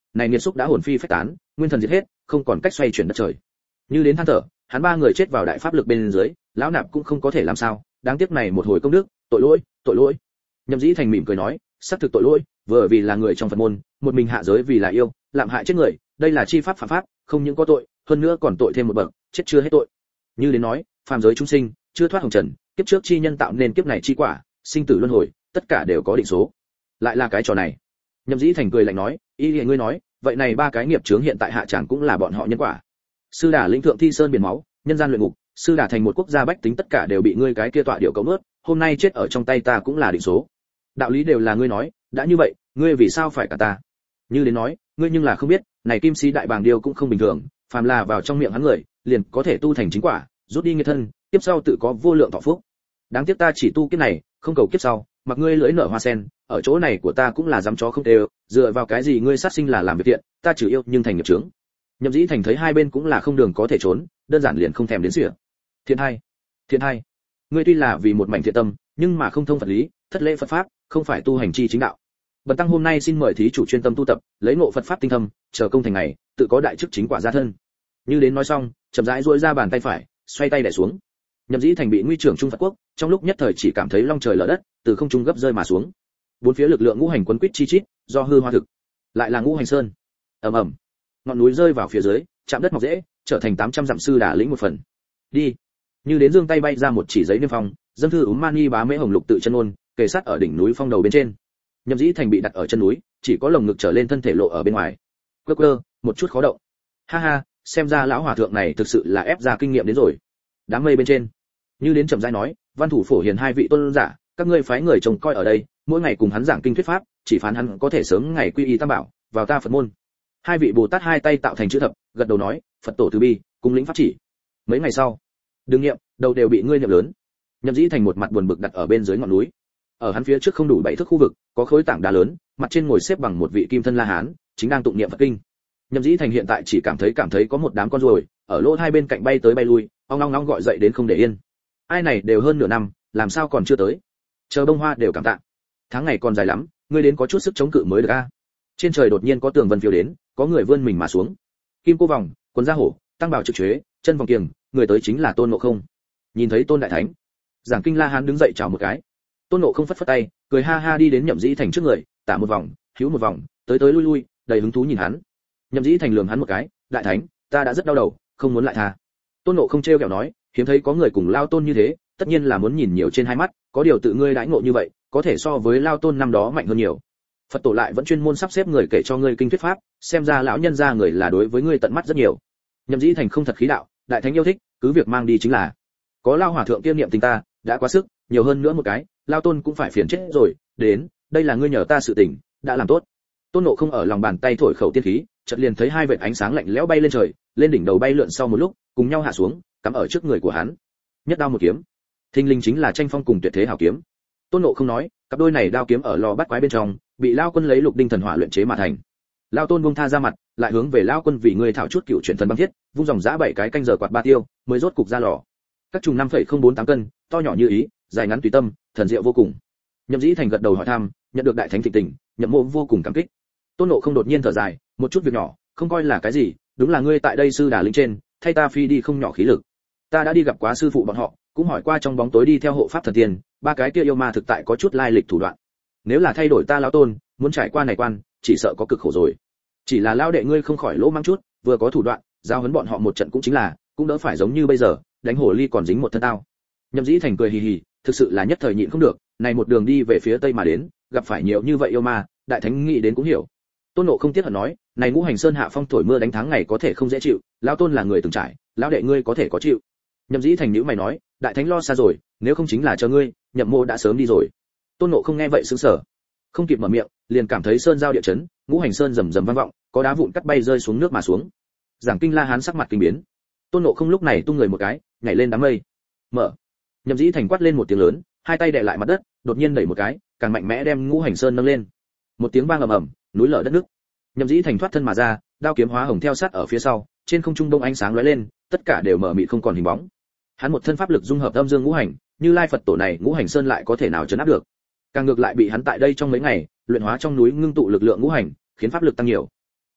này nghiệt xúc đã hồn phi phách tán, nguyên thần diệt hết, không còn cách xoay chuyển đất trời. Như đến than thở, hắn ba người chết vào đại pháp lực bên dưới, lão nạp cũng không có thể làm sao, đáng tiếc này một hồi công đức, tội lỗi, tội lỗi. Nhậm Dĩ Thành mỉm cười nói, xác thực tội lỗi, vừa vì là người trong Phật môn, một mình hạ giới vì là yêu, làm hại chết người, đây là chi pháp phạm pháp, không những có tội, hơn nữa còn tội thêm một bậc, chết chưa hết tội. Như đến nói, phàm giới chúng sinh, chưa thoát hồng trần, kiếp trước chi nhân tạo nên kiếp này chi quả, sinh tử luân hồi, tất cả đều có định số. Lại là cái trò này. Nhậm Dĩ Thành cười lạnh nói, ý thì ngươi nói, vậy này ba cái nghiệp chướng hiện tại hạ tràng cũng là bọn họ nhân quả. Sư Đà lĩnh thượng thi sơn biển máu, nhân gian luyện ngục, sư Đà thành một quốc gia bách tính tất cả đều bị ngươi cái kia tọa điệu cấu nuốt, hôm nay chết ở trong tay ta cũng là định số. Đạo lý đều là ngươi nói, đã như vậy, ngươi vì sao phải cả ta? Như đến nói, ngươi nhưng là không biết, này Kim Si đại bàng điêu cũng không bình thường, phàm là vào trong miệng hắn người, liền có thể tu thành chính quả, rút đi nghiệp thân, tiếp sau tự có vô lượng thọ phúc. Đáng tiếc ta chỉ tu kiếp này, không cầu kiếp sau, mặc ngươi lưỡi nở hoa sen, ở chỗ này của ta cũng là dám chó không đều, dựa vào cái gì ngươi sát sinh là làm việc thiện, ta trừ yêu nhưng thành nghiệp chướng. Nhậm Dĩ Thành thấy hai bên cũng là không đường có thể trốn, đơn giản liền không thèm đến sỉa. Thiện hai, ngươi tuy là vì một mảnh thiện tâm, nhưng mà không thông Phật lý, thất lễ Phật pháp, không phải tu hành chi chính đạo. Bần tăng hôm nay xin mời thí chủ chuyên tâm tu tập, lấy ngộ Phật pháp tinh thâm, chờ công thành ngày, tự có đại chức chính quả gia thân. Như đến nói xong, chậm rãi duỗi ra bàn tay phải, xoay tay đè xuống. Nhậm Dĩ Thành bị nguy trưởng trung Phật quốc, trong lúc nhất thời chỉ cảm thấy long trời lở đất, từ không trung gấp rơi mà xuống. Bốn phía lực lượng ngũ hành quấn quýt chi chít, do hư hoa thực, lại là ngũ hành sơn. Ầm ầm, ngọn núi rơi vào phía dưới, chạm đất mọc rễ, trở thành 800 dặm sư Đà lĩnh một phần. Đi. Như đến giương tay bay ra một chỉ giấy niêm phong, dâng thư Mani bá mễ hồng lục tự chân ôn, kề sát ở đỉnh núi phong đầu bên trên. Nhậm Dĩ Thành bị đặt ở chân núi, chỉ có lồng ngực trở lên thân thể lộ ở bên ngoài. Quơ, một chút khó động. Ha ha, xem ra lão hòa thượng này thực sự là ép ra kinh nghiệm đến rồi. Đám mây bên trên, Như đến chậm rãi nói, Văn Thủ Phổ Hiền hai vị tôn giả, các ngươi phái người trông coi ở đây, mỗi ngày cùng hắn giảng kinh thuyết pháp, chỉ phán hắn có thể sớm ngày quy y tam bảo, vào ta Phật môn. Hai vị Bồ Tát hai tay tạo thành chữ thập, gật đầu nói, Phật tổ từ bi, cung lĩnh pháp chỉ. Mấy ngày sau, đừng nghiệm, đầu đều bị ngươi niệm lớn. Nhậm Dĩ Thành một mặt buồn bực đặt ở bên dưới ngọn núi. Ở hắn phía trước không đủ 7 thước khu vực, có khối tảng đá lớn, mặt trên ngồi xếp bằng một vị kim thân La Hán, chính đang tụng niệm Phật kinh. Nhậm Dĩ Thành hiện tại chỉ cảm thấy có một đám con ruồi ở lỗ hai bên cạnh bay tới bay lui, ong ong ong gọi dậy đến không để yên. Ai này đều hơn nửa năm, làm sao còn chưa tới? Chờ bông hoa đều cảm tạ. Tháng ngày còn dài lắm, ngươi đến có chút sức chống cự mới được a. Trên trời đột nhiên có tường vân phiêu đến, có người vươn mình mà xuống. Kim cô vòng, quần da hổ, tăng bảo trực chế, chân vòng kiềng, người tới chính là Tôn Ngộ Không. Nhìn thấy Tôn đại thánh, giảng kinh La Hán đứng dậy chào một cái. Tôn Ngộ Không phất phất tay, cười ha ha đi đến Nhậm Dĩ Thành trước người, tả một vòng, hữu một vòng, tới tới lui lui, đầy hứng thú nhìn hắn. Nhậm Dĩ Thành lườm hắn một cái, đại thánh, ta đã rất đau đầu, không muốn lại tha. Tôn Ngộ Không trêu ghẹo nói, hiếm thấy có người cùng Lao Tôn như thế, tất nhiên là muốn nhìn nhiều trên hai mắt, có điều tự ngươi đãi ngộ như vậy, có thể so với Lao Tôn năm đó mạnh hơn nhiều. Phật tổ lại vẫn chuyên môn sắp xếp người kể cho ngươi kinh thuyết pháp, xem ra lão nhân gia người là đối với ngươi tận mắt rất nhiều. Nhậm Dĩ Thành không thật khí đạo, đại thánh yêu thích, cứ việc mang đi chính là. Có Lao hòa thượng kiêm niệm tình ta, đã quá sức, nhiều hơn nữa một cái, Lao Tôn cũng phải phiền chết rồi, đến, đây là ngươi nhờ ta sự tình, đã làm tốt. Tôn Ngộ Không ở lòng bàn tay thổi khẩu tiên khí, chợt liền thấy hai vệt ánh sáng lạnh lẽo bay lên trời, lên đỉnh đầu bay lượn sau một lúc, cùng nhau hạ xuống, cắm ở trước người của hắn. Nhất đao một kiếm. Thinh linh chính là tranh phong cùng tuyệt thế hảo kiếm. Tôn Ngộ Không nói, cặp đôi này đao kiếm ở lò bắt quái bên trong, bị Lao Quân lấy lục đinh thần hỏa luyện chế mà thành. Lao Tôn buông tha ra mặt, lại hướng về Lao Quân vì người thảo chút cựu chuyển thần băng thiết, vung dòng giã 7 cái canh giờ quạt ba tiêu, mới rốt cục ra lò. Các trùng 5,048 cân, to nhỏ như ý, dài ngắn tùy tâm, thần diệu vô cùng. Nhậm Dĩ Thành gật đầu hỏi thăm, nhận được đại thánh thịnh tình, Nhậm Mộ vô cùng cảm kích. Tôn Ngộ Không đột nhiên thở dài, một chút việc nhỏ, không coi là cái gì, đúng là ngươi tại đây sư Đà lĩnh trên, thay ta phi đi không nhỏ khí lực. Ta đã đi gặp quá sư phụ bọn họ, cũng hỏi qua trong bóng tối đi theo hộ pháp thần tiên, ba cái kia yêu ma thực tại có chút lai lịch thủ đoạn. Nếu là thay đổi ta lão Tôn, muốn trải qua này quan, chỉ sợ có cực khổ rồi. Chỉ là lão đệ ngươi không khỏi lỗ mang chút, vừa có thủ đoạn, giao huấn bọn họ một trận cũng chính là, cũng đỡ phải giống như bây giờ, đánh hồ ly còn dính một thân tao. Nhậm Dĩ Thành cười hì hì, thực sự là nhất thời nhịn không được, này một đường đi về phía tây mà đến, gặp phải nhiều như vậy yêu ma, đại thánh nghĩ đến cũng hiểu. Tôn Ngộ Không tiếc hận nói, này ngũ hành sơn hạ phong thổi mưa đánh tháng ngày có thể không dễ chịu, lão Tôn là người từng trải, lão đệ ngươi có thể có chịu. Nhậm Dĩ Thành nhíu mày nói, đại thánh lo xa rồi, nếu không chính là chờ ngươi, Nhậm Mô đã sớm đi rồi. Tôn Ngộ Không nghe vậy sững sờ, không kịp mở miệng, liền cảm thấy sơn giao địa chấn, ngũ hành sơn rầm rầm vang vọng, có đá vụn cắt bay rơi xuống nước mà xuống. Giảng kinh La Hán sắc mặt kinh biến. Tôn Ngộ Không lúc này tung người một cái, nhảy lên đám mây. Mở. Nhậm Dĩ Thành quát lên một tiếng lớn, hai tay đè lại mặt đất, đột nhiên đẩy một cái, càng mạnh mẽ đem ngũ hành sơn nâng lên. Một tiếng vang ầm ầm, núi lở đất nước. Nhậm Dĩ Thành thoát thân mà ra, đao kiếm hóa hồng theo sát ở phía sau, trên không trung đông ánh sáng lóe lên, tất cả đều mở mịt không còn hình bóng. Hắn một thân pháp lực dung hợp âm dương ngũ hành, như lai Phật tổ này ngũ hành sơn lại có thể nào trấn áp được? Càng ngược lại bị hắn tại đây trong mấy ngày, luyện hóa trong núi ngưng tụ lực lượng ngũ hành, khiến pháp lực tăng nhiều.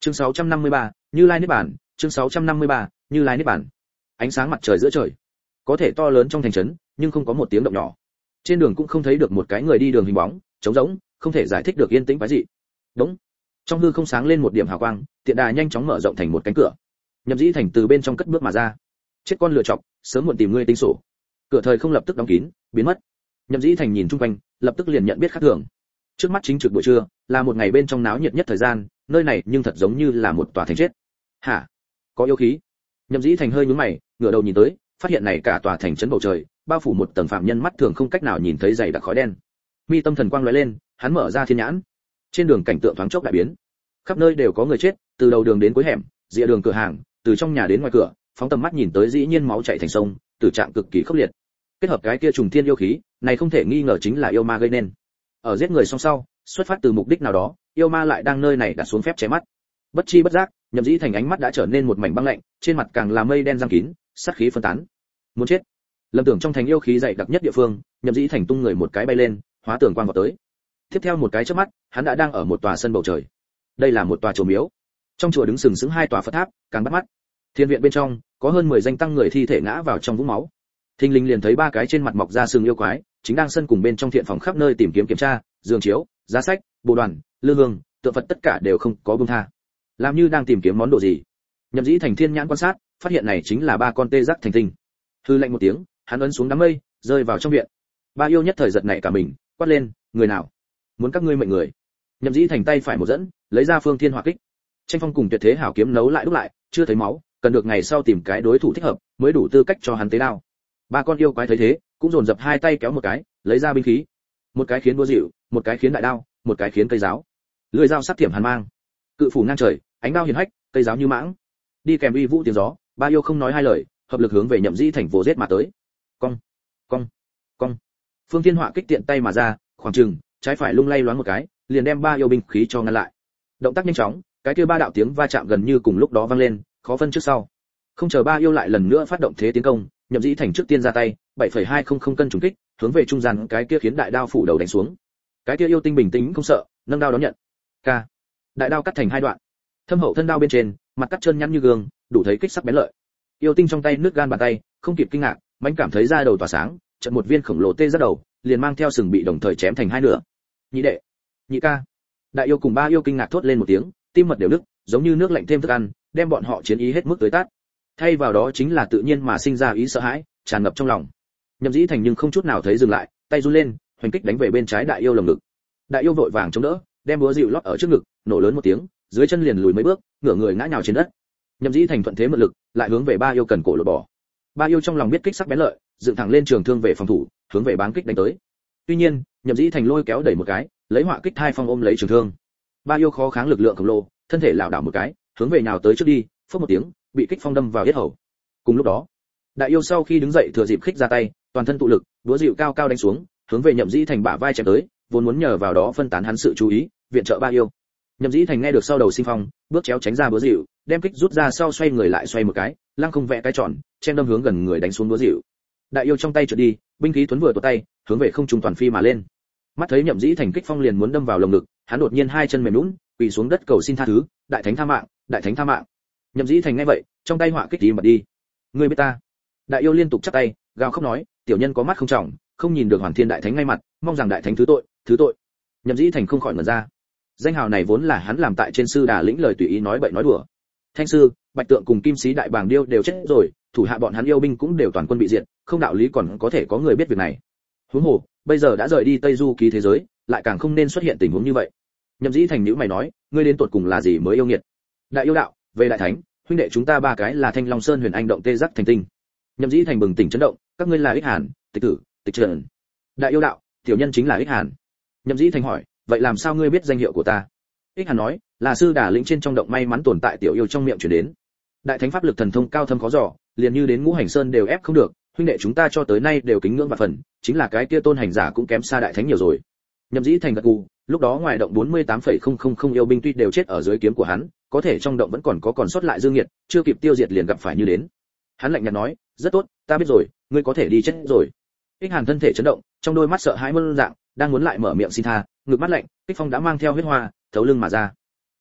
Chương 653, Như Lai niết bàn, chương 653, Như Lai niết bàn. Ánh sáng mặt trời giữa trời, có thể to lớn trong thành trấn, nhưng không có một tiếng động nhỏ. Trên đường cũng không thấy được một cái người đi đường hình bóng, trống rỗng, không thể giải thích được yên tĩnh quái dị. Đúng. Trong hư không sáng lên một điểm hào quang, tiện đà nhanh chóng mở rộng thành một cánh cửa. Nhậm Dĩ Thành từ bên trong cất bước mà ra. Chết con lừa chọc, sớm muộn tìm ngươi tính sổ. Cửa thời không lập tức đóng kín, biến mất. Nhậm Dĩ Thành nhìn chung quanh, lập tức liền nhận biết khác thường. Trước mắt chính trực buổi trưa, là một ngày bên trong náo nhiệt nhất thời gian, nơi này nhưng thật giống như là một tòa thành chết. Hả? Có yêu khí? Nhậm Dĩ Thành hơi nhướng mày, ngửa đầu nhìn tới, phát hiện này cả tòa thành trấn bầu trời, bao phủ một tầng phạm nhân mắt thường không cách nào nhìn thấy dày đặc khói đen. Mi tâm thần quang lóe lên, hắn mở ra thiên nhãn. Trên đường cảnh tượng thoáng chốc đại biến. Khắp nơi đều có người chết, từ đầu đường đến cuối hẻm, rìa đường cửa hàng, từ trong nhà đến ngoài cửa, phóng tầm mắt nhìn tới dĩ nhiên máu chảy thành sông, tử trạng cực kỳ khốc liệt. Kết hợp cái kia trùng thiên yêu khí, này không thể nghi ngờ chính là yêu ma gây nên. Ở giết người song sau, xuất phát từ mục đích nào đó, yêu ma lại đang nơi này đặt xuống phép chém mắt. Bất chi bất giác, Nhậm Dĩ Thành ánh mắt đã trở nên một mảnh băng lạnh, trên mặt càng là mây đen giăng kín, sát khí phân tán. Muốn chết. Lầm tưởng trong thành yêu khí dày đặc nhất địa phương, Nhậm Dĩ Thành tung người một cái bay lên, hóa tường quang vọt tới. Tiếp theo một cái chớp mắt, hắn đã đang ở một tòa sân bầu trời. Đây là một tòa chùa miếu. Trong chùa đứng sừng sững hai tòa Phật tháp, càng bắt mắt. Thiên viện bên trong, có hơn 10 danh tăng người thi thể ngã vào trong vũng máu. Thinh linh liền thấy ba cái trên mặt mọc ra sừng yêu quái, chính đang sân cùng bên trong thiện phòng khắp nơi tìm kiếm kiểm tra, giường chiếu, giá sách, bồ đoàn, lư hương, tượng Phật tất cả đều không có buông tha. Làm như đang tìm kiếm món đồ gì. Nhậm Dĩ Thành thiên nhãn quan sát, phát hiện này chính là ba con tê giác thành tinh. Hư lạnh một tiếng, hắn ấn xuống đám mây, rơi vào trong viện. Ba yêu nhất thời giật nảy cả mình, quát lên, người nào? Muốn các ngươi mệnh người. Nhậm Dĩ Thành tay phải một dẫn, lấy ra Phương Thiên Hỏa Kích. Tranh phong cùng tuyệt thế hảo kiếm nấu lại đúc lại, chưa thấy máu, cần được ngày sau tìm cái đối thủ thích hợp, mới đủ tư cách cho hắn tế đao. Ba con yêu quái thấy thế, cũng dồn dập hai tay kéo một cái, lấy ra binh khí. Một cái khiến đũa dịu, một cái khiến đại đao, một cái khiến cây giáo. Lưỡi dao sắc thiểm hàn mang, cự phủ ngang trời, ánh đao hiển hách, cây giáo như mãng. Đi kèm uy vũ tiếng gió, ba yêu không nói hai lời, hợp lực hướng về Nhậm Dĩ Thành vồ giết mà tới. Cong, cong, cong. Phương Thiên Hỏa Kích tiện tay mà ra, khoảng chừng trái phải lung lay loáng một cái, liền đem ba yêu binh khí cho ngăn lại. Động tác nhanh chóng, cái kia ba đạo tiếng va chạm gần như cùng lúc đó vang lên, khó phân trước sau. Không chờ ba yêu lại lần nữa phát động thế tiến công, Nhậm Dĩ Thành trước tiên ra tay, 7,200 cân trùng kích, hướng về trung gian cái kia khiến đại đao phủ đầu đánh xuống. Cái kia yêu tinh bình tĩnh không sợ, nâng đao đón nhận. Ca. Đại đao cắt thành hai đoạn. Thâm hậu thân đao bên trên, mặt cắt chân nhẵn như gương, đủ thấy kích sắc bén lợi. Yêu tinh trong tay nước gan bàn tay, không kịp kinh ngạc, mãnh cảm thấy da đầu tỏa sáng, chợt một viên khổng lồ tê rất đầu, liền mang theo sừng bị đồng thời chém thành hai nửa. Nhị đệ, nhị ca. Đại yêu cùng ba yêu kinh ngạc thốt lên một tiếng, tim mật đều đứt, giống như nước lạnh thêm thức ăn, đem bọn họ chiến ý hết mức tới tát. Thay vào đó chính là tự nhiên mà sinh ra ý sợ hãi, tràn ngập trong lòng. Nhậm Dĩ Thành nhưng không chút nào thấy dừng lại, tay run lên, hoành kích đánh về bên trái đại yêu lồng ngực. Đại yêu vội vàng chống đỡ, đem búa dịu lót ở trước ngực, nổ lớn một tiếng, dưới chân liền lùi mấy bước, ngửa người ngã nhào trên đất. Nhậm Dĩ Thành thuận thế mượn lực, lại hướng về ba yêu cần cổ lột bỏ. Ba yêu trong lòng biết kích sắc bén lợi, dựng thẳng lên trường thương về phòng thủ, hướng về báng kích đánh tới. Tuy nhiên, Nhậm Dĩ Thành lôi kéo đẩy một cái, lấy hỏa kích hai phong ôm lấy trường thương. Ba yêu khó kháng lực lượng khổng lồ, thân thể lảo đảo một cái, hướng về nhào tới trước đi, phốc một tiếng, bị kích phong đâm vào yết hầu. Cùng lúc đó, đại yêu sau khi đứng dậy thừa dịp khích ra tay, toàn thân tụ lực, đũa dịu cao cao đánh xuống, hướng về Nhậm Dĩ Thành bả vai chém tới, vốn muốn nhờ vào đó phân tán hắn sự chú ý, viện trợ ba yêu. Nhậm Dĩ Thành nghe được sau đầu sinh phong, bước chéo tránh ra búa dịu, đem kích rút ra sau xoay người lại xoay một cái, lăng không vẽ cái tròn, chen đâm hướng gần người đánh xuống búa dịu. Đại yêu trong tay trượt đi, binh khí thuấn vừa tuột tay, hướng về không trung toàn phi mà lên. Mắt thấy Nhậm Dĩ Thành kích phong liền muốn đâm vào lồng ngực, hắn đột nhiên hai chân mềm nhũn, quỳ xuống đất cầu xin tha thứ, đại thánh tha mạng, đại thánh tha mạng. Nhậm Dĩ Thành nghe vậy, trong tay họa kích đi mà đi. Ngươi biết ta? Đại yêu liên tục chắp tay, gào khóc nói, tiểu nhân có mắt không trọng, không nhìn được Hoàn Thiên đại thánh ngay mặt, mong rằng đại thánh thứ tội, thứ tội. Nhậm Dĩ Thành không khỏi ngẩn ra. Danh hào này vốn là hắn làm tại trên sư đà lĩnh lời tùy ý nói bậy nói đùa. Thanh sư, Bạch Tượng cùng Kim Sĩ đại bàng điêu đều chết rồi, thủ hạ bọn hắn yêu binh cũng đều toàn quân bị diệt, không đạo lý còn có thể có người biết việc này. Huống hồ, bây giờ đã rời đi Tây Du ký thế giới, lại càng không nên xuất hiện tình huống như vậy. Nhậm Dĩ Thành nhíu mày nói, ngươi đến tuột cùng là gì mới yêu nghiệt? Đại yêu đạo, về đại thánh, huynh đệ chúng ta ba cái là Thanh Long Sơn Huyền Anh động tê giác thành tinh. Nhậm Dĩ Thành bừng tỉnh chấn động, các ngươi là Ích Hàn, Tịch Tử, Tịch Trần. Đại yêu đạo, tiểu nhân chính là Ích Hàn. Nhậm Dĩ Thành hỏi, vậy làm sao ngươi biết danh hiệu của ta? Ích Hàn nói, là sư đà lĩnh trên trong động may mắn tồn tại tiểu yêu trong miệng truyền đến. Đại thánh pháp lực thần thông cao thâm khó dò, liền như đến Ngũ Hành Sơn đều ép không được, huynh đệ chúng ta cho tới nay đều kính ngưỡng và phần, chính là cái kia tôn hành giả cũng kém xa đại thánh nhiều rồi. Nhậm Dĩ Thành gật gù, lúc đó ngoài động 48,000 yêu binh tuy đều chết ở dưới kiếm của hắn, có thể trong động vẫn còn sót lại dương nghiệt, chưa kịp tiêu diệt liền gặp phải như đến. Hắn lạnh nhạt nói, rất tốt, ta biết rồi, ngươi có thể đi chết rồi. Ích Hàn thân thể chấn động, trong đôi mắt sợ hãi mơn dạng, đang muốn lại mở miệng xin tha, ngực mắt lạnh, kích phong đã mang theo huyết hoa, thấu lưng mà ra.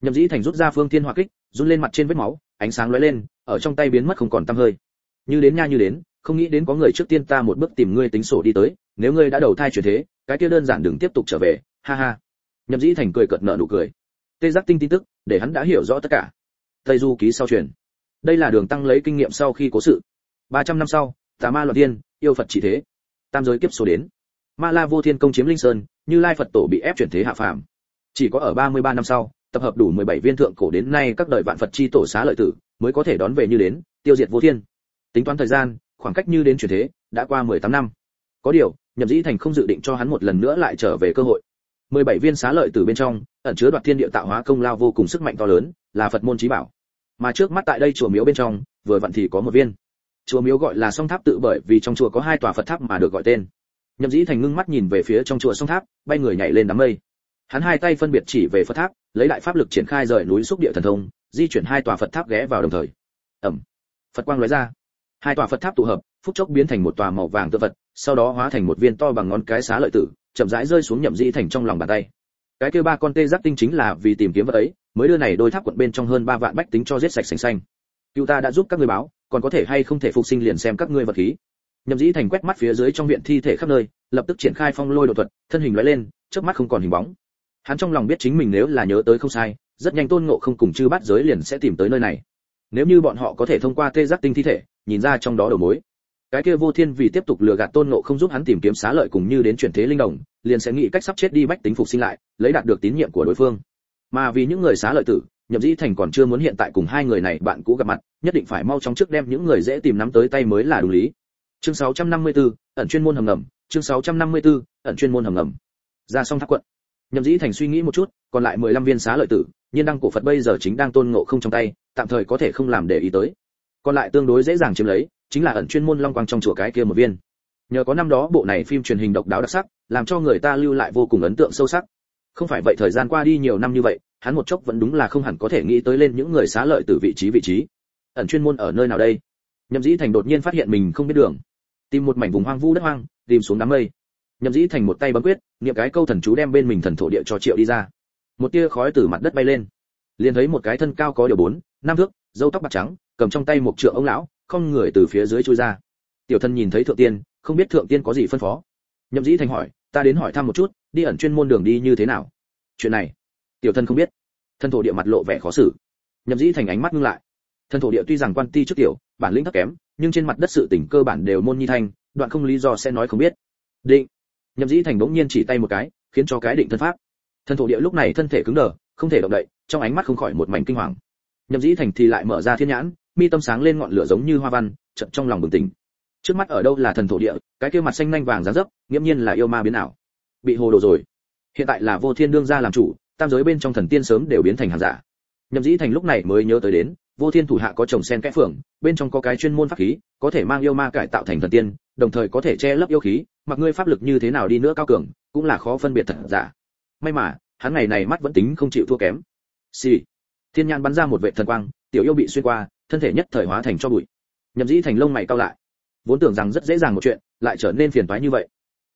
Nhậm Dĩ Thành rút ra Phương Thiên Hỏa Kích, run lên mặt trên vết máu, ánh sáng lóe lên, ở trong tay biến mất không còn tăm hơi. Như đến nha như đến, không nghĩ đến có người trước tiên ta một bước tìm ngươi tính sổ đi tới, nếu ngươi đã đầu thai chuyển thế, cái kia đơn giản đừng tiếp tục trở về, ha ha. Nhậm Dĩ Thành cười cợt nở nụ cười. Tê Giác Tinh tin tức, để hắn đã hiểu rõ tất cả. Tây Du ký sau truyền. Đây là Đường Tăng lấy kinh nghiệm sau khi cố sự. 300 năm sau, Tà Ma loạn thiên, yêu Phật chỉ thế. Tam giới kiếp số đến. Ma La Vô Thiên công chiếm Linh Sơn, Như Lai Phật tổ bị ép chuyển thế hạ phàm. Chỉ có ở 33 năm sau, tập hợp đủ 17 viên thượng cổ đến nay các đời vạn Phật chi tổ xá lợi tử, mới có thể đón về Như đến, tiêu diệt Vô Thiên. Tính toán thời gian, khoảng cách Như đến chuyển thế, đã qua 18 năm. Có điều, Nhậm Dĩ Thành không dự định cho hắn một lần nữa lại trở về cơ hội. 17 viên xá lợi tử bên trong, ẩn chứa đoạt thiên địa tạo hóa công lao vô cùng sức mạnh to lớn, là Phật môn chí bảo. Mà trước mắt tại đây chùa miếu bên trong, vừa vặn thì có một viên. Chùa miếu gọi là Song Tháp tự bởi vì trong chùa có hai tòa Phật tháp mà được gọi tên. Nhậm Dĩ Thành ngưng mắt nhìn về phía trong chùa Song Tháp, bay người nhảy lên đám mây. Hắn hai tay phân biệt chỉ về Phật tháp, lấy đại pháp lực triển khai rời núi xúc địa thần thông, di chuyển hai tòa Phật tháp ghé vào đồng thời. Phật quang lóe ra, hai tòa Phật tháp tụ hợp, phút chốc biến thành một tòa màu vàng tự vật, sau đó hóa thành một viên to bằng ngón cái xá lợi tử, chậm rãi rơi xuống Nhậm Dĩ Thành trong lòng bàn tay. Cái kia ba con tê giác tinh chính là vì tìm kiếm vật ấy, mới đưa này đôi tháp quận bên trong hơn 3 vạn bách tính cho giết sạch sành xanh. Cựu ta đã giúp các ngươi báo, còn có thể hay không thể phục sinh liền xem các ngươi vật khí. Nhậm Dĩ Thành quét mắt phía dưới trong viện thi thể khắp nơi, lập tức triển khai phong lôi độ thuật, thân hình lóe lên, chớp mắt không còn hình bóng. Hắn trong lòng biết chính mình nếu là nhớ tới không sai, rất nhanh Tôn Ngộ Không cùng chư bát giới liền sẽ tìm tới nơi này. Nếu như bọn họ có thể thông qua tê giác tinh thi thể, nhìn ra trong đó đầu mối, cái kia Vô Thiên vì tiếp tục lừa gạt Tôn Ngộ Không giúp hắn tìm kiếm xá lợi cùng Như đến chuyển thế linh đồng, liền sẽ nghĩ cách sắp chết đi bách tính phục sinh lại, lấy đạt được tín nhiệm của đối phương. Mà vì những người xá lợi tử, Nhậm Dĩ Thành còn chưa muốn hiện tại cùng hai người này bạn cũ gặp mặt, nhất định phải mau chóng trước đem những người dễ tìm nắm tới tay mới là đúng lý. Chương 654, ẩn chuyên môn hầm ngầm, chương 654, ẩn chuyên môn hầm ngầm. Ra xong tháp quận. Nhậm Dĩ Thành suy nghĩ một chút, còn lại 15 viên xá lợi tử, nhiên đăng cổ Phật bây giờ chính đang Tôn Ngộ Không trong tay, tạm thời có thể không làm để ý tới. Còn lại tương đối dễ dàng chiếm lấy, chính là ẩn chuyên môn long quang trong chùa cái kia một viên. Nhờ có năm đó bộ này phim truyền hình độc đáo đặc sắc, làm cho người ta lưu lại vô cùng ấn tượng sâu sắc. Không phải vậy thời gian qua đi nhiều năm như vậy, hắn một chốc vẫn đúng là không hẳn có thể nghĩ tới lên những người xá lợi từ vị trí. Ẩn chuyên môn ở nơi nào đây? Nhậm Dĩ Thành đột nhiên phát hiện mình không biết đường, tìm một mảnh vùng hoang vu đất hoang, tìm xuống đám mây. Nhậm Dĩ Thành một tay bấm quyết, niệm cái câu thần chú đem bên mình thần thổ địa cho triệu đi ra. Một tia khói từ mặt đất bay lên, liền thấy một cái thân cao có điều 4-5 thước, râu tóc bạc trắng, cầm trong tay một trượng ông lão, không người từ phía dưới chui ra. Tiểu thân nhìn thấy thượng tiên, không biết thượng tiên có gì phân phó. Nhậm Dĩ Thành hỏi, ta đến hỏi thăm một chút, đi ẩn chuyên môn đường đi như thế nào? Chuyện này, tiểu thân không biết. Thân thổ địa mặt lộ vẻ khó xử. Nhậm Dĩ Thành ánh mắt ngưng lại. Thân thổ địa tuy rằng quan ti trước tiểu, bản lĩnh thấp kém, nhưng trên mặt đất sự tình cơ bản đều môn nhi thanh, đoạn không lý do sẽ nói không biết. Định. Nhậm Dĩ Thành bỗng nhiên chỉ tay một cái, khiến cho cái định thân pháp. Thân thổ địa lúc này thân thể cứng đờ, không thể động đậy, trong ánh mắt không khỏi một mảnh kinh hoàng. Nhậm Dĩ Thành thì lại mở ra thiên nhãn, mi tâm sáng lên ngọn lửa giống như hoa văn, chợt trong lòng bừng tỉnh. Trước mắt ở đâu là thần thổ địa, cái kia mặt xanh nhanh vàng dáng dấp, nghiễm nhiên là yêu ma biến ảo. Bị hồ đồ rồi. Hiện tại là Vô Thiên đương gia làm chủ, tam giới bên trong thần tiên sớm đều biến thành hàng giả. Nhậm Dĩ Thành lúc này mới nhớ tới đến, Vô Thiên thủ hạ có trồng sen kẽ phường, bên trong có cái chuyên môn pháp khí, có thể mang yêu ma cải tạo thành thần tiên, đồng thời có thể che lấp yêu khí, mặc ngươi pháp lực như thế nào đi nữa cao cường, cũng là khó phân biệt thật giả. May mà, hắn ngày này mắt vẫn tính không chịu thua kém. Xì. Thiên nhãn bắn ra một vệt thần quang, tiểu yêu bị xuyên qua, thân thể nhất thời hóa thành cho bụi. Nhậm Dĩ Thành lông mày cau lại, vốn tưởng rằng rất dễ dàng một chuyện, lại trở nên phiền toái như vậy.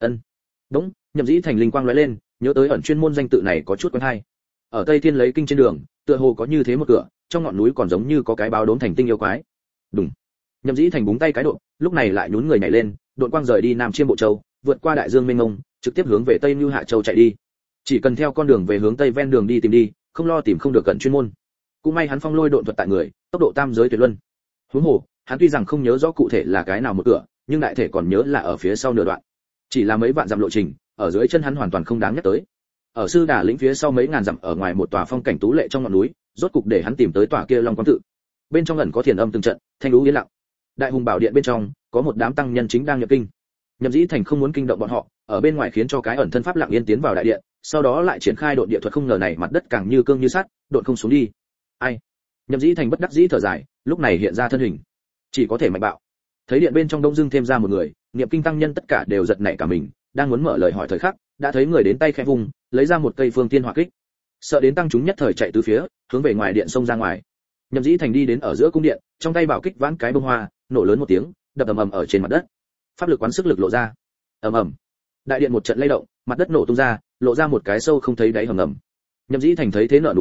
Đúng, Nhậm Dĩ Thành linh quang lóe lên, nhớ tới ẩn chuyên môn danh tự này có chút quen hay. Ở Tây Thiên lấy kinh trên đường, tựa hồ có như thế một cửa, trong ngọn núi còn giống như có cái báo đốm thành tinh yêu quái. Đúng. Nhậm Dĩ Thành búng tay cái độ, lúc này lại nhún người nhảy lên, độn quang rời đi Nam Chiêm Bộ Châu, vượt qua đại dương mênh mông, trực tiếp hướng về Tây Nưu Hạ Châu chạy đi. Chỉ cần theo con đường về hướng tây ven đường đi tìm đi, không lo tìm không được cận chuyên môn. Cũng may hắn phong lôi độn thuật tại người, tốc độ tam giới tuyệt luân. Huống hồ, hắn tuy rằng không nhớ rõ cụ thể là cái nào một cửa, nhưng đại thể còn nhớ là ở phía sau nửa đoạn. Chỉ là mấy vạn dặm lộ trình, ở dưới chân hắn hoàn toàn không đáng nhắc tới. Ở Sư Đà lĩnh phía sau mấy ngàn dặm ở ngoài một tòa phong cảnh tú lệ trong ngọn núi, rốt cục để hắn tìm tới tòa kia Long Quang tự. Bên trong ẩn có thiền âm từng trận, thanh lũ yên lặng. Đại hùng bảo điện bên trong, có một đám tăng nhân chính đang nhập kinh. Nhậm Dĩ Thành không muốn kinh động bọn họ, ở bên ngoài khiến cho cái ẩn thân pháp lặng yên tiến vào đại điện, sau đó lại triển khai độn địa thuật, không ngờ này mặt đất càng như cương như sắt, độn không xuống đi. Ai? Nhậm Dĩ Thành bất đắc dĩ thở dài, lúc này hiện ra thân hình, chỉ có thể mạnh bạo. Thấy điện bên trong đông dưng thêm ra một người, niệm kinh tăng nhân tất cả đều giật nảy cả mình, đang muốn mở lời hỏi thời khắc, đã thấy người đến tay khẽ vùng, lấy ra một cây phương tiên hỏa kích. Sợ đến tăng chúng nhất thời chạy tứ phía, hướng về ngoài điện xông ra ngoài. Nhậm Dĩ Thành đi đến ở giữa cung điện, trong tay bảo kích vãn cái bông hoa, nổ lớn một tiếng, đập ầm ầm ở trên mặt đất. Pháp lực quán sức lực lộ ra. Ầm ầm. Đại điện một trận lay động, mặt đất nổ tung ra, lộ ra một cái sâu không thấy đáy hầm ngầm. Nhậm Dĩ Thành thấy thế nở nụ cười,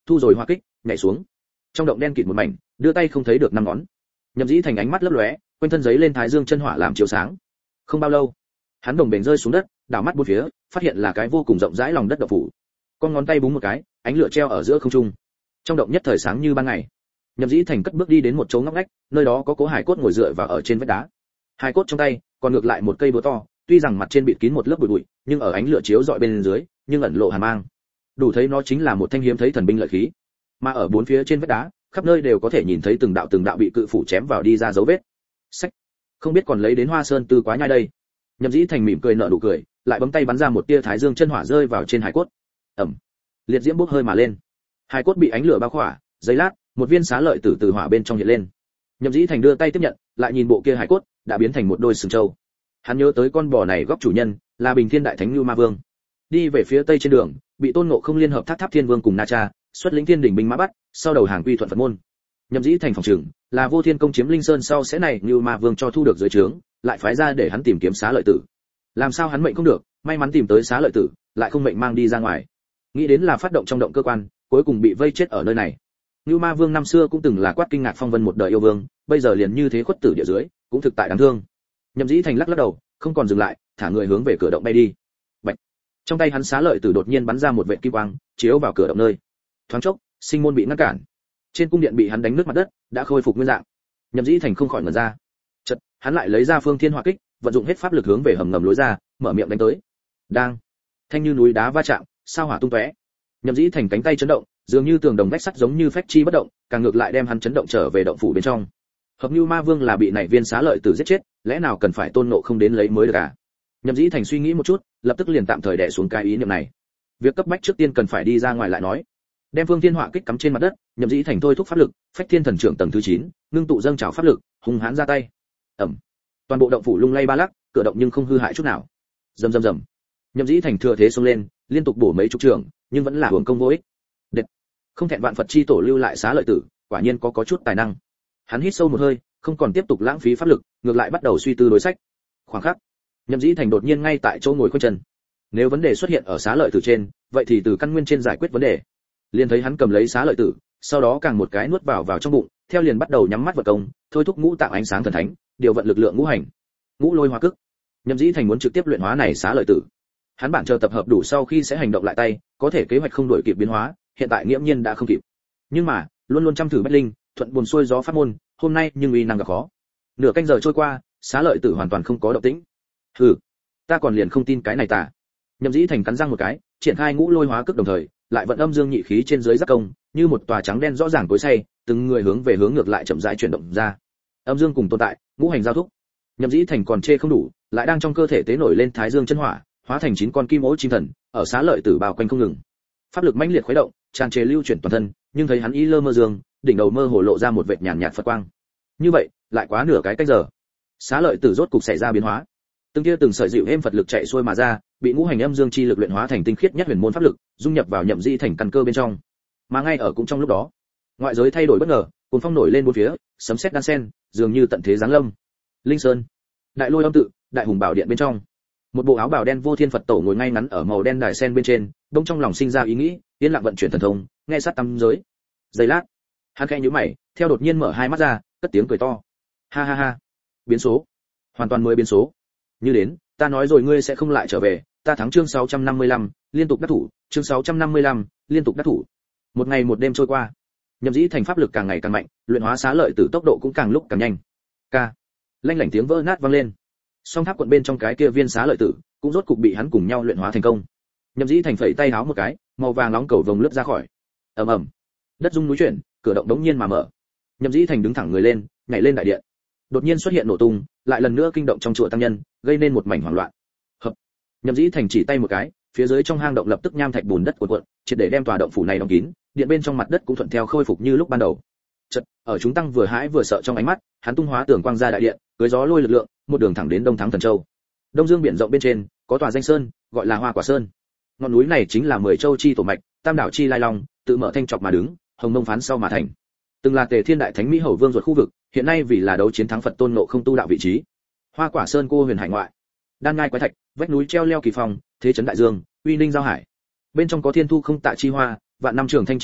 thu rồi hoa kích, nhảy xuống. Trong động đen kịt một mảnh, đưa tay không thấy được năm ngón. Nhậm Dĩ Thành ánh mắt lấp lóe, quanh thân giấy lên thái dương chân hỏa làm chiếu sáng. Không bao lâu, hắn đồng bền rơi xuống đất, đảo mắt bốn phía, phát hiện là cái vô cùng rộng rãi lòng đất động phủ. Con ngón tay búng một cái, ánh lửa treo ở giữa không trung. Trong động nhất thời sáng như ban ngày. Nhậm Dĩ Thành cất bước đi đến một chỗ ngóc ngách, nơi đó có cố hải cốt ngồi dựa vào ở trên vách đá. Hải cốt trong tay, còn ngược lại một cây búa to, tuy rằng mặt trên bịt kín một lớp bụi bụi, nhưng ở ánh lửa chiếu rọi bên dưới, nhưng ẩn lộ hàn mang. Đủ thấy nó chính là một thanh hiếm thấy thần binh lợi khí. Mà ở bốn phía trên vách đá, khắp nơi đều có thể nhìn thấy từng đạo bị cự phủ chém vào đi ra dấu vết. Sách, không biết còn lấy đến Hoa Sơn Tư quá nhai đây. Nhậm Dĩ Thành mỉm cười nở nụ cười, lại bấm tay bắn ra một tia thái dương chân hỏa rơi vào trên hải cốt. Ầm, liệt diễm bốc hơi mà lên. Hải cốt bị ánh lửa bao khỏa, giây lát, một viên xá lợi tử từ hỏa bên trong hiện lên. Nhậm Dĩ Thành đưa tay tiếp nhận, lại nhìn bộ kia hải cốt, đã biến thành một đôi sừng trâu. Hắn nhớ tới con bò này góc chủ nhân là Bình Thiên Đại Thánh Nưu Ma Vương. Đi về phía tây trên đường, bị Tôn Ngộ Không liên hợp Tháp Thiên Vương cùng Na Cha, xuất lĩnh Thiên Đình binh mã bắt, sau đầu hàng quy thuận Phật môn. Nhậm Dĩ Thành phòng trừng, là Vô Thiên công chiếm Linh Sơn sau sẽ này Nưu Ma Vương cho thu được dưới trướng, lại phái ra để hắn tìm kiếm xá lợi tử. Làm sao hắn mệnh không được, may mắn tìm tới xá lợi tử, lại không mệnh mang đi ra ngoài. Nghĩ đến là phát động trong động cơ quan, cuối cùng bị vây chết ở nơi này. Nưu Ma Vương năm xưa cũng từng là quát kinh ngạc phong vân một đời yêu vương, bây giờ liền như thế khuất tử địa dưới, cũng thực tại đáng thương. Nhậm Dĩ Thành lắc lắc đầu, không còn dừng lại, thả người hướng về cửa động bay đi. Bạch. Trong tay hắn xá lợi tử đột nhiên bắn ra một vệt kim quang, chiếu vào cửa động nơi. Thoáng chốc, sinh môn bị ngăn cản. Trên cung điện bị hắn đánh nứt mặt đất, đã khôi phục nguyên dạng. Nhậm Dĩ Thành không khỏi ngẩn ra. Chợt, hắn lại lấy ra Phương Thiên Hỏa Kích, vận dụng hết pháp lực hướng về hầm ngầm lối ra, mở miệng đánh tới. Đang, thanh như núi đá va chạm, sao hỏa tung tóe. Nhậm Dĩ Thành cánh tay chấn động, dường như tường đồng vách sắt giống như phách chi bất động, càng ngược lại đem hắn chấn động trở về động phủ bên trong. Hợp Nưu Ma Vương là bị này viên xá lợi tử giết chết, lẽ nào cần phải Tôn Ngộ Không đến lấy mới được à? Nhậm Dĩ Thành suy nghĩ một chút, lập tức liền tạm thời đè xuống cái ý niệm này. Việc cấp bách trước tiên cần phải đi ra ngoài lại nói. Đem Phương Thiên Hỏa Kích cắm trên mặt đất, Nhậm Dĩ Thành thôi thúc pháp lực, Phách Thiên Thần Trưởng tầng thứ 9, ngưng tụ dâng trào pháp lực, hung hãn ra tay. Ầm. Toàn bộ động phủ lung lay ba lắc, cửa động nhưng không hư hại chút nào. Rầm rầm rầm. Nhậm Dĩ Thành thừa thế xông lên, liên tục bổ mấy chục trường, nhưng vẫn là hưởng công vô ích. Đệt. Không thẹn vạn Phật chi tổ lưu lại xá lợi tử, quả nhiên có chút tài năng. Hắn hít sâu một hơi, không còn tiếp tục lãng phí pháp lực, ngược lại bắt đầu suy tư đối sách. Khoảng khắc, Nhậm Dĩ Thành đột nhiên ngay tại chỗ ngồi khoanh chân. Nếu vấn đề xuất hiện ở xá lợi tử trên, vậy thì từ căn nguyên trên giải quyết vấn đề. Liền thấy hắn cầm lấy xá lợi tử, sau đó càng một cái nuốt vào trong bụng, theo liền bắt đầu nhắm mắt vật công, thôi thúc ngũ tạng ánh sáng thần thánh, điều vận lực lượng ngũ hành. Ngũ lôi hóa cức. Nhậm Dĩ Thành muốn trực tiếp luyện hóa này xá lợi tử. Hắn bản chờ tập hợp đủ sau khi sẽ hành động lại tay, có thể kế hoạch không đổi kịp biến hóa, hiện tại nghiễm nhiên đã không kịp. Nhưng mà, luôn luôn chăm thử bách linh, thuận buồm xuôi gió pháp môn, hôm nay nhưng uy năng gặp khó. Nửa canh giờ trôi qua, xá lợi tử hoàn toàn không có động tĩnh. Hừ, ta còn liền không tin cái này tả. Nhậm Dĩ Thành cắn răng một cái, triển khai ngũ lôi hóa cước đồng thời, lại vận âm dương nhị khí trên dưới giác công, như một tòa trắng đen rõ ràng tối say, từng người hướng về hướng ngược lại chậm rãi chuyển động ra. Âm dương cùng tồn tại, ngũ hành giao thúc. Nhậm Dĩ Thành còn chê không đủ, lại đang trong cơ thể tế nổi lên thái dương chân hỏa, hóa thành 9 con kim ố chim thần, ở xá lợi tử bao quanh không ngừng. Pháp lực mãnh liệt khuấy động, tràn trề lưu chuyển toàn thân, nhưng thấy hắn y lơ mơ dương, đỉnh đầu mơ hồ lộ ra một vệt nhàn nhạt phật quang. Như vậy, lại quá nửa cái canh giờ. Xá lợi tử rốt cục xảy ra biến hóa. Từng tia từng sợi dịu êm Phật lực chạy xuôi mà ra, bị ngũ hành âm dương chi lực luyện hóa thành tinh khiết nhất huyền môn pháp lực, dung nhập vào Nhậm Dĩ Thành căn cơ bên trong. Mà ngay ở cũng trong lúc đó, ngoại giới thay đổi bất ngờ, cuồng phong nổi lên bốn phía, sấm sét đan sen, dường như tận thế giáng lâm. Linh Sơn, Đại Lôi Âm tự, Đại Hùng Bảo điện bên trong, một bộ áo bào đen Vô Thiên Phật tổ ngồi ngay ngắn ở màu đen đài sen bên trên, đông trong lòng sinh ra ý nghĩ, yên lặng vận chuyển thần thông, nghe sát tâm giới. Giây lát, hắn khẽ nhíu mày, theo đột nhiên mở hai mắt ra, cất tiếng cười to. Ha ha ha, biến số, hoàn toàn mới biến số. Như đến, ta nói rồi ngươi sẽ không lại trở về, ta thắng chương 655, liên tục đắc thủ, chương 655, liên tục đắc thủ. Một ngày một đêm trôi qua, Nhậm Dĩ Thành pháp lực càng ngày càng mạnh, luyện hóa xá lợi tử tốc độ cũng càng lúc càng nhanh. Ca, lanh lảnh tiếng vỡ nát vang lên. Song tháp quận bên trong cái kia viên xá lợi tử, cũng rốt cục bị hắn cùng nhau luyện hóa thành công. Nhậm Dĩ Thành phẩy tay háo một cái, màu vàng nóng cầu vồng lướt ra khỏi. Ầm ầm, đất rung núi chuyển, cửa động đống nhiên mà mở. Nhậm Dĩ Thành đứng thẳng người lên, nhảy lên đại điện. Đột nhiên xuất hiện nổ tung, lại lần nữa kinh động trong chùa tăng nhân, gây nên một mảnh hoảng loạn. Hợp. Nhậm Dĩ Thành chỉ tay một cái, phía dưới trong hang động lập tức nham thạch bùn đất cuộn, triệt để đem tòa động phủ này đóng kín, điện bên trong mặt đất cũng thuận theo khôi phục như lúc ban đầu. Chợt, ở chúng tăng vừa hãi vừa sợ trong ánh mắt, hắn tung hóa tường quang ra đại điện, cưỡi gió lôi lực lượng, một đường thẳng đến Đông Thắng Thần Châu. Đông Dương biển rộng bên trên, có tòa danh sơn, gọi là Hoa Quả Sơn. Ngọn núi này chính là 10 châu chi tổ mạch, Tam đảo chi lai long, tự mở thanh trọc mà đứng, hồng mông phán sau mà thành. Từng là Tề Thiên Đại Thánh Mỹ Hầu Vương ruột khu vực, hiện nay vì là đấu chiến thắng Phật Tôn Ngộ Không tu đạo vị trí. Hoa Quả Sơn cô huyền hải ngoại, đan ngai quái thạch, vách núi treo leo kỳ phong, thế trấn đại dương, uy ninh giao hải. Bên trong có thiên thu không tạ chi hoa, vạn năm trường thanh chi thảo,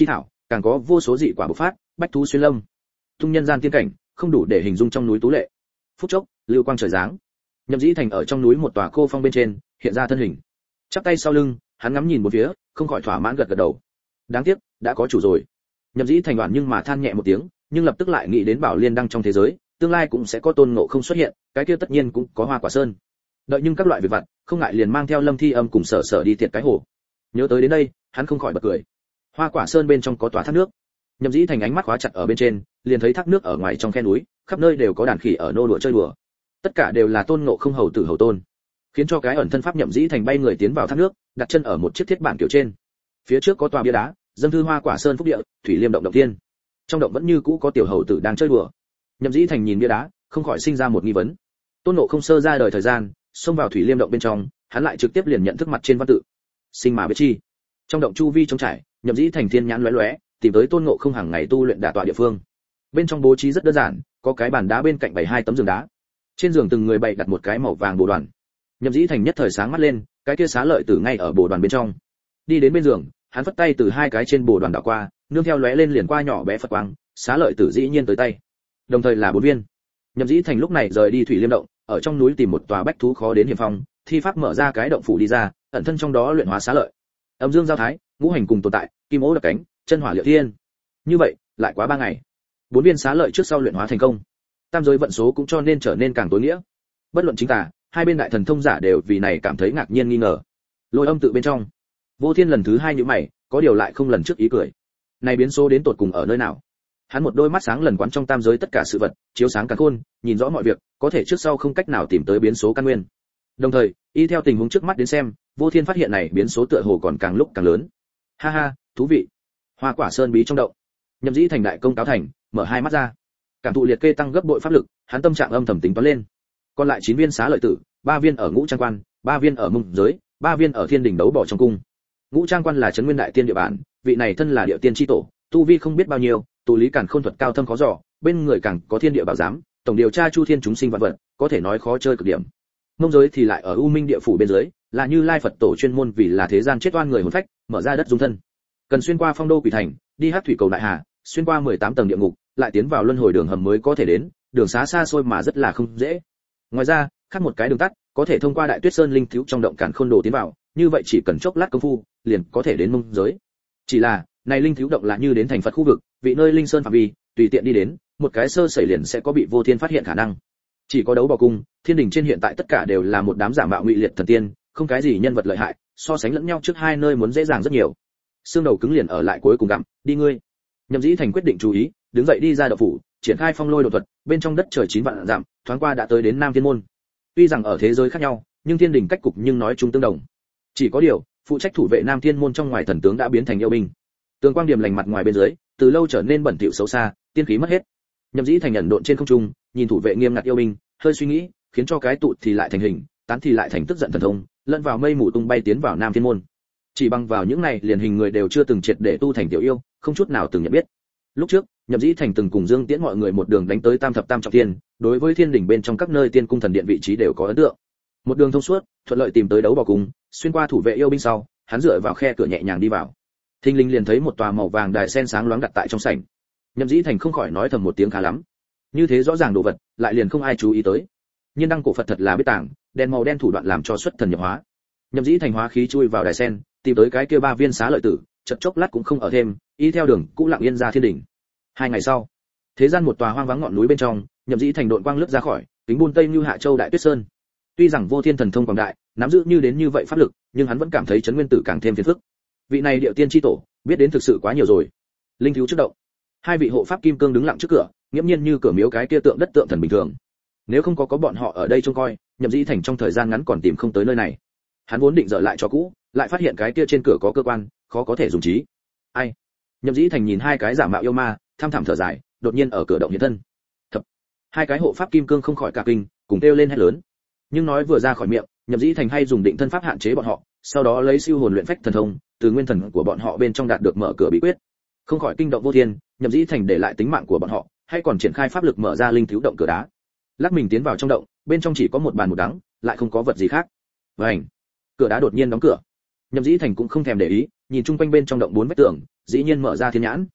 càng có vô số dị quả bộc phát, bách thú xuyên lâm. Tung nhân gian tiên cảnh, không đủ để hình dung trong núi tú lệ. Phút chốc, lưu quang trời giáng. Nhậm Dĩ Thành ở trong núi một tòa cô phong bên trên, hiện ra thân hình. Chắp tay sau lưng, hắn ngắm nhìn một phía, không khỏi thỏa mãn gật gật đầu. Đáng tiếc, đã có chủ rồi. Nhậm Dĩ Thành đoạn nhưng mà than nhẹ một tiếng, nhưng lập tức lại nghĩ đến Bảo Liên đăng trong thế giới, tương lai cũng sẽ có Tôn Ngộ Không xuất hiện, cái kia tất nhiên cũng có Hoa Quả Sơn. Đợi nhưng các loại việc vặt, không ngại liền mang theo Lâm Thi Âm cùng Sở Sở đi tiệt cái hồ. Nhớ tới đến đây, hắn không khỏi bật cười. Hoa Quả Sơn bên trong có tòa thác nước. Nhậm Dĩ Thành ánh mắt khóa chặt ở bên trên, liền thấy thác nước ở ngoài trong khe núi, khắp nơi đều có đàn khỉ ở nô đùa chơi đùa. Tất cả đều là Tôn Ngộ Không hầu tử hầu tôn, khiến cho cái ẩn thân pháp Nhậm Dĩ Thành bay người tiến vào thác nước, đặt chân ở một chiếc thiết bản kiểu trên. Phía trước có tòa bia đá, dâng thư Hoa Quả Sơn phúc địa, thủy liêm động động thiên. Trong động vẫn như cũ có tiểu hầu tử đang chơi đùa. Nhậm Dĩ Thành nhìn bia đá, không khỏi sinh ra một nghi vấn. Tôn Ngộ Không sơ ra đời thời gian, xông vào thủy liêm động bên trong, hắn lại trực tiếp liền nhận thức mặt trên văn tự. Sinh mà biết chi. Trong động chu vi trống trải, Nhậm Dĩ Thành thiên nhãn lóe lóe, tìm tới Tôn Ngộ Không hàng ngày tu luyện đả tọa địa phương. Bên trong bố trí rất đơn giản, có cái bàn đá bên cạnh bày hai tấm giường đá. Trên giường từng người bày đặt một cái màu vàng bồ đoàn. Nhậm Dĩ Thành nhất thời sáng mắt lên, cái kia xá lợi tử ngay ở bồ đoàn bên trong. Đi đến bên giường, hắn phất tay từ hai cái trên bồ đoàn đảo qua, nương theo lóe lên liền qua nhỏ bé Phật quang, xá lợi tử dĩ nhiên tới tay. Đồng thời là 4 viên. Nhậm Dĩ Thành lúc này rời đi thủy liêm động, ở trong núi tìm một tòa bách thú khó đến hiểm phong, thi pháp mở ra cái động phủ đi ra, ẩn thân trong đó luyện hóa xá lợi. Âm dương giao thái, ngũ hành cùng tồn tại, kim ố đập cánh, chân hỏa liệu thiên. Như vậy, lại quá 3 ngày. 4 viên xá lợi trước sau luyện hóa thành công. Tam giới vận số cũng cho nên trở nên càng tối nghĩa. Bất luận chính tà, hai bên đại thần thông giả đều vì này cảm thấy ngạc nhiên nghi ngờ. Lôi âm tự bên trong, Vô Thiên lần thứ 2 nhíu mày, có điều lại không lần trước ý cười. Này biến số đến tột cùng ở nơi nào? Hắn một đôi mắt sáng lần quán trong tam giới tất cả sự vật, chiếu sáng càn khôn, nhìn rõ mọi việc, có thể trước sau không cách nào tìm tới biến số căn nguyên. Đồng thời, y theo tình huống trước mắt đến xem, Vô Thiên phát hiện này biến số tựa hồ còn càng lúc càng lớn. Ha ha, thú vị. Hoa Quả Sơn bí trong động. Nhậm Dĩ Thành đại công cáo thành, mở hai mắt ra. Cảm thụ liệt kê tăng gấp bội pháp lực, hắn tâm trạng âm thầm tính toán lên. Còn lại 9 viên xá lợi tử, 3 viên ở Ngũ Trang Quan, 3 viên ở Mông Giới, 3 viên ở Thiên Đình đấu bỏ trong cung. Ngũ Trang Quan là trấn nguyên đại tiên địa bàn, vị này thân là địa tiên chi tổ, tu vi không biết bao nhiêu, tụ lý càn khôn thuật cao thâm khó dò, bên người càng có thiên địa bảo giám, tổng điều tra chu thiên chúng sinh vạn vật, có thể nói khó chơi cực điểm. Mông Giới thì lại ở U Minh địa phủ bên dưới, là Như Lai Phật tổ chuyên môn vì là thế gian chết oan người hồn phách, mở ra đất dung thân. Cần xuyên qua Phong Đô Quỷ Thành, đi Hắc Thủy Cầu Đại Hà, xuyên qua 18 tầng địa ngục, lại tiến vào luân hồi đường hầm mới có thể đến, đường xá xa xôi mà rất là không dễ. Ngoài ra, khác một cái đường tắt, có thể thông qua Đại Tuyết Sơn linh thiếu trong động càn khôn đồ tiến vào, như vậy chỉ cần chốc lát công phu, liền có thể đến Mông Giới. Chỉ là, này linh thiếu động là như đến thành Phật khu vực, vị nơi linh sơn phạm vi, tùy tiện đi đến, một cái sơ sẩy liền sẽ có bị Vô Thiên phát hiện khả năng. Chỉ có đấu bò cung, Thiên Đình trên hiện tại tất cả đều là một đám giả mạo ngụy liệt thần tiên, không cái gì nhân vật lợi hại, so sánh lẫn nhau trước hai nơi muốn dễ dàng rất nhiều. Xương đầu cứng liền ở lại cuối cùng gặm, đi ngươi. Nhậm Dĩ Thành quyết định chú ý, đứng dậy đi ra động phủ, triển khai phong lôi độ thuật, bên trong đất trời 9 vạn dặm, thoáng qua đã tới đến Nam Thiên môn. Tuy rằng ở thế giới khác nhau, nhưng Thiên Đình cách cục nhưng nói chung tương đồng. Chỉ có điều, phụ trách thủ vệ Nam Thiên môn trong ngoài thần tướng đã biến thành yêu binh. Tường quang điểm lành mặt ngoài bên dưới, từ lâu trở nên bẩn thỉu xấu xa, tiên khí mất hết. Nhậm Dĩ Thành ẩn độn trên không trung, nhìn thủ vệ nghiêm ngặt yêu binh, hơi suy nghĩ, khiến cho cái tụ thì lại thành hình, tán thì lại thành tức giận thần thông, lẫn vào mây mù tung bay tiến vào Nam Thiên môn. Chỉ bằng vào những này, liền hình người đều chưa từng triệt để tu thành tiểu yêu, không chút nào từng nhận biết. Lúc trước, Nhậm Dĩ Thành từng cùng Dương Tiễn mọi người một đường đánh tới Tam Thập Tam Trọng Thiên, đối với Thiên Đình bên trong các nơi tiên cung thần điện vị trí đều có ấn tượng. Một đường thông suốt, thuận lợi tìm tới đấu bò cung, xuyên qua thủ vệ yêu binh sau, hắn dựa vào khe cửa nhẹ nhàng đi vào. Thinh linh liền thấy một tòa màu vàng đài sen sáng loáng đặt tại trong sảnh. Nhậm Dĩ Thành không khỏi nói thầm một tiếng khá lắm. Như thế rõ ràng đồ vật, lại liền không ai chú ý tới. Nhiên đăng cổ Phật thật là biết tàng, đèn màu đen thủ đoạn làm cho xuất thần nhập hóa. Nhậm Dĩ Thành hóa khí chui vào đài sen, tìm tới cái kia 3 viên xá lợi tử, chợt chốc lát cũng không ở thêm, y theo đường cũ lặng yên ra Thiên Đình. 2 ngày sau, thế gian một tòa hoang vắng ngọn núi bên trong, Nhậm Dĩ Thành độn quang lướt ra khỏi, kính buôn tây như Hạ Châu Đại Tuyết Sơn. Tuy rằng Vô Thiên thần thông quảng đại, nắm giữ như đến như vậy pháp lực, nhưng hắn vẫn cảm thấy chấn nguyên tử càng thêm phiền phức. Vị này điệu tiên chi tổ, biết đến thực sự quá nhiều rồi. Linh thiếu trước động, 2 vị hộ pháp kim cương đứng lặng trước cửa, nghiễm nhiên như cửa miếu cái kia tượng đất tượng thần bình thường. Nếu không có bọn họ ở đây trông coi, Nhậm Dĩ Thành trong thời gian ngắn còn tìm không tới nơi này. Hắn vốn định dở lại cho cũ, lại phát hiện cái kia trên cửa có cơ quan, khó có thể dùng trí. Ai? Nhậm Dĩ Thành nhìn 2 cái giả mạo yêu ma, tham thẳm thở dài, đột nhiên ở cửa động hiện thân. Thập. 2 cái hộ pháp kim cương không khỏi cả kinh, cùng kêu lên hét lớn. Nhưng nói vừa ra khỏi miệng, Nhậm Dĩ Thành hay dùng định thân pháp hạn chế bọn họ, sau đó lấy siêu hồn luyện phách thần thông, từ nguyên thần của bọn họ bên trong đạt được mở cửa bí quyết. Không khỏi kinh động Vô Thiên, Nhậm Dĩ Thành để lại tính mạng của bọn họ, hay còn triển khai pháp lực mở ra linh thiếu động cửa đá. Lắc mình tiến vào trong động, bên trong chỉ có một bàn một đắng, lại không có vật gì khác. Vành, cửa đá đột nhiên đóng cửa. Nhậm Dĩ Thành cũng không thèm để ý, nhìn chung quanh bên trong động 4 vách tường, dĩ nhiên mở ra thiên nhãn.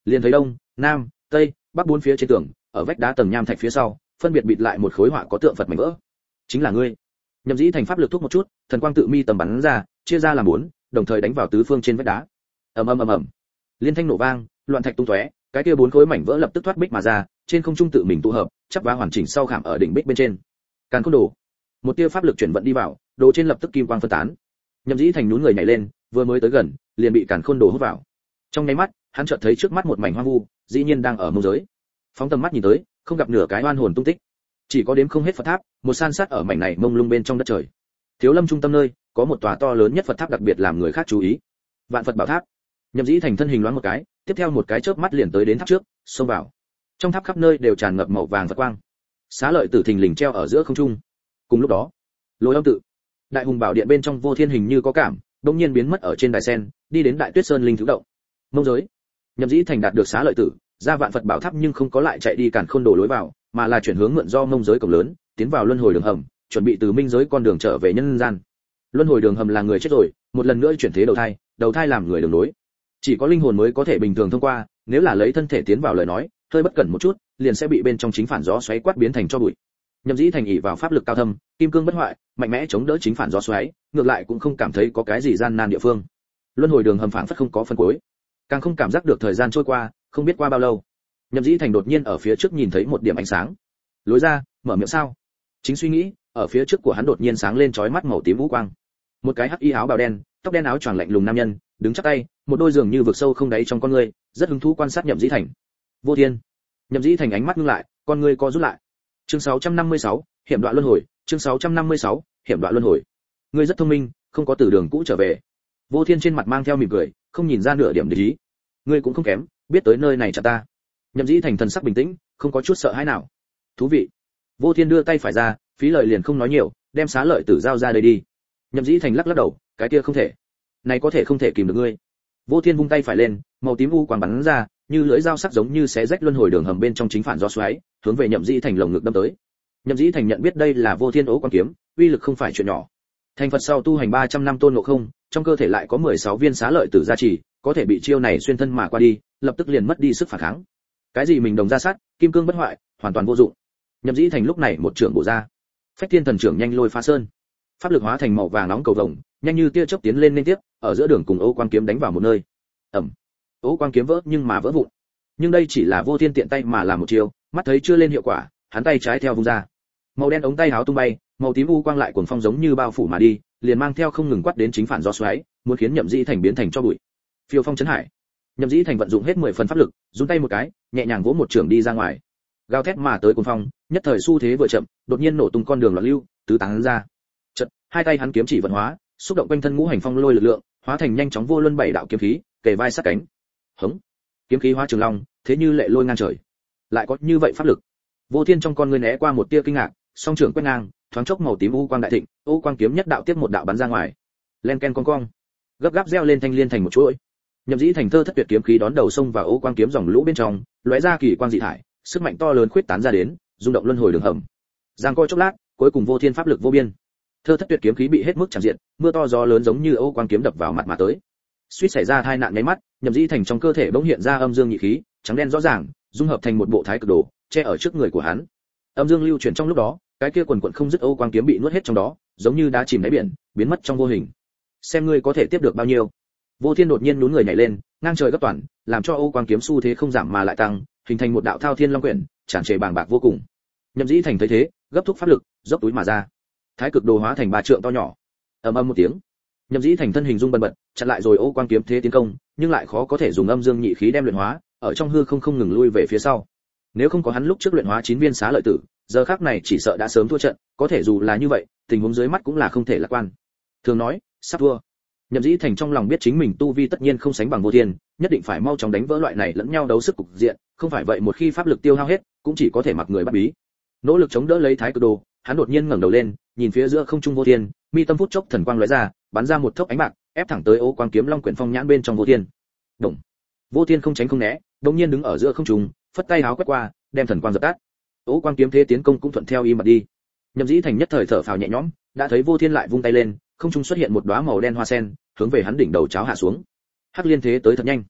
liền thấy đông, nam, tây, bắc bốn phía trên tường, ở vách đá tầng nham thạch phía sau, phân biệt bịt lại một khối họa có tượng Phật mảnh vỡ. Chính là ngươi. Nhậm Dĩ Thành pháp lực thúc một chút, thần quang tự mi tầm bắn ra, chia ra làm bốn, đồng thời đánh vào tứ phương trên vách đá. Ầm ầm ầm ầm. Liên thanh nổ vang, loạn thạch tung tóe, cái kia bốn khối mảnh vỡ lập tức thoát bích mà ra, trên không trung tự mình tụ hợp, chắp vá hoàn chỉnh sau khảm ở đỉnh bích bên trên. Càn Khôn Đồ. Một tia pháp lực chuyển vận đi vào, đồ trên lập tức kim quang phân tán. Nhậm Dĩ Thành nhún người nhảy lên, vừa mới tới gần, liền bị Càn Khôn Đồ hút vào. Trong nháy mắt, hắn chợt thấy trước mắt một mảnh hoang vu, dĩ nhiên đang ở mông giới. Phóng tầm mắt nhìn tới, không gặp nửa cái oan hồn tung tích, chỉ có đếm không hết Phật tháp, một san sát ở mảnh này mông lung bên trong đất trời. Thiếu Lâm trung tâm nơi, có một tòa to lớn nhất Phật tháp đặc biệt làm người khác chú ý. Vạn Phật Bảo Tháp. Nhậm Dĩ Thành thân hình loáng một cái, tiếp theo một cái chớp mắt liền tới đến tháp trước, xông vào. Trong tháp khắp nơi đều tràn ngập màu vàng Phật quang. Xá lợi tử thình lình treo ở giữa không trung. Cùng lúc đó, Lôi Âm tự, Đại Hùng Bảo Điện bên trong Vô Thiên hình như có cảm, đột nhiên biến mất ở trên đài sen, đi đến Đại Tuyết Sơn linh thú động. Mông giới. Nhậm Dĩ Thành đạt được xá lợi tử, ra Vạn Phật Bảo Tháp nhưng không có lại chạy đi Càn Khôn Đồ lối vào, mà là chuyển hướng mượn do mông giới cổng lớn, tiến vào luân hồi đường hầm, chuẩn bị từ minh giới con đường trở về nhân gian. Luân hồi đường hầm là người chết rồi, một lần nữa chuyển thế đầu thai làm người đường nối. Chỉ có linh hồn mới có thể bình thường thông qua, nếu là lấy thân thể tiến vào lời nói, hơi bất cẩn một chút, liền sẽ bị bên trong chính phản gió xoáy quát biến thành tro bụi. Nhậm Dĩ Thành ỷ vào pháp lực cao thâm, kim cương bất hoại, mạnh mẽ chống đỡ chính phản gió xoáy, ngược lại cũng không cảm thấy có cái gì gian nan địa phương. Luân hồi đường hầm phảng phất không có phân cuối, càng không cảm giác được thời gian trôi qua, không biết qua bao lâu. Nhậm Dĩ Thành đột nhiên ở phía trước nhìn thấy một điểm ánh sáng. Lối ra, mở miệng sao? Chính suy nghĩ, ở phía trước của hắn đột nhiên sáng lên chói mắt màu tím vũ quang. Một cái hắc y áo bào đen, tóc đen áo choàng lạnh lùng nam nhân, đứng chắp tay, một đôi giường như vực sâu không đáy trong con người, rất hứng thú quan sát Nhậm Dĩ Thành. Vô Thiên. Nhậm Dĩ Thành ánh mắt ngưng lại, con người co rút lại. Chương 656, hiểm đoạn luân hồi, chương 656, hiểm đoạn luân hồi. Ngươi rất thông minh, không có từ đường cũ trở về. Vô Thiên trên mặt mang theo mỉm cười, không nhìn ra nửa điểm địch ý. Ngươi cũng không kém, biết tới nơi này chặn ta. Nhậm Dĩ Thành thần sắc bình tĩnh, không có chút sợ hãi nào. Thú vị. Vô Thiên đưa tay phải ra, phí lời liền không nói nhiều, đem xá lợi tử giao ra đây đi. Nhậm Dĩ Thành lắc lắc đầu, cái kia không thể. Này có thể không thể kìm được ngươi. Vô Thiên vung tay phải lên, màu tím u quang bắn ra, như lưỡi dao sắc giống như xé rách luân hồi đường hầm bên trong chính phản gió xoáy, hướng về Nhậm Dĩ Thành lồng ngực đâm tới. Nhậm Dĩ Thành nhận biết đây là Vô Thiên ố quan kiếm, uy lực không phải chuyện nhỏ. Thành Phật sau tu hành 300 năm tôn ngộ không, trong cơ thể lại có 16 viên xá lợi tử gia trì, có thể bị chiêu này xuyên thân mà qua đi, lập tức liền mất đi sức phản kháng. Cái gì mình đồng ra sát, kim cương bất hoại, hoàn toàn vô dụng. Nhậm Dĩ Thành lúc này một trưởng bổ ra. Phách Thiên Thần trưởng nhanh lôi phá sơn. Pháp lực hóa thành màu vàng nóng cầu vồng, nhanh như tia chớp tiến lên liên tiếp, ở giữa đường cùng Ô Quang kiếm đánh vào một nơi. Ầm. Ô Quang kiếm vỡ nhưng mà vỡ vụn. Nhưng đây chỉ là Vô Thiên tiện tay mà làm một chiêu, mắt thấy chưa lên hiệu quả, hắn tay trái theo vung ra. Màu đen ống tay áo tung bay, màu tím u quang lại cuồng phong giống như bao phủ mà đi, liền mang theo không ngừng quát đến chính phản gió xoáy, muốn khiến Nhậm Dĩ Thành biến thành cho bụi. Phiêu phong chấn hải. Nhậm Dĩ Thành vận dụng hết 10 phần pháp lực, giương tay một cái, nhẹ nhàng vỗ một trường đi ra ngoài. Gào thét mà tới cuồng phong, nhất thời xu thế vừa chậm, đột nhiên nổ tung con đường loạn lưu, tứ tán ra. Chợt, hai tay hắn kiếm chỉ vận hóa, xúc động quanh thân ngũ hành phong lôi lực lượng, hóa thành nhanh chóng vô luân bảy đạo kiếm khí, kề vai sát cánh. Hống. Kiếm khí hóa trường long, thế như lệ lôi ngang trời. Lại có như vậy pháp lực. Vô Thiên trong con ngươi né qua một tia kinh ngạc, song trưởng quét ngang, thoáng chốc màu tím u quang đại thịnh, u quang kiếm nhất đạo tiếp một đạo bắn ra ngoài. Len ken cong cong, gấp gáp reo lên thanh liên thành một chuỗi. Nhậm Dĩ Thành thơ thất tuyệt kiếm khí đón đầu xông vào u quang kiếm dòng lũ bên trong, lóe ra kỳ quang dị thải, sức mạnh to lớn khuyết tán ra đến, rung động luân hồi đường hầm. Giang coi chốc lát, cuối cùng Vô Thiên pháp lực vô biên. Thơ thất tuyệt kiếm khí bị hết mức chạm diện, mưa to gió lớn giống như u quang kiếm đập vào mặt mà tới. Suýt xảy ra tai nạn nháy mắt, Nhậm Dĩ Thành trong cơ thể bỗng hiện ra âm dương nhị khí, trắng đen rõ ràng, dung hợp thành một bộ thái cực đồ, che ở trước người của hắn. Âm dương lưu chuyển trong lúc đó, cái kia quần quần không dứt ô quang kiếm bị nuốt hết trong đó, giống như đá chìm đáy biển, biến mất trong vô hình. Xem ngươi có thể tiếp được bao nhiêu. Vô Thiên đột nhiên nhún người nhảy lên, ngang trời gấp toàn, làm cho ô quang kiếm xu thế không giảm mà lại tăng, hình thành một đạo thao thiên long quyển, tràn trề bàng bạc vô cùng. Nhậm Dĩ Thành thấy thế, gấp thúc pháp lực, dốc túi mà ra. Thái cực đồ hóa thành 3 trượng to nhỏ. Ầm ầm một tiếng, Nhậm Dĩ Thành thân hình rung bần bật, chặn lại rồi ô quang kiếm thế tiến công, nhưng lại khó có thể dùng âm dương nhị khí đem luyện hóa, ở trong hư không ngừng lui về phía sau. Nếu không có hắn lúc trước luyện hóa 9 viên xá lợi tử, giờ khắc này chỉ sợ đã sớm thua trận, có thể dù là như vậy, tình huống dưới mắt cũng là không thể lạc quan. Thường nói, sắp thua. Nhậm Dĩ Thành trong lòng biết chính mình tu vi tất nhiên không sánh bằng Vô Thiên, nhất định phải mau chóng đánh vỡ loại này lẫn nhau đấu sức cục diện, không phải vậy một khi pháp lực tiêu hao hết, cũng chỉ có thể mặc người bắt bí. Nỗ lực chống đỡ lấy thái cực đồ, hắn đột nhiên ngẩng đầu lên, nhìn phía giữa không trung Vô Thiên, mi tâm phút chốc thần quang lóe ra, bắn ra một thốc ánh bạc, ép thẳng tới ô quang kiếm long quyển phong nhãn bên trong Vô Thiên. Động. Vô Thiên không tránh không né, đột nhiên đứng ở giữa không trung, phất tay háo quét qua, đem thần quang dập tắt. Ô quang kiếm thế tiến công cũng thuận theo im bặt đi. Nhậm Dĩ Thành nhất thời thở phào nhẹ nhõm, đã thấy Vô Thiên lại vung tay lên, không trung xuất hiện một đóa màu đen hoa sen, hướng về hắn đỉnh đầu cháo hạ xuống. Hắc liên thế tới thật nhanh.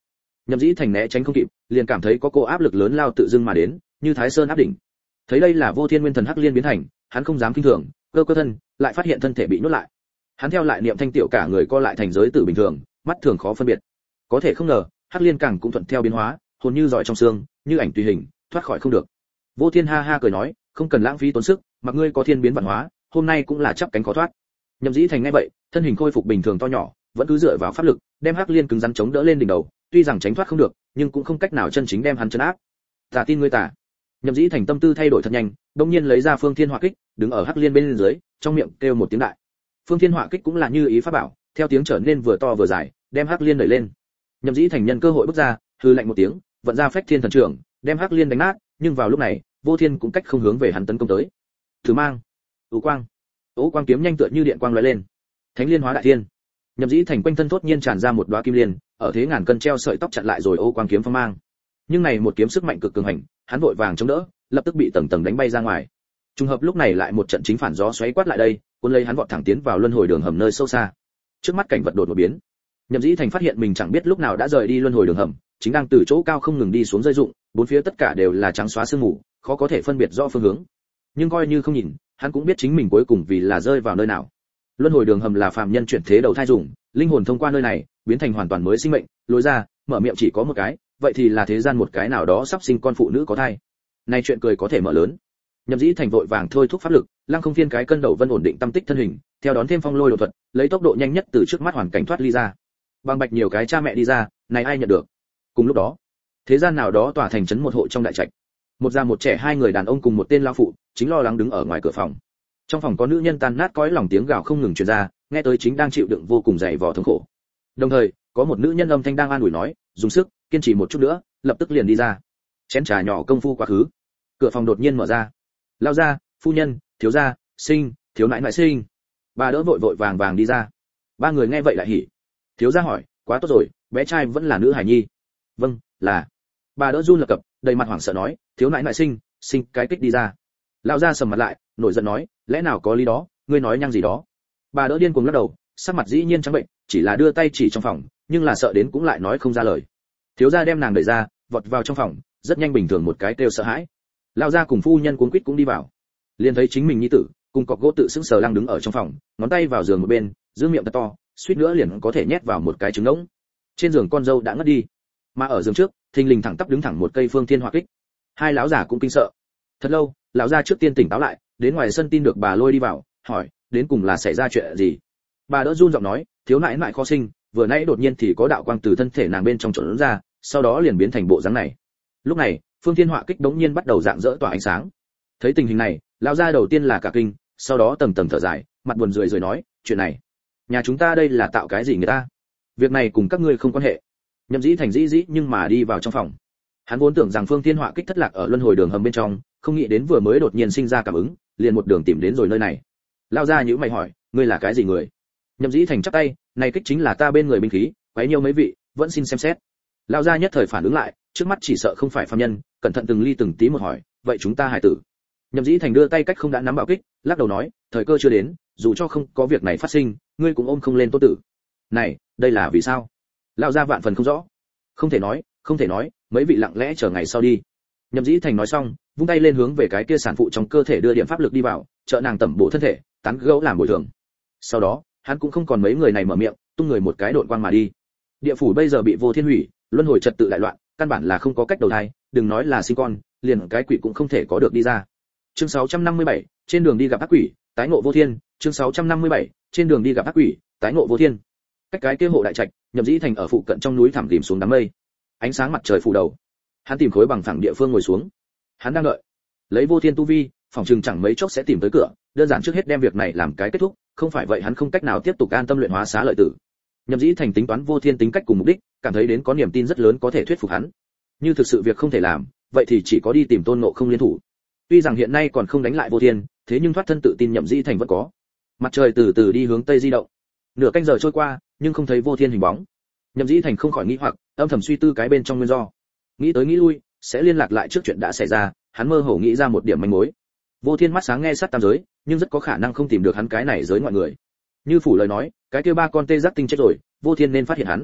Nhậm Dĩ Thành né tránh không kịp, liền cảm thấy có cô áp lực lớn lao tự dưng mà đến, như Thái Sơn áp đỉnh. Thấy đây là Vô Thiên Nguyên Thần Hắc Liên biến thành, hắn không dám kinh thường, cơ thân, lại phát hiện thân thể bị nhốt lại. Hắn theo lại niệm thanh tiểu cả người co lại thành giới tử bình thường, mắt thường khó phân biệt. Có thể không ngờ, Hắc Liên càng cũng thuận theo biến hóa, hồn như giỏi trong xương, như ảnh tùy hình, thoát khỏi không được. Vô Thiên ha ha cười nói, không cần lãng phí tốn sức, mặc ngươi có thiên biến vạn hóa, hôm nay cũng là chắp cánh khó thoát. Nhậm Dĩ Thành nghe vậy, thân hình khôi phục bình thường to nhỏ, vẫn cứ dựa vào pháp lực, đem Hắc Liên cứng rắn chống đỡ lên đỉnh đầu, tuy rằng tránh thoát không được, nhưng cũng không cách nào chân chính đem hắn trấn áp. Ta tin ngươi tả. Nhậm Dĩ Thành tâm tư thay đổi thật nhanh, đột nhiên lấy ra Phương Thiên Hỏa Kích, đứng ở Hắc Liên bên dưới, trong miệng kêu một tiếng đại. Phương Thiên Hỏa Kích cũng là như ý pháp bảo, theo tiếng trở nên vừa to vừa dài, đem Hắc Liên đẩy lên. Nhậm Dĩ Thành nhân cơ hội bước ra, hư lạnh một tiếng, vận ra Phách Thiên Thần Trưởng, đem Hắc Liên đánh nát, nhưng vào lúc này, Vô Thiên cũng cách không hướng về hắn tấn công tới. Thử mang, ú quang, ố quang kiếm nhanh tựa như điện quang lóe lên. Thánh Liên hóa đại thiên. Nhậm Dĩ Thành quanh thân thốt nhiên tràn ra một đóa kim liên, ở thế ngàn cân treo sợi tóc chặn lại rồi ô quang kiếm phong mang. Nhưng này một kiếm sức mạnh cực cường hành, hắn vội vàng chống đỡ, lập tức bị tầng tầng đánh bay ra ngoài. Trùng hợp lúc này lại một trận chính phản gió xoáy quát lại đây, cuốn lấy hắn vọt thẳng tiến vào luân hồi đường hầm nơi sâu xa. Trước mắt cảnh vật đột một biến. Nhậm Dĩ Thành phát hiện mình chẳng biết lúc nào đã rời đi luân hồi đường hầm, chính đang từ chỗ cao không ngừng đi xuống rơi rụng, bốn phía tất cả đều là trắng xóa sương mù, khó có thể phân biệt rõ phương hướng. Nhưng coi như không nhìn, hắn cũng biết chính mình cuối cùng vì là rơi vào nơi nào. Luân hồi đường hầm là phàm nhân chuyển thế đầu thai dùng, linh hồn thông qua nơi này, biến thành hoàn toàn mới sinh mệnh, lối ra, mở miệng chỉ có một cái, vậy thì là thế gian một cái nào đó sắp sinh con phụ nữ có thai. Này chuyện cười có thể mở lớn. Nhậm Dĩ Thành vội vàng thôi thúc pháp lực, lăng không phiên cái cân đầu vân ổn định tâm tích thân hình, theo đón thêm phong lôi độ thuật, lấy tốc độ nhanh nhất từ trước mắt hoàn cảnh thoát ly ra. Bằng bạch nhiều cái cha mẹ đi ra, này ai nhận được. Cùng lúc đó, thế gian nào đó tỏa thành trấn một hộ trong đại trạch. Một già một trẻ hai người đàn ông cùng một tên lão phụ, chính lo lắng đứng ở ngoài cửa phòng. Trong phòng có nữ nhân tan nát cõi lòng tiếng gào không ngừng truyền ra, nghe tới chính đang chịu đựng vô cùng dày vò thống khổ. Đồng thời, có một nữ nhân âm thanh đang an ủi nói, dùng sức, kiên trì một chút nữa, lập tức liền đi ra. Chén trà nhỏ công phu quá khứ, cửa phòng đột nhiên mở ra. Lao ra, phu nhân, thiếu gia, sinh, thiếu nãi nãi sinh. Bà đỡ vội vội vàng vàng đi ra. Ba người nghe vậy lại hỉ. Thiếu gia hỏi, quá tốt rồi, bé trai vẫn là nữ hải nhi. Vâng, là. Bà đỡ run lập cập, đầy mặt hoảng sợ nói, thiếu nãi nãi sinh cái kích đi ra. Lão gia sầm mặt lại, nổi giận nói, lẽ nào có lý đó, ngươi nói nhăng gì đó. Bà đỡ điên cuồng lắc đầu, sắc mặt dĩ nhiên trắng bệnh, chỉ là đưa tay chỉ trong phòng, nhưng là sợ đến cũng lại nói không ra lời. Thiếu gia đem nàng đẩy ra, vọt vào trong phòng, rất nhanh bình thường một cái kêu sợ hãi. Lão gia cùng phu nhân cuống quýt cũng đi vào, liền thấy chính mình nhi tử cùng cọc gỗ tự sững sờ đang đứng ở trong phòng, ngón tay vào giường một bên, giữ miệng thật to, suýt nữa liền có thể nhét vào một cái trứng ngỗng. Trên giường con dâu đã ngất đi, mà ở giường trước, thình lình thẳng tắp đứng thẳng một cây Phương Thiên Hỏa Kích. Hai lão già cũng kinh sợ. Thật lâu, lão gia trước tiên tỉnh táo lại, đến ngoài sân tin được bà lôi đi vào, hỏi, đến cùng là xảy ra chuyện gì? Bà đỡ run giọng nói, thiếu nãi nãi khó sinh, vừa nãy đột nhiên thì có đạo quang từ thân thể nàng bên trong trỗi ra, sau đó liền biến thành bộ dáng này. Lúc này, Phương Thiên Hỏa Kích đống nhiên bắt đầu rạng rỡ tỏa ánh sáng. Thấy tình hình này, lão gia đầu tiên là cả kinh, sau đó tầng tầng thở dài, mặt buồn rười rồi nói, chuyện này, nhà chúng ta đây là tạo cái gì người ta? Việc này cùng các ngươi không quan hệ. Nhậm Dĩ Thành dĩ nhưng mà đi vào trong phòng. Hắn vốn tưởng rằng Phương Thiên Hỏa Kích thất lạc ở luân hồi đường hầm bên trong, không nghĩ đến vừa mới đột nhiên sinh ra cảm ứng, liền một đường tìm đến rồi nơi này. Lao ra nhíu mày hỏi, ngươi là cái gì người? Nhậm Dĩ Thành chắp tay, này kích chính là ta bên người binh khí, quấy nhiêu mấy vị, vẫn xin xem xét. Lao ra nhất thời phản ứng lại, trước mắt chỉ sợ không phải phàm nhân, cẩn thận từng ly từng tí một hỏi, vậy chúng ta hải tử? Nhậm Dĩ Thành đưa tay cách không đã nắm bảo kích, lắc đầu nói, thời cơ chưa đến, dù cho không có việc này phát sinh, ngươi cũng ôm không lên tốt tử. Này, đây là vì sao? Lao ra vạn phần không rõ. Không thể nói, mấy vị lặng lẽ chờ ngày sau đi. Nhậm Dĩ Thành nói xong, vung tay lên hướng về cái kia sản phụ trong cơ thể đưa điểm pháp lực đi vào, trợ nàng tẩm bổ thân thể, tán gẫu làm bồi thường. Sau đó, hắn cũng không còn mấy người này mở miệng, tung người một cái độn quang mà đi. Địa phủ bây giờ bị Vô Thiên hủy, luân hồi trật tự đại loạn, căn bản là không có cách đầu thai, đừng nói là sinh con, liền cái quỷ cũng không thể có được đi ra. Chương 657, trên đường đi gặp ác quỷ, tái ngộ Vô Thiên, chương 657, trên đường đi gặp ác quỷ, tái ngộ Vô Thiên. Cách cái kia hộ đại trạch, Nhậm Dĩ Thành ở phụ cận trong núi thẳm tìm xuống đám mây. Ánh sáng mặt trời phủ đầu. Hắn tìm khối bằng phẳng địa phương ngồi xuống. Hắn đang đợi. Lấy Vô Thiên tu vi, phòng trường chẳng mấy chốc sẽ tìm tới cửa, đơn giản trước hết đem việc này làm cái kết thúc, không phải vậy hắn không cách nào tiếp tục an tâm luyện hóa xá lợi tử. Nhậm Dĩ Thành tính toán Vô Thiên tính cách cùng mục đích, cảm thấy đến có niềm tin rất lớn có thể thuyết phục hắn. Như thực sự việc không thể làm, vậy thì chỉ có đi tìm Tôn Ngộ Không liên thủ. Tuy rằng hiện nay còn không đánh lại Vô Thiên, thế nhưng thoát thân tự tin Nhậm Dĩ Thành vẫn có. Mặt trời từ từ đi hướng tây di động. Nửa canh giờ trôi qua, nhưng không thấy Vô Thiên hình bóng. Nhậm Dĩ Thành không khỏi nghĩ hoặc, âm thầm suy tư cái bên trong nguyên do. Nghĩ tới nghĩ lui, sẽ liên lạc lại trước chuyện đã xảy ra, hắn mơ hồ nghĩ ra một điểm manh mối. Vô Thiên mắt sáng nghe sát tam giới, nhưng rất có khả năng không tìm được hắn cái này giới ngoại người. Như phủ lời nói, cái kia ba con tê giác tinh chết rồi, Vô Thiên nên phát hiện hắn.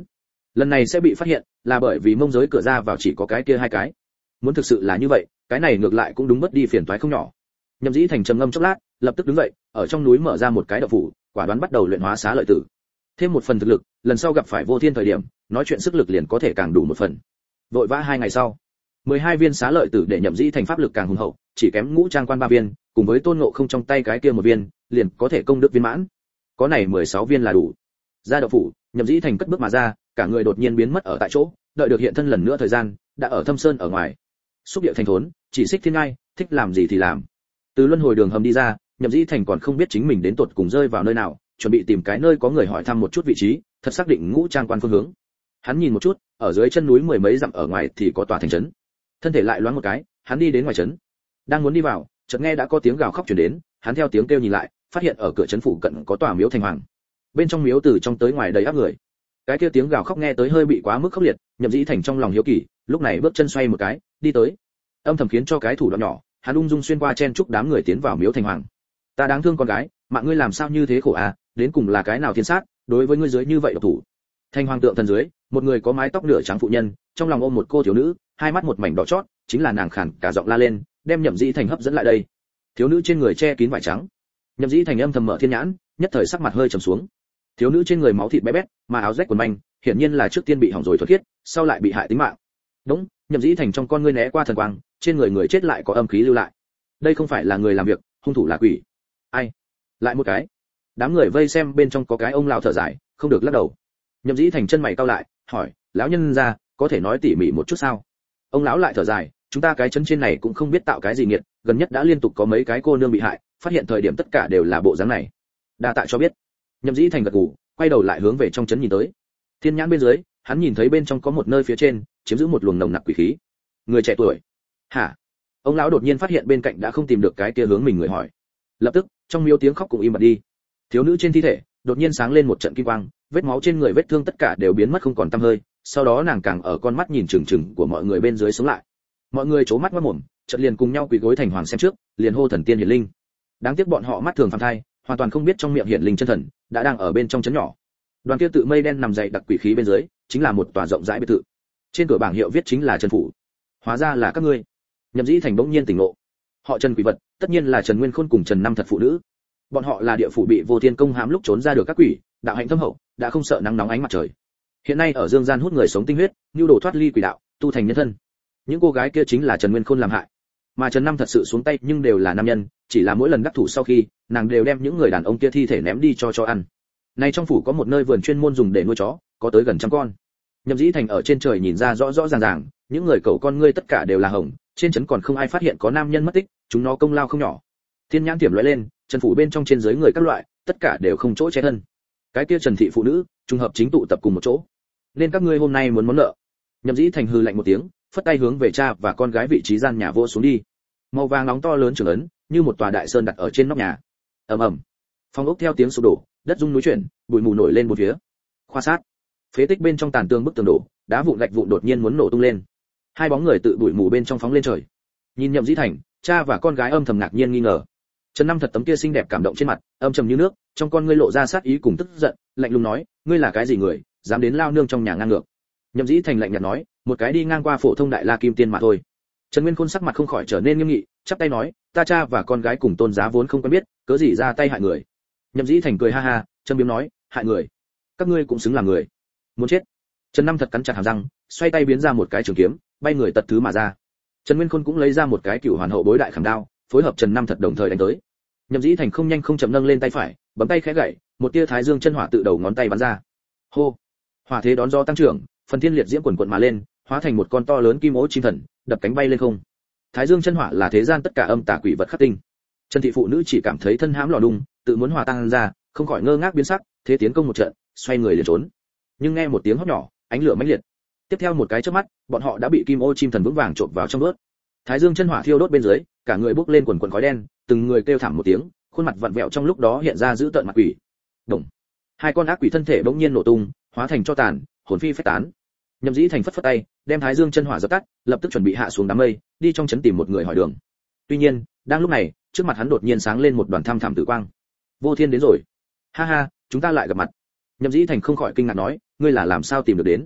lần này sẽ bị phát hiện là bởi vì mông giới cửa ra vào chỉ có cái kia hai cái. Muốn thực sự là như vậy, cái này ngược lại cũng đúng mất đi phiền toái không nhỏ. Nhậm Dĩ Thành trầm ngâm chốc lát, lập tức đứng dậy, ở trong núi mở ra một cái động phủ, quả đoán bắt đầu luyện hóa xá lợi tử. Thêm một phần thực lực, lần sau gặp phải Vô Thiên thời điểm, nói chuyện sức lực liền có thể càng đủ một phần. Vội vã 2 ngày sau, 12 viên xá lợi tử để Nhậm Dĩ Thành pháp lực càng hùng hậu, chỉ kém ngũ trang quan 3 viên, cùng với Tôn Ngộ Không trong tay cái kia một viên, liền có thể công đức viên mãn. Có này 16 viên là đủ. Ra động phủ, Nhậm Dĩ Thành cất bước mà ra, cả người đột nhiên biến mất ở tại chỗ, đợi được hiện thân lần nữa thời gian, đã ở Thâm Sơn ở ngoài. Xúc địa thành thốn, chỉ xích thiên ngai, thích làm gì thì làm. Từ luân hồi đường hầm đi ra, Nhậm Dĩ Thành còn không biết chính mình đến tột cùng rơi vào nơi nào, chuẩn bị tìm cái nơi có người hỏi thăm một chút vị trí, thật xác định ngũ trang quan phương hướng. Hắn nhìn một chút, ở dưới chân núi mười mấy dặm ở ngoài thì có tòa thành trấn. Thân thể lại loáng một cái, hắn đi đến ngoài trấn. Đang muốn đi vào, chợt nghe đã có tiếng gào khóc truyền đến, hắn theo tiếng kêu nhìn lại, phát hiện ở cửa trấn phụ cận có tòa miếu thành hoàng. Bên trong miếu từ trong tới ngoài đầy áp người. Cái kia tiếng gào khóc nghe tới hơi bị quá mức khốc liệt, Nhậm Dĩ Thành trong lòng hiếu kỳ, lúc này bước chân xoay một cái, đi tới. Âm thầm khiến cho cái thủ đoạn nhỏ, hắn ung dung xuyên qua chen chúc đám người tiến vào miếu thành hoàng. Ta đáng thương con gái, mạng ngươi làm sao như thế khổ à, đến cùng là cái nào thiên sát, đối với ngươi dưới như vậy độc thủ. Thành hoàng tượng thần dưới, một người có mái tóc nửa trắng phụ nhân, trong lòng ôm một cô thiếu nữ, hai mắt một mảnh đỏ chót, chính là nàng khàn cả giọng la lên, đem Nhậm Dĩ Thành hấp dẫn lại đây. Thiếu nữ trên người che kín vải trắng. Nhậm Dĩ Thành âm thầm mở thiên nhãn, nhất thời sắc mặt hơi trầm xuống. Thiếu nữ trên người máu thịt bé bét, mà áo rách quần manh, hiển nhiên là trước tiên bị hỏng rồi thuật khiết, sau lại bị hại tính mạng. Đúng, Nhậm Dĩ Thành trong con ngươi né qua thần quang, trên người người chết lại có âm khí lưu lại. Đây không phải là người làm việc, hung thủ là quỷ. Ai? Lại một cái. Đám người vây xem bên trong có cái ông lão thở dài, không được lắc đầu. Nhậm Dĩ Thành chân mày cau lại, hỏi, lão nhân gia, có thể nói tỉ mỉ một chút sao? Ông lão lại thở dài, chúng ta cái chân trên này cũng không biết tạo cái gì nghiệt, gần nhất đã liên tục có mấy cái cô nương bị hại, phát hiện thời điểm tất cả đều là bộ dáng này. Đa tạ cho biết. Nhậm Dĩ Thành gật gù, quay đầu lại hướng về trong trấn nhìn tới. Thiên nhãn bên dưới, hắn nhìn thấy bên trong có một nơi phía trên, chiếm giữ một luồng nồng nặc quỷ khí. Người trẻ tuổi. Hả? Ông lão đột nhiên phát hiện bên cạnh đã không tìm được cái kia hướng mình người hỏi. Lập tức, trong miếu tiếng khóc cũng im bặt đi. Thiếu nữ trên thi thể, đột nhiên sáng lên một trận kim quang, vết máu trên người vết thương tất cả đều biến mất không còn tăm hơi, sau đó nàng càng ở con mắt nhìn chừng chừng của mọi người bên dưới sống lại. Mọi người trố mắt mắt mồm, chợt liền cùng nhau quỳ gối thành hoàng xem trước, liền hô thần tiên hiển linh. Đáng tiếc bọn họ mắt thường phàm thai, hoàn toàn không biết trong miệng hiển linh chân thần đã đang ở bên trong trấn nhỏ. Đoàn kia tự mây đen nằm dày đặc quỷ khí bên dưới, chính là một tòa rộng rãi biệt thự. Trên cửa bảng hiệu viết chính là Trần phủ. Hóa ra là các ngươi. Nhậm Dĩ Thành bỗng nhiên tỉnh ngộ. Họ Trần quỷ vật, tất nhiên là Trần Nguyên Khôn cùng Trần Năm thật phụ nữ. Bọn họ là địa phủ bị Vô Thiên công hãm lúc trốn ra được các quỷ, đạo hạnh thâm hậu, đã không sợ nắng nóng ánh mặt trời. Hiện nay ở dương gian hút người sống tinh huyết, nhu đồ thoát ly quỷ đạo, tu thành nhân thân. Những cô gái kia chính là Trần Nguyên Khôn làm hại. Mà Trần Năm thật sự xuống tay nhưng đều là nam nhân, chỉ là mỗi lần đắc thủ sau khi, nàng đều đem những người đàn ông kia thi thể ném đi cho ăn. Nay trong phủ có một nơi vườn chuyên môn dùng để nuôi chó, có tới gần 100 con. Nhậm Dĩ Thành ở trên trời nhìn ra rõ rõ ràng ràng, những người cẩu con ngươi tất cả đều là hồng, trên trấn còn không ai phát hiện có nam nhân mất tích, chúng nó công lao không nhỏ. Thiên nhãn tiềm lóe lên, Trần phủ bên trong trên dưới người các loại, tất cả đều không chỗ che thân. Cái kia Trần thị phụ nữ, trùng hợp chính tụ tập cùng một chỗ. Nên các ngươi hôm nay muốn món nợ. Nhậm Dĩ Thành hừ lạnh một tiếng, phất tay hướng về cha và con gái vị trí gian nhà vô xuống đi. Màu vàng nóng to lớn trường ấn, như một tòa đại sơn đặt ở trên nóc nhà. Ầm ầm. Phòng ốc theo tiếng sụp đổ, đất rung núi chuyển, bụi mù nổi lên một phía. Khoa sát. Phế tích bên trong tàn tường bức tường đổ, đá vụn gạch vụn đột nhiên muốn nổ tung lên. Hai bóng người tự bụi mù bên trong phóng lên trời. Nhìn Nhậm Dĩ Thành, cha và con gái âm thầm ngạc nhiên nghi ngờ. Trần Năm thật tấm kia xinh đẹp cảm động trên mặt, âm trầm như nước, trong con ngươi lộ ra sát ý cùng tức giận, lạnh lùng nói, ngươi là cái gì người, dám đến lao nương trong nhà ngang ngược. Nhậm Dĩ Thành lạnh nhạt nói, một cái đi ngang qua phổ thông đại la kim tiên mà thôi. Trần Nguyên Khôn sắc mặt không khỏi trở nên nghiêm nghị, chắp tay nói, ta cha và con gái cùng Tôn Giá vốn không quen biết, cớ gì ra tay hại người. Nhậm Dĩ Thành cười ha ha, châm biếm nói, hại người, các ngươi cũng xứng làm người, muốn chết. Trần Năm thật cắn chặt hàm răng, xoay tay biến ra một cái trường kiếm, bay người tật thứ mà ra. Trần Nguyên Khôn cũng lấy ra một cái cửu hoàn hậu bối đại khảm đao, phối hợp Trần Năm thật đồng thời đánh tới. Nhậm Dĩ Thành không nhanh không chậm nâng lên tay phải, bấm tay khẽ gậy, một tia thái dương chân hỏa tự đầu ngón tay bắn ra. Hô! Hỏa thế đón gió tăng trưởng, phần thiên liệt diễm quần quần mà lên, hóa thành một con to lớn kim ố chim thần, đập cánh bay lên không. Thái dương chân hỏa là thế gian tất cả âm tà quỷ vật khắc tinh. Trần thị phụ nữ chỉ cảm thấy thân hãm lò đung, tự muốn hòa tan ra, không khỏi ngơ ngác biến sắc, thế tiến công một trận, xoay người liền trốn. Nhưng nghe một tiếng hót nhỏ, ánh lửa mãnh liệt. Tiếp theo một cái chớp mắt, bọn họ đã bị kim ô chim thần vững vàng trộn vào trong đốt. Thái dương chân hỏa thiêu đốt bên dưới, cả người bốc lên quần quần khói đen, từng người kêu thảm một tiếng, khuôn mặt vặn vẹo trong lúc đó hiện ra dữ tợn mặt quỷ. Động. Hai con ác quỷ thân thể bỗng nhiên nổ tung, hóa thành tro tàn, hồn phi phách tán. Nhậm Dĩ Thành phất phất tay, đem Thái Dương chân hỏa dập tắt, lập tức chuẩn bị hạ xuống đám mây, đi trong trấn tìm một người hỏi đường. Tuy nhiên, đang lúc này, trước mặt hắn đột nhiên sáng lên một đoàn thăm thẳm tử quang. Vô Thiên đến rồi. Ha ha, chúng ta lại gặp mặt. Nhậm Dĩ Thành không khỏi kinh ngạc nói, ngươi là làm sao tìm được đến?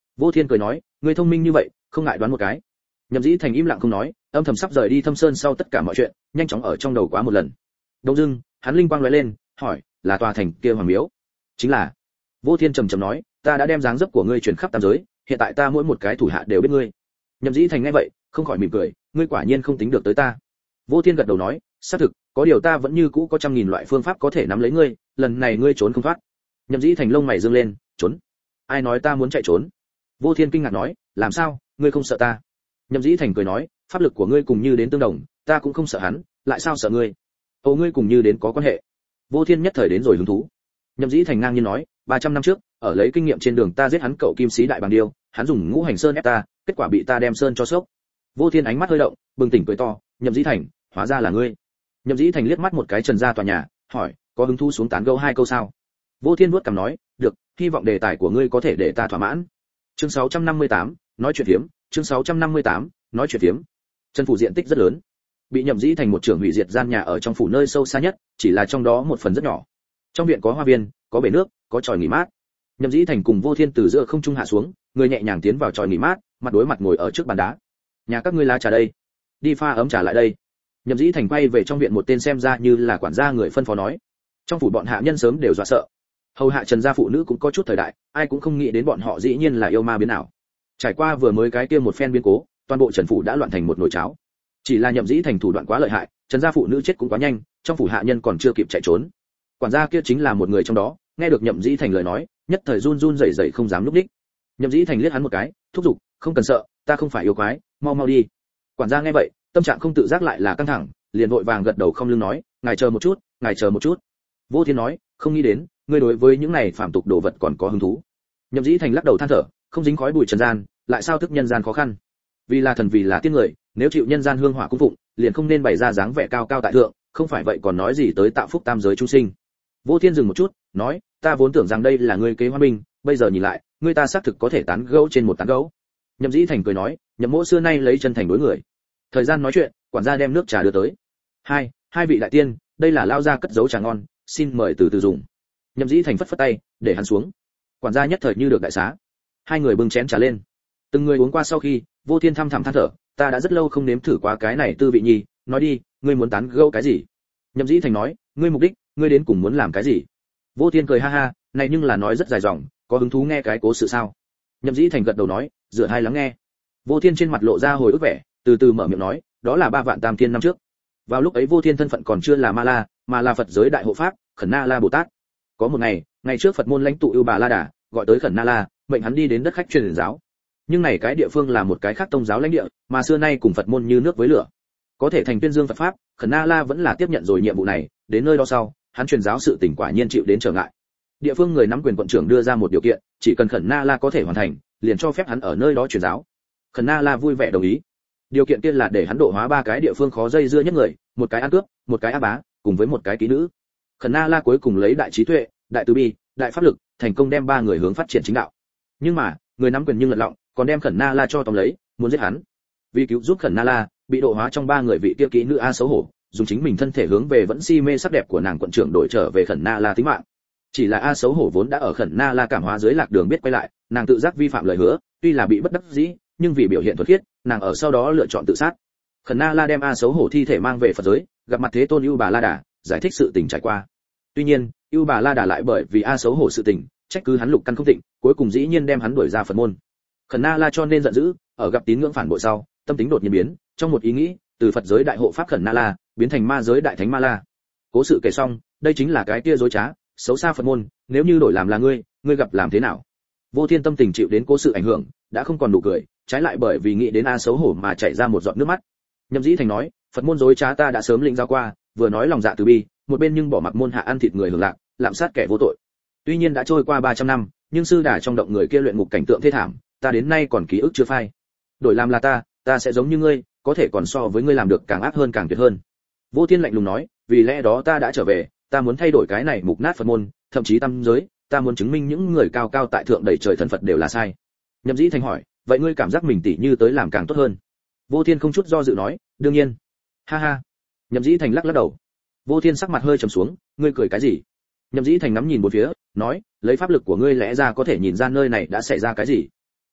Vô Thiên cười nói, ngươi thông minh như vậy, không ngại đoán một cái. Nhậm Dĩ Thành im lặng không nói, âm thầm sắp rời đi Thâm Sơn sau tất cả mọi chuyện, nhanh chóng ở trong đầu quá một lần. Đông dưng, hắn linh quang lóe lên, hỏi, là tòa thành kia hoàng miếu? Chính là. Vô Thiên trầm trầm nói, ta đã đem dáng dấp của ngươi truyền khắp tam giới, hiện tại ta mỗi một cái thủ hạ đều biết ngươi. Nhậm Dĩ Thành nghe vậy, không khỏi mỉm cười, ngươi quả nhiên không tính được tới ta. Vô Thiên gật đầu nói, xác thực, có điều ta vẫn như cũ có trăm nghìn loại phương pháp có thể nắm lấy ngươi, lần này ngươi trốn không thoát. Nhậm Dĩ Thành lông mày dương lên, trốn? Ai nói ta muốn chạy trốn? Vô Thiên kinh ngạc nói, làm sao, ngươi không sợ ta? Nhậm Dĩ Thành cười nói, pháp lực của ngươi cùng Như đến tương đồng, ta cũng không sợ hắn, lại sao sợ ngươi? Ồ, ngươi cùng Như đến có quan hệ. Vô Thiên nhất thời đến rồi hứng thú. Nhậm Dĩ Thành ngang nhiên nói, 300 năm trước, ở lấy kinh nghiệm trên đường ta giết hắn cậu Kim Sĩ đại bàng điêu, hắn dùng ngũ hành sơn ép ta, kết quả bị ta đem sơn cho sốc. Vô Thiên ánh mắt hơi động, bừng tỉnh cười to, Nhậm Dĩ Thành, hóa ra là ngươi. Nhậm Dĩ Thành liếc mắt một cái trần gia tòa nhà, hỏi, có hứng thú xuống tán gẫu hai câu sao? Vô Thiên vuốt cằm nói, được, hy vọng đề tài của ngươi có thể để ta thỏa mãn. Chương 658, nói chuyện phiếm, chương 658, nói chuyện phiếm. Trần phủ diện tích rất lớn, bị Nhậm Dĩ Thành một trưởng hủy diệt gian nhà ở trong phủ nơi sâu xa nhất, chỉ là trong đó một phần rất nhỏ. Trong viện có hoa viên, có bể nước, có chòi nghỉ mát. Nhậm Dĩ Thành cùng Vô Thiên từ giữa không trung hạ xuống, người nhẹ nhàng tiến vào chòi nghỉ mát, mặt đối mặt ngồi ở trước bàn đá. Nhà các ngươi lá trà đây, đi pha ấm trà lại đây. Nhậm Dĩ Thành quay về trong viện một tên xem ra như là quản gia người phân phó nói. Trong phủ bọn hạ nhân sớm đều dọa sợ. Hầu hạ Trần gia phụ nữ cũng có chút thời đại, ai cũng không nghĩ đến bọn họ dĩ nhiên là yêu ma biến ảo. Trải qua vừa mới cái kia một phen biến cố, toàn bộ Trần phủ đã loạn thành một nồi cháo. Chỉ là Nhậm Dĩ Thành thủ đoạn quá lợi hại, Trần gia phụ nữ chết cũng quá nhanh, trong phủ hạ nhân còn chưa kịp chạy trốn. Quản gia kia chính là một người trong đó, nghe được Nhậm Dĩ Thành lời nói, nhất thời run run rẩy rẩy không dám lúc đích. Nhậm Dĩ Thành liếc hắn một cái, thúc giục, không cần sợ, ta không phải yêu quái, mau mau đi. Quản gia nghe vậy, tâm trạng không tự giác lại là căng thẳng, liền vội vàng gật đầu không lưng nói, ngài chờ một chút, ngài chờ một chút. Vô Thiên nói, không nghĩ đến, ngươi đối với những này phàm tục đồ vật còn có hứng thú. Nhậm Dĩ Thành lắc đầu than thở, không dính khói bụi trần gian, lại sao thức nhân gian khó khăn. Vì là thần vì là tiên người, nếu chịu nhân gian hương hỏa cung phụng, liền không nên bày ra dáng vẻ cao cao tại thượng, không phải vậy còn nói gì tới tạo phúc tam giới chúng sinh. Vô Thiên dừng một chút, nói, ta vốn tưởng rằng đây là ngươi kế hoa binh, bây giờ nhìn lại, ngươi ta xác thực có thể tán gẫu trên một tán gẫu. Nhậm Dĩ Thành cười nói, Nhậm mỗ xưa nay lấy chân thành đối người. Thời gian nói chuyện, quản gia đem nước trà đưa tới. Hai vị đại tiên, đây là lao gia cất giấu trà ngon, xin mời từ từ dùng. Nhậm Dĩ Thành phất phất tay, để hắn xuống. Quản gia nhất thời như được đại xá. Hai người bưng chén trà lên. Từng người uống qua sau khi, Vô Thiên thăm thẳm than thở, ta đã rất lâu không nếm thử qua cái này tư vị nhi, nói đi, ngươi muốn tán gẫu cái gì? Nhậm Dĩ Thành nói, ngươi mục đích, ngươi đến cùng muốn làm cái gì? Vô Thiên cười ha ha, này nhưng là nói rất dài dòng, có hứng thú nghe cái cố sự sao? Nhậm Dĩ Thành gật đầu nói, dựa hai lắng nghe. Vô Thiên trên mặt lộ ra hồi ức vẻ, từ từ mở miệng nói, đó là 3 vạn tam thiên năm trước. Vào lúc ấy Vô Thiên thân phận còn chưa là Ma La, mà là Phật giới đại hộ pháp, Khẩn Na La Bồ Tát. Có một ngày, ngày trước Phật môn lãnh tụ Ưu Bà La Đà, gọi tới Khẩn Na La, mệnh hắn đi đến đất khách truyền giáo. Nhưng này cái địa phương là một cái khác tông giáo lãnh địa, mà xưa nay cùng Phật môn như nước với lửa. Có thể thành tuyên dương Phật pháp, Khẩn Na La vẫn là tiếp nhận rồi nhiệm vụ này, đến nơi đó sau, hắn truyền giáo sự tình quả nhiên chịu đến trở ngại. Địa phương người nắm quyền quận trưởng đưa ra một điều kiện, chỉ cần Khẩn Na La có thể hoàn thành, liền cho phép hắn ở nơi đó truyền giáo. Khẩn Na La vui vẻ đồng ý. Điều kiện kia là để hắn độ hóa 3 cái địa phương khó dây dưa nhất người, một cái ăn cướp, một cái ác bá, cùng với một cái kỹ nữ. Khẩn Na La cuối cùng lấy đại trí tuệ, đại từ bi, đại pháp lực, thành công đem 3 người hướng phát triển chính đạo. Nhưng mà, người nắm quyền nhưng lật lọng, còn đem Khẩn Na La cho tóm lấy, muốn giết hắn. Vì cứu giúp Khẩn Na La, bị độ hóa trong 3 người vị kia kỹ nữ A xấu hổ, dùng chính mình thân thể hướng về vẫn si mê sắc đẹp của nàng quận trưởng đổi trở về Khẩn Na La tính mạng. Chỉ là A xấu hổ vốn đã ở Khẩn Na La cảm hóa dưới lạc đường biết quay lại, nàng tự giác vi phạm lời hứa, tuy là bị bất đắc dĩ, nhưng vì biểu hiện thuần khiết, nàng ở sau đó lựa chọn tự sát. Khẩn Na La đem A xấu hổ thi thể mang về Phật giới, gặp mặt Thế Tôn Ưu Bà La Đà, giải thích sự tình trải qua. Tuy nhiên, Ưu Bà La Đà lại bởi vì A xấu hổ sự tình, trách cứ hắn lục căn không tịnh, cuối cùng dĩ nhiên đem hắn đuổi ra Phật môn. Khẩn Na La cho nên giận dữ, ở gặp tín ngưỡng phản bội sau, tâm tính đột nhiên biến, trong một ý nghĩ, từ Phật giới đại hộ pháp Khẩn Na La, biến thành ma giới đại thánh Ma La. Cố sự kể xong, đây chính là cái kia dối trá, xấu xa Phật môn, nếu như đổi làm là ngươi gặp làm thế nào? Vô Thiên tâm tình chịu đến cố sự ảnh hưởng, đã không còn nụ cười, trái lại bởi vì nghĩ đến A xấu hổ mà chảy ra một giọt nước mắt. Nhậm Dĩ Thành nói, Phật môn dối trá ta đã sớm lĩnh giáo qua, vừa nói lòng dạ từ bi, một bên nhưng bỏ mặc môn hạ ăn thịt người hưởng lạc, lạm sát kẻ vô tội. Tuy nhiên đã trôi qua 300 năm, nhưng sư đà trong động người kia luyện ngục cảnh tượng thê thảm, ta đến nay còn ký ức chưa phai. Đổi làm là ta sẽ giống như ngươi, có thể còn so với ngươi làm được càng ác hơn càng tuyệt hơn. Vô Thiên lạnh lùng nói, vì lẽ đó ta đã trở về, ta muốn thay đổi cái này mục nát Phật môn, thậm chí tam giới, ta muốn chứng minh những người cao cao tại thượng đầy trời thần Phật đều là sai. Nhậm Dĩ Thành hỏi, vậy ngươi cảm giác mình tỷ như tới làm càng tốt hơn? Vô Thiên không chút do dự nói, đương nhiên. Ha ha. Nhậm Dĩ Thành lắc lắc đầu. Vô Thiên sắc mặt hơi trầm xuống, ngươi cười cái gì? Nhậm Dĩ Thành ngắm nhìn bốn phía, nói, lấy pháp lực của ngươi lẽ ra có thể nhìn ra nơi này đã xảy ra cái gì.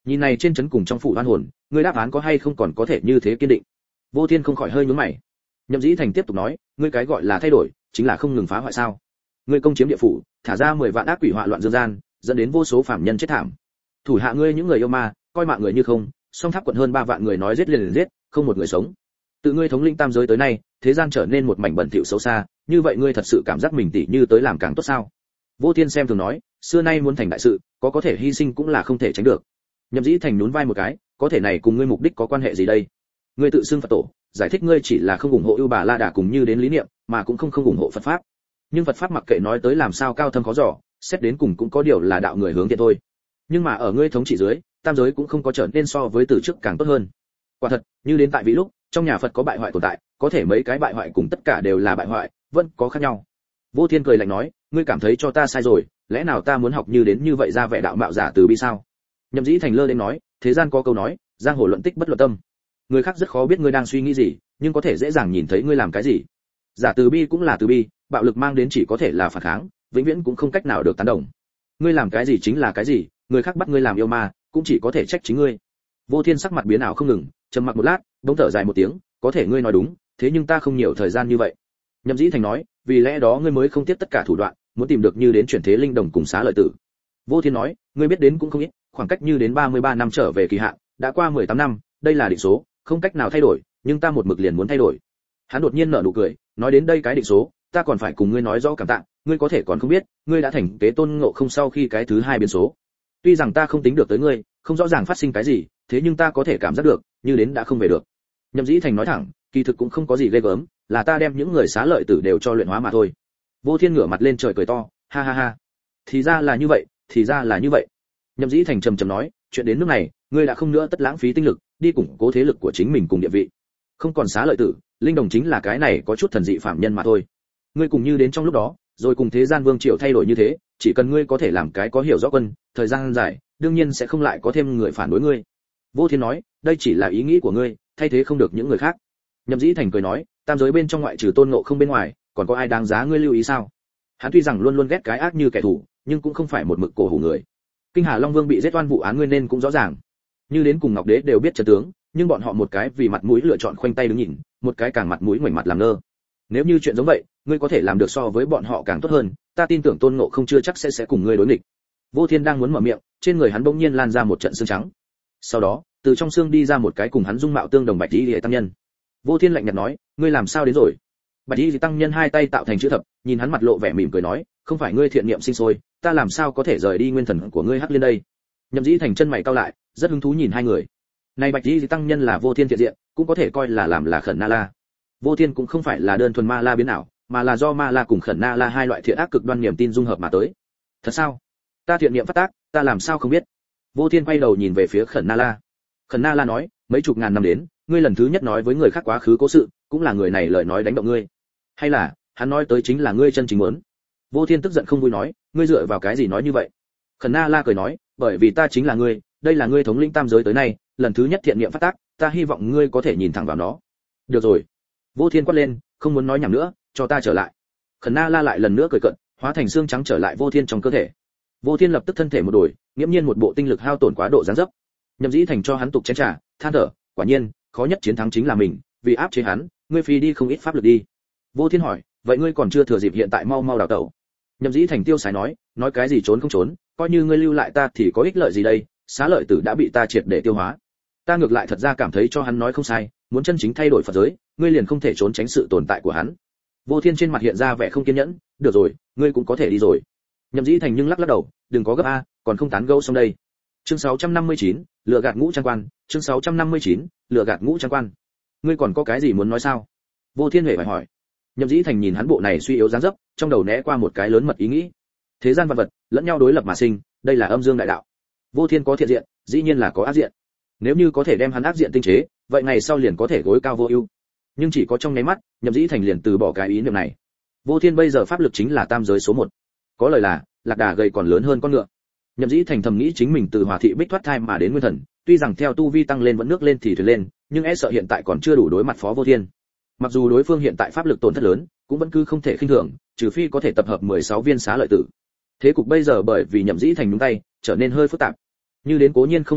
Nhìn này trên trấn cùng trong phủ oan hồn, ngươi đáp án có hay không còn có thể như thế kiên định? Vô Thiên không khỏi hơi nhướng mày. Nhậm Dĩ Thành tiếp tục nói, ngươi cái gọi là thay đổi, chính là không ngừng phá hoại sao? Ngươi công chiếm địa phủ, thả ra 10 vạn ác quỷ họa loạn dương gian, dẫn đến vô số phạm nhân chết thảm. Thủ hạ ngươi những người yêu ma, coi mạng người như không, song tháp quận hơn 3 vạn người nói giết liền giết, không một người sống. Tự ngươi thống lĩnh tam giới tới nay, thế gian trở nên một mảnh bẩn thỉu xấu xa, như vậy ngươi thật sự cảm giác mình tỷ như tới làm càng tốt sao? Vô Thiên xem thường nói, xưa nay muốn thành đại sự, có thể hy sinh cũng là không thể tránh được. Nhậm Dĩ Thành nhún vai một cái, có thể này cùng ngươi mục đích có quan hệ gì đây? Ngươi tự xưng Phật tổ, giải thích ngươi chỉ là không ủng hộ ưu bà la đà cùng như đến lý niệm, mà cũng không ủng hộ Phật pháp. Nhưng Phật pháp mặc kệ nói tới làm sao cao thâm khó dò, xét đến cùng cũng có điều là đạo người hướng thiện thôi. Nhưng mà ở ngươi thống trị dưới, tam giới cũng không có trở nên so với từ trước càng tốt hơn. Quả thật, như đến tại vị lúc, trong nhà Phật có bại hoại tồn tại, có thể mấy cái bại hoại cùng tất cả đều là bại hoại, vẫn có khác nhau. Vô Thiên cười lạnh nói, ngươi cảm thấy cho ta sai rồi, lẽ nào ta muốn học như đến như vậy ra vẻ đạo mạo giả từ bi sao? Nhậm Dĩ Thành lơ đến nói, thế gian có câu nói, giang hồ luận tích bất luận tâm. Người khác rất khó biết ngươi đang suy nghĩ gì, nhưng có thể dễ dàng nhìn thấy ngươi làm cái gì. Giả từ bi cũng là từ bi, bạo lực mang đến chỉ có thể là phản kháng, vĩnh viễn cũng không cách nào được tán đồng. Ngươi làm cái gì chính là cái gì, người khác bắt ngươi làm yêu ma, cũng chỉ có thể trách chính ngươi. Vô Thiên sắc mặt biến ảo không ngừng, trầm mặc một lát, bỗng thở dài một tiếng, có thể ngươi nói đúng, thế nhưng ta không nhiều thời gian như vậy. Nhậm Dĩ Thành nói, vì lẽ đó ngươi mới không tiếc tất cả thủ đoạn, muốn tìm được như đến chuyển thế linh đồng cùng xá lợi tử. Vô Thiên nói, ngươi biết đến cũng không ít, khoảng cách như đến 33 năm trở về kỳ hạn, đã qua 18 năm, đây là định số, không cách nào thay đổi, nhưng ta một mực liền muốn thay đổi. Hắn đột nhiên nở nụ cười, nói đến đây cái định số, ta còn phải cùng ngươi nói rõ cảm tạ, ngươi có thể còn không biết, ngươi đã thành kế Tôn Ngộ Không sau khi cái thứ 2 biến số. Tuy rằng ta không tính được tới ngươi, không rõ ràng phát sinh cái gì, thế nhưng ta có thể cảm giác được, như đến đã không về được. Nhậm Dĩ Thành nói thẳng, kỳ thực cũng không có gì ghê gớm, là ta đem những người xá lợi tử đều cho luyện hóa mà thôi. Vô Thiên ngửa mặt lên trời cười to, ha ha ha. Thì ra là như vậy, thì ra là như vậy. Nhậm Dĩ Thành trầm trầm nói, chuyện đến nước này, ngươi đã không nữa tất lãng phí tinh lực, đi củng cố thế lực của chính mình cùng địa vị. Không còn xá lợi tử, linh đồng chính là cái này có chút thần dị phạm nhân mà thôi. Ngươi cùng như đến trong lúc đó, rồi cùng thế gian vương triều thay đổi như thế, chỉ cần ngươi có thể làm cái có hiểu rõ quân, thời gian dài, đương nhiên sẽ không lại có thêm người phản đối ngươi. Vô Thiên nói, đây chỉ là ý nghĩ của ngươi, thay thế không được những người khác. Nhậm Dĩ Thành cười nói, tam giới bên trong ngoại trừ Tôn Ngộ Không bên ngoài, còn có ai đáng giá ngươi lưu ý sao? Hắn tuy rằng luôn luôn ghét cái ác như kẻ thù, nhưng cũng không phải một mực cổ hủ người. Kinh Hà Long Vương bị giết oan vụ án ngươi nên cũng rõ ràng. Như đến cùng Ngọc Đế đều biết trận tướng, nhưng bọn họ một cái vì mặt mũi lựa chọn khoanh tay đứng nhìn, một cái càng mặt mũi ngoảnh mặt làm ngơ. Nếu như chuyện giống vậy, ngươi có thể làm được so với bọn họ càng tốt hơn, ta tin tưởng Tôn Ngộ Không chưa chắc sẽ cùng ngươi đối nghịch. Vô Thiên đang muốn mở miệng, trên người hắn bỗng nhiên lan ra một trận xương trắng. Sau đó, từ trong xương đi ra một cái cùng hắn dung mạo tương đồng Bạch Y tăng nhân. Vô Thiên lạnh nhạt nói, ngươi làm sao đến rồi? Bạch Y tăng nhân hai tay tạo thành chữ thập, nhìn hắn mặt lộ vẻ mỉm cười nói, không phải ngươi thiện niệm sinh sôi, ta làm sao có thể rời đi nguyên thần của ngươi Hắc Liên đây? Nhậm Dĩ Thành chân mày cau lại, rất hứng thú nhìn hai người. Này Bạch Y tăng nhân là Vô Thiên thiện diện, cũng có thể coi là làm là Khẩn Na La. Vô Thiên cũng không phải là đơn thuần ma la biến ảo, mà là do ma la cùng Khẩn Na La hai loại thiện ác cực đoan niềm tin dung hợp mà tới. Thật sao? Ta thiện niệm phát tác, ta làm sao không biết? Vô Thiên quay đầu nhìn về phía Khẩn Na La. Khẩn Na La nói, mấy chục ngàn năm đến, ngươi lần thứ nhất nói với người khác quá khứ cố sự, cũng là người này lời nói đánh động ngươi. Hay là, hắn nói tới chính là ngươi chân chính muốn? Vô Thiên tức giận không vui nói, ngươi dựa vào cái gì nói như vậy? Khẩn Na La cười nói, bởi vì ta chính là ngươi, đây là ngươi thống lĩnh tam giới tới nay, lần thứ nhất thiện niệm phát tác, ta hy vọng ngươi có thể nhìn thẳng vào nó. Được rồi. Vô Thiên quát lên, không muốn nói nhảm nữa, cho ta trở lại. Khẩn Na La lại lần nữa cười cợt, hóa thành xương trắng trở lại Vô Thiên trong cơ thể. Vô Thiên lập tức thân thể một đổi, nghiễm nhiên một bộ tinh lực hao tổn quá độ dáng dấp. Nhậm Dĩ Thành cho hắn tục chén trà, than thở, quả nhiên, khó nhất chiến thắng chính là mình, vì áp chế hắn, ngươi phi đi không ít pháp lực đi. Vô Thiên hỏi, vậy ngươi còn chưa thừa dịp hiện tại mau mau đào tẩu? Nhậm Dĩ Thành tiêu sái nói cái gì trốn không trốn, coi như ngươi lưu lại ta thì có ích lợi gì đây, xá lợi tử đã bị ta triệt để tiêu hóa. Ta ngược lại thật ra cảm thấy cho hắn nói không sai, muốn chân chính thay đổi Phật giới, ngươi liền không thể trốn tránh sự tồn tại của hắn. Vô Thiên trên mặt hiện ra vẻ không kiên nhẫn, được rồi, ngươi cũng có thể đi rồi. Nhậm Dĩ Thành nhưng lắc lắc đầu, đừng có gấp a, còn không tán gẫu xong đây. Chương 659, lừa gạt ngũ trang quan, chương 659, lừa gạt ngũ trang quan. Ngươi còn có cái gì muốn nói sao? Vô Thiên hề phải hỏi. Nhậm Dĩ Thành nhìn hắn bộ này suy yếu dáng dấp, trong đầu né qua một cái lớn mật ý nghĩ. Thế gian vạn vật, lẫn nhau đối lập mà sinh, đây là âm dương đại đạo. Vô Thiên có thiện diện, dĩ nhiên là có ác diện. Nếu như có thể đem hắn ác diện tinh chế, vậy ngày sau liền có thể gối cao vô ưu. Nhưng chỉ có trong nháy mắt, Nhậm Dĩ Thành liền từ bỏ cái ý niệm này. Vô Thiên bây giờ pháp lực chính là tam giới số 1. Có lời là, lạc đà gầy còn lớn hơn con ngựa. Nhậm Dĩ Thành thầm nghĩ chính mình từ Hòa thị Bích thoát thai mà đến nguyên thần, tuy rằng theo tu vi tăng lên vẫn nước lên thì thuyền lên, nhưng e sợ hiện tại còn chưa đủ đối mặt phó Vô Thiên. Mặc dù đối phương hiện tại pháp lực tổn thất lớn, cũng vẫn cứ không thể khinh thường, trừ phi có thể tập hợp 16 viên xá lợi tử. Thế cục bây giờ bởi vì Nhậm Dĩ Thành nhúng tay, trở nên hơi phức tạp. Như đến cố nhiên không về được,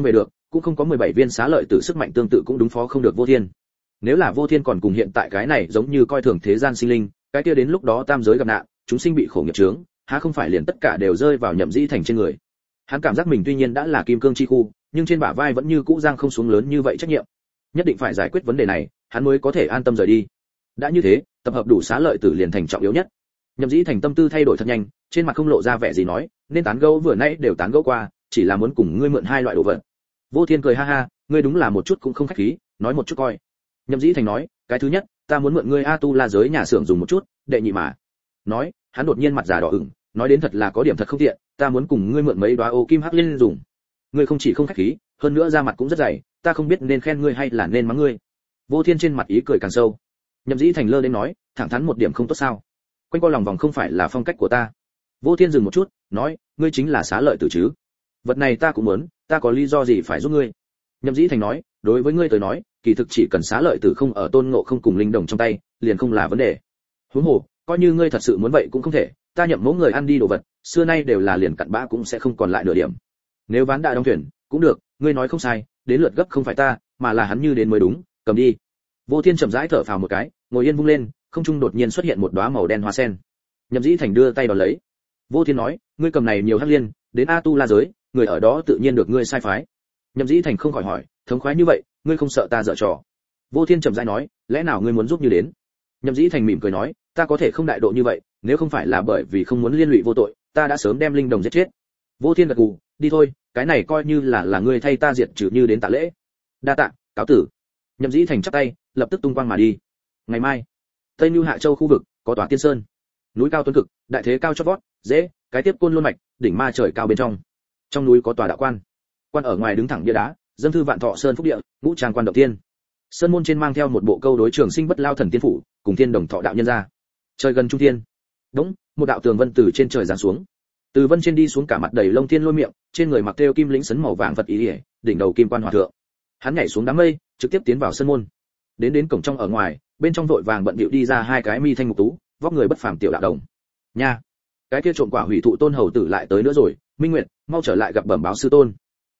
cũng không có 17 viên xá lợi tử sức mạnh tương tự cũng đúng phó không được Vô Thiên. Nếu là Vô Thiên còn cùng hiện tại cái này giống như coi thường thế gian sinh linh, cái kia đến lúc đó tam giới gặp nạn, chúng sinh bị khổ nghiệp chướng, há không phải liền tất cả đều rơi vào Nhậm Dĩ Thành trên người. Hắn cảm giác mình tuy nhiên đã là kim cương chi khu, nhưng trên bả vai vẫn như cũ giang không xuống lớn như vậy trách nhiệm. Nhất định phải giải quyết vấn đề này, hắn mới có thể an tâm rời đi. Đã như thế, tập hợp đủ xá lợi tử liền thành trọng yếu nhất. Nhậm Dĩ Thành tâm tư thay đổi thật nhanh, trên mặt không lộ ra vẻ gì nói, nên tán gẫu vừa nãy đều tán gẫu qua, chỉ là muốn cùng ngươi mượn hai loại đồ vật. Vô Thiên cười ha ha, ngươi đúng là một chút cũng không khách khí, nói một chút coi. Nhậm Dĩ Thành nói, cái thứ nhất, ta muốn mượn ngươi A Tu La giới nhà xưởng dùng một chút, đệ nhị mà. Nói, hắn đột nhiên mặt già đỏ ửng, nói đến thật là có điểm thật không tiện, ta muốn cùng ngươi mượn mấy đóa ô kim hắc liên dùng. Ngươi không chỉ không khách khí, hơn nữa da mặt cũng rất dày, ta không biết nên khen ngươi hay là nên mắng ngươi. Vô Thiên trên mặt ý cười càng sâu. Nhậm Dĩ Thành lơ đến nói, thẳng thắn một điểm không tốt sao? Quanh co lòng vòng không phải là phong cách của ta. Vô Thiên dừng một chút, nói, ngươi chính là xá lợi tử chứ? Vật này ta cũng muốn, ta có lý do gì phải giúp ngươi? Nhậm Dĩ Thành nói, đối với ngươi tới nói, kỳ thực chỉ cần xá lợi tử không ở Tôn Ngộ Không cùng linh đồng trong tay, liền không là vấn đề. Huống hồ, coi như ngươi thật sự muốn vậy cũng không thể, ta nhậm mẫu người ăn đi đồ vật, xưa nay đều là liền cặn bã cũng sẽ không còn lại nửa điểm. Nếu ván đã đóng thuyền, cũng được, ngươi nói không sai, đến lượt gấp không phải ta, mà là hắn như đến mới đúng, cầm đi. Vô Thiên chậm rãi thở phào một cái, ngồi yên vung lên, không trung đột nhiên xuất hiện một đóa màu đen hoa sen. Nhậm Dĩ Thành đưa tay đón lấy. Vô Thiên nói, ngươi cầm này nhiều hắc liên, đến A Tu La giới, người ở đó tự nhiên được ngươi sai phái. Nhậm Dĩ Thành không khỏi hỏi, thống khoái như vậy, ngươi không sợ ta dở trò? Vô Thiên chậm rãi nói, lẽ nào ngươi muốn giúp như đến? Nhậm Dĩ Thành mỉm cười nói, ta có thể không đại độ như vậy, nếu không phải là bởi vì không muốn liên lụy vô tội, ta đã sớm đem linh đồng giết chết. Vô Thiên gật gù, đi thôi, cái này coi như là ngươi thay ta diệt trừ như đến tạ lễ. Đa tạ, cáo tử. Nhậm Dĩ Thành chắp tay, lập tức tung quang mà đi. Ngày mai, Tây Nưu Hạ Châu khu vực có tòa Tiên Sơn, núi cao tuấn cực, đại thế cao chót vót, dễ, cái tiếp côn luân mạch, đỉnh ma trời cao bên trong. Trong núi có tòa đạo quan, quan ở ngoài đứng thẳng bia đá, dâng thư vạn thọ sơn phúc địa, ngũ trang quan động tiên. Sơn môn trên mang theo một bộ câu đối trường sinh bất lao thần tiên phủ, cùng thiên đồng thọ đạo nhân ra. Trời gần trung thiên, đống, một đạo tường vân từ trên trời giáng xuống. Từ vân trên đi xuống cả mặt đầy lông thiên lôi miệng, trên người mặc thêu kim lĩnh sấn màu vàng vật ý ỉa, đỉnh đầu kim quan hòa thượng. Hắn nhảy xuống đám mây, trực tiếp tiến vào sân môn. Đến cổng trong ở ngoài, bên trong vội vàng bận bịu đi ra hai cái mi thanh mục tú, vóc người bất phàm tiểu đạo đồng. Nha, cái kia trộm quả hủy thụ tôn hầu tử lại tới nữa rồi, Minh Nguyệt, mau trở lại gặp bẩm báo sư tôn.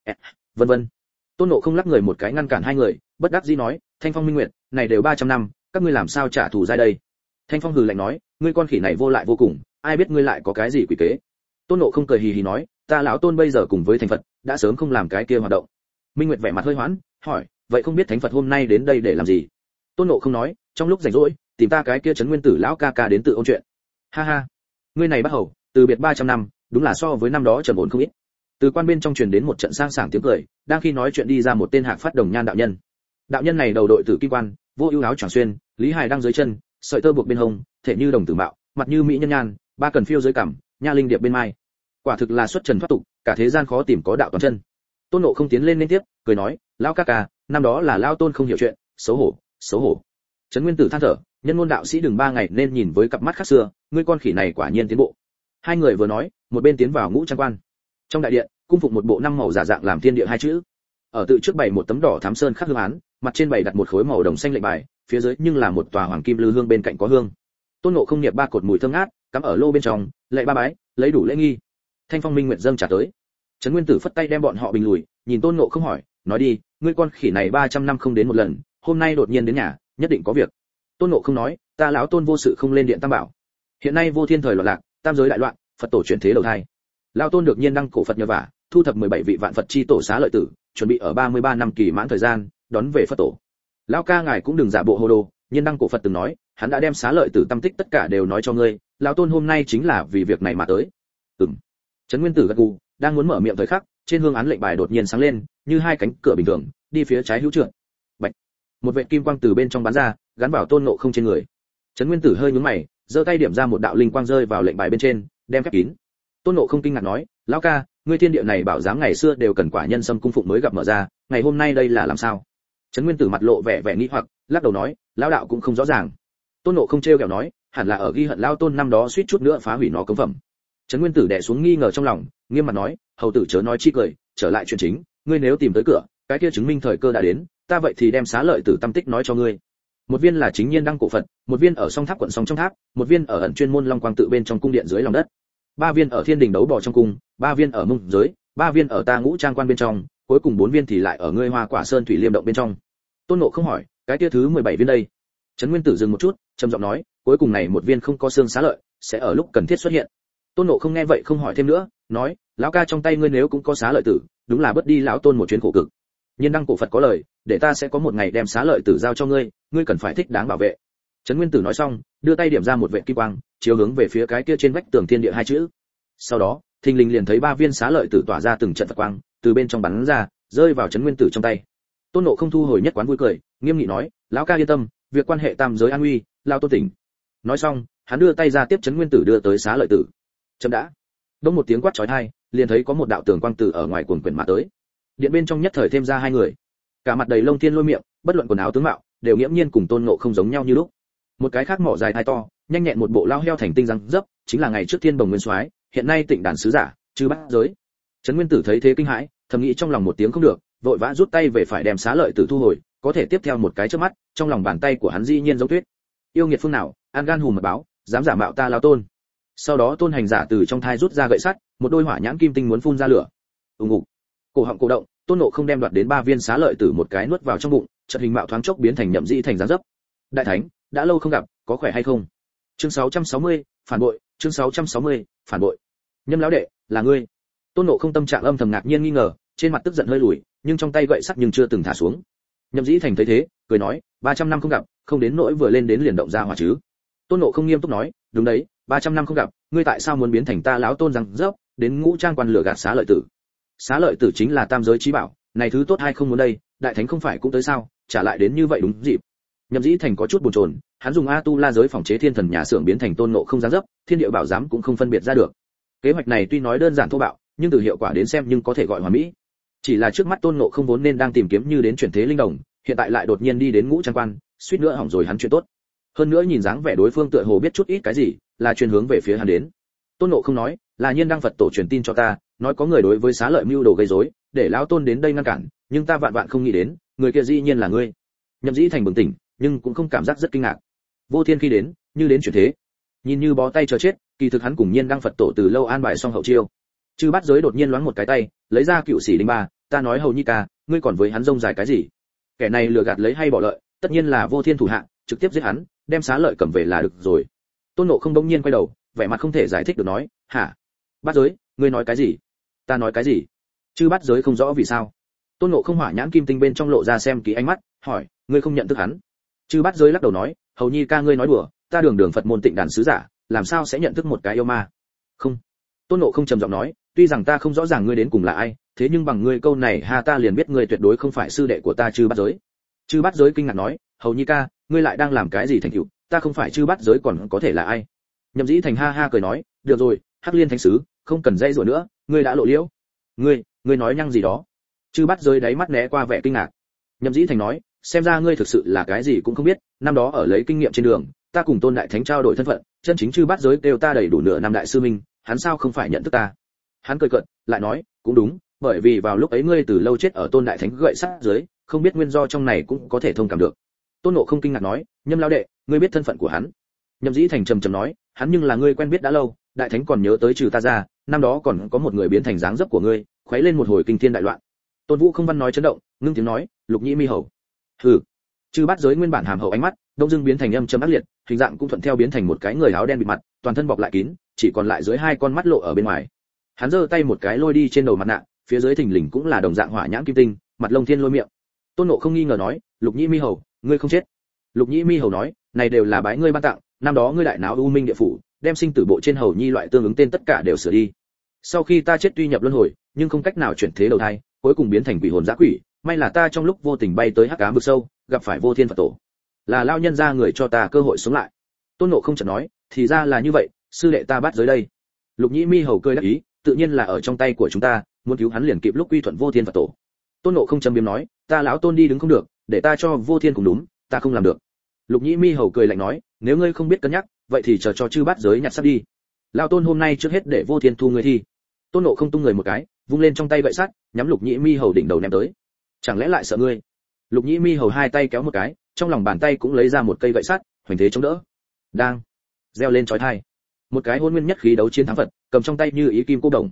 Vân vân. Tôn Ngộ Không lắc người một cái ngăn cản hai người, bất đắc dĩ nói, Thanh Phong Minh Nguyệt, này đều 300 năm, các ngươi làm sao trả thù ra đây? Thanh Phong hừ lạnh nói, ngươi con khỉ này vô lại vô cùng, ai biết ngươi lại có cái gì quỷ kế? Tôn Ngộ Không cười hì hì nói, ta lão Tôn bây giờ cùng với thành Phật, đã sớm không làm cái kia hoạt động. Minh Nguyệt vẻ mặt hơi hoãn, hỏi, vậy không biết thánh Phật hôm nay đến đây để làm gì? Tôn Ngộ Không nói, trong lúc rảnh rỗi, tìm ta cái kia Trấn Nguyên Tử lão ca ca đến tự ôn chuyện. Ha ha, ngươi này bắt hầu, từ biệt 300 năm, đúng là so với năm đó trầm ổn không ít. Từ quan bên trong truyền đến một trận sang sảng tiếng cười, đang khi nói chuyện đi ra một tên Hạc Phát Đồng Nhan đạo nhân. Đạo nhân này đầu đội tử kim quan, vô ưu áo choàng xuyên, lý hài đang dưới chân, sợi tơ buộc bên hông, thể như đồng tử mạo, mặt như mỹ nhân nhan, ba cần phiêu dưới cằm, nha linh điệp bên mai. Quả thực là xuất trần thoát tục, cả thế gian khó tìm có đạo toàn chân. Tôn Ngộ Không tiến lên liên tiếp, cười nói, lão ca ca, năm đó là lão Tôn không hiểu chuyện, xấu hổ, xấu hổ. Trấn Nguyên Tử than thở, nhân ngôn đạo sĩ đừng 3 ngày nên nhìn với cặp mắt khác xưa, ngươi con khỉ này quả nhiên tiến bộ. Hai người vừa nói, một bên tiến vào ngũ trang quan. Trong đại điện, cung phụng một bộ năm màu giả dạng làm thiên địa hai chữ. Ở tự trước bày một tấm đỏ thám sơn khắc hương án, mặt trên bày đặt một khối màu đồng xanh lệnh bài, phía dưới nhưng là một tòa hoàng kim lư hương bên cạnh có hương. Tôn Ngộ Không niệm 3 cột mùi thơm ngát, cắm ở lô bên trong, lạy 3 bái, lấy đủ lễ nghi. Thanh Phong Minh Nguyệt dâng trả tới. Trấn Nguyên Tử phất tay đem bọn họ bình lùi, nhìn Tôn Ngộ Không hỏi, nói đi, ngươi con khỉ này 300 năm không đến một lần, hôm nay đột nhiên đến nhà, nhất định có việc. Tôn Ngộ Không nói, ta lão Tôn vô sự không lên điện tam bảo. Hiện nay vô thiên thời loạn lạc, tam giới đại loạn, Phật tổ chuyển thế đầu thai. Lão Tôn được nhiên đăng cổ Phật nhờ vả, thu thập 17 vị vạn Phật chi tổ xá lợi tử, chuẩn bị ở 33 năm kỳ mãn thời gian, đón về Phật tổ. Lão ca ngài cũng đừng giả bộ hồ đồ, nhiên đăng cổ Phật từng nói, hắn đã đem xá lợi tử tâm tích tất cả đều nói cho ngươi, lão Tôn hôm nay chính là vì việc này mà tới. Trấn Nguyên Tử gật gù, đang muốn mở miệng thời khắc, trên hương án lệnh bài đột nhiên sáng lên, như hai cánh cửa bình thường, đi phía trái hữu trượt. Bạch. Một vệt kim quang từ bên trong bắn ra, gắn vào Tôn Ngộ Không trên người. Trấn Nguyên Tử hơi nhướng mày, giơ tay điểm ra một đạo linh quang rơi vào lệnh bài bên trên, đem khép kín. Tôn Ngộ Không kinh ngạc nói, lão ca, ngươi thiên địa này bảo dáng ngày xưa đều cần quả nhân sâm cung phụng mới gặp mở ra, ngày hôm nay đây là làm sao? Trấn Nguyên Tử mặt lộ vẻ nghi hoặc, lắc đầu nói, lão đạo cũng không rõ ràng. Tôn Ngộ Không trêu ghẹo nói, hẳn là ở ghi hận lão Tôn năm đó suýt chút nữa phá hủy nó cấm phẩm. Trấn Nguyên Tử đè xuống nghi ngờ trong lòng, nghiêm mặt nói, hầu tử chớ nói chi cười, trở lại chuyện chính, ngươi nếu tìm tới cửa, cái kia chứng minh thời cơ đã đến, ta vậy thì đem xá lợi tử tâm tích nói cho ngươi. Một viên là chính nhiên đăng cổ Phật, một viên ở song tháp quận song trong tháp, một viên ở ẩn chuyên môn long quang tự bên trong cung điện dưới lòng đất. 3 viên ở thiên đình đấu bò trong cung, 3 viên ở mông giới, 3 viên ở ta ngũ trang quan bên trong, cuối cùng 4 viên thì lại ở ngươi Hoa Quả Sơn thủy liêm động bên trong. Tôn Ngộ không hỏi, cái kia thứ 17 viên đây? Trấn Nguyên Tử dừng một chút, trầm giọng nói, cuối cùng này một viên không có xương xá lợi, sẽ ở lúc cần thiết xuất hiện. Tôn Ngộ không nghe vậy không hỏi thêm nữa, nói, lão ca trong tay ngươi nếu cũng có xá lợi tử, đúng là bớt đi lão Tôn một chuyến khổ cực. Nhiên đăng cổ Phật có lời, để ta sẽ có một ngày đem xá lợi tử giao cho ngươi, ngươi cần phải thích đáng bảo vệ. Trấn Nguyên Tử nói xong, đưa tay điểm ra một vệt kim quang, chiếu hướng về phía cái kia trên vách tường thiên địa hai chữ. Sau đó, thình lình liền thấy 3 viên xá lợi tử tỏa ra từng trận Phật quang, từ bên trong bắn ra, rơi vào Trấn Nguyên Tử trong tay. Tôn Ngộ không thu hồi nhất quán vui cười, nghiêm nghị nói, lão ca yên tâm, việc quan hệ tam giới an nguy, lao Tôn tỉnh. Nói xong, hắn đưa tay ra tiếp Trấn Nguyên Tử đưa tới xá lợi tử. Chấm đã. Đông một tiếng quát chói tai, liền thấy có một đạo tường quang tử ở ngoài cuồng quyển mà tới. Điện bên trong nhất thời thêm ra 2 người, cả mặt đầy lông thiên lôi miệng, bất luận quần áo tướng mạo, đều nghiễm nhiên cùng Tôn Ngộ không giống nhau như lúc. Một cái khác mỏ dài thai to, nhanh nhẹn một bộ lao heo thành tinh răng dấp, chính là ngày trước Thiên Bồng Nguyên Soái, hiện nay Tịnh Đàn sứ giả, Chư Bát Giới. Trấn Nguyên Tử thấy thế kinh hãi, thầm nghĩ trong lòng một tiếng không được, vội vã rút tay về phải đem xá lợi tử thu hồi, có thể tiếp theo một cái chớp mắt, trong lòng bàn tay của hắn dĩ nhiên giống tuyết. Yêu nghiệt phương nào, an gan hùm mật báo, dám giả mạo ta lão Tôn. Sau đó Tôn hành giả từ trong thai rút ra gậy sắt, một đôi hỏa nhãn kim tinh muốn phun ra lửa. Ùng ục. Cổ họng cổ động, Tôn Ngộ không đem đoạt đến 3 viên xá lợi tử một cái nuốt vào trong bụng, chợt hình mạo thoáng chốc biến thành Nhậm Dĩ Thành dáng dấp. Đại thánh, đã lâu không gặp, có khỏe hay không? Chương 660, phản bội, chương 660, phản bội. Nhâm lão đệ, là ngươi. Tôn Ngộ không tâm trạng âm thầm ngạc nhiên nghi ngờ, trên mặt tức giận hơi lùi, nhưng trong tay gậy sắt nhưng chưa từng thả xuống. Nhậm Dĩ Thành thấy thế, cười nói, 300 năm không gặp, không đến nỗi vừa lên đến liền động ra hỏa chứ. Tôn Ngộ không nghiêm túc nói, đúng đấy, 300 năm không gặp, ngươi tại sao muốn biến thành ta lão Tôn răng rớp, đến ngũ trang quan lửa gạt xá lợi tử? Xá lợi tử chính là tam giới chí bảo, này thứ tốt hay không muốn đây, đại thánh không phải cũng tới sao, trả lại đến như vậy đúng dịp. Nhậm Dĩ Thành có chút bồn chồn, hắn dùng A Tu La giới phòng chế thiên thần nhà xưởng biến thành Tôn Ngộ không dáng dấp, thiên địa bảo giám cũng không phân biệt ra được. Kế hoạch này tuy nói đơn giản thô bạo, nhưng từ hiệu quả đến xem nhưng có thể gọi hoàn mỹ. Chỉ là trước mắt Tôn Ngộ không vốn nên đang tìm kiếm như đến chuyển thế linh đồng, hiện tại lại đột nhiên đi đến ngũ trang quan, suýt nữa hỏng rồi hắn chuyện tốt. Hơn nữa nhìn dáng vẻ đối phương tựa hồ biết chút ít cái gì, là truyền hướng về phía hắn đến. Tôn Ngộ không nói, là Nhiên Đăng Phật tổ truyền tin cho ta, nói có người đối với xá lợi mưu đồ gây rối, để lão Tôn đến đây ngăn cản, nhưng ta vạn vạn không nghĩ đến, người kia dĩ nhiên là ngươi. Nhậm Dĩ Thành bừng tỉnh, nhưng cũng không cảm giác rất kinh ngạc. Vô Thiên khi đến, như đến chuyển thế, nhìn như bó tay chờ chết, kỳ thực hắn cùng Nhiên Đăng Phật tổ từ lâu an bài xong hậu chiêu. Chư Bát Giới đột nhiên loáng một cái tay, lấy ra Cựu Sĩ Đinh Ba, ta nói hầu nhi ca, ngươi còn với hắn rông dài cái gì? Kẻ này lừa gạt lấy hay bỏ lợi, tất nhiên là Vô Thiên thủ hạ, trực tiếp giết hắn, đem xá lợi cầm về là được rồi. Tôn Ngộ không bỗng nhiên quay đầu, vẻ mặt không thể giải thích được nói, hả? Bát Giới, ngươi nói cái gì? Ta nói cái gì? Chư Bát Giới không rõ vì sao. Tôn Ngộ không hỏa nhãn kim tinh bên trong lộ ra xem kỹ ánh mắt, hỏi, ngươi không nhận thức hắn? Chư Bát Giới lắc đầu nói, hầu nhi ca ngươi nói đùa, ta đường Phật môn Tịnh Đàn sứ giả, làm sao sẽ nhận thức một cái yêu ma? Không. Tôn Ngộ không trầm giọng nói, tuy rằng ta không rõ ràng ngươi đến cùng là ai, thế nhưng bằng ngươi câu này ha ta liền biết ngươi tuyệt đối không phải sư đệ của ta Chư Bát Giới. Chư Bát Giới kinh ngạc nói, hầu nhi ca, ngươi lại đang làm cái gì thành tựu, ta không phải Chư Bát Giới còn có thể là ai? Nhậm Dĩ Thành ha ha cười nói, được rồi, Hắc Liên thánh sứ, không cần dây dùa nữa, ngươi đã lộ liễu. Ngươi nói nhăng gì đó? Chư Bát Giới đáy mắt né qua vẻ kinh ngạc. Nhậm Dĩ Thành nói, xem ra ngươi thực sự là cái gì cũng không biết, năm đó ở lấy kinh nghiệm trên đường, ta cùng Tôn đại thánh trao đổi thân phận, chân chính Chư Bát Giới kêu ta đầy đủ nửa năm đại sư minh, hắn sao không phải nhận thức ta? Hắn cười cợt, lại nói, cũng đúng, bởi vì vào lúc ấy ngươi từ lâu chết ở Tôn đại thánh gậy sắt dưới, không biết nguyên do trong này cũng có thể thông cảm được. Tôn Ngộ không kinh ngạc nói, Nhâm lão đệ, ngươi biết thân phận của hắn? Nhậm Dĩ Thành trầm trầm nói, hắn nhưng là ngươi quen biết đã lâu, đại thánh còn nhớ tới trừ ta ra, năm đó còn có một người biến thành dáng dấp của ngươi, khuấy lên một hồi kinh thiên đại loạn. Tôn Vũ không văn nói chấn động, ngưng tiếng nói, Lục Nhĩ Mi hầu. Hừ. Chư Bát Giới nguyên bản hàm hậu ánh mắt, đông dưng biến thành âm trầm ác liệt, hình dạng cũng thuận theo biến thành một cái người áo đen bịt mặt, toàn thân bọc lại kín, chỉ còn lại dưới 2 con mắt lộ ở bên ngoài. Hắn giơ tay một cái lôi đi trên đầu mặt nạ, phía dưới thình lình cũng là đồng dạng hỏa nhãn kim tinh, mặt lông thiên lôi miệng. Tôn Ngộ không nghi ngờ nói, Lục Nhĩ Mi hầu, ngươi không chết? Lục Nhĩ Mi hầu nói, này đều là bái ngươi ban tặng, năm đó ngươi đại náo U Minh địa phủ, đem sinh tử bộ trên hầu nhi loại tương ứng tên tất cả đều sửa đi. Sau khi ta chết tuy nhập luân hồi, nhưng không cách nào chuyển thế đầu thai, cuối cùng biến thành quỷ hồn dã quỷ, may là ta trong lúc vô tình bay tới hắc ám vực sâu, gặp phải Vô Thiên Phật tổ, là lao nhân ra người cho ta cơ hội sống lại. Tôn Ngộ không chợt nói, thì ra là như vậy, sư đệ ta bắt giới đây. Lục Nhĩ Mi hầu cười đáp ý, tự nhiên là ở trong tay của chúng ta, muốn cứu hắn liền kịp lúc quy thuận Vô Thiên Phật tổ. Tôn Ngộ không trầm biếm nói, ta lão Tôn đi đứng không được, để ta cho Vô Thiên cùng đúng, ta không làm được. Lục Nhĩ Mi hầu cười lạnh nói, nếu ngươi không biết cân nhắc, vậy thì chờ cho Chư Bát Giới nhặt sắt đi. Lão Tôn hôm nay trước hết để Vô Thiên thu ngươi thi. Tôn Ngộ không tung người một cái, vung lên trong tay gậy sắt, nhắm Lục Nhĩ Mi hầu đỉnh đầu ném tới. Chẳng lẽ lại sợ ngươi? Lục Nhĩ Mi hầu 2 tay kéo một cái, trong lòng bàn tay cũng lấy ra một cây gậy sắt, hoành thế chống đỡ. Đang reo lên chói tai. Một cái hôn nguyên nhất khí đấu chiến thắng Phật, cầm trong tay như ý kim cô đồng.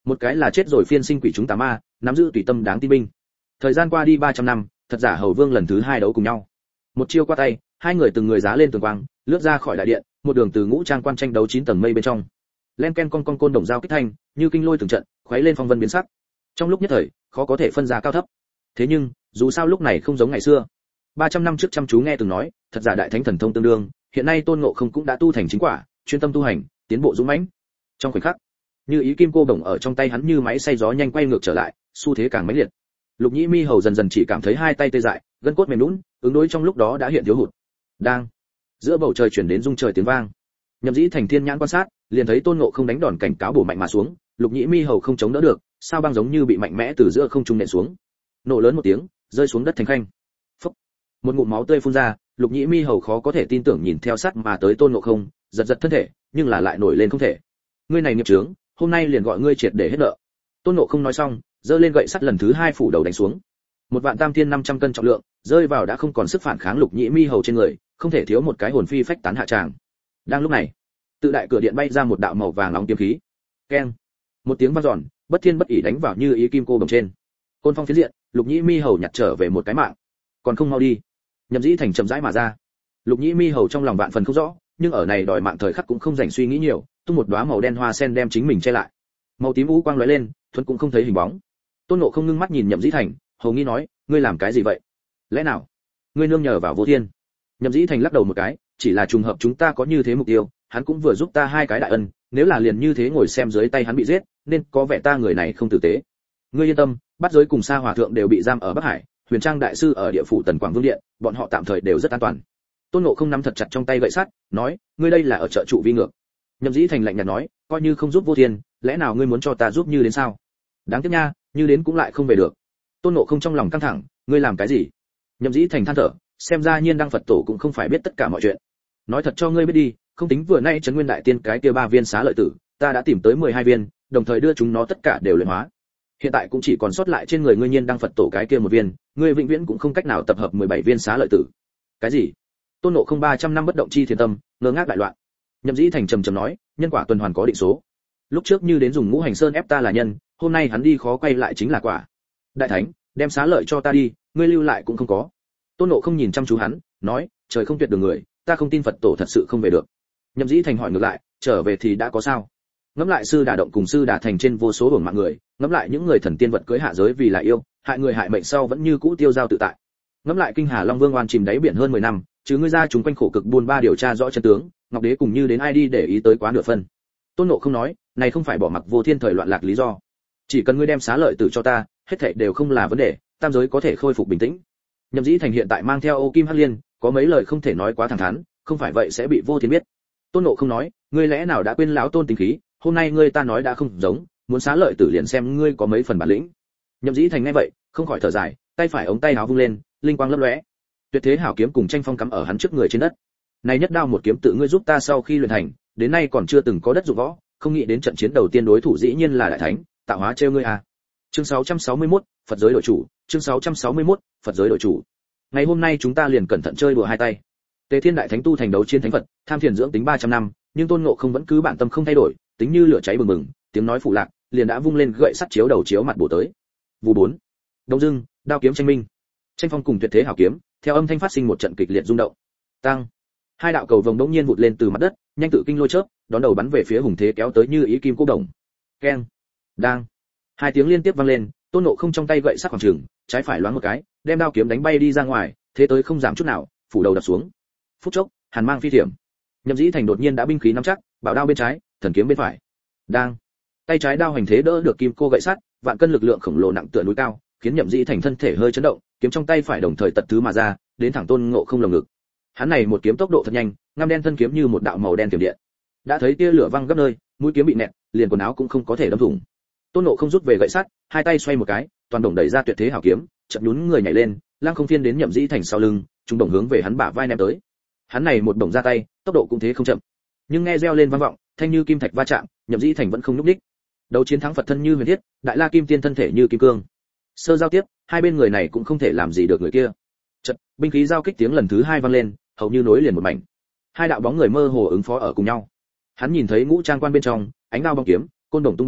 một cái là chết rồi phiên sinh quỷ chúng tà ma, nắm giữ tùy tâm đáng tin binh. Thời gian qua đi 300 năm, thật giả hầu vương lần thứ 2 đấu cùng nhau. Một chiêu qua tay, hai người từng người giá lên tường quang, lướt ra khỏi đại điện, một đường từ ngũ trang quan tranh đấu 9 tầng mây bên trong. Len ken con côn đồng dao kích thanh, như kinh lôi từng trận, khuấy lên phong vân biến sắc. Trong lúc nhất thời, khó có thể phân ra cao thấp. Thế nhưng, dù sao lúc này không giống ngày xưa. 300 năm trước chăm chú nghe từng nói, thật giả đại thánh thần thông tương đương, hiện nay Tôn Ngộ Không cũng đã tu thành chính quả, chuyên tâm tu hành, tiến bộ dũng mãnh. Trong khoảnh khắc, như ý kim cô đồng ở trong tay hắn như máy xay gió nhanh quay ngược trở lại, xu thế càng mãnh liệt. Lục Nhĩ Mi hầu dần dần chỉ cảm thấy hai tay tê dại, gân cốt mềm nhũn, ứng đối trong lúc đó đã hiện thiếu hụt. Đang giữa bầu trời chuyển đến rung trời tiếng vang. Nhậm Dĩ Thành thiên nhãn quan sát, liền thấy Tôn Ngộ Không đánh đòn cảnh cáo bổ mạnh mà xuống, Lục Nhĩ Mi hầu không chống đỡ được, sao băng giống như bị mạnh mẽ từ giữa không trung nện xuống. Nổ lớn một tiếng, rơi xuống đất thành khanh. Phốc. Một ngụm máu tươi phun ra, Lục Nhĩ Mi hầu khó có thể tin tưởng nhìn theo sát mà tới Tôn Ngộ Không, giật giật thân thể, nhưng là lại nổi lên không thể. Ngươi này nghiệp chướng, hôm nay liền gọi ngươi triệt để hết nợ. Tôn Ngộ Không nói xong, giơ lên gậy sắt lần thứ 2 phủ đầu đánh xuống. Một vạn tam thiên 500 cân trọng lượng, rơi vào đã không còn sức phản kháng Lục Nhĩ Mi hầu trên người, không thể thiếu một cái hồn phi phách tán hạ tràng. Đang lúc này, tự đại cửa điện bay ra một đạo màu vàng nóng kiếm khí. Keng. Một tiếng vang dọn, bất thiên bất ỷ đánh vào như ý kim cô đồng trên. Côn phong phiến diện, Lục Nhĩ Mi hầu nhặt trở về một cái mạng. Còn không mau đi. Nhậm Dĩ Thành chậm rãi mà ra. Lục Nhĩ Mi hầu trong lòng vạn phần không rõ, nhưng ở này đòi mạng thời khắc cũng không rảnh suy nghĩ nhiều, tung một đóa màu đen hoa sen đem chính mình che lại. Màu tím u quang lóe lên, thuần cũng không thấy hình bóng. Tôn Ngộ Không ngưng mắt nhìn Nhậm Dĩ Thành, hầu nghi nói, ngươi làm cái gì vậy? Lẽ nào ngươi nương nhờ vào Vô Thiên? Nhậm Dĩ Thành lắc đầu một cái, chỉ là trùng hợp chúng ta có như thế mục tiêu, hắn cũng vừa giúp ta hai cái đại ân, nếu là liền như thế ngồi xem dưới tay hắn bị giết, nên có vẻ ta người này không tử tế. Ngươi yên tâm, Bát Giới cùng Sa Hòa thượng đều bị giam ở Bắc Hải, Huyền Trang đại sư ở địa phủ Tần Quảng Vương điện, bọn họ tạm thời đều rất an toàn. Tôn Ngộ Không nắm thật chặt trong tay gậy sắt, nói, ngươi đây là ở trợ trụ vi ngược. Nhậm Dĩ Thành lạnh nhạt nói, coi như không giúp Vô Thiên, lẽ nào ngươi muốn cho ta giúp như đến sao? Đáng tiếc nha, như đến cũng lại không về được. Tôn Ngộ Không trong lòng căng thẳng, ngươi làm cái gì? Nhậm Dĩ Thành than thở, xem ra Nhiên Đăng Phật Tổ cũng không phải biết tất cả mọi chuyện. Nói thật cho ngươi biết đi, không tính vừa nay Trấn Nguyên đại tiên cái kia 3 viên xá lợi tử, ta đã tìm tới 12 viên, đồng thời đưa chúng nó tất cả đều luyện hóa. Hiện tại cũng chỉ còn sót lại trên người ngươi Nhiên Đăng Phật Tổ cái kia một viên, ngươi vĩnh viễn cũng không cách nào tập hợp 17 viên xá lợi tử. Cái gì? Tôn Ngộ Không 300 năm bất động chi thiền tâm, ngơ ngác đại loạn. Nhậm Dĩ Thành trầm trầm nói, nhân quả tuần hoàn có định số. Lúc trước như đến dùng Ngũ Hành Sơn ép ta là nhân, hôm nay hắn đi khó quay lại chính là quả. Đại thánh, đem xá lợi cho ta đi, ngươi lưu lại cũng không có. Tôn Ngộ Không nhìn chăm chú hắn, nói, trời không tuyệt đường người, ta không tin Phật Tổ thật sự không về được. Nhậm Dĩ Thành hỏi ngược lại, trở về thì đã có sao? Ngẫm lại sư Đà động cùng sư Đà thành trên vô số hưởng mạng người, ngẫm lại những người thần tiên vật cưới hạ giới vì là yêu, hại người hại mệnh sau vẫn như cũ tiêu dao tự tại. Ngẫm lại kinh hà Long Vương oan chìm đáy biển hơn 10 năm, chứ ngươi ra chúng quanh khổ cực buôn ba điều tra rõ chân tướng, Ngọc Đế cùng như đến ai đi để ý tới quá nửa phân. Tôn Ngộ Không nói, này không phải bỏ mặc Vô Thiên thời loạn lạc lý do. Chỉ cần ngươi đem xá lợi tử cho ta, hết thảy đều không là vấn đề, tam giới có thể khôi phục bình tĩnh. Nhậm Dĩ Thành hiện tại mang theo Ô Kim Hắc Liên, có mấy lời không thể nói quá thẳng thắn, không phải vậy sẽ bị Vô Thiên biết. Tôn Ngộ Không nói, ngươi lẽ nào đã quên lão Tôn tính khí, hôm nay ngươi ta nói đã không giống, muốn xá lợi tử liền xem ngươi có mấy phần bản lĩnh. Nhậm Dĩ Thành nghe vậy, không khỏi thở dài, tay phải ống tay áo vung lên, linh quang lấp lóe. Tuyệt thế hảo kiếm cùng tranh phong cắm ở hắn trước người trên đất. Này nhất đao một kiếm tự ngươi giúp ta sau khi luyện thành, đến nay còn chưa từng có đất dụng võ, không nghĩ đến trận chiến đầu tiên đối thủ dĩ nhiên là đại thánh, tạo hóa trêu ngươi à. Chương 661, Phật giới đổi chủ, chương 661, Phật giới đổi chủ. Ngày hôm nay chúng ta liền cẩn thận chơi đùa hai tay. Tề Thiên đại thánh tu thành đấu chiến thánh Phật, tham thiền dưỡng tính 300 năm, nhưng Tôn Ngộ Không vẫn cứ bản tâm không thay đổi, tính như lửa cháy bừng bừng, tiếng nói phụ lạc, liền đã vung lên gậy sắt chiếu đầu chiếu mặt bổ tới. Vụ 4. Đông dưng, đao kiếm tranh minh. Tranh phong cùng tuyệt thế hảo kiếm, theo âm thanh phát sinh một trận kịch liệt rung động. Tăng. Hai đạo cầu vồng đống nhiên vụt lên từ mặt đất, nhanh tự kinh lôi chớp, đón đầu bắn về phía hùng thế kéo tới như ý kim cô đồng. Keng. Đang. Hai tiếng liên tiếp vang lên, Tôn Ngộ Không trong tay gậy sắc khoảng trường, trái phải loáng một cái, đem đao kiếm đánh bay đi ra ngoài, thế tới không giảm chút nào, phủ đầu đập xuống. Phút chốc, hàn mang phi thiểm. Nhậm Dĩ Thành đột nhiên đã binh khí nắm chắc, bảo đao bên trái, thần kiếm bên phải. Đang. Tay trái đao hành thế đỡ được kim cô gậy sắt, vạn cân lực lượng khổng lồ nặng tựa núi cao, khiến Nhậm Dĩ Thành thân thể hơi chấn động, kiếm trong tay phải đồng thời tật thứ mà ra, đến thẳng Tôn Ngộ Không lồng ngực. Hắn này một kiếm tốc độ thật nhanh, ngăm đen thân kiếm như một đạo màu đen tiềm điện. Đã thấy tia lửa văng gấp nơi, mũi kiếm bị nẹt, liền quần áo cũng không có thể đâm thủng. Tôn Ngộ Không rút về gậy sắt, hai tay xoay một cái, toàn đồng đẩy ra tuyệt thế hảo kiếm, chậm nhún người nhảy lên, lăng không phiên đến Nhậm Dĩ Thành sau lưng, trung đồng hướng về hắn bả vai ném tới. Hắn này một đồng ra tay, tốc độ cũng thế không chậm. Nhưng nghe reo lên vang vọng, thanh như kim thạch va chạm, Nhậm Dĩ Thành vẫn không nhúc nhích. Đấu chiến thắng Phật thân như huyền thiết, đại la kim tiên thân thể như kim cương. Sơ giao tiếp, hai bên người này cũng không thể làm gì được người kia. Chợt, binh khí giao kích tiếng lần thứ 2 vang lên, hầu như nối liền một mảnh. Hai đạo bóng người mơ hồ ứng phó ở cùng nhau. Hắn nhìn thấy ngũ trang quan bên trong, ánh đao bóng kiếm, côn đồng tung bay,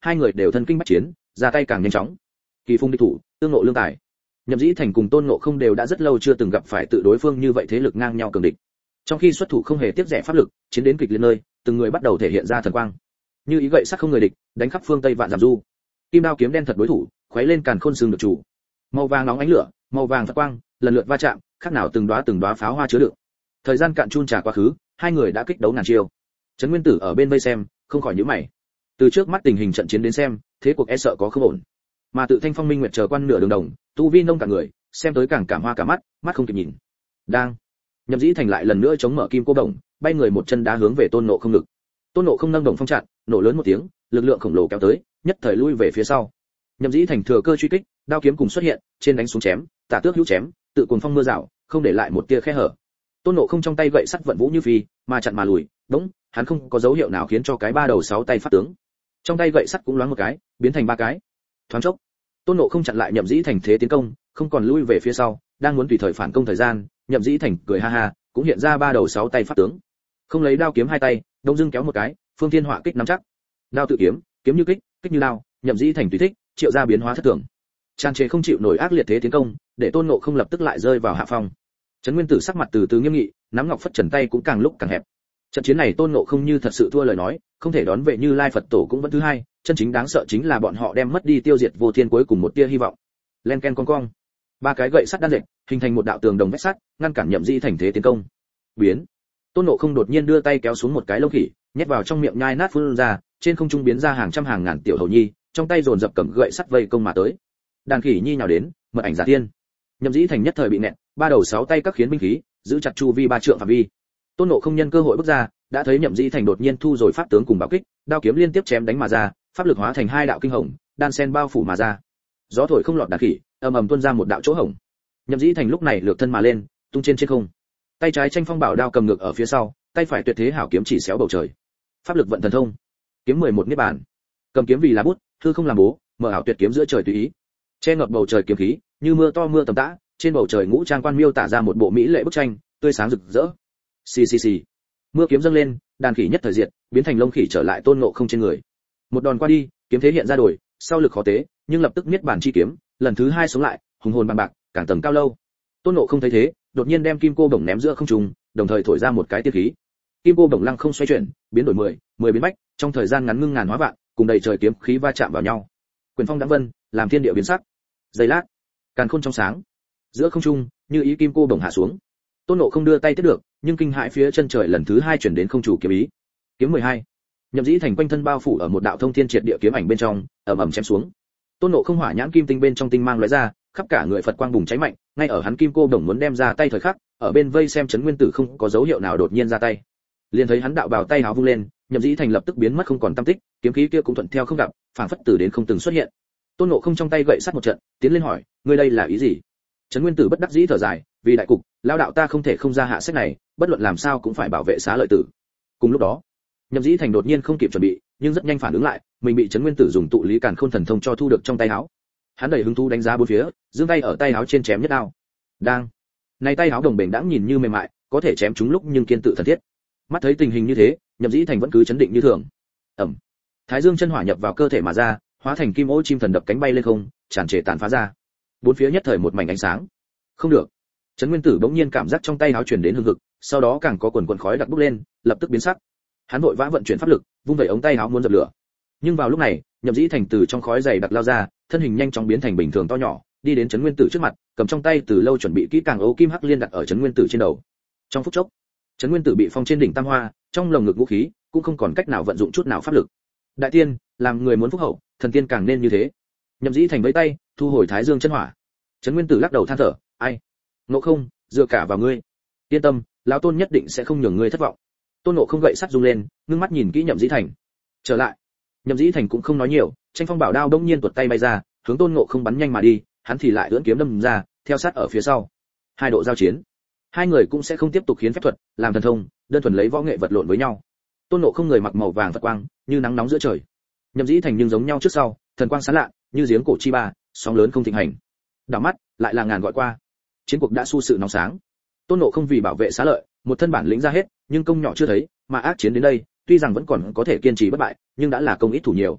hai người đều thân kinh bách chiến, ra tay càng nhanh chóng. Kỳ phung địch thủ, tương ngộ lương tài. Nhậm Dĩ Thành cùng Tôn Ngộ Không đều đã rất lâu chưa từng gặp phải tự đối phương như vậy thế lực ngang nhau cường địch. Trong khi xuất thủ không hề tiếc rẻ pháp lực, chiến đến kịch liệt nơi, từng người bắt đầu thể hiện ra thần quang. Như ý gậy sắt không người địch, đánh khắp phương Tây vạn dặm du. Kim đao kiếm đen thật đối thủ, khuấy lên càn khôn xương được chủ. Màu vàng nóng ánh lửa, màu vàng phát quang, lần lượt va chạm, khác nào từng đóa pháo hoa chứa đựng. Thời gian cạn chun trà quá khứ, hai người đã kích đấu ngàn chiêu. Trấn Nguyên Tử ở bên vây xem, không khỏi nhíu mày. Từ trước mắt tình hình trận chiến đến xem, thế cuộc e sợ có không ổn. Mà tự Thanh Phong Minh Nguyệt chờ quan nửa đường đồng, tu vi nông cả người, xem tới càng cảm hoa cả mắt, mắt không kịp nhìn. Đang, Nhậm Dĩ Thành lại lần nữa chống mở kim cô đồng, bay người một chân đá hướng về Tôn Ngộ Không ngực. Tôn Ngộ Không nâng đồng phong chặn, nổ lớn một tiếng, lực lượng khổng lồ kéo tới, nhất thời lui về phía sau. Nhậm Dĩ Thành thừa cơ truy kích, đao kiếm cùng xuất hiện, trên đánh xuống chém, tả tước hữu chém, tự cuồng phong mưa rào, không để lại một tia khe hở. Tôn Ngộ Không trong tay gậy sắt vận vũ như phi, mà chặn mà lùi, đúng, hắn không có dấu hiệu nào khiến cho cái ba đầu sáu tay phát tướng. Trong tay gậy sắt cũng loáng một cái, biến thành ba cái. Thoáng chốc, Tôn Ngộ Không chặn lại Nhậm Dĩ Thành thế tiến công, không còn lui về phía sau, đang muốn tùy thời phản công thời gian, Nhậm Dĩ Thành cười ha ha, cũng hiện ra ba đầu sáu tay phát tướng. Không lấy đao kiếm hai tay, đông dưng kéo một cái, phương thiên họa kích nắm chắc. Đao tự kiếm, kiếm như kích, kích như đao, Nhậm Dĩ Thành tùy thích, triệu ra biến hóa thất thường. Tràn trề không chịu nổi ác liệt thế tiến công, để Tôn Ngộ Không lập tức lại rơi vào hạ phong. Trấn Nguyên Tử sắc mặt từ từ nghiêm nghị, nắm ngọc phất trần tay cũng càng lúc càng hẹp. Trận chiến này Tôn Ngộ Không như thật sự thua lời nói, không thể đón về Như Lai Phật Tổ cũng vẫn thứ hai, chân chính đáng sợ chính là bọn họ đem mất đi tiêu diệt vô thiên cuối cùng một tia hy vọng. Len ken con cong, ba cái gậy sắt đan dệt, hình thành một đạo tường đồng vách sắt, ngăn cản Nhậm Dĩ Thành thế tiến công. Biến. Tôn Ngộ Không đột nhiên đưa tay kéo xuống một cái lông khỉ, nhét vào trong miệng nhai nát phun ra, trên không trung biến ra hàng trăm hàng ngàn tiểu hầu nhi, trong tay dồn dập cầm gậy sắt vây công mà tới. Đàn khỉ nhi nhào đến, mật ảnh giả tiên. Nhậm Dĩ Thành nhất thời bị nẹt, ba đầu sáu tay các khiến binh khí, giữ chặt chu vi ba trượng phạm vi. Tôn Ngộ Không nhân cơ hội bước ra, đã thấy Nhậm Dĩ Thành đột nhiên thu rồi pháp tướng cùng bảo kích, đao kiếm liên tiếp chém đánh mà ra, pháp lực hóa thành hai đạo kinh hồng, đan sen bao phủ mà ra. Gió thổi không lọt đàn khỉ, ầm ầm tuôn ra một đạo chỗ hổng. Nhậm Dĩ Thành lúc này lược thân mà lên, tung trên không. Tay trái tranh phong bảo đao cầm ngược ở phía sau, tay phải tuyệt thế hảo kiếm chỉ xéo bầu trời. Pháp lực vận thần thông, kiếm 11 niết bàn. Cầm kiếm vì là bút, hư không làm bố, mở ảo tuyệt kiếm giữa trời tùy ý. Che ngập bầu trời kiếm khí, như mưa to mưa tầm tã, trên bầu trời ngũ trang quan miêu tả ra một bộ mỹ lệ bức tranh, tươi sáng rực rỡ. Xì xì xì. Mưa kiếm dâng lên, đàn khỉ nhất thời diệt, biến thành lông khỉ trở lại Tôn Ngộ Không trên người. Một đòn qua đi, kiếm thế hiện ra đổi, sau lực khó tế, nhưng lập tức niết bàn chi kiếm, lần thứ hai sống lại, hùng hồn bằng bạc, càng tầng cao lâu. Tôn Ngộ Không thấy thế, đột nhiên đem kim cô đồng ném giữa không trung, đồng thời thổi ra một cái tiên khí. Kim cô đồng lăng không xoay chuyển, biến đổi 10 biến bách, trong thời gian ngắn ngưng ngàn hóa vạn, cùng đầy trời kiếm khí va chạm vào nhau. Quyền phong đãng vân, làm thiên địa biến sắc. Giây lát, càn khôn trong sáng, giữa không trung, như ý kim cô đồng hạ xuống. Tôn Ngộ Không đưa tay tiếp được, nhưng kinh hãi phía chân trời lần thứ hai chuyển đến không chủ kiếm ý. Kiếm 12. Nhậm Dĩ Thành quanh thân bao phủ ở một đạo thông thiên triệt địa kiếm ảnh bên trong, ầm ầm chém xuống. Tôn Ngộ Không hỏa nhãn kim tinh bên trong tinh mang lóe ra, khắp cả người Phật quang bùng cháy mạnh, ngay ở hắn kim cô đồng muốn đem ra tay thời khắc, ở bên vây xem Trấn Nguyên Tử không có dấu hiệu nào đột nhiên ra tay. Liền thấy hắn đạo bào tay háo vung lên, Nhậm Dĩ Thành lập tức biến mất không còn tăm tích, kiếm khí kia cũng thuận theo không gặp, phảng phất từ đến không từng xuất hiện. Tôn Ngộ Không trong tay gậy sắt một trận, tiến lên hỏi, ngươi đây là ý gì? Trấn Nguyên Tử bất đắc dĩ thở dài, vì đại cục, lão đạo ta không thể không ra hạ sách này, bất luận làm sao cũng phải bảo vệ xá lợi tử. Cùng lúc đó, Nhậm Dĩ Thành đột nhiên không kịp chuẩn bị, nhưng rất nhanh phản ứng lại, mình bị Trấn Nguyên Tử dùng tụ lý càn khôn thần thông cho thu được trong tay áo. Hắn đầy hứng thú đánh giá bốn phía, giương tay ở tay áo trên chém nhất đao. Đang, này tay áo đồng bền đãng nhìn như mềm mại, có thể chém trúng lúc nhưng kiên tự thần thiết. Mắt thấy tình hình như thế, Nhậm Dĩ Thành vẫn cứ chấn định như thường. Ầm. Thái Dương chân hỏa nhập vào cơ thể mà ra, hóa thành kim ô chim thần đập cánh bay lên không, tràn trề tàn phá ra. Bốn phía nhất thời một mảnh ánh sáng. Không được. Trấn Nguyên Tử bỗng nhiên cảm giác trong tay áo truyền đến hương hực, sau đó càng có quần khói đặc bốc lên, lập tức biến sắc. Hắn vội vã vận chuyển pháp lực, vung vẩy ống tay áo muốn dập lửa. Nhưng vào lúc này, Nhậm Dĩ Thành từ trong khói dày đặc lao ra, thân hình nhanh chóng biến thành bình thường to nhỏ, đi đến Trấn Nguyên Tử trước mặt, cầm trong tay từ lâu chuẩn bị kỹ càng ấu kim hắc liên đặt ở Trấn Nguyên Tử trên đầu. Trong phút chốc, Trấn Nguyên Tử bị phong trên đỉnh tam hoa, trong lồng ngực vũ khí, cũng không còn cách nào vận dụng chút nào pháp lực. Đại tiên, làm người muốn phúc hậu, thần tiên càng nên như thế. Nhậm Dĩ Thành vẫy tay, thu hồi Thái Dương chân hỏa. Trấn Nguyên Tử lắc đầu than thở, ai, Ngộ Không, dựa cả vào ngươi. Yên tâm, lão tôn nhất định sẽ không nhường ngươi thất vọng. Tôn Ngộ Không gậy sắt rung lên, ngưng mắt nhìn kỹ Nhậm Dĩ Thành. Trở lại. Nhậm Dĩ Thành cũng không nói nhiều, tranh phong bảo đao đống nhiên tuột tay bay ra, hướng Tôn Ngộ Không bắn nhanh mà đi, hắn thì lại ưỡn kiếm đâm ra, theo sát ở phía sau. Hai độ giao chiến, hai người cũng sẽ không tiếp tục khiến phép thuật làm thần thông, đơn thuần lấy võ nghệ vật lộn với nhau. Tôn Ngộ Không người mặc màu vàng vật quang, như nắng nóng giữa trời. Nhậm Dĩ Thành nhưng giống nhau trước sau, thần quang sáng lạ, như giếng cổ chi ba, sóng lớn không thịnh hành. Đảo mắt, lại là ngàn gọi qua. Chiến cuộc đã su sự nóng sáng. Tôn Ngộ Không vì bảo vệ xá lợi, một thân bản lĩnh ra hết, nhưng công nhỏ chưa thấy, mà ác chiến đến đây, tuy rằng vẫn còn có thể kiên trì bất bại, nhưng đã là công ít thủ nhiều.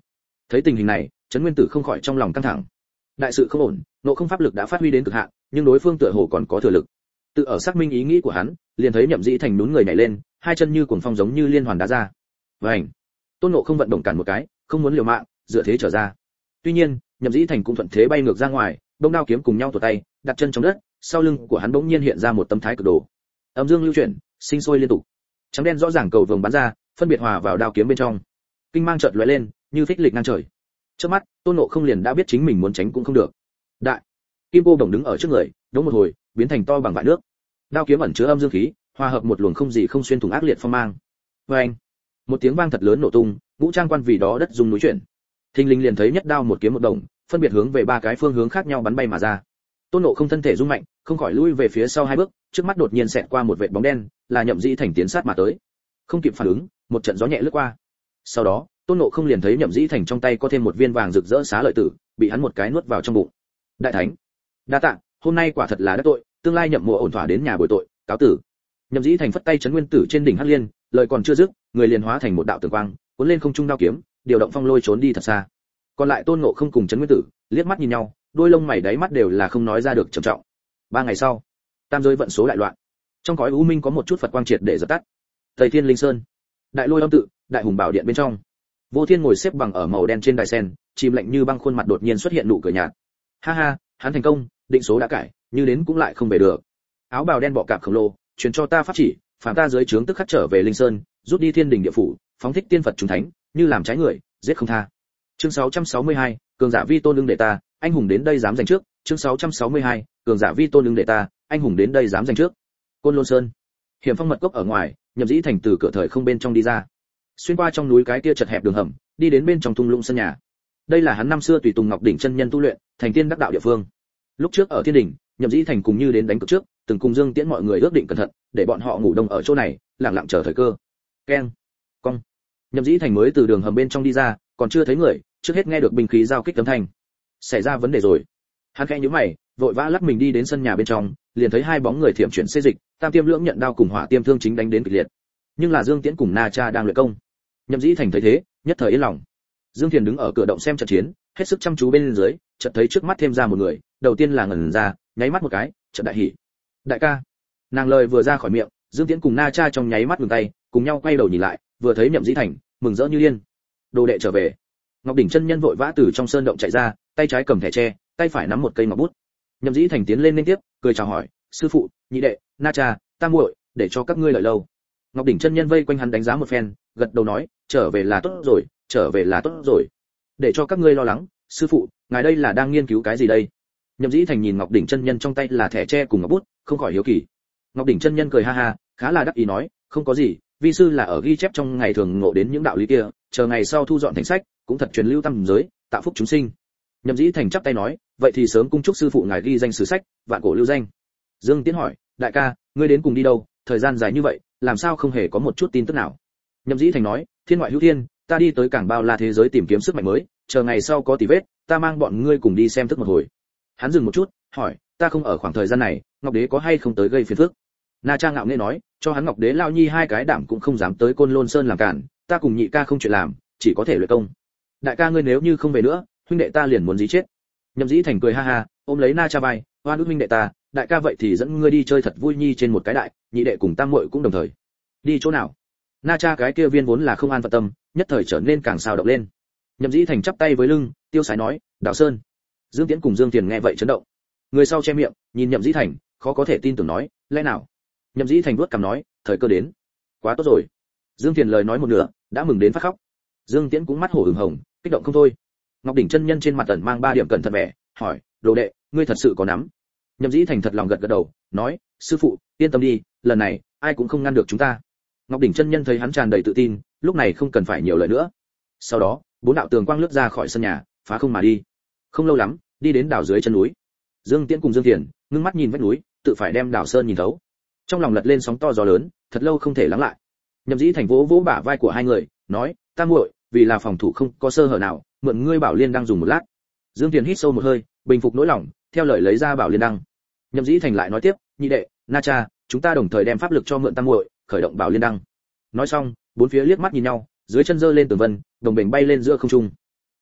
Thấy tình hình này, Trấn Nguyên Tử không khỏi trong lòng căng thẳng. Đại sự không ổn, nộ không pháp lực đã phát huy đến cực hạn, nhưng đối phương tựa hồ còn có thừa lực. Tự ở xác minh ý nghĩ của hắn, liền thấy Nhậm Dĩ Thành nhún người nhảy lên, hai chân như cuồng phong giống như liên hoàn đá ra. Vành. Tôn Ngộ không vận động cản một cái, không muốn liều mạng, dựa thế trở ra. Tuy nhiên, Nhậm Dĩ Thành cũng thuận thế bay ngược ra ngoài, đông đao kiếm cùng nhau tụt tay, đặt chân trong đất, sau lưng của hắn bỗng nhiên hiện ra một tấm thái cực đồ. Âm dương lưu chuyển, sinh sôi liên tục. Trắng đen rõ ràng cầu vồng bắn ra, phân biệt hòa vào đao kiếm bên trong. Kinh mang chợt lóe lên, như phích lịch ngang trời. Trước mắt, Tôn Ngộ không liền đã biết chính mình muốn tránh cũng không được. Đại kim cô đồng đứng ở trước người, đống một hồi, biến thành to bằng vại nước. Đao kiếm ẩn chứa âm dương khí, hòa hợp một luồng không gì không xuyên thủng ác liệt phong mang. Oeng! Một tiếng vang thật lớn nổ tung, ngũ trang quan vì đó đất rung núi chuyển. Thình lình liền thấy nhất đao một kiếm một đồng, phân biệt hướng về ba cái phương hướng khác nhau bắn bay mà ra. Tôn Ngộ không thân thể rung mạnh, không khỏi lui về phía sau hai bước, trước mắt đột nhiên xẹt qua một vệt bóng đen, là Nhậm Dĩ Thành tiến sát mà tới. Không kịp phản ứng, một trận gió nhẹ lướt qua. Sau đó, Tôn Ngộ không liền thấy Nhậm Dĩ Thành trong tay có thêm một viên vàng rực rỡ xá lợi tử, bị hắn một cái nuốt vào trong bụng. Đại thánh, đa tạ, hôm nay quả thật là đắc tội, tương lai Nhậm mùa ổn thỏa đến nhà bồi tội, cáo tử. Nhậm Dĩ Thành phất tay Trấn Nguyên Tử trên đỉnh Hắc Liên, lời còn chưa dứt, người liền hóa thành một đạo tường quang, cuốn lên không trung đao kiếm, điều động phong lôi trốn đi thật xa. Còn lại Tôn Ngộ không cùng Trấn Nguyên Tử liếc mắt nhìn nhau, đôi lông mày đáy mắt đều là không nói ra được trầm trọng. 3 ngày sau, tam giới vận số đại loạn, trong cõi u minh có một chút Phật quang triệt để dập tắt. Tây Thiên Linh Sơn, Đại Lôi Âm tự, Đại Hùng Bảo Điện bên trong, Vô Thiên ngồi xếp bằng ở màu đen trên đài sen, chìm lạnh như băng khuôn mặt đột nhiên xuất hiện nụ cười nhạt. Ha ha, hắn thành công, định số đã cải, như đến cũng lại không về được. Áo bào đen bọ cạp khổng lồ, truyền cho ta pháp chỉ, phàm ta dưới trướng tức khắc trở về Linh Sơn, rút đi thiên đình địa phủ, phóng thích tiên Phật chúng thánh, như làm trái người, giết không tha. Chương 662, cường giả vi tôn ứng để ta, anh hùng đến đây dám giành trước. Chương 662, cường giả vi tôn ứng để ta, anh hùng đến đây dám giành trước. Côn Lôn Sơn, Hiểm Phong mật cốc ở ngoài, Nhậm Dĩ Thành từ cửa thời không bên trong đi ra, xuyên qua trong núi cái kia chật hẹp đường hầm, đi đến bên trong thung lũng sân nhà. Đây là hắn năm xưa tùy tùng Ngọc đỉnh chân nhân tu luyện, thành tiên đắc đạo địa phương. Lúc trước ở thiên đình, Nhậm Dĩ Thành cùng như đến đánh cược trước, từng cùng Dương Tiễn mọi người ước định cẩn thận, để bọn họ ngủ đông ở chỗ này, lặng lặng chờ thời cơ. Keng, cong. Nhậm Dĩ Thành mới từ đường hầm bên trong đi ra, còn chưa thấy người, trước hết nghe được binh khí giao kích âm thanh. Xảy ra vấn đề rồi. Hắn khẽ nhíu mày, vội vã lắc mình đi đến sân nhà bên trong, liền thấy hai bóng người thiểm chuyển xê dịch, Tam Tiêm Lưỡng nhận đao cùng Hỏa Tiêm Thương chính đánh đến kịch liệt. Nhưng là Dương Tiễn cùng Na Cha đang luyện công. Nhậm Dĩ Thành thấy thế, nhất thời yên lòng. Dương Thiền đứng ở cửa động xem trận chiến, hết sức chăm chú bên dưới, chợt thấy trước mắt thêm ra một người, đầu tiên là ngẩn ra, nháy mắt một cái, chợt đại hỉ. Đại ca. Nàng lời vừa ra khỏi miệng, Dương Tiễn cùng Na Cha trong nháy mắt ngừng tay, cùng nhau quay đầu nhìn lại, vừa thấy Nhậm Dĩ Thành, mừng rỡ như điên. Đồ đệ trở về. Ngọc đỉnh chân nhân vội vã từ trong sơn động chạy ra, tay trái cầm thẻ tre, tay phải nắm một cây ngọc bút. Nhậm Dĩ Thành tiến lên liên tiếp, cười chào hỏi, sư phụ, nhị đệ, Na Cha, tam muội, để cho các ngươi lợi lâu. Ngọc đỉnh chân nhân vây quanh hắn đánh giá một phen, gật đầu nói, trở về là tốt rồi, trở về là tốt rồi. Để cho các ngươi lo lắng, sư phụ, ngài đây là đang nghiên cứu cái gì đây? Nhậm Dĩ Thành nhìn Ngọc đỉnh chân nhân trong tay là thẻ tre cùng ngọc bút, không khỏi hiếu kỳ. Ngọc đỉnh chân nhân cười ha ha, khá là đắc ý nói, không có gì, vi sư là ở ghi chép trong ngày thường ngộ đến những đạo lý kia, chờ ngày sau thu dọn thành sách, cũng thật truyền lưu tam giới, tạo phúc chúng sinh. Nhậm Dĩ Thành chắp tay nói, vậy thì sớm cung chúc sư phụ ngài ghi danh sử sách, vạn cổ lưu danh. Dương Tiễn hỏi, đại ca, ngươi đến cùng đi đâu, thời gian dài như vậy, làm sao không hề có một chút tin tức nào? Nhậm Dĩ Thành nói, thiên ngoại hữu thiên, ta đi tới cảng bao la thế giới tìm kiếm sức mạnh mới, chờ ngày sau có tỉ vết, ta mang bọn ngươi cùng đi xem thức một hồi. Hắn dừng một chút, hỏi, ta không ở khoảng thời gian này, Ngọc Đế có hay không tới gây phiền phức? Na Cha ngạo nghễ nói, cho hắn Ngọc Đế lao nhi hai cái đảm cũng không dám tới Côn Lôn Sơn làm cản, ta cùng nhị ca không chuyện làm, chỉ có thể luyện công. Đại ca ngươi nếu như không về nữa, huynh đệ ta liền muốn dí chết. Nhậm Dĩ Thành cười ha ha, ôm lấy Na Cha vai, oan ức huynh đệ ta, đại ca vậy thì dẫn ngươi đi chơi thật vui nhi trên một cái đại, nhị đệ cùng tam muội cũng đồng thời. Đi chỗ nào? Na Cha cái kia viên vốn là không an phận tâm, nhất thời trở nên càng xào động lên. Nhậm Dĩ Thành chắp tay với lưng, tiêu sái nói, Đạo Sơn. Dương Tiễn cùng Dương Tiền nghe vậy chấn động. Người sau che miệng, nhìn Nhậm Dĩ Thành, khó có thể tin tưởng nói, lẽ nào? Nhậm Dĩ Thành vuốt cằm nói, thời cơ đến. Quá tốt rồi. Dương Tiền lời nói một nửa, đã mừng đến phát khóc. Dương Tiễn cũng mắt hổ ửng hồng, kích động không thôi. Ngọc đỉnh chân nhân trên mặt ẩn mang 3 điểm cẩn thận vẻ, hỏi, đồ đệ, ngươi thật sự có nắm? Nhậm Dĩ Thành thật lòng gật gật đầu, nói, sư phụ, yên tâm đi, lần này ai cũng không ngăn được chúng ta. Ngọc đỉnh chân nhân thấy hắn tràn đầy tự tin, lúc này không cần phải nhiều lời nữa. Sau đó, 4 đạo tường quang lướt ra khỏi sân nhà, phá không mà đi. Không lâu lắm, đi đến đảo dưới chân núi. Dương Tiễn cùng Dương Tiền ngưng mắt nhìn vách núi, tự phải đem đảo sơn nhìn thấu. Trong lòng lật lên sóng to gió lớn, thật lâu không thể lắng lại. Nhậm Dĩ Thành vỗ vỗ bả vai của hai người, nói, ta muội, vì là phòng thủ không có sơ hở nào, mượn ngươi bảo liên đang dùng một lát. Dương Tiền hít sâu một hơi, bình phục nỗi lòng, theo lời lấy ra bảo liên đăng. Nhậm Dĩ Thành lại nói tiếp, nhị đệ, Na Cha, chúng ta đồng thời đem pháp lực cho mượn tam muội, khởi động bảo liên đăng. Nói xong, bốn phía liếc mắt nhìn nhau, dưới chân giơ lên tường vân, đồng bền bay lên giữa không trung.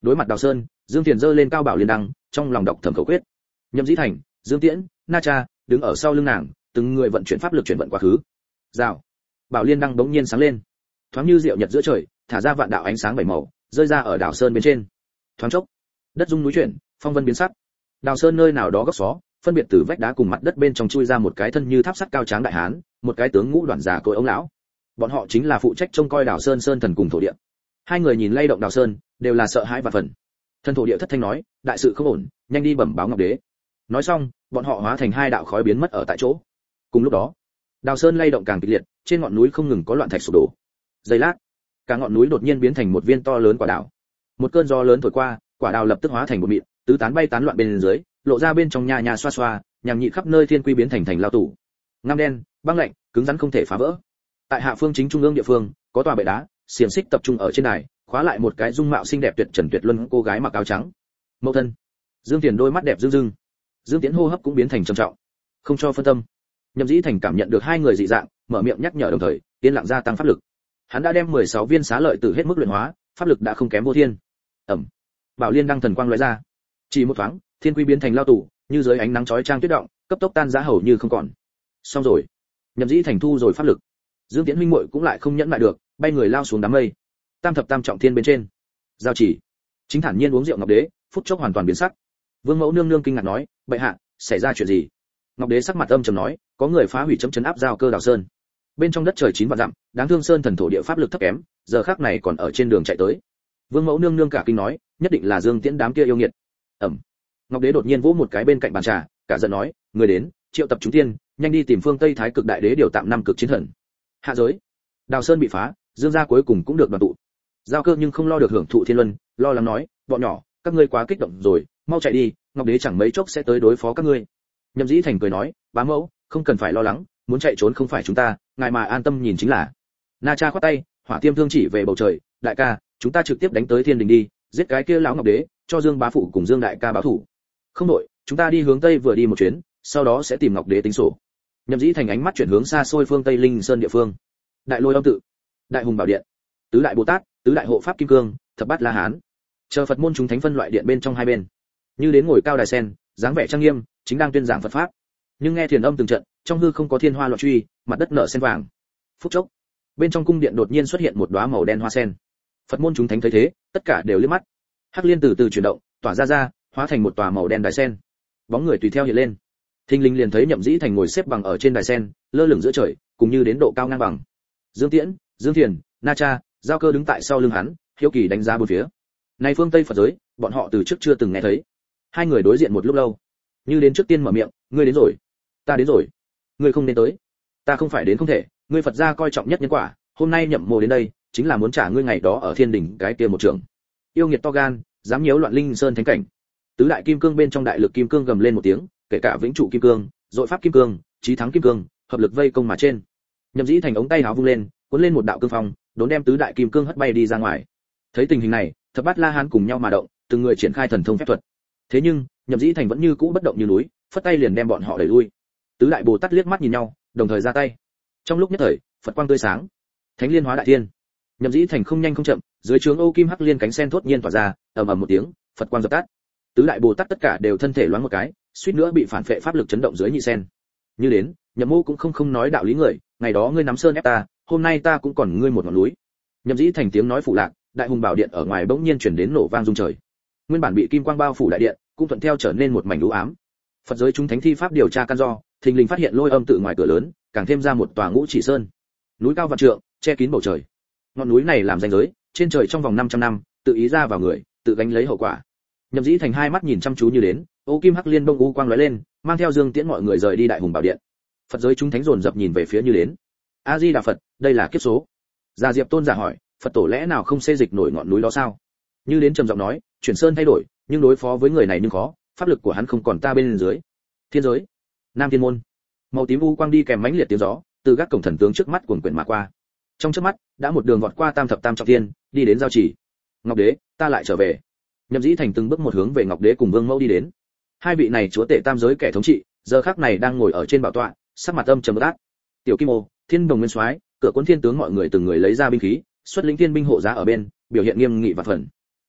Đối mặt Đào Sơn, Dương Thiền giơ lên cao bảo liên đăng, trong lòng đọc thầm khẩu quyết. Nhậm Dĩ Thành, Dương Tiễn, Na Cha đứng ở sau lưng nàng, từng người vận chuyển pháp lực chuyển vận quá khứ. Rào. Bảo liên đăng bỗng nhiên sáng lên, thoáng như diệu nhật giữa trời, thả ra vạn đạo ánh sáng bảy màu, rơi ra ở Đào Sơn bên trên. Thoáng chốc, đất rung núi chuyển, phong vân biến sắc. Đào Sơn nơi nào đó góc xó, phân biệt từ vách đá cùng mặt đất bên trong chui ra một cái thân như tháp sắt cao tráng đại hán, một cái tướng ngũ đoàn già cội ông lão. Bọn họ chính là phụ trách trông coi Đào Sơn sơn thần cùng thổ địa. Hai người nhìn lay động Đào Sơn, đều là sợ hãi và phần. Thân thổ địa thất thanh nói, đại sự không ổn, nhanh đi bẩm báo Ngọc Đế. Nói xong, bọn họ hóa thành hai đạo khói biến mất ở tại chỗ. Cùng lúc đó, Đào Sơn lay động càng kịch liệt, trên ngọn núi không ngừng có loạn thạch sụp đổ. Giây lát, cả ngọn núi đột nhiên biến thành một viên to lớn quả đào. Một cơn gió lớn thổi qua, quả đào lập tức hóa thành một mịn, tứ tán bay tán loạn bên dưới, lộ ra bên trong nhà nhà xoa xoa, nhằm nhị khắp nơi thiên quy biến thành lao tủ. Ngăm đen, băng lạnh, cứng rắn không thể phá vỡ. Tại hạ phương chính trung ương địa phương, có tòa bệ đá, xiềng xích tập trung ở trên đài, khóa lại một cái dung mạo xinh đẹp tuyệt trần tuyệt luân cô gái mặc áo trắng. Mẫu thân. Dương Tiền đôi mắt đẹp rưng rưng. Dương Tiễn hô hấp cũng biến thành trầm trọng. Không cho phân tâm. Nhậm Dĩ Thành cảm nhận được hai người dị dạng, mở miệng nhắc nhở đồng thời, yên lặng gia tăng pháp lực. Hắn đã đem 16 viên xá lợi tử hết mức luyện hóa, pháp lực đã không kém vô thiên. Ẩm. Bảo liên đăng thần quang lóe ra. Chỉ một thoáng, thiên quy biến thành lao tủ, như dưới ánh nắng chói chang tuyết động, cấp tốc tan rã hầu như không còn. Xong rồi. Nhậm Dĩ Thành thu rồi pháp lực. Dương Tiễn huynh muội cũng lại không nhẫn lại được, bay người lao xuống đám mây. Tam thập tam trọng thiên bên trên. Giao chỉ. Chính thản nhiên uống rượu Ngọc Đế, phút chốc hoàn toàn biến sắc. Vương Mẫu nương nương kinh ngạc nói, bệ hạ, xảy ra chuyện gì? Ngọc Đế sắc mặt âm trầm nói, có người phá hủy chấm chấn áp giao cơ Đào Sơn. Bên trong đất trời 9 vạn dặm, đáng thương sơn thần thổ địa pháp lực thấp kém, giờ khắc này còn ở trên đường chạy tới. Vương Mẫu nương nương cả kinh nói, nhất định là Dương Tiễn đám kia yêu nghiệt. Ẩm. Ngọc Đế đột nhiên vỗ một cái bên cạnh bàn trà, cả giận nói, người đến, triệu tập chúng tiên, nhanh đi tìm phương Tây Thái Cực Đại Đế điều tạm 5 cực chiến thần. Hạ giới. Đào Sơn bị phá, Dương gia cuối cùng cũng được đoàn tụ. Giao cơ nhưng không lo được hưởng thụ thiên luân, lo lắng nói, bọn nhỏ, các ngươi quá kích động rồi, mau chạy đi, Ngọc Đế chẳng mấy chốc sẽ tới đối phó các ngươi. Nhậm Dĩ Thành cười nói, bá mẫu, không cần phải lo lắng, muốn chạy trốn không phải chúng ta, ngài mà an tâm nhìn chính là. Na Cha khoát tay, hỏa tiêm thương chỉ về bầu trời, đại ca, chúng ta trực tiếp đánh tới thiên đình đi, giết cái kia lão Ngọc Đế, cho Dương bá phụ cùng Dương đại ca báo thủ. Không đổi, chúng ta đi hướng tây vừa đi một chuyến, sau đó sẽ tìm Ngọc Đế tính sổ. Nhậm Dĩ Thành ánh mắt chuyển hướng xa xôi phương Tây Linh Sơn địa phương. Đại Lôi Âm tự, Đại Hùng Bảo Điện, Tứ Đại Bồ Tát, Tứ Đại Hộ Pháp Kim Cương, Thập Bát La Hán. Chờ Phật môn chúng thánh phân loại điện bên trong hai bên. Như đến ngồi cao đài sen, dáng vẻ trang nghiêm, chính đang tuyên giảng Phật pháp. Nhưng nghe thiền âm từng trận, trong hư không có thiên hoa loạn truy, mặt đất nở sen vàng. Phút chốc, bên trong cung điện đột nhiên xuất hiện một đóa màu đen hoa sen. Phật môn chúng thánh thấy thế, tất cả đều liếc mắt. Hắc liên từ từ chuyển động, tỏa ra, hóa thành một tòa màu đen đài sen. Bóng người tùy theo hiện lên. Thinh linh liền thấy Nhậm Dĩ Thành ngồi xếp bằng ở trên đài sen, lơ lửng giữa trời, cùng như đến độ cao ngang bằng. Dương Tiễn, Dương Thiền, Na Cha, Giao Cơ đứng tại sau lưng hắn, hiếu kỳ đánh giá bốn phía. Này phương Tây Phật giới, bọn họ từ trước chưa từng nghe thấy. Hai người đối diện một lúc lâu, như đến trước tiên mở miệng, ngươi đến rồi. Ta đến rồi. Ngươi không nên tới. Ta không phải đến không thể, ngươi Phật gia coi trọng nhất nhân quả, hôm nay Nhậm Mô đến đây, chính là muốn trả ngươi ngày đó ở thiên đỉnh cái kia một trường. Yêu nghiệt to gan, dám nhiễu loạn linh sơn thánh cảnh. Tứ đại kim cương bên trong đại lực kim cương gầm lên một tiếng, kể cả vĩnh trụ kim cương, dội pháp kim cương, chí thắng kim cương, hợp lực vây công mà trên. Nhậm Dĩ Thành ống tay áo vung lên, cuốn lên một đạo cương phong, đốn đem tứ đại kim cương hất bay đi ra ngoài. Thấy tình hình này, Thập Bát La Hán cùng nhau mà động, từng người triển khai thần thông phép thuật. Thế nhưng, Nhậm Dĩ Thành vẫn như cũ bất động như núi, phất tay liền đem bọn họ đẩy lui. Tứ đại Bồ Tát liếc mắt nhìn nhau, đồng thời ra tay. Trong lúc nhất thời, Phật quang tươi sáng, thánh liên hóa đại thiên. Nhậm Dĩ Thành không nhanh không chậm, dưới trướng Âu Kim Hắc Liên cánh sen thốt nhiên tỏa ra, ầm ầm một tiếng, Phật quang dập tắt. Tứ đại Bồ Tát tất cả đều thân thể loáng một cái, suýt nữa bị phản phệ pháp lực chấn động dưới nhị sen. Như đến, Nhậm Mô cũng không nói đạo lý người, ngày đó ngươi nắm sơn ép ta, hôm nay ta cũng còn ngươi một ngọn núi. Nhậm Dĩ Thành tiếng nói phụ lạc, Đại Hùng Bảo Điện ở ngoài bỗng nhiên truyền đến nổ vang rung trời. Nguyên bản bị kim quang bao phủ đại điện, cũng thuận theo trở nên một mảnh u ám. Phật giới chúng thánh thi pháp điều tra căn do, thình lình phát hiện Lôi Âm tự ngoài cửa lớn, càng thêm ra một tòa Ngũ Chỉ Sơn. Núi cao vạn trượng, che kín bầu trời. Ngọn núi này làm ranh giới, trên trời trong vòng 500 năm, tự ý ra vào người, tự gánh lấy hậu quả. Nhậm Dĩ Thành hai mắt nhìn chăm chú như đến, Ô Kim Hắc Liên bông u quang lóe lên, mang theo Dương Tiễn mọi người rời đi Đại Hùng Bảo Điện. Phật giới chúng thánh dồn dập nhìn về phía như đến. A Di Đà Phật, đây là kiếp số. Gia Diệp Tôn giả hỏi, Phật tổ lẽ nào không xê dịch nổi ngọn núi đó sao? Như đến trầm giọng nói, chuyển sơn thay đổi, nhưng đối phó với người này nhưng khó, pháp lực của hắn không còn ta bên dưới. Thiên giới, Nam Thiên môn. Màu tím u quang đi kèm mãnh liệt tiếng gió, từ các cổng thần tướng trước mắt cuồn quyển mà qua. Trong chớp mắt, đã một đường vọt qua Tam thập tam trọng thiên, đi đến giao chỉ. Ngọc Đế, ta lại trở về. Nhậm Dĩ Thành từng bước một hướng về Ngọc Đế cùng Vương Mẫu đi đến. Hai vị này chúa tể tam giới kẻ thống trị, giờ khắc này đang ngồi ở trên bảo tọa, sắc mặt âm trầm ác. Tiểu Kim Ô, Thiên Đồng Nguyên Soái, cửa Quân Thiên tướng mọi người từng người lấy ra binh khí, xuất lĩnh thiên binh hộ giá ở bên, biểu hiện nghiêm nghị và phần.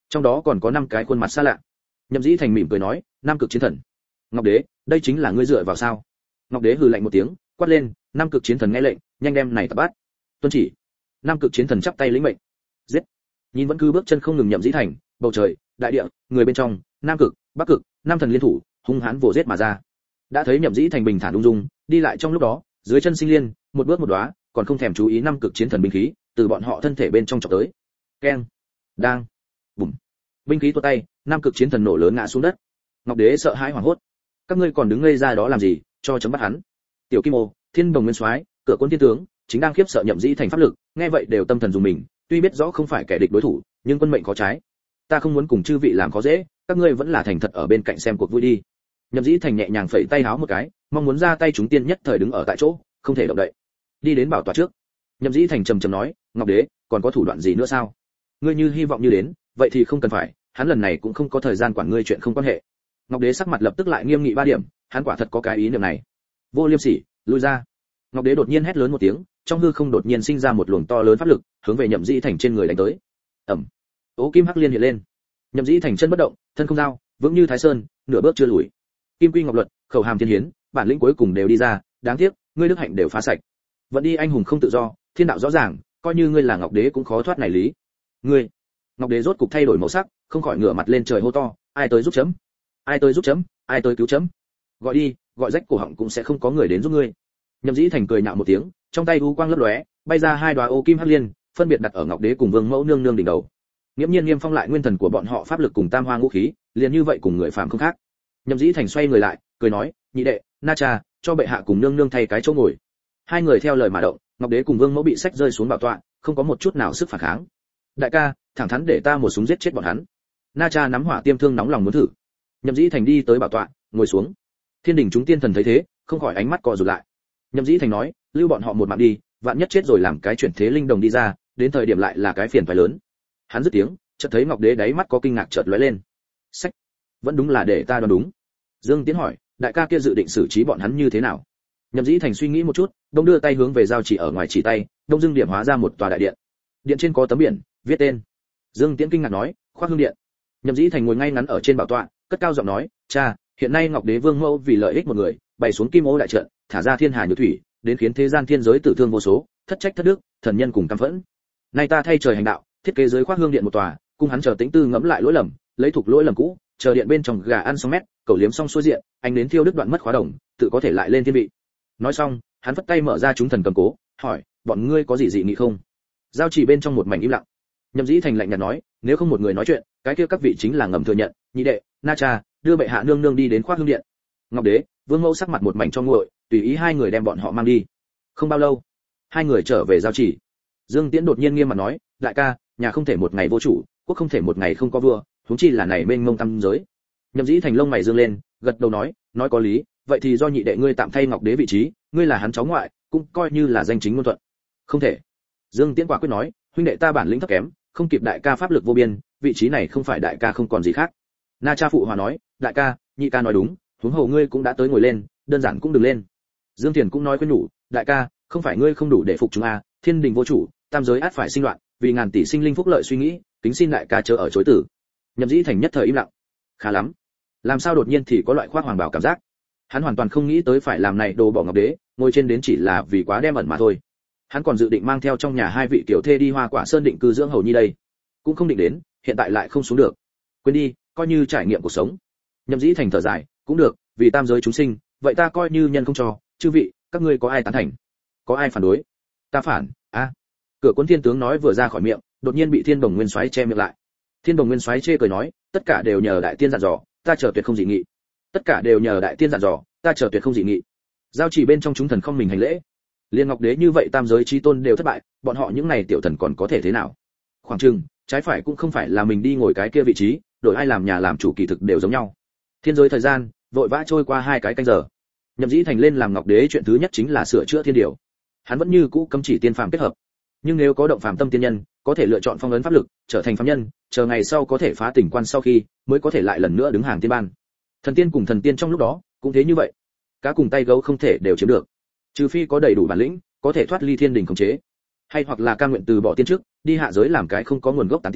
trong đó còn có 5 cái khuôn mặt xa lạ. Nhậm Dĩ Thành mỉm cười nói, Nam Cực Chiến Thần. Ngọc Đế, đây chính là ngươi dựa vào sao? Ngọc Đế hừ lạnh một tiếng, quát lên, Nam Cực Chiến Thần nghe lệnh, nhanh đem này tập bắt. Tuân chỉ. Nam Cực Chiến Thần chắp tay lĩnh mệnh. Giết. Nhìn vẫn cứ bước chân không ngừng Nhậm Dĩ Thành, bầu trời, đại địa, người bên trong, Nam Cực, Bắc Cực, Nam thần liên thủ, hung hãn vồ giết mà ra. Đã thấy Nhậm Dĩ Thành bình thản ung dung, đi lại trong lúc đó, dưới chân sinh liên, một bước một đóa, còn không thèm chú ý 5 cực chiến thần binh khí, từ bọn họ thân thể bên trong chọc tới. Keng, đang, bùm. Binh khí tuột tay, 5 cực chiến thần nổ lớn ngã xuống đất. Ngọc Đế sợ hãi hoảng hốt. Các ngươi còn đứng ngây ra đó làm gì, cho chấm bắt hắn. Tiểu Kim Ô, Thiên Đồng Nguyên Soái, Cửa Quân Thiên tướng, chính đang khiếp sợ Nhậm Dĩ Thành pháp lực, nghe vậy đều tâm thần dùng mình, tuy biết rõ không phải kẻ địch đối thủ, nhưng quân mệnh có trái. Ta không muốn cùng chư vị làm khó dễ, các ngươi vẫn là thành thật ở bên cạnh xem cuộc vui đi. Nhậm Dĩ Thành nhẹ nhàng phẩy tay háo một cái, mong muốn ra tay chúng tiên nhất thời đứng ở tại chỗ, không thể động đậy. Đi đến bảo tọa trước. Nhậm Dĩ Thành trầm trầm nói, Ngọc Đế, còn có thủ đoạn gì nữa sao? Ngươi như hy vọng như đến, vậy thì không cần phải, hắn lần này cũng không có thời gian quản ngươi chuyện không quan hệ. Ngọc Đế sắc mặt lập tức lại nghiêm nghị 3 điểm, hắn quả thật có cái ý niệm này. Vô Liêm Sỉ, lui ra. Ngọc Đế đột nhiên hét lớn một tiếng, trong hư không đột nhiên sinh ra một luồng to lớn pháp lực, hướng về Nhậm Dĩ Thành trên người đánh tới. Ầm. Ố kim hắc liên hiện lên. Nhậm Dĩ Thành chân bất động, thân không dao, vững như Thái Sơn, nửa bước chưa lùi. Kim quy ngọc luật, khẩu hàm thiên hiến, bản lĩnh cuối cùng đều đi ra, đáng tiếc, ngươi đức hạnh đều phá sạch. Vẫn đi anh hùng không tự do, thiên đạo rõ ràng, coi như ngươi là Ngọc Đế cũng khó thoát này lý. Ngươi. Ngọc Đế rốt cục thay đổi màu sắc, không khỏi ngửa mặt lên trời hô to, ai tới giúp chấm? Ai tới giúp chấm? Ai tới cứu chấm? Gọi đi, gọi rách cổ họng cũng sẽ không có người đến giúp ngươi. Nhậm Dĩ Thành cười nhạo một tiếng, trong tay u quang lấp lóe, bay ra 2 đóa ô kim hắc liên, phân biệt đặt ở Ngọc Đế cùng Vương Mẫu nương nương đỉnh đầu. Nghiễm nhiên niêm phong lại nguyên thần của bọn họ pháp lực cùng tam hoa ngũ khí, liền như vậy cùng người phàm không khác. Nhậm Dĩ Thành xoay người lại, cười nói, nhị đệ, Na Cha, cho bệ hạ cùng nương nương thay cái chỗ ngồi. 2 người theo lời mà động, Ngọc Đế cùng Vương Mẫu bị sách rơi xuống bảo tọa, không có một chút nào sức phản kháng. Đại ca, thẳng thắn để ta một súng giết chết bọn hắn. Na Cha nắm hỏa tiêm thương nóng lòng muốn thử. Nhậm Dĩ Thành đi tới bảo tọa, ngồi xuống. Thiên đỉnh chúng tiên thần thấy thế, không khỏi ánh mắt co rụt lại. Nhậm Dĩ Thành nói, lưu bọn họ một mạng đi, vạn nhất chết rồi làm cái chuyển thế linh đồng đi ra, đến thời điểm lại là cái phiền phải lớn. Hắn dứt tiếng, chợt thấy Ngọc Đế đáy mắt có kinh ngạc chợt lóe lên. Sách, vẫn đúng là để ta đoán đúng. Dương Tiến hỏi, đại ca kia dự định xử trí bọn hắn như thế nào? Nhậm Dĩ Thành suy nghĩ một chút, đông đưa tay hướng về giao chỉ ở ngoài chỉ tay, đông dưng điểm hóa ra một tòa đại điện. Điện trên có tấm biển, viết tên. Dương Tiễn kinh ngạc nói, Khoác Hương Điện. Nhậm Dĩ Thành ngồi ngay ngắn ở trên bảo tọa, cất cao giọng nói, cha, hiện nay Ngọc Đế Vương Mẫu vì lợi ích một người, bày xuống Kim Ô đại trận, thả ra thiên hà nhược thủy, đến khiến thế gian thiên giới tử thương vô số, thất trách thất đức, thần nhân cùng căm phẫn. Nay ta thay trời hành đạo, thiết kế dưới Khoác Hương Điện một tòa, cung hắn chờ tĩnh tư ngẫm lại lỗi lầm, lấy thuộc lỗi lầm cũ, chờ điện bên trong gà ăn xong mét, cầu liếm xong xuôi diện, anh đến thiêu đứt đoạn mất khóa đồng, tự có thể lại lên thiên vị. Nói xong, hắn vất tay mở ra chúng thần cầm cố, hỏi, bọn ngươi có gì dị nghị không? Giao chỉ bên trong một mảnh im lặng. Nhậm Dĩ Thành lạnh nhạt nói, nếu không một người nói chuyện, cái kia các vị chính là ngầm thừa nhận, nhị đệ, Na Cha, đưa bệ hạ nương nương đi đến Khoác Hương Điện. Ngọc Đế, Vương Mẫu sắc mặt một mảnh cho nguội, tùy ý 2 người đem bọn họ mang đi. Không bao lâu, 2 người trở về giao chỉ. Dương Tiễn đột nhiên nghiêm mặt nói, đại ca, nhà không thể một ngày vô chủ, quốc không thể một ngày không có vua, huống chi là này mênh mông tam giới. Nhậm Dĩ Thành lông mày dương lên, gật đầu nói có lý, vậy thì do nhị đệ ngươi tạm thay Ngọc Đế vị trí, ngươi là hắn cháu ngoại, cũng coi như là danh chính ngôn thuận. Không thể. Dương Tiễn quả quyết nói, huynh đệ ta bản lĩnh thấp kém, không kịp đại ca pháp lực vô biên, vị trí này không phải đại ca không còn gì khác. Na Cha phụ hòa nói, đại ca, nhị ca nói đúng, huống hồ ngươi cũng đã tới ngồi lên, đơn giản cũng đừng lên. Dương Thiền cũng nói khuyên nhủ, đại ca, không phải ngươi không đủ để phục chúng a, thiên đình vô chủ, tam giới ắt phải sinh loạn, vì ngàn tỷ sinh linh phúc lợi suy nghĩ, kính xin đại ca chớ ở chối tử. Nhậm Dĩ Thành nhất thời im lặng. Khá lắm, làm sao đột nhiên thì có loại khoác hoàng bảo cảm giác. Hắn hoàn toàn không nghĩ tới phải làm này đồ bỏ Ngọc Đế, ngồi trên đến chỉ là vì quá đem ẩn mà thôi. Hắn còn dự định mang theo trong nhà 2 vị tiểu thê đi Hoa Quả Sơn định cư dưỡng hầu nhi đây, cũng không định đến, hiện tại lại không xuống được. Quên đi, coi như trải nghiệm cuộc sống. Nhậm Dĩ Thành thở dài, cũng được, vì tam giới chúng sinh, vậy ta coi như nhân không cho, chư vị, các ngươi có ai tán thành? Có ai phản đối? Ta phản, a. Cửa Cuốn Thiên tướng nói vừa ra khỏi miệng, đột nhiên bị Thiên Đồng Nguyên Soái che miệng lại. Thiên Đồng Nguyên Soái chê cười nói, tất cả đều nhờ đại tiên dặn dò, ta chờ tuyệt không dị nghị. Tất cả đều nhờ đại tiên dặn dò, ta chờ tuyệt không dị nghị. Giao chỉ bên trong chúng thần không mình hành lễ. Liên Ngọc Đế như vậy tam giới chí tôn đều thất bại, bọn họ những này tiểu thần còn có thể thế nào? Khoảng chừng, trái phải cũng không phải là mình đi ngồi cái kia vị trí, đổi ai làm nhà làm chủ kỳ thực đều giống nhau. Thiên giới thời gian vội vã trôi qua 2 cái canh giờ. Nhậm Dĩ Thành lên làm Ngọc Đế chuyện thứ nhất chính là sửa chữa thiên điều. Hắn vẫn như cũ cấm chỉ tiên phàm kết hợp, nhưng nếu có động phàm tâm tiên nhân, có thể lựa chọn phong ấn pháp lực, trở thành phàm nhân, chờ ngày sau có thể phá tỉnh quan sau khi, mới có thể lại lần nữa đứng hàng tiên ban. Thần tiên cùng thần tiên trong lúc đó, cũng thế như vậy. Cá cùng tay gấu không thể đều chiếm được, trừ phi có đầy đủ bản lĩnh, có thể thoát ly thiên đình khống chế, hay hoặc là cam nguyện từ bỏ tiên trước, đi hạ giới làm cái không có nguồn gốc tán tiên,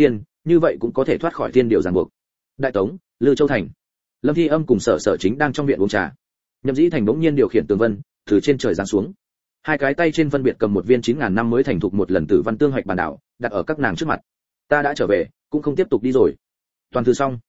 như vậy cũng có thể thoát khỏi thiên điều ràng buộc. Đại Tống, Lư Châu thành. Lâm Thi Âm cùng Sở Sở Chính đang trong viện uống trà. Nhậm Dĩ Thành bỗng nhiên điều khiển tường vân từ trên trời giáng xuống. Hai cái tay trên phân biệt cầm một viên 9000 năm mới thành thục một lần tử văn tương hoạch bản đảo, đặt ở các nàng trước mặt. Ta đã trở về, cũng không tiếp tục đi rồi. Toàn thư xong.